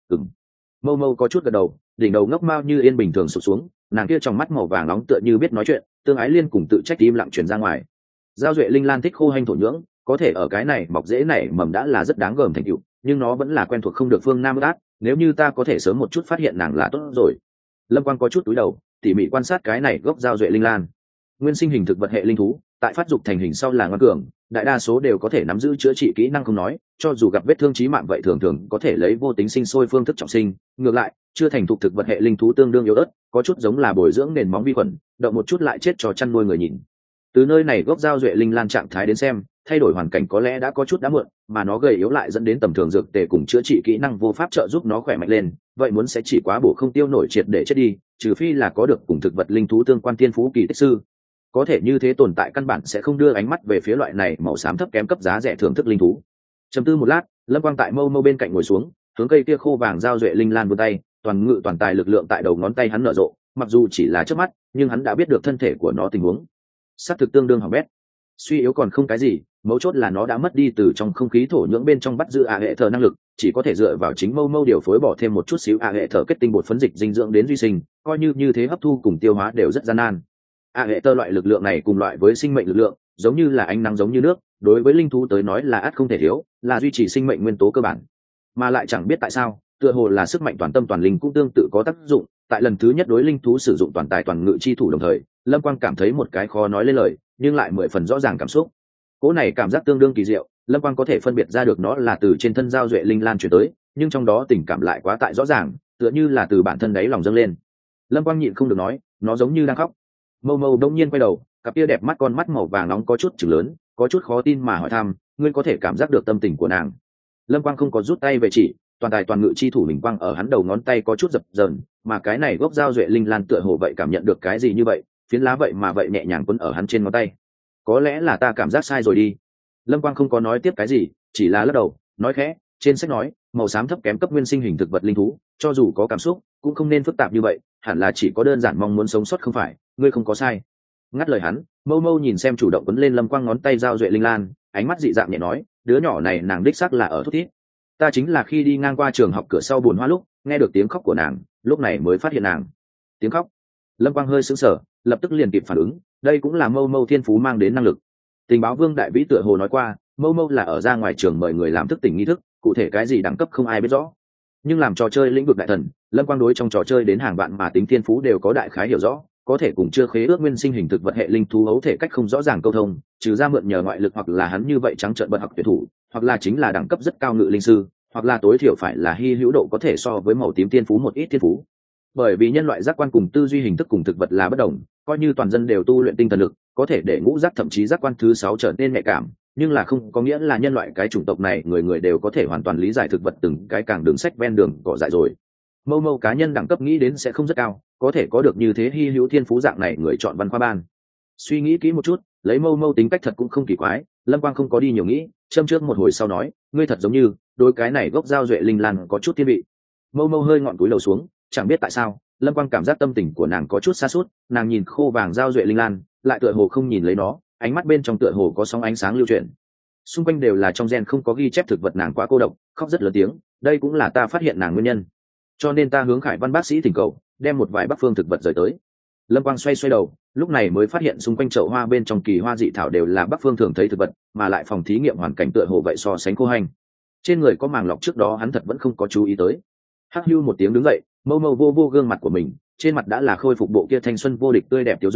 Mâu mâu có chút gật đầu, đỉnh đầu ngốc mao như yên bình thường sụp xuống, nàng kia trong mắt màu vàng nóng tựa như biết nói chuyện, tương ái liên cùng tự trách im lặng truyền ra ngoài. Giao duệ linh lan thích khô hanh thổ nhưỡng, có thể ở cái này mọc dễ nảy mầm đã là rất đáng gờm thành tựu, nhưng nó vẫn là quen thuộc không được phương nam ác, nếu như ta có thể sớm một chút phát hiện nàng là tốt rồi. Lâm Quang có chút túi đầu, tỉ mỉ quan sát cái này gốc giao duệ linh lan. Nguyên sinh hình thực vật hệ linh thú, tại phát dục thành hình sau là ngoan cường, đại đa số đều có thể nắm giữ chữa trị kỹ năng không nói, cho dù gặp vết thương chí mạng vậy thường thường có thể lấy vô tính sinh sôi phương thức trọng sinh. Ngược lại, chưa thành thục thực vật hệ linh thú tương đương yếu ớt, có chút giống là bồi dưỡng nền móng vi khuẩn, động một chút lại chết cho chăn nuôi người nhìn. Từ nơi này gốc giao duệ linh lan trạng thái đến xem, thay đổi hoàn cảnh có lẽ đã có chút đã muộn, mà nó gầy yếu lại dẫn đến tầm thường dược tề cùng chữa trị kỹ năng vô pháp trợ giúp nó khỏe mạnh lên, vậy muốn sẽ chỉ quá bổ không tiêu nổi triệt để chết đi, trừ phi là có được cùng thực vật linh thú tương quan tiên phú kỳ tích sư. Có thể như thế tồn tại căn bản sẽ không đưa ánh mắt về phía loại này màu xám thấp kém cấp giá rẻ thưởng thức linh thú. Trầm tư một lát, Lâm Quang tại mâu mâu bên cạnh ngồi xuống, hướng cây kia khô vàng giao duệ linh lan vươn tay, toàn ngự toàn tài lực lượng tại đầu ngón tay hắn nở rộ, mặc dù chỉ là chớp mắt, nhưng hắn đã biết được thân thể của nó tình huống. Sát thực tương đương hỏng bét, suy yếu còn không cái gì, mấu chốt là nó đã mất đi từ trong không khí thổ nhưỡng bên trong bắt giữ hệ thờ năng lực, chỉ có thể dựa vào chính mâu mâu điều phối bỏ thêm một chút xíu hệ thờ kết tinh bột phấn dịch dinh dưỡng đến duy sinh, coi như thế hấp thu cùng tiêu hóa đều rất gian nan. Hệ tơ loại lực lượng này cùng loại với sinh mệnh lực lượng, giống như là ánh nắng giống như nước, đối với linh thú tới nói là ắt không thể thiếu, là duy trì sinh mệnh nguyên tố cơ bản. Mà lại chẳng biết tại sao, tựa hồ là sức mạnh toàn tâm toàn linh cũng tương tự có tác dụng. Tại lần thứ nhất đối linh thú sử dụng toàn tài toàn ngự chi thủ đồng thời, Lâm Quang cảm thấy một cái khó nói lên lời, nhưng lại 10 phần rõ ràng cảm xúc. Cỗ này cảm giác tương đương kỳ diệu, Lâm Quang có thể phân biệt ra được nó là từ trên thân giao duệ linh lan chuyển tới, nhưng trong đó tình cảm lại quá tại rõ ràng, tựa như là từ bản thân đáy lòng dâng lên. Lâm Quang nhịn không được nói, nó giống như đang khóc. Mâu mâu đông nhiên quay đầu, cặp kia đẹp mắt con mắt màu vàng nóng có chút chừng lớn, có chút khó tin mà hỏi thăm, ngươi có thể cảm giác được tâm tình của nàng? Lâm Quang không có rút tay về chỉ, toàn tài toàn ngự chi thủ mình quang ở hắn đầu ngón tay có chút dập dờn, mà cái này gốc giao duệ linh lan tựa hồ vậy cảm nhận được cái gì như vậy, phiến lá vậy mà vậy nhẹ nhàng quấn ở hắn trên ngón tay. Có lẽ là ta cảm giác sai rồi đi. Lâm Quang không có nói tiếp cái gì, chỉ là lắc đầu, nói khẽ, trên sách nói, màu xám thấp kém cấp nguyên sinh hình thực vật linh thú, cho dù có cảm xúc, cũng không nên phức tạp như vậy, hẳn là chỉ có đơn giản mong muốn sống sót không phải, ngươi không có sai. Ngắt lời hắn, mâu mâu nhìn xem chủ động quấn lên Lâm Quang ngón tay giao duệ linh lan, ánh mắt dị dạng nhẹ nói, đứa nhỏ này nàng đích xác là ở thút thít. Ta chính là khi đi ngang qua trường học cửa sau buồn hoa lúc nghe được tiếng khóc của nàng, lúc này mới phát hiện nàng. Tiếng khóc. Lâm Quang hơi sững sờ, lập tức liền kịp phản ứng, đây cũng là mâu mâu thiên phú mang đến năng lực. Tình báo Vương Đại Vĩ tựa hồ nói qua, mâu mâu là ở ra ngoài trường mời người làm thức tỉnh nghi thức, cụ thể cái gì đẳng cấp không ai biết rõ. Nhưng làm trò chơi lĩnh vực đại thần, Lâm Quang đối trong trò chơi đến hàng vạn mà tính thiên phú đều có đại khái hiểu rõ, có thể cùng chưa khế ước nguyên sinh hình thực vật hệ linh thú hấu thể cách không rõ ràng câu thông, trừ ra mượn nhờ ngoại lực hoặc là hắn như vậy trắng trợn bật học tuyệt thủ, hoặc là chính là đẳng cấp rất cao ngự linh sư, hoặc là tối thiểu phải là hy hữu độ có thể so với màu tím thiên phú một ít thiên phú. Bởi vì nhân loại giác quan cùng tư duy hình thức cùng thực vật là bất đồng, coi như toàn dân đều tu luyện tinh thần lực, có thể để ngũ giác thậm chí giác quan thứ 6 trở nên nhạy cảm, nhưng là không có nghĩa là nhân loại cái chủng tộc này người người đều có thể hoàn toàn lý giải thực vật từng cái càng đường sách ven đường cỏ dại rồi. Mâu mâu cá nhân đẳng cấp nghĩ đến sẽ không rất cao, có thể có được như thế hy hữu thiên phú dạng này người chọn văn khoa ban. Suy nghĩ kỹ một chút, lấy mâu mâu tính cách thật cũng không kỳ quái, Lâm Quang không có đi nhiều nghĩ, châm trước một hồi sau nói, ngươi thật giống như đôi cái này gốc giao duệ linh lan có chút thiên vị. Mâu mâu hơi ngọn cúi đầu xuống, chẳng biết tại sao Lâm Quang cảm giác tâm tình của nàng có chút xa suốt, nàng nhìn khô vàng giao duệ linh lan, lại tựa hồ không nhìn lấy nó, ánh mắt bên trong tựa hồ có sóng ánh sáng lưu chuyển. Xung quanh đều là trong gen không có ghi chép thực vật, nàng quá cô độc, khóc rất lớn tiếng, đây cũng là ta phát hiện nàng nguyên nhân. Cho nên ta hướng Khải Văn bác sĩ thỉnh cầu, đem một vài bắc phương thực vật rời tới. Lâm Quang xoay đầu, lúc này mới phát hiện xung quanh chậu hoa bên trong kỳ hoa dị thảo đều là bắc phương thường thấy thực vật, mà lại phòng thí nghiệm hoàn cảnh tựa hồ vậy so sánh khô hành. Trên người có màng lọc trước đó hắn thật vẫn không có chú ý tới. Hắc Hưu một tiếng đứng dậy, mâu mâu vô vô gương mặt của mình, trên mặt đã là khôi phục bộ kia thanh xuân vô địch tươi đẹp tiểu dung,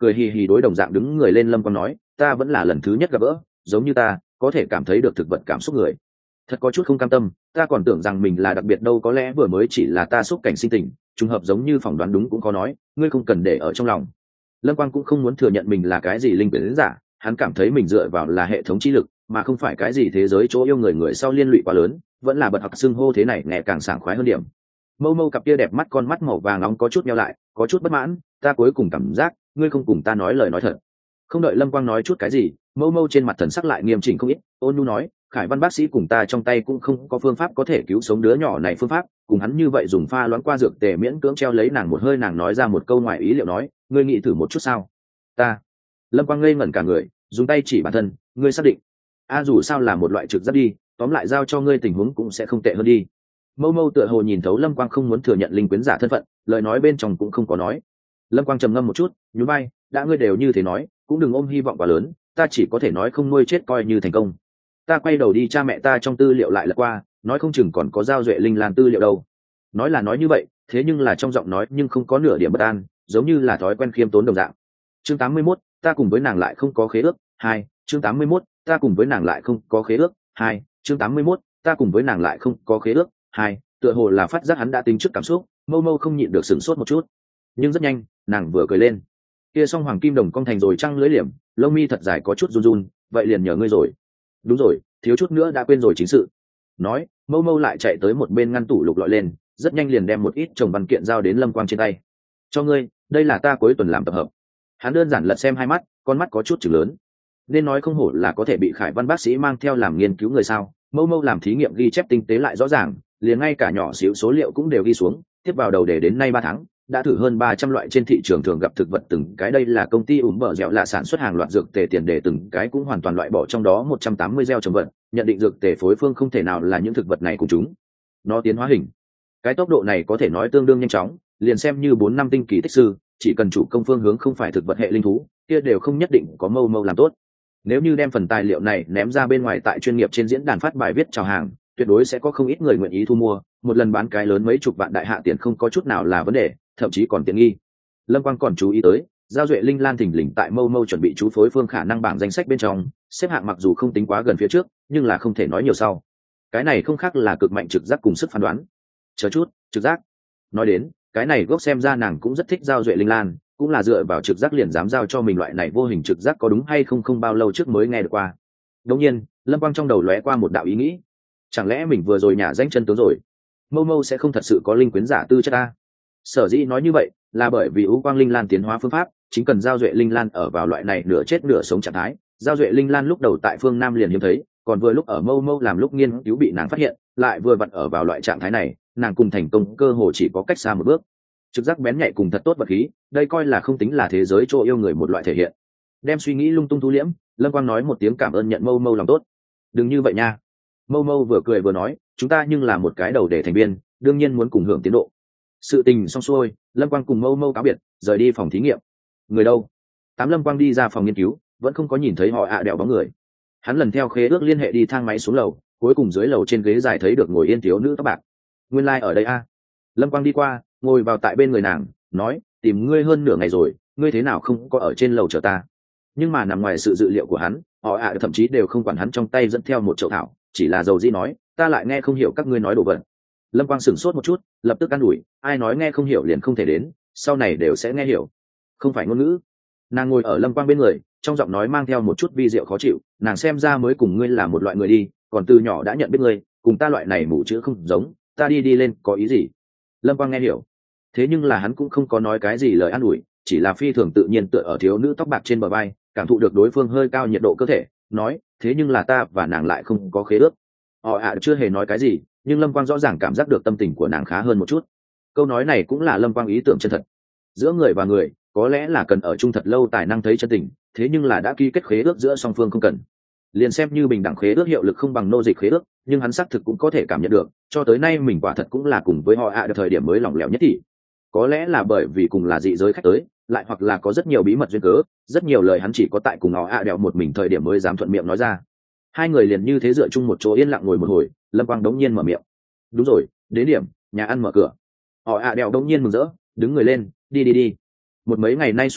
cười hì hì đối đồng dạng đứng người lên lâm quang nói, ta vẫn là lần thứ nhất gặp gỡ, giống như ta có thể cảm thấy được thực vật cảm xúc người, thật có chút không cam tâm, ta còn tưởng rằng mình là đặc biệt đâu, có lẽ vừa mới chỉ là ta xúc cảnh sinh tình, trùng hợp giống như phỏng đoán đúng cũng có nói, ngươi không cần để ở trong lòng. Lâm quang cũng không muốn thừa nhận mình là cái gì linh quyển giả, hắn cảm thấy mình dựa vào là hệ thống trí lực mà không phải cái gì thế giới chỗ yêu người người sau liên lụy quá lớn, vẫn là bật học xưng hô thế này nghe càng sảng khoái hơn điểm. Mâu mâu cặp kia đẹp mắt, con mắt màu vàng nóng có chút meo lại, có chút bất mãn, ta cuối cùng cảm giác ngươi không cùng ta nói lời nói thật. Không đợi lâm quang nói chút cái gì, mâu mâu trên mặt thần sắc lại nghiêm chỉnh không ít, ôn nhu nói, Khải Văn bác sĩ cùng ta trong tay cũng không có phương pháp có thể cứu sống đứa nhỏ này, phương pháp cùng hắn như vậy dùng pha loãng qua dược tề miễn cưỡng treo lấy nàng một hơi. Nàng nói ra một câu ngoài ý liệu, nói, ngươi nghĩ thử một chút sao? Ta. Lâm quang ngây ngẩn cả người, dùng tay chỉ bản thân, ngươi xác định? Dù sao là một loại trực giác đi, tóm lại giao cho ngươi tình huống cũng sẽ không tệ hơn đi. Mâu mâu tựa hồ nhìn thấu lâm quang không muốn thừa nhận linh quyến giả thân phận, lời nói bên trong cũng không có nói. Lâm quang trầm ngâm một chút, nhún vai, đã ngươi đều như thế nói, cũng đừng ôm hy vọng quá lớn, ta chỉ có thể nói không nuôi chết coi như thành công. Ta quay đầu đi cha mẹ ta trong tư liệu lại lật qua, nói không chừng còn có giao duệ linh lan tư liệu đâu. Nói là nói như vậy, thế nhưng là trong giọng nói nhưng không có nửa điểm bất an, giống như là thói quen khiêm tốn đồng dạng. Chương 81, ta cùng với nàng lại không có khế ước. 2. Chương 81, ta cùng với nàng lại không có khế ước. 2. Chương 81, ta cùng với nàng lại không có khế ước. 2. Tựa hồ là phát giác hắn đã tính trước cảm xúc, mâu mâu không nhịn được sửng sốt một chút, nhưng rất nhanh nàng vừa cười lên. Kia song hoàng kim đồng cong thành rồi trăng lưỡi liềm, lông mi thật dài có chút run run, vậy liền nhờ ngươi rồi. Đúng rồi, thiếu chút nữa đã quên rồi chính sự. Nói, mâu mâu lại chạy tới một bên ngăn tủ lục lọi lên, rất nhanh liền đem một ít chồng văn kiện giao đến lâm quang trên tay. Cho ngươi, đây là ta cuối tuần làm tập hợp. Hắn đơn giản lật xem hai mắt, con mắt có chút chừng lớn. Nên nói không hổ là có thể bị Khải Văn bác sĩ mang theo làm nghiên cứu người sao. Mâu mâu làm thí nghiệm ghi chép tinh tế lại rõ ràng, liền ngay cả nhỏ xíu số liệu cũng đều ghi xuống, tiếp vào đầu để đến nay 3 tháng đã thử hơn 300 loại trên thị trường thường gặp thực vật từng cái. Đây là công ty ủm bờ dẻo lạ sản xuất hàng loạt dược tề tiền đề, từng cái cũng hoàn toàn loại bỏ trong đó 180 gieo trồng vật, nhận định dược tề phối phương không thể nào là những thực vật này cùng chúng nó tiến hóa hình. Cái tốc độ này có thể nói tương đương nhanh chóng, liền xem như 4 năm tinh kỳ tích sư, chỉ cần chủ công phương hướng không phải thực vật hệ linh thú, kia đều không nhất định có mâu mâu làm tốt. Nếu như đem phần tài liệu này ném ra bên ngoài tại chuyên nghiệp trên diễn đàn phát bài viết chào hàng, tuyệt đối sẽ có không ít người nguyện ý thu mua, một lần bán cái lớn mấy chục vạn đại hạ tiền không có chút nào là vấn đề, thậm chí còn tiện nghi. Lâm Quang còn chú ý tới, giao duệ linh lan thình lình tại mâu mâu chuẩn bị chú phối phương khả năng bảng danh sách bên trong, xếp hạng mặc dù không tính quá gần phía trước, nhưng là không thể nói nhiều sau. Cái này không khác là cực mạnh trực giác cùng sức phán đoán. Chờ chút, trực giác. Nói đến, cái này gốc xem ra nàng cũng rất thích giao duệ linh lan, cũng là dựa vào trực giác liền dám giao cho mình loại này vô hình trực giác, có đúng hay không không bao lâu trước mới nghe được qua. Đột nhiên, Lâm Quang trong đầu lóe qua một đạo ý nghĩ, chẳng lẽ mình vừa rồi nhả danh chân tướng rồi? Mâu mâu sẽ không thật sự có linh quyến giả tư chất ta? Sở dĩ nói như vậy là bởi vì ưu quang linh lan tiến hóa phương pháp chính cần giao duệ linh lan ở vào loại này nửa chết nửa sống trạng thái. Giao duệ linh lan lúc đầu tại phương Nam liền hiếm thấy, còn vừa lúc ở mâu mâu làm lúc nghiên cứu bị nàng phát hiện, lại vừa vặn ở vào loại trạng thái này, nàng cùng thành công cơ hồ chỉ có cách xa một bước. Trực giác bén nhạy cùng thật tốt vật khí, đây coi là không tính là thế giới chỗ yêu người một loại thể hiện. Đem suy nghĩ lung tung thu liễm, Lâm Quang nói một tiếng cảm ơn nhận mâu mâu lòng tốt. Đừng như vậy nha. Mâu mâu vừa cười vừa nói, chúng ta nhưng là một cái đầu để thành viên, đương nhiên muốn cùng hưởng tiến độ. Sự tình xong xuôi, Lâm Quang cùng mâu mâu cáo biệt, rời đi phòng thí nghiệm. Người đâu? Lâm Quang đi ra phòng nghiên cứu, vẫn không có nhìn thấy họ đèo bóng người. Hắn lần theo khế ước liên hệ đi thang máy xuống lầu, cuối cùng dưới lầu trên ghế dài thấy được ngồi yên thiếu nữ tóc bạc. Nguyên lai ở đây a. Lâm Quang đi qua, ngồi vào tại bên người nàng, nói, tìm ngươi hơn nửa ngày rồi, ngươi thế nào không có ở trên lầu chờ ta? Nhưng mà nằm ngoài sự dự liệu của hắn, họ thậm chí đều không quản hắn trong tay dẫn theo một chậu thảo, chỉ là dầu dĩ nói, ta lại nghe không hiểu các ngươi nói đồ vật. Lâm Quang sửng sốt một chút, lập tức an ủi, ai nói nghe không hiểu liền không thể đến, sau này đều sẽ nghe hiểu, không phải ngôn ngữ. Nàng ngồi ở Lâm Quang bên người, trong giọng nói mang theo một chút vi diệu khó chịu, nàng xem ra mới cùng ngươi là một loại người đi, còn từ nhỏ đã nhận biết ngươi, cùng ta loại này mù chữ không giống, ta đi lên có ý gì? Lâm Quang nghe hiểu, thế nhưng là hắn cũng không có nói cái gì lời an ủi, chỉ là phi thường tự nhiên tựa ở thiếu nữ tóc bạc trên bờ vai, cảm thụ được đối phương hơi cao nhiệt độ cơ thể, nói, thế nhưng là ta và nàng lại không có khế ước. Họ chưa hề nói cái gì, nhưng Lâm Quang rõ ràng cảm giác được tâm tình của nàng khá hơn một chút. Câu nói này cũng là Lâm Quang ý tưởng chân thật. Giữa người và người, có lẽ là cần ở chung thật lâu tài năng thấy chân tình, thế nhưng là đã ký kết khế ước giữa song phương không cần. Liền xem như bình đẳng khế ước hiệu lực không bằng nô dịch khế ước, nhưng hắn xác thực cũng có thể cảm nhận được, cho tới nay mình quả thật cũng là cùng với họ được thời điểm mới lỏng lẻo nhất thì. Có lẽ là bởi vì cùng là dị giới khách tới, lại hoặc là có rất nhiều bí mật duyên cớ, rất nhiều lời hắn chỉ có tại cùng họ đèo một mình thời điểm mới dám thuận miệng nói ra. Hai người liền như thế dựa chung một chỗ yên lặng ngồi một hồi, Lâm Quang đống nhiên mở miệng, đúng rồi, đến điểm, nhà ăn mở cửa. Họ đèo đống nhiên mừng rỡ, đứng người lên, đi. Một mấy ngày nay xuống tới,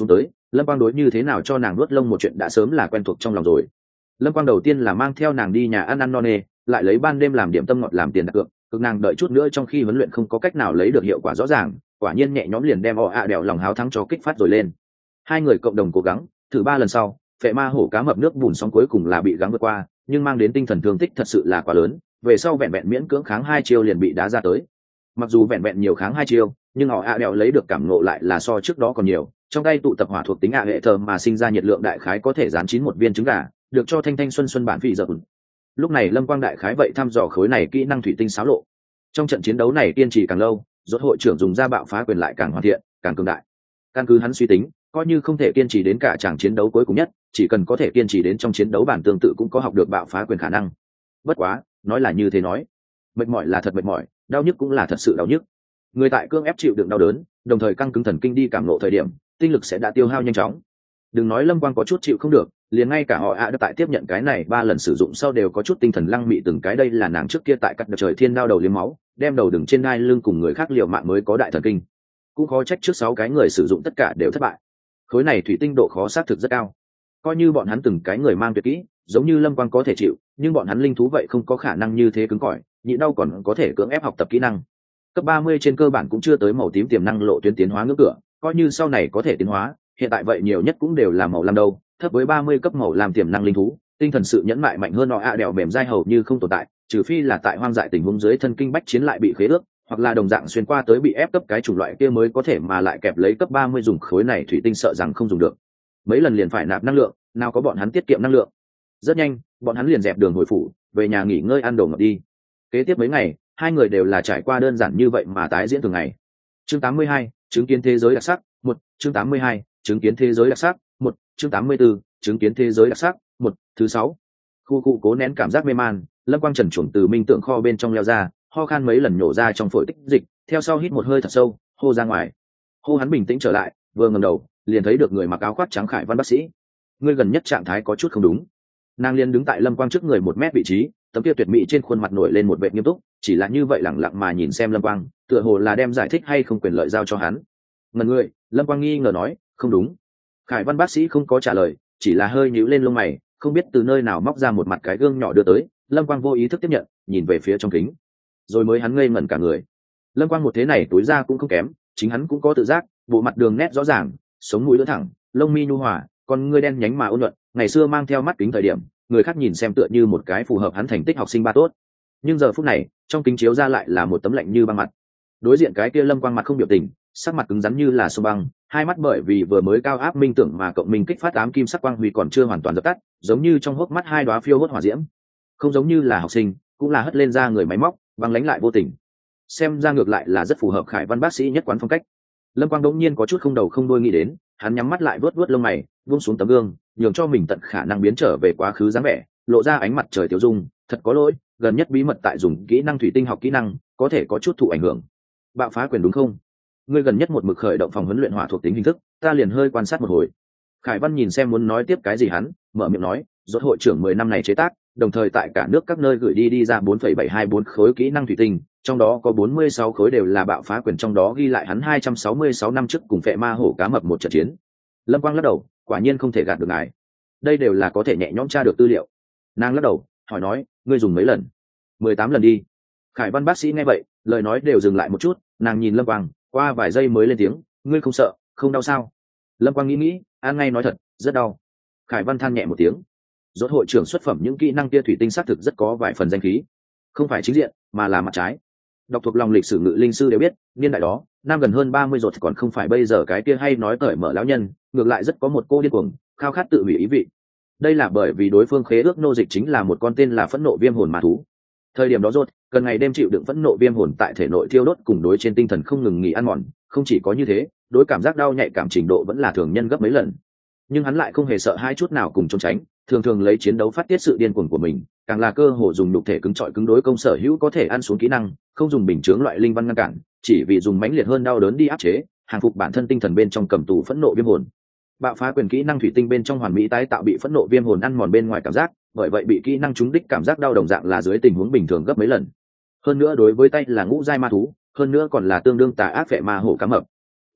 Lâm Quang đối như thế nào cho nàng nuốt lông một chuyện đã sớm là quen thuộc trong lòng rồi. Lâm Quang đầu tiên là mang theo nàng đi nhà ăn no nê, lại lấy ban đêm làm điểm tâm ngọt làm tiền đặt cược, cực nàng đợi chút nữa trong khi huấn luyện không có cách nào lấy được hiệu quả rõ ràng, quả nhiên nhẹ nhõm liền đem đèo lòng háo thắng cho kích phát rồi lên. Hai người cộng đồng cố gắng, thử 3 lần sau, phệ ma hổ cá mập nước bùn sóng cuối cùng là bị gắng vượt qua, nhưng mang đến tinh thần thương tích thật sự là quá lớn, về sau vẹn vẹn miễn cưỡng kháng 2 chiêu liền bị đá ra tới. Mặc dù vẹn vẹn nhiều kháng 2 chiêu, nhưng đèo lấy được cảm ngộ lại là so trước đó còn nhiều, trong tay tụ tập hỏa thuộc tính hệ thờ mà sinh ra nhiệt lượng đại khái có thể dán chín một viên trứng gà, được cho thanh thanh xuân xuân bản vị giờ. Lúc này Lâm Quang đại khái vậy thăm dò khối này kỹ năng thủy tinh xáo lộ. Trong trận chiến đấu này kiên trì càng lâu, rốt hội trưởng dùng ra bạo phá quyền lại càng hoàn thiện, càng cường đại. Căn cứ hắn suy tính, coi như không thể kiên trì đến cả trận chiến đấu cuối cùng nhất, chỉ cần có thể kiên trì đến trong chiến đấu bản tương tự cũng có học được bạo phá quyền khả năng. Bất quá, nói là như thế nói, mệt mỏi là thật mệt mỏi, đau nhức cũng là thật sự đau nhức. Người tại cương ép chịu đựng đau đớn, đồng thời căng cứng thần kinh đi cảm ngộ thời điểm, tinh lực sẽ đã tiêu hao nhanh chóng. Đừng nói Lâm Quang có chút chịu không được, liền ngay cả đã tại tiếp nhận cái này 3 lần sử dụng sau đều có chút tinh thần lăng mị từng cái. Đây là nàng trước kia tại cắt trời thiên đao đầu liếm máu, đem đầu đừng trên đai lưng cùng người khác liều mạng mới có đại thần kinh. Cũng khó trách trước 6 cái người sử dụng tất cả đều thất bại. Khối này thủy tinh độ khó xác thực rất cao. Coi như bọn hắn từng cái người mang tuyệt kỹ, giống như Lâm Quang có thể chịu, nhưng bọn hắn linh thú vậy không có khả năng như thế cứng cỏi, nhịn đau còn có thể cưỡng ép học tập kỹ năng. Cấp 30 trên cơ bản cũng chưa tới màu tím tiềm năng lộ tuyến tiến hóa ngưỡng cửa, coi như sau này có thể tiến hóa, hiện tại vậy nhiều nhất cũng đều là màu lam đâu, thấp với 30 cấp màu lam tiềm năng linh thú, tinh thần sự nhẫn mại mạnh hơn đèo mềm dai hầu như không tồn tại, trừ phi là tại hoang dại tình huống dưới thân kinh bách chiến lại bị khế ước, hoặc là đồng dạng xuyên qua tới bị ép cấp cái chủng loại kia mới có thể mà lại kẹp lấy cấp 30 dùng khối này thủy tinh sợ rằng không dùng được. Mấy lần liền phải nạp năng lượng, nào có bọn hắn tiết kiệm năng lượng. Rất nhanh, bọn hắn liền dẹp đường hồi phủ, về nhà nghỉ ngơi ăn đồ ngọt đi. Kế tiếp mấy ngày, hai người đều là trải qua đơn giản như vậy mà tái diễn thường ngày. Chương 82, chứng kiến thế giới đặc sắc, 1, chương 82, chứng kiến thế giới đặc sắc, 1, chương 84, chứng kiến thế giới đặc sắc, 1, thứ 6. Khu cố nén cảm giác mê man, Lâm Quang trần truồng từ minh tượng kho bên trong leo ra, ho khan mấy lần nhổ ra trong phổi tích dịch, theo sau hít một hơi thật sâu, hô ra ngoài. Hô hắn bình tĩnh trở lại, vừa ngẩng đầu, liền thấy được người mặc áo khoác trắng Khải Văn bác sĩ. Ngươi gần nhất trạng thái có chút không đúng. Nàng liền đứng tại Lâm Quang trước người 1 mét vị trí, tấm kia tuyệt mỹ trên khuôn mặt nổi lên một vẻ nghiêm túc, chỉ là như vậy lẳng lặng mà nhìn xem Lâm Quang, tựa hồ là đem giải thích hay không quyền lợi giao cho hắn. Ngần người, Lâm Quang nghi ngờ nói, không đúng. Khải Văn bác sĩ không có trả lời, chỉ là hơi nhíu lên lông mày, không biết từ nơi nào móc ra một mặt cái gương nhỏ đưa tới. Lâm Quang vô ý thức tiếp nhận, nhìn về phía trong kính, rồi mới hắn ngây ngẩn cả người. Lâm Quang một thế này túi ra cũng không kém, chính hắn cũng có tự giác, bộ mặt đường nét rõ ràng, sống mũi lưỡi thẳng, lông mi nhu hòa, con ngươi đen nhánh mà ôn nhuận, ngày xưa mang theo mắt kính thời điểm, người khác nhìn xem tựa như một cái phù hợp hắn thành tích học sinh ba tốt. Nhưng giờ phút này, trong kính chiếu ra lại là một tấm lạnh như băng mặt. Đối diện cái kia Lâm Quang mặt không biểu tình, sắc mặt cứng rắn như là sông băng, hai mắt bởi vì vừa mới cao áp minh tưởng mà cộng minh kích phát ám kim sắc quang huy còn chưa hoàn toàn dập tắt, giống như trong hốc mắt hai đóa phiêu hốt hỏa diễm. Không giống như là học sinh, cũng là hất lên ra người máy móc, băng lãnh lại vô tình. Xem ra ngược lại là rất phù hợp Khải Văn bác sĩ nhất quán phong cách. Lâm Quang đống nhiên có chút không đầu không đuôi nghĩ đến, hắn nhắm mắt lại vuốt lông mày, buông xuống tấm gương, nhường cho mình tận khả năng biến trở về quá khứ dáng vẻ, lộ ra ánh mặt trời tiêu dung. Thật có lỗi, gần nhất bí mật tại dùng kỹ năng thủy tinh học kỹ năng, có thể có chút thụ ảnh hưởng. Bạo phá quyền đúng không? Ngươi gần nhất một mực khởi động phòng huấn luyện hỏa thuộc tính hình thức, ta liền hơi quan sát một hồi. Khải Văn nhìn xem muốn nói tiếp cái gì hắn, mở miệng nói, rốt hội trưởng 10 năm này chế tác, đồng thời tại cả nước các nơi gửi đi ra 4,724 khối kỹ năng thủy tinh, trong đó có 46 khối đều là bạo phá quyền, trong đó ghi lại hắn 266 năm trước cùng phệ ma hổ cá mập một trận chiến. Lâm Quang lắc đầu, quả nhiên không thể gạt được ngài. Đây đều là có thể nhẹ nhõm tra được tư liệu. Nàng lắc đầu, hỏi nói, ngươi dùng mấy lần? 18 lần đi. Khải Văn bác sĩ nghe vậy, lời nói đều dừng lại một chút, nàng nhìn Lâm Quang, qua vài giây mới lên tiếng, ngươi không sợ, không đau sao? Lâm Quang nghĩ, an ngay nói thật, rất đau. Khải Văn than nhẹ một tiếng. Rốt hội trưởng xuất phẩm những kỹ năng kia thủy tinh xác thực rất có vài phần danh khí, không phải chính diện mà là mặt trái. Đọc thuộc lòng lịch sử ngự linh sư đều biết, niên đại đó năm gần hơn 30 rồi còn không phải bây giờ cái kia hay nói cởi mở lão nhân, ngược lại rất có một cô điên cuồng khao khát tự hủy ý vị. Đây là bởi vì đối phương khế ước nô dịch chính là một con tên là phẫn nộ viêm hồn ma thú. Thời điểm đó rốt cần ngày đêm chịu đựng phẫn nộ viêm hồn tại thể nội thiêu đốt cùng đối trên tinh thần không ngừng nghỉ ăn mòn, không chỉ có như thế, đối cảm giác đau nhạy cảm trình độ vẫn là thường nhân gấp mấy lần. Nhưng hắn lại không hề sợ hai chút nào cùng trốn tránh, thường thường lấy chiến đấu phát tiết sự điên cuồng của mình, càng là cơ hội dùng nhục thể cứng trọi cứng đối công sở hữu có thể ăn xuống kỹ năng, không dùng bình chướng loại linh văn ngăn cản, chỉ vì dùng mãnh liệt hơn đau đớn đi áp chế, hàng phục bản thân tinh thần bên trong cầm tù phẫn nộ viêm hồn. Bạo phá quyền kỹ năng thủy tinh bên trong hoàn mỹ tái tạo bị phẫn nộ viêm hồn ăn mòn bên ngoài cảm giác, bởi vậy bị kỹ năng trúng đích cảm giác đau đồng dạng là dưới tình huống bình thường gấp mấy lần. Hơn nữa đối với tay là ngũ giai ma thú, hơn nữa còn là tương đương tà ác phệ ma hổ cá mập.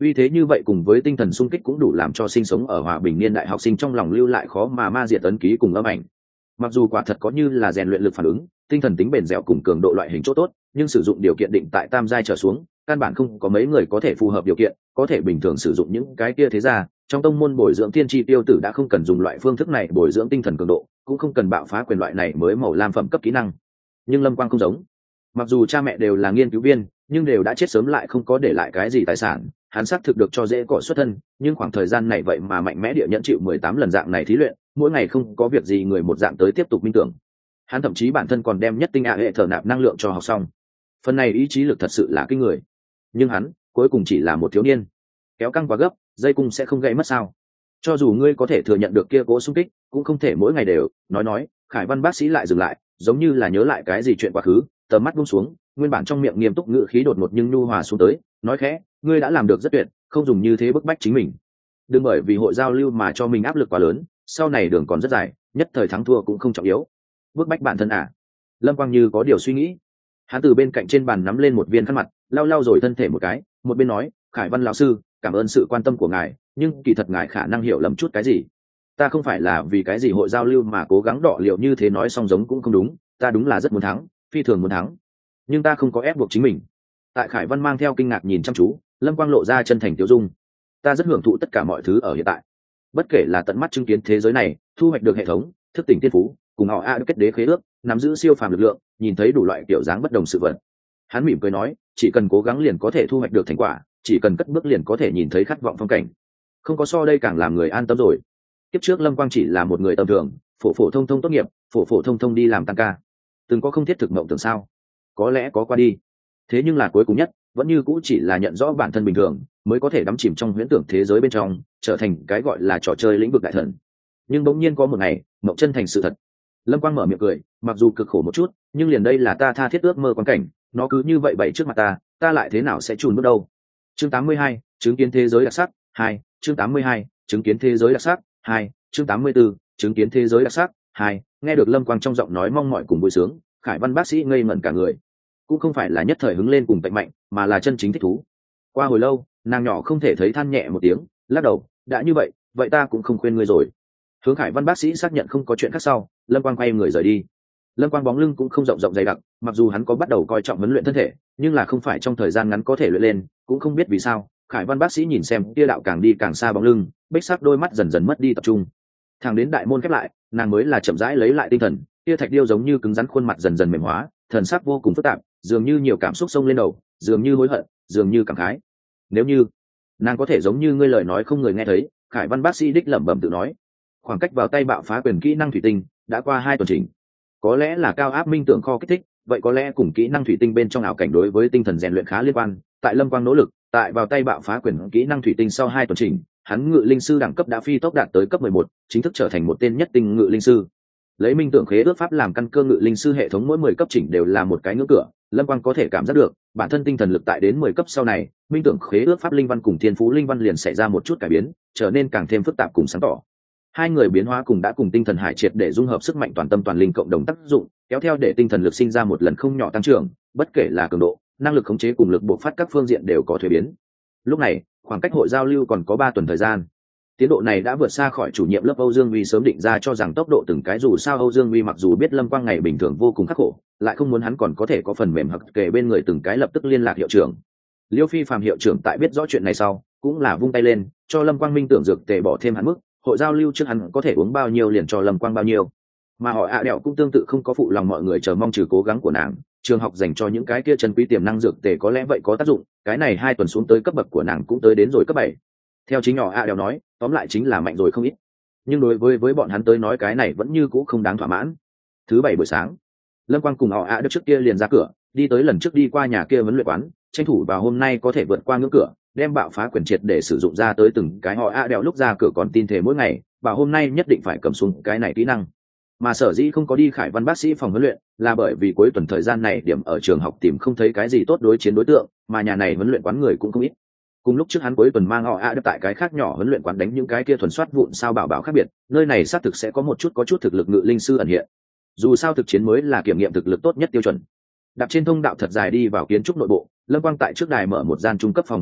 uy thế như vậy cùng với tinh thần sung kích cũng đủ làm cho sinh sống ở hòa bình niên đại học sinh trong lòng lưu lại khó mà ma diệt ấn ký cùng âm ảnh. Mặc dù quả thật có như là rèn luyện lực phản ứng, tinh thần tính bền dẻo cùng cường độ loại hình chỗ tốt, nhưng sử dụng điều kiện định tại tam giai trở xuống, căn bản không có mấy người có thể phù hợp điều kiện, có thể bình thường sử dụng những cái kia. Thế ra trong tông môn bồi dưỡng tiên tri tiêu tử đã không cần dùng loại phương thức này bồi dưỡng tinh thần cường độ, cũng không cần bạo phá quyền loại này mới màu lam phẩm cấp kỹ năng. Nhưng Lâm Quang không giống, mặc dù cha mẹ đều là nghiên cứu viên, nhưng đều đã chết sớm, lại không có để lại cái gì tài sản. Hắn xác thực được cho dễ cọ xuất thân, nhưng khoảng thời gian này vậy mà mạnh mẽ địa nhẫn chịu 18 lần dạng này thí luyện, mỗi ngày không có việc gì người một dạng tới tiếp tục minh tưởng. Hắn thậm chí bản thân còn đem nhất tinh hệ thở nạp năng lượng cho học xong. Phần này ý chí lực thật sự là kinh người. Nhưng hắn cuối cùng chỉ là một thiếu niên, kéo căng quá gấp, dây cung sẽ không gãy mất sao? Cho dù ngươi có thể thừa nhận được kia cố xung kích, cũng không thể mỗi ngày đều. Nói, Khải Văn bác sĩ lại dừng lại, giống như là nhớ lại cái gì chuyện quá khứ, tầm mắt buông xuống, nguyên bản trong miệng nghiêm túc ngữ khí đột ngột nhưng nhu hòa xuống tới, nói khẽ, ngươi đã làm được rất tuyệt, không dùng như thế bức bách chính mình. Đừng bởi vì hội giao lưu mà cho mình áp lực quá lớn, sau này đường còn rất dài, nhất thời thắng thua cũng không trọng yếu. Bức bách bản thân à? Lâm Quang như có điều suy nghĩ. Hắn từ bên cạnh trên bàn nắm lên một viên khăn mặt, lau rồi thân thể một cái, một bên nói, Khải Văn lão sư, cảm ơn sự quan tâm của ngài, nhưng kỳ thật ngài khả năng hiểu lầm chút cái gì. Ta không phải là vì cái gì hội giao lưu mà cố gắng đọ liệu như thế, nói xong giống cũng không đúng, ta đúng là rất muốn thắng, phi thường muốn thắng, nhưng ta không có ép buộc chính mình. Tại Khải Văn mang theo kinh ngạc nhìn chăm chú, Lâm Quang lộ ra chân thành tiêu dung. Ta rất hưởng thụ tất cả mọi thứ ở hiện tại, bất kể là tận mắt chứng kiến thế giới này, thu hoạch được hệ thống thức tỉnh tiên phú, cùng họ kết đế khế ước, nắm giữ siêu phàm lực lượng, nhìn thấy đủ loại kiểu dáng bất đồng sự vật. Hắn mỉm cười nói, chỉ cần cố gắng liền có thể thu hoạch được thành quả, chỉ cần cất bước liền có thể nhìn thấy khát vọng phong cảnh. Không có so đây càng làm người an tâm rồi. Kiếp trước Lâm Quang chỉ là một người tầm thường, phổ thông tốt nghiệp, phổ thông đi làm tăng ca. Từng có không thiết thực mộng tưởng sao? Có lẽ có qua đi. Thế nhưng là cuối cùng nhất, vẫn như cũ chỉ là nhận rõ bản thân bình thường, mới có thể đắm chìm trong huyễn tưởng thế giới bên trong, trở thành cái gọi là trò chơi lĩnh vực đại thần. Nhưng bỗng nhiên có một ngày, mộng chân thành sự thật. Lâm Quang mở miệng cười, mặc dù cực khổ một chút, nhưng liền đây là ta tha thiết ước mơ quan cảnh, nó cứ như vậy bày trước mặt ta lại thế nào sẽ chùn bước đâu. Chương 82, chứng kiến thế giới đặc sắc 2, chương 82, chứng kiến thế giới đặc sắc 2, chương 84, chứng kiến thế giới đặc sắc 2. Nghe được Lâm Quang trong giọng nói mong mỏi cùng vui sướng, Khải Văn bác sĩ ngây ngẩn cả người. Cũng không phải là nhất thời hứng lên cùng bệnh mạnh, mà là chân chính thích thú. Qua hồi lâu, nàng nhỏ không thể thấy than nhẹ một tiếng, lắc đầu, đã như vậy ta cũng không khuyên ngươi rồi. Hướng Khải Văn bác sĩ xác nhận không có chuyện khác sau, Lâm Quang quay người rời đi. Lâm Quang bóng lưng cũng không rộng dày đặc, mặc dù hắn có bắt đầu coi trọng huấn luyện thân thể, nhưng là không phải trong thời gian ngắn có thể luyện lên, cũng không biết vì sao, Khải Văn bác sĩ nhìn xem tia đạo càng đi càng xa bóng lưng, bích sắc đôi mắt dần dần mất đi tập trung. Thẳng đến đại môn khép lại, nàng mới là chậm rãi lấy lại tinh thần, tia thạch điêu giống như cứng rắn, khuôn mặt dần dần mềm hóa, thần sắc vô cùng phức tạp, dường như nhiều cảm xúc xông lên đầu, dường như hối hận, dường như cảm khái. Nếu như nàng có thể giống như ngươi lời nói không người nghe thấy, Khải Văn bác sĩ đích lẩm bẩm tự nói. Khoảng cách vào tay bạo phá quyền kỹ năng thủy tinh đã qua 2 tuần trình, có lẽ là cao áp minh tưởng kho kích thích, vậy có lẽ cùng kỹ năng thủy tinh bên trong ảo cảnh đối với tinh thần rèn luyện khá liên quan. Tại Lâm Quang nỗ lực, tại vào tay bạo phá quyền kỹ năng thủy tinh sau 2 tuần trình, hắn ngự linh sư đẳng cấp đã phi tốc đạt tới cấp 11, chính thức trở thành một tên nhất tinh ngự linh sư. Lấy minh tưởng khế ước pháp làm căn cơ, ngự linh sư hệ thống mỗi 10 cấp chỉnh đều là một cái ngưỡng cửa. Lâm Quang có thể cảm giác được, bản thân tinh thần lực tại đến 10 cấp sau này, minh tưởng khế ước pháp linh văn cùng thiên phú linh văn liền xảy ra một chút cải biến, trở nên càng thêm phức tạp cùng sáng tỏ. Hai người biến hóa cùng đã cùng tinh thần hải triệt để dung hợp sức mạnh toàn tâm toàn linh cộng đồng tác dụng, kéo theo để tinh thần lực sinh ra một lần không nhỏ tăng trưởng, bất kể là cường độ, năng lực khống chế cùng lực bộc phát các phương diện đều có thuế biến. Lúc này, khoảng cách hội giao lưu còn có 3 tuần thời gian. Tiến độ này đã vượt xa khỏi chủ nhiệm lớp Âu Dương Uy sớm định ra cho rằng tốc độ từng cái, dù sao Âu Dương Uy mặc dù biết Lâm Quang ngày bình thường vô cùng khắc khổ, lại không muốn hắn còn có thể có phần mềm hoặc kể bên người từng cái lập tức liên lạc hiệu trưởng. Liêu Phi Phàm hiệu trưởng tại biết rõ chuyện này sau, cũng là vung tay lên, cho Lâm Quang minh tưởng dược tề bỏ thêm hạn mức, hội giao lưu trước hắn có thể uống bao nhiêu liền cho Lâm Quang bao nhiêu. Mà họ đẹo cũng tương tự không có phụ lòng mọi người chờ mong trừ cố gắng của nàng, trường học dành cho những cái kia chân quý tiềm năng dược tề có lẽ vậy có tác dụng, cái này 2 tuần xuống tới cấp bậc của nàng cũng tới đến rồi cấp 7. Theo chính nhỏ đẹo nói, tóm lại chính là mạnh rồi không ít. Nhưng đối với bọn hắn tới nói cái này vẫn như cũ không đáng thỏa mãn. Thứ 7 buổi sáng, Lâm Quang cùng họ trước kia liền ra cửa, đi tới lần trước đi qua nhà kia huấn luyện quán, tranh thủ vào hôm nay có thể vượt qua ngưỡng cửa, đem bạo phá quyền triệt để sử dụng ra tới từng cái. Họ đẹo lúc ra cửa còn tin thể mỗi ngày, bảo hôm nay nhất định phải cầm xuống cái này kỹ năng. Mà sở dĩ không có đi Khải Văn bác sĩ phòng huấn luyện, là bởi vì cuối tuần thời gian này điểm ở trường học tìm không thấy cái gì tốt đối chiến đối tượng, mà nhà này huấn luyện quán người cũng không ít. Cùng lúc trước hắn cuối tuần mang họ tại cái khác nhỏ huấn luyện quán đánh những cái kia thuần soát vụn sao bảo khác biệt, nơi này xác thực sẽ có một chút thực lực ngự linh sư ẩn hiện. Dù sao thực chiến mới là kiểm nghiệm thực lực tốt nhất tiêu chuẩn. Đạp trên thông đạo thật dài đi vào kiến trúc nội bộ, Lâm Quang tại trước đài mở một gian trung cấp phòng huấn luyện,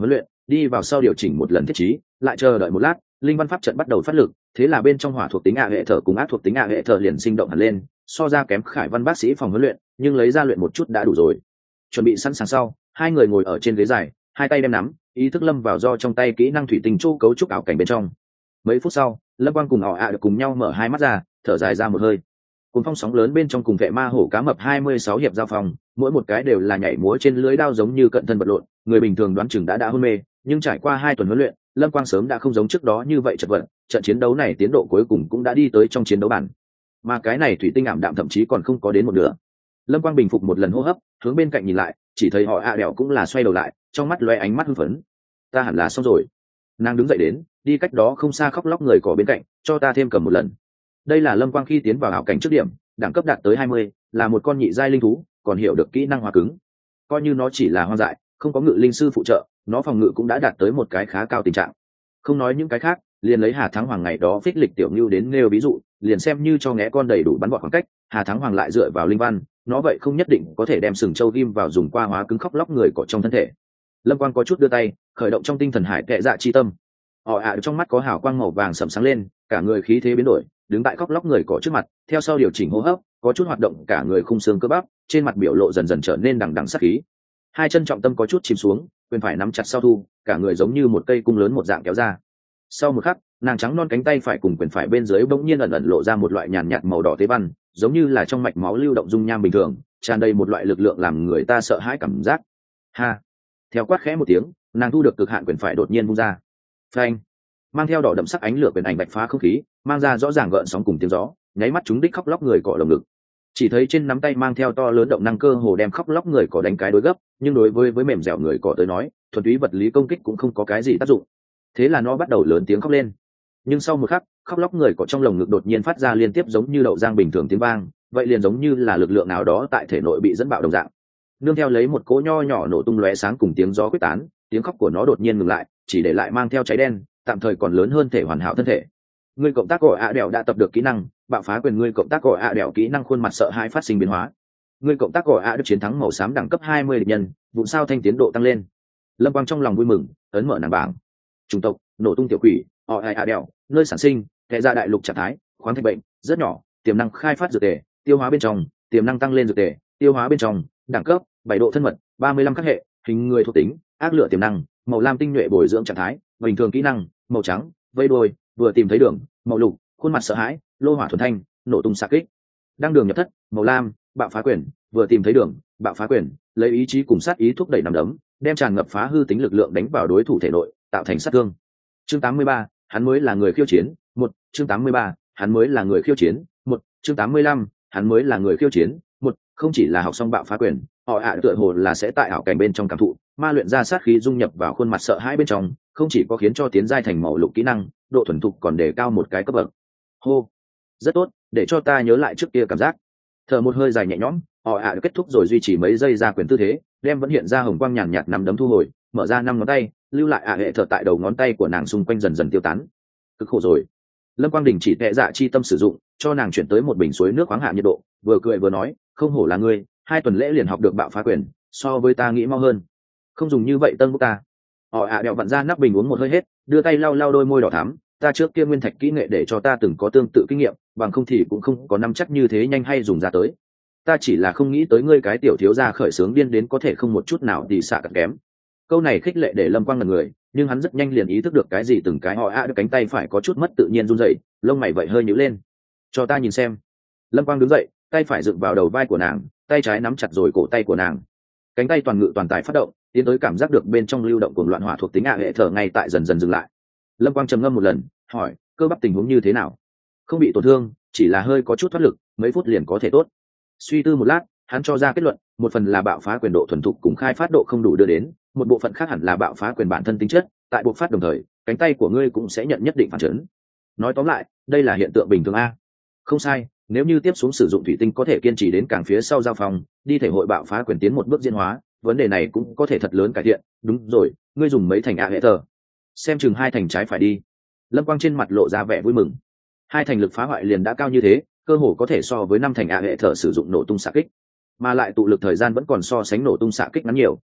đi vào sau điều chỉnh một lần thiết trí, lại chờ đợi một lát, linh văn pháp trận bắt đầu phát lực, thế là bên trong hỏa thuộc tính hệ thở cùng ác thuộc tính hệ thở liền sinh động hẳn lên, so ra kém Khải Văn bác sĩ phòng huấn luyện, nhưng lấy ra luyện một chút đã đủ rồi. Chuẩn bị sẵn sàng sau, hai người ngồi ở trên ghế dài, hai tay đem nắm, ý thức lâm vào do trong tay kỹ năng thủy tinh chu cấu trúc ảo cảnh bên trong. Mấy phút sau, Lâm Quang cùng được cùng nhau mở hai mắt ra, thở dài ra một hơi. Cùng phong sóng lớn bên trong cùng vệ ma hổ cá mập 26 hiệp giao phòng, mỗi một cái đều là nhảy múa trên lưới đao giống như cận thân vật lộn, người bình thường đoán chừng đã hôn mê, nhưng trải qua 2 tuần huấn luyện, Lâm Quang sớm đã không giống trước đó như vậy chật vật, trận chiến đấu này tiến độ cuối cùng cũng đã đi tới trong chiến đấu bản. Mà cái này thủy tinh ảm đạm thậm chí còn không có đến một nửa. Lâm Quang bình phục một lần hô hấp, hướng bên cạnh nhìn lại, chỉ thấy họ đèo cũng là xoay đầu lại, trong mắt lóe ánh mắt hưng phấn. Ta hẳn là xong rồi. Nàng đứng dậy đến, đi cách đó không xa khóc lóc người cỏ bên cạnh, cho ta thêm cầm một lần. Đây là Lâm Quang khi tiến vào ảo cảnh trước điểm, đẳng cấp đạt tới 20, là một con nhị giai linh thú, còn hiểu được kỹ năng hóa cứng. Coi như nó chỉ là hoang dại, không có ngự linh sư phụ trợ, nó phòng ngự cũng đã đạt tới một cái khá cao tình trạng. Không nói những cái khác, liền lấy Hà Thắng Hoàng ngày đó phích lịch tiểu nưu đến nêu ví dụ, liền xem như cho ngẽ con đầy đủ bắn bọn khoảng cách, Hà Thắng Hoàng lại dựa vào linh văn, nó vậy không nhất định có thể đem sừng châu ghim vào dùng qua hóa cứng khóc lóc người cỏ trong thân thể. Lâm Quang có chút đưa tay, khởi động trong tinh thần hải kệ dạ chi tâm. Trong mắt có hào quang màu vàng sẫm sáng lên, cả người khí thế biến đổi, đứng tại khóc lóc người cỏ trước mặt, theo sau điều chỉnh hô hấp, có chút hoạt động cả người khung xương cơ bắp, trên mặt biểu lộ dần dần trở nên đằng đằng sắc khí. Hai chân trọng tâm có chút chìm xuống, quyền phải nắm chặt sau thu, cả người giống như một cây cung lớn một dạng kéo ra. Sau một khắc, nàng trắng non cánh tay phải cùng quyền phải bên dưới bỗng nhiên ẩn ẩn lộ ra một loại nhàn nhạt màu đỏ tế văn, giống như là trong mạch máu lưu động dung nham bình thường, tràn đầy một loại lực lượng làm người ta sợ hãi cảm giác. Ha! Theo quát khẽ một tiếng, nàng thu được cực hạn quyền phải đột nhiên vung ra. Phanh! Mang theo đỏ đậm sắc ánh lửa quyền ảnh bạch phá không khí, mang ra rõ ràng gợn sóng cùng tiếng gió, nháy mắt chúng đích khóc lóc người cỏ lồng ngực. Chỉ thấy trên nắm tay mang theo to lớn động năng cơ hồ đem khóc lóc người cỏ đánh cái đối gấp, nhưng đối với mềm dẻo người cỏ tới nói, thuần túy vật lý công kích cũng không có cái gì tác dụng. Thế là nó bắt đầu lớn tiếng khóc lên. Nhưng sau một khắc, khóc lóc người cỏ trong lồng ngực đột nhiên phát ra liên tiếp giống như đậu giang bình thường tiếng vang, vậy liền giống như là lực lượng nào đó tại thể nội bị dẫn bạo đồng dạng. Nương theo lấy một cỗ nho nhỏ nổ tung lóe sáng cùng tiếng gió quyết tán, tiếng khóc của nó đột nhiên ngừng lại, chỉ để lại mang theo cháy đen, tạm thời còn lớn hơn thể hoàn hảo thân thể. Ngươi cộng tác của đèo đã tập được kỹ năng bạo phá quyền. Ngươi cộng tác của đèo kỹ năng khuôn mặt sợ hãi phát sinh biến hóa. Ngươi cộng tác của được chiến thắng màu xám đẳng cấp 20 địch nhân, vụn sao thanh tiến độ tăng lên. Lâm Quang trong lòng vui mừng, ấn mở nàng bảng. Chủng tộc nổ tung tiểu quỷ, đèo, nơi sản sinh hệ ra đại lục trạng thái khoáng thạch bệnh rất nhỏ, tiềm năng khai phát dược tề, tiêu hóa bên trong, tiềm năng tăng lên dược tề, tiêu hóa bên trong, đẳng cấp 7 độ thân mật, 35 các hệ, hình người thuộc tính, ác lửa tiềm năng, màu lam tinh nhuệ bồi dưỡng trạng thái, bình thường kỹ năng, màu trắng, vây đôi, vừa tìm thấy đường, màu lục, khuôn mặt sợ hãi, lô hỏa thuần thanh, nổ tung xạ kích. Đăng đường nhập thất, màu lam, bạo phá quyền, vừa tìm thấy đường, bạo phá quyền, lấy ý chí cùng sát ý thúc đẩy nằm đấm, đem tràn ngập phá hư tính lực lượng đánh vào đối thủ thể nội, tạo thành sát thương. Chương 83, hắn mới là người khiêu chiến, 1, chương 83, hắn mới là người khiêu chiến, 1, chương 85, hắn mới là người khiêu chiến, 1, không chỉ là học xong bạo phá quyền, tựa hồ là sẽ tại ảo cảnh bên trong cảm thụ, ma luyện ra sát khí dung nhập vào khuôn mặt sợ hãi bên trong, không chỉ có khiến cho tiến giai thành màu lục kỹ năng, độ thuần thục còn đề cao một cái cấp bậc. Hô, rất tốt, để cho ta nhớ lại trước kia cảm giác. Thở một hơi dài nhẹ nhõm, kết thúc rồi duy trì mấy giây ra quyền tư thế, đem vẫn hiện ra hồng quang nhàn nhạt nắm đấm thu hồi, mở ra 5 ngón tay, lưu lại hệ thở tại đầu ngón tay của nàng xung quanh dần dần tiêu tán. Cực khổ rồi. Lâm Quang Đình chỉ tệ dạ chi tâm sử dụng, cho nàng chuyển tới một bình suối nước khoáng hạ nhiệt độ, vừa cười vừa nói, không hổ là ngươi, 2 tuần lễ liền học được bạo phá quyền, so với ta nghĩ mau hơn. Không dùng như vậy tân bút ta. Đèo vặn ra nắp bình uống một hơi hết, đưa tay lau lau đôi môi đỏ thắm, ta trước kia nguyên thạch kỹ nghệ để cho ta từng có tương tự kinh nghiệm, bằng không thì cũng không có nắm chắc như thế nhanh hay dùng ra tới. Ta chỉ là không nghĩ tới ngươi cái tiểu thiếu gia khởi sướng điên đến có thể không một chút nào thì xạ cật kém. Câu này khích lệ để Lâm Quang ngẩn người, nhưng hắn rất nhanh liền ý thức được cái gì, từng cái được cánh tay phải có chút mất tự nhiên run rẩy, lông mày vậy hơi nhíu lên. Cho ta nhìn xem. Lâm Quang đứng dậy, tay phải dựng vào đầu vai của nàng, tay trái nắm chặt rồi cổ tay của nàng. Cánh tay toàn ngự toàn tài phát động, tiến tới cảm giác được bên trong lưu động cuồng loạn hỏa thuộc tính hệ thở ngay tại dần dần dừng lại. Lâm Quang trầm ngâm một lần, hỏi, cơ bắp tình huống như thế nào? Không bị tổn thương, chỉ là hơi có chút thoát lực, mấy phút liền có thể tốt. Suy tư một lát, hắn cho ra kết luận, một phần là bạo phá quyền độ thuần thục cùng khai phát độ không đủ đưa đến, một bộ phận khác hẳn là bạo phá quyền bản thân tính chất, tại buộc phát đồng thời, cánh tay của ngươi cũng sẽ nhận nhất định phản chấn. Nói tóm lại, đây là hiện tượng bình thường a. Không sai, nếu như tiếp xuống sử dụng thủy tinh có thể kiên trì đến càng phía sau giao phòng, đi thể hội bạo phá quyền tiến một bước diễn hóa, vấn đề này cũng có thể thật lớn cải thiện. Đúng rồi, ngươi dùng mấy thành hệ thờ? Xem chừng 2 thành trái phải đi. Lâm Quang trên mặt lộ ra vẻ vui mừng. 2 thành lực phá hoại liền đã cao như thế, cơ hồ có thể so với 5 thành hệ thờ sử dụng nổ tung xạ kích, mà lại tụ lực thời gian vẫn còn so sánh nổ tung xạ kích ngắn nhiều.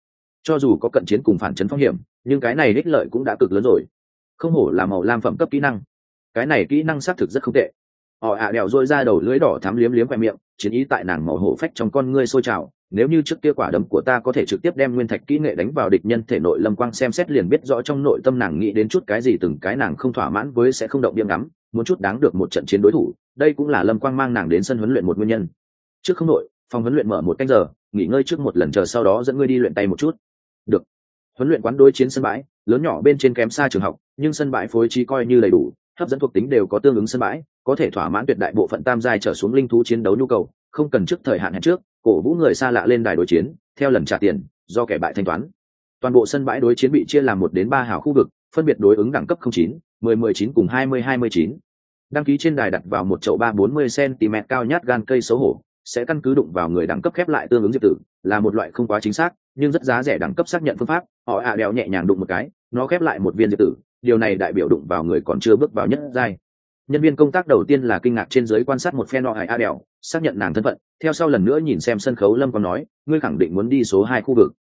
cho dù có cận chiến cùng phản chấn phong hiểm, nhưng cái này ích lợi cũng đã cực lớn rồi. Không hổ là màu lam phẩm cấp kỹ năng, cái này kỹ năng xác thực rất không tệ. Họ đèo dôi ra đầu lưỡi đỏ thắm liếm liếm khoe miệng, chiến ý tại nàng màu hổ phách trong con ngươi sôi trào. Nếu như trước kia quả đấm của ta có thể trực tiếp đem nguyên thạch kỹ nghệ đánh vào địch nhân thể nội, Lâm Quang xem xét liền biết rõ trong nội tâm nàng nghĩ đến chút cái gì, từng cái nàng không thỏa mãn với sẽ không động điểm ngắm, muốn chút đáng được một trận chiến đối thủ. Đây cũng là Lâm Quang mang nàng đến sân huấn luyện một nguyên nhân. Trước không nội, phòng huấn luyện mở 1 canh giờ, nghỉ ngơi trước một lần, chờ sau đó dẫn ngươi đi luyện tay một chút. Được. Huấn luyện quán đối chiến sân bãi, lớn nhỏ bên trên kém xa trường học, nhưng sân bãi phối trí coi như đầy đủ, hấp dẫn thuộc tính đều có tương ứng sân bãi, có thể thỏa mãn tuyệt đại bộ phận tam giai trở xuống linh thú chiến đấu nhu cầu, không cần trước thời hạn hẹn trước, cổ vũ người xa lạ lên đài đối chiến, theo lần trả tiền, do kẻ bại thanh toán. Toàn bộ sân bãi đối chiến bị chia làm 1 đến 3 hào khu vực, phân biệt đối ứng đẳng cấp 09, 10, 19 cùng 20, 29. Đăng ký trên đài đặt vào một chậu 3-40 cm cao nhát gan cây xấu hổ, sẽ căn cứ đụng vào người đẳng cấp khép lại tương ứng diệp tử, là một loại không quá chính xác nhưng rất giá rẻ đẳng cấp xác nhận phương pháp. Họ đèo nhẹ nhàng đụng một cái, nó khép lại một viên diệp tử, điều này đại biểu đụng vào người còn chưa bước vào nhất giai. Nhân viên công tác đầu tiên là kinh ngạc trên dưới quan sát một phen họ đèo, xác nhận nàng thân phận, theo sau lần nữa nhìn xem sân khấu. Lâm Quang nói, ngươi khẳng định muốn đi số 2 khu vực.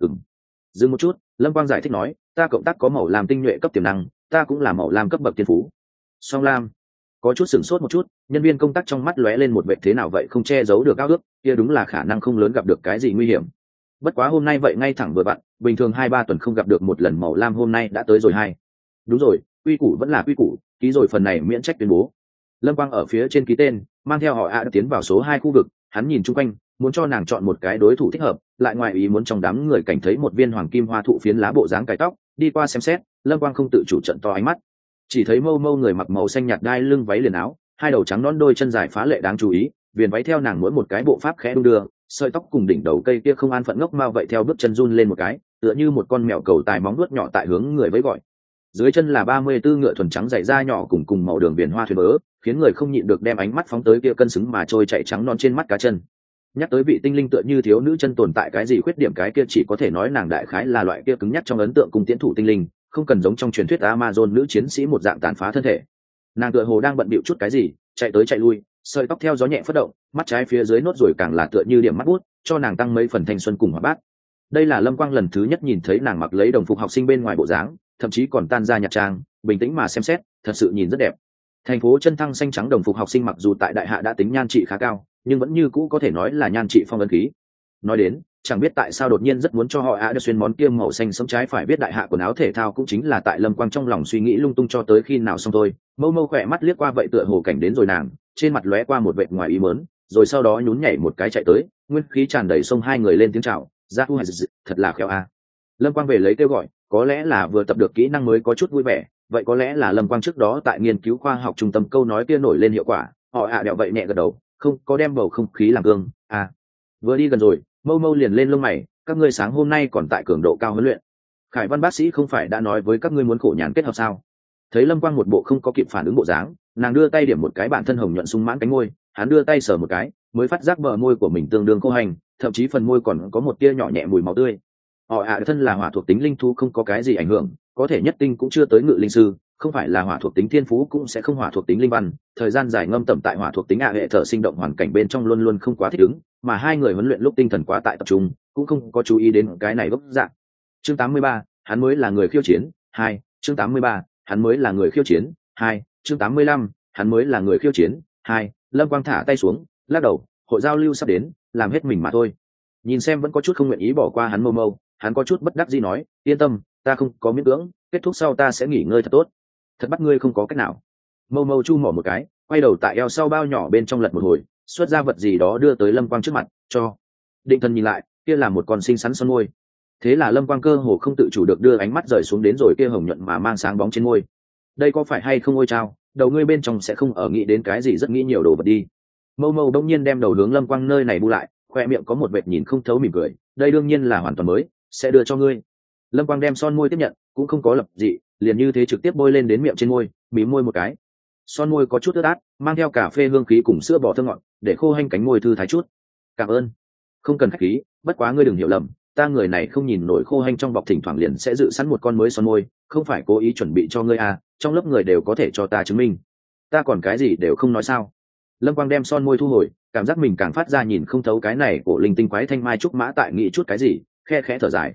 Dừng một chút, Lâm Quang giải thích nói, ta cộng tác có màu lam tinh nhuệ cấp tiềm năng, ta cũng là màu lam cấp bậc tiên phú. Song lam. Có chút sửng sốt một chút, nhân viên công tác trong mắt lóe lên một vẻ thế nào vậy không che giấu được ao ước, kia đúng là khả năng không lớn gặp được cái gì nguy hiểm. Bất quá hôm nay vậy ngay thẳng vừa vặn, bình thường 2-3 tuần không gặp được một lần màu lam, hôm nay đã tới rồi hai. Đúng rồi, quy củ vẫn là quy củ, ký rồi phần này miễn trách tuyên bố. Lâm Quang ở phía trên ký tên, mang theo họ đã tiến vào số 2 khu vực, hắn nhìn chung quanh, muốn cho nàng chọn một cái đối thủ thích hợp, lại ngoài ý muốn trong đám người cảnh thấy một viên hoàng kim hoa thụ phiến lá bộ dáng cài tóc, đi qua xem xét, Lâm Quang không tự chủ trận to ánh mắt. Chỉ thấy mâu mâu người mặc màu xanh nhạt đai lưng váy liền áo, hai đầu trắng nõn đôi chân dài phá lệ đáng chú ý, viền váy theo nàng mỗi một cái bộ pháp khẽ đung đưa, sợi tóc cùng đỉnh đầu cây kia không an phận ngốc mao vậy theo bước chân run lên một cái, tựa như một con mèo cầu tài móng vuốt nhỏ tại hướng người với gọi. Dưới chân là 34 ngựa thuần trắng dày da nhỏ cùng màu đường viền hoa thuyền bớ, khiến người không nhịn được đem ánh mắt phóng tới kia cân xứng mà trôi chạy trắng non trên mắt cá chân. Nhắc tới vị tinh linh tựa như thiếu nữ chân tồn tại cái gì khuyết điểm, cái kia chỉ có thể nói nàng đại khái là loại kia cứng nhắc trong ấn tượng cung tiễn thủ tinh linh, không cần giống trong truyền thuyết Amazon nữ chiến sĩ một dạng tàn phá thân thể. Nàng tựa hồ đang bận bịu chút cái gì, chạy tới chạy lui, sợi tóc theo gió nhẹ phất động, mắt trái phía dưới nốt rồi càng là tựa như điểm mắt bút, cho nàng tăng mấy phần thanh xuân cùng hoạt bát. Đây là Lâm Quang lần thứ nhất nhìn thấy nàng mặc lấy đồng phục học sinh bên ngoài bộ dáng, thậm chí còn tan ra nhạt trang, bình tĩnh mà xem xét, thật sự nhìn rất đẹp. Thành phố chân thăng xanh trắng đồng phục học sinh mặc dù tại đại hạ đã tính nhan trị khá cao, nhưng vẫn như cũ có thể nói là nhan trị phong ấn khí. Nói đến, chẳng biết tại sao đột nhiên rất muốn cho họ đã xuyên món kia màu xanh sống trái phải biết đại hạ quần áo thể thao cũng chính là tại Lâm Quang trong lòng suy nghĩ lung tung cho tới khi nào xong thôi. Mâu mâu khỏe mắt liếc qua vậy tựa hồ cảnh đến rồi nàng, trên mặt lóe qua một vệt ngoài ý mớn, rồi sau đó nhún nhảy một cái chạy tới, nguyên khí tràn đầy xông hai người lên tiếng chào, ra thu thật là khéo a. Lâm Quang về lấy kêu gọi, có lẽ là vừa tập được kỹ năng mới có chút vui vẻ, vậy có lẽ là Lâm Quang trước đó tại nghiên cứu khoa học trung tâm câu nói kia nổi lên hiệu quả, họ đẹo vậy nhẹ gật đầu, không có đem bầu không khí làm gương. Vừa đi gần rồi, mâu mâu liền lên lông mày, các ngươi sáng hôm nay còn tại cường độ cao huấn luyện. Khải Văn bác sĩ không phải đã nói với các ngươi muốn khổ nhàn kết hợp sao? Thấy Lâm Quang một bộ không có kịp phản ứng bộ dáng, nàng đưa tay điểm một cái bản thân hồng nhuận sung mãn cánh môi, hắn đưa tay sờ một cái, mới phát giác bờ môi của mình tương đương khô hành, thậm chí phần môi còn có một tia nhỏ nhẹ mùi máu tươi. Họ thân là hỏa thuộc tính linh thú không có cái gì ảnh hưởng, có thể nhất tinh cũng chưa tới ngự linh sư, không phải là hỏa thuộc tính thiên phú cũng sẽ không hỏa thuộc tính linh văn, thời gian dài ngâm tẩm tại hỏa thuộc tính hệ thở sinh động hoàn cảnh bên trong luôn luôn không quá thích ứng, mà hai người huấn luyện lúc tinh thần quá tại tập trung, cũng không có chú ý đến cái này gốc dạng. Chương 83, hắn mới là người khiêu chiến 2, chương 83, hắn mới là người khiêu chiến 2, chương 85, hắn mới là người khiêu chiến 2. Lâm Quang thả tay xuống, lắc đầu, hội giao lưu sắp đến, làm hết mình mà thôi. Nhìn xem vẫn có chút không nguyện ý bỏ qua hắn mâu, hắn có chút bất đắc dĩ nói, yên tâm, ta không có miễn cưỡng, kết thúc sau ta sẽ nghỉ ngơi thật tốt. Thật bắt ngươi không có cách nào. Mâu chu mỏ một cái, quay đầu tại eo sau bao nhỏ bên trong lật một hồi, xuất ra vật gì đó đưa tới Lâm Quang trước mặt, cho. Định thần nhìn lại, kia là một con xinh xắn son môi. Thế là Lâm Quang cơ hồ không tự chủ được đưa ánh mắt rời xuống đến rồi kia hồng nhuận mà mang sáng bóng trên môi. Đây có phải hay không ôi trao, đầu ngươi bên trong sẽ không ở nghĩ đến cái gì rất nghĩ nhiều đồ vật đi. Mâu đông nhiên đem đầu hướng Lâm Quang nơi này bu lại, khoe miệng có một vệt nhìn không thấu mỉm cười, đây đương nhiên là hoàn toàn mới, sẽ đưa cho ngươi. Lâm Quang đem son môi tiếp nhận, cũng không có lập dị, liền như thế trực tiếp bôi lên đến miệng trên môi, mím môi một cái. Son môi có chút ướt át, mang theo cà phê hương khí cùng sữa bò thơm ngọt, để khô hanh cánh môi thư thái chút. Cảm ơn. Không cần khách khí, bất quá ngươi đừng hiểu lầm, ta người này không nhìn nổi khô hanh trong bọc, thỉnh thoảng liền sẽ dự sẵn một con mới son môi, không phải cố ý chuẩn bị cho ngươi à, trong lớp người đều có thể cho ta chứng minh. Ta còn cái gì đều không nói sao? Lâm Quang đem son môi thu hồi, cảm giác mình càng phát ra nhìn không thấu cái này của linh tinh quái thanh mai trúc mã tại nghĩ chút cái gì, khe khẽ thở dài.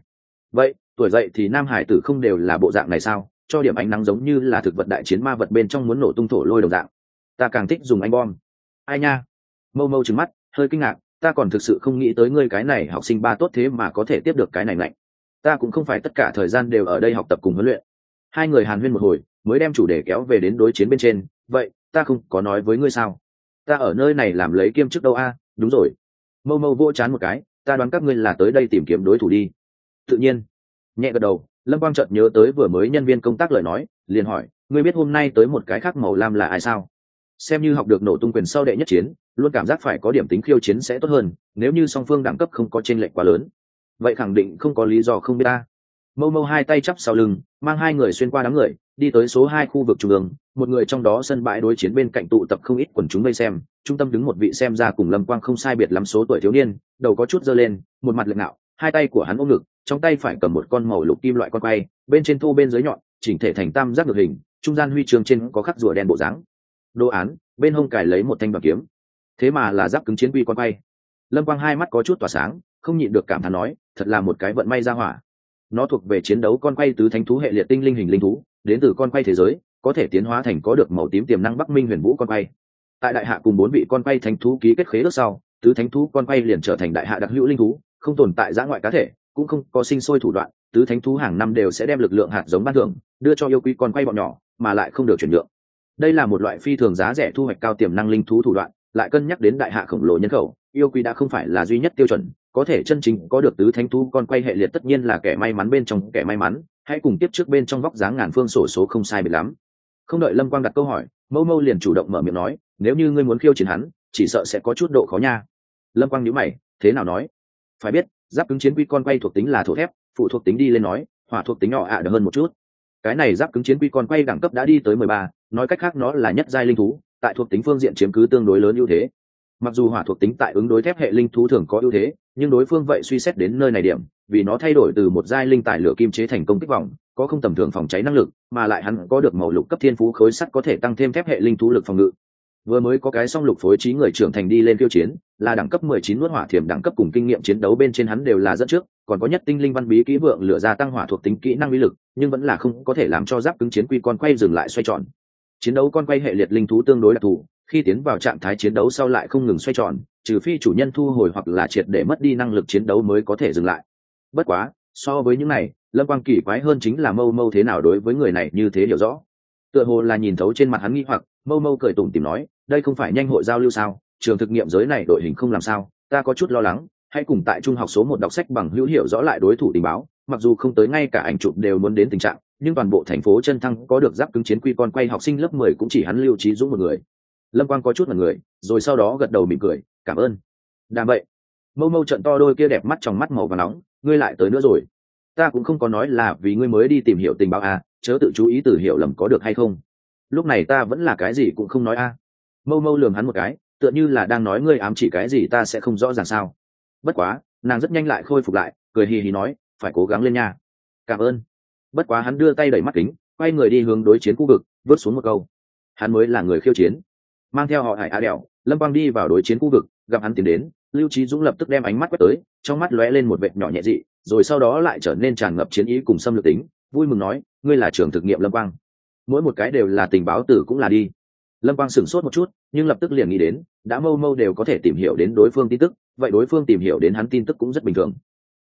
vậy tuổi dậy thì nam hải tử không đều là bộ dạng này sao, cho điểm ánh nắng giống như là thực vật đại chiến ma vật bên trong muốn nổ tung thổ lôi đồng dạng. Ta càng thích dùng anh bom. Ai nha. Mâu mâu trừng mắt hơi kinh ngạc, ta còn thực sự không nghĩ tới ngươi cái này học sinh ba tốt thế mà có thể tiếp được cái này lạnh. Ta cũng không phải tất cả thời gian đều ở đây học tập cùng huấn luyện. Hai người hàn huyên một hồi mới đem chủ đề kéo về đến đối chiến bên trên. Vậy ta không có nói với ngươi sao, ta ở nơi này làm lấy kiêm chức đâu a. Đúng rồi. Mâu mâu vỗ chán một cái, ta đoán các ngươi là tới đây tìm kiếm đối thủ đi. Tự nhiên. Nhẹ gật đầu, Lâm Quang chợt nhớ tới vừa mới nhân viên công tác lời nói, liền hỏi, ngươi biết hôm nay tới một cái khác màu lam là ai sao? Xem như học được nổ tung quyền sau đệ nhất chiến, luôn cảm giác phải có điểm tính khiêu chiến sẽ tốt hơn, nếu như song phương đẳng cấp không có chênh lệch quá lớn. Vậy khẳng định không có lý do không biết ta. Mâu mâu hai tay chắp sau lưng, mang hai người xuyên qua đám người, đi tới số 2 khu vực trung ương, một người trong đó sân bãi đối chiến bên cạnh tụ tập không ít quần chúng vây xem, trung tâm đứng một vị xem ra cùng Lâm Quang không sai biệt lắm số tuổi thiếu niên, đầu có chút giơ lên, một mặt lạnh ngạo, hai tay của hắn ôm ngực, trong tay phải cầm một con màu lục kim loại con quay, bên trên thô bên dưới nhọn, chỉnh thể thành tam giác ngược hình, trung gian huy chương trên có khắc rùa đen bộ dáng. Đồ án, bên hông cài lấy một thanh đoàn kiếm. Thế mà là giáp cứng chiến quy con quay. Lâm Quang hai mắt có chút tỏa sáng, không nhịn được cảm thán nói, thật là một cái vận may ra hỏa. Nó thuộc về chiến đấu con quay tứ thánh thú hệ liệt tinh linh hình linh thú, đến từ con quay thế giới, có thể tiến hóa thành có được màu tím tiềm năng Bắc Minh Huyền Vũ con quay. Tại đại hạ cùng 4 vị con quay thánh thú ký kết khế ước sau, tứ thánh thú con quay liền trở thành đại hạ đặc hữu linh thú, không tồn tại dã ngoại cá thể, cũng không có sinh sôi thủ đoạn, tứ thánh thú hàng năm đều sẽ đem lực lượng hạt giống ban thưởng đưa cho yêu quý con quay bọn nhỏ, mà lại không được chuyển nhượng. Đây là một loại phi thường giá rẻ thu hoạch cao tiềm năng linh thú thủ đoạn, lại cân nhắc đến đại hạ khổng lồ nhân khẩu, yêu quý đã không phải là duy nhất tiêu chuẩn, có thể chân chính có được tứ thánh thú con quay hệ liệt tất nhiên là kẻ may mắn bên trong kẻ may mắn, hãy cùng tiếp trước bên trong vóc dáng ngàn phương sổ số không sai biệt lắm. Không đợi Lâm Quang đặt câu hỏi, Mâu Mâu liền chủ động mở miệng nói, nếu như ngươi muốn khiêu chiến hắn, chỉ sợ sẽ có chút độ khó nha. Lâm Quang nhíu mày, thế nào nói? Phải biết, giáp cứng chiến quy con quay thuộc tính là thổ thép, phụ thuộc tính đi lên nói, hỏa thuộc tính nhỏ ạ được hơn một chút. Cái này giáp cứng chiến quy con quay đẳng cấp đã đi tới 13, nói cách khác nó là nhất giai linh thú, tại thuộc tính phương diện chiếm cứ tương đối lớn ưu thế. Mặc dù hỏa thuộc tính tại ứng đối thép hệ linh thú thường có ưu thế, nhưng đối phương vậy suy xét đến nơi này điểm, vì nó thay đổi từ một giai linh tài lửa kim chế thành công kích vòng, có không tầm thường phòng cháy năng lực, mà lại hắn có được màu lục cấp thiên phú khối sắt có thể tăng thêm thép hệ linh thú lực phòng ngự. Vừa mới có cái song lục phối trí người trưởng thành đi lên khiêu chiến, là đẳng cấp 19 nuốt hỏa thiểm đẳng cấp cùng kinh nghiệm chiến đấu bên trên hắn đều là dẫn trước, còn có nhất tinh linh văn bí kỹ vượng lửa gia tăng hỏa thuộc tính kỹ năng uy lực, nhưng vẫn là không có thể làm cho giáp cứng chiến quy con quay dừng lại xoay tròn. Chiến đấu con quay hệ liệt linh thú tương đối đặc thù, khi tiến vào trạng thái chiến đấu sau lại không ngừng xoay tròn, trừ phi chủ nhân thu hồi hoặc là triệt để mất đi năng lực chiến đấu mới có thể dừng lại. Bất quá, so với những này, Lâm Quang kỳ quái hơn chính là Mâu Mâu thế nào đối với người này như thế hiểu rõ. Tựa hồ là nhìn thấu trên mặt hắn nghi hoặc, Mâu Mâu cười tủm tỉm nói, đây không phải nhanh hội giao lưu sao, trường thực nghiệm giới này đội hình không làm sao, ta có chút lo lắng, hãy cùng tại trung học số 1 đọc sách bằng hữu hiểu rõ lại đối thủ tình báo, mặc dù không tới ngay cả ảnh chụp đều muốn đến tình trạng, nhưng toàn bộ thành phố Chân Thăng có được giáp cứng chiến quy con quay học sinh lớp 10 cũng chỉ hắn Lưu Trí Dũng một người. Lâm Quang có chút ngẩn người, rồi sau đó gật đầu mỉm cười, cảm ơn. Đàm vậy. Mâu Mâu trận to đôi kia đẹp mắt trong mắt màu vàng nóng, ngươi lại tới nữa rồi. Ta cũng không có nói là vì ngươi mới đi tìm hiểu tình báo à, chớ tự chú ý từ hiểu lầm có được hay không. Lúc này ta vẫn là cái gì cũng không nói a. Mâu Mâu lườm hắn một cái, tựa như là đang nói ngươi ám chỉ cái gì ta sẽ không rõ ràng sao. Bất quá, nàng rất nhanh lại khôi phục lại, cười hì hì nói, phải cố gắng lên nha. Cảm ơn. Bất quá hắn đưa tay đẩy mắt kính, quay người đi hướng đối chiến khu vực, vớt xuống một câu. Hắn mới là người khiêu chiến. Mang theo họ Hải Á Đèo, Lâm Quang đi vào đối chiến khu vực, gặp hắn tiến đến, Lưu Trí Dũng lập tức đem ánh mắt quét tới, trong mắt lóe lên một vệt nhỏ nhẹ dị, rồi sau đó lại trở nên tràn ngập chiến ý cùng xâm lược tính, vui mừng nói, ngươi là trưởng thực nghiệm Lâm Quang. Mỗi một cái đều là tình báo tử cũng là đi. Lâm Quang sửng sốt một chút, nhưng lập tức liền nghĩ đến, đã Mâu Mâu đều có thể tìm hiểu đến đối phương tin tức, vậy đối phương tìm hiểu đến hắn tin tức cũng rất bình thường.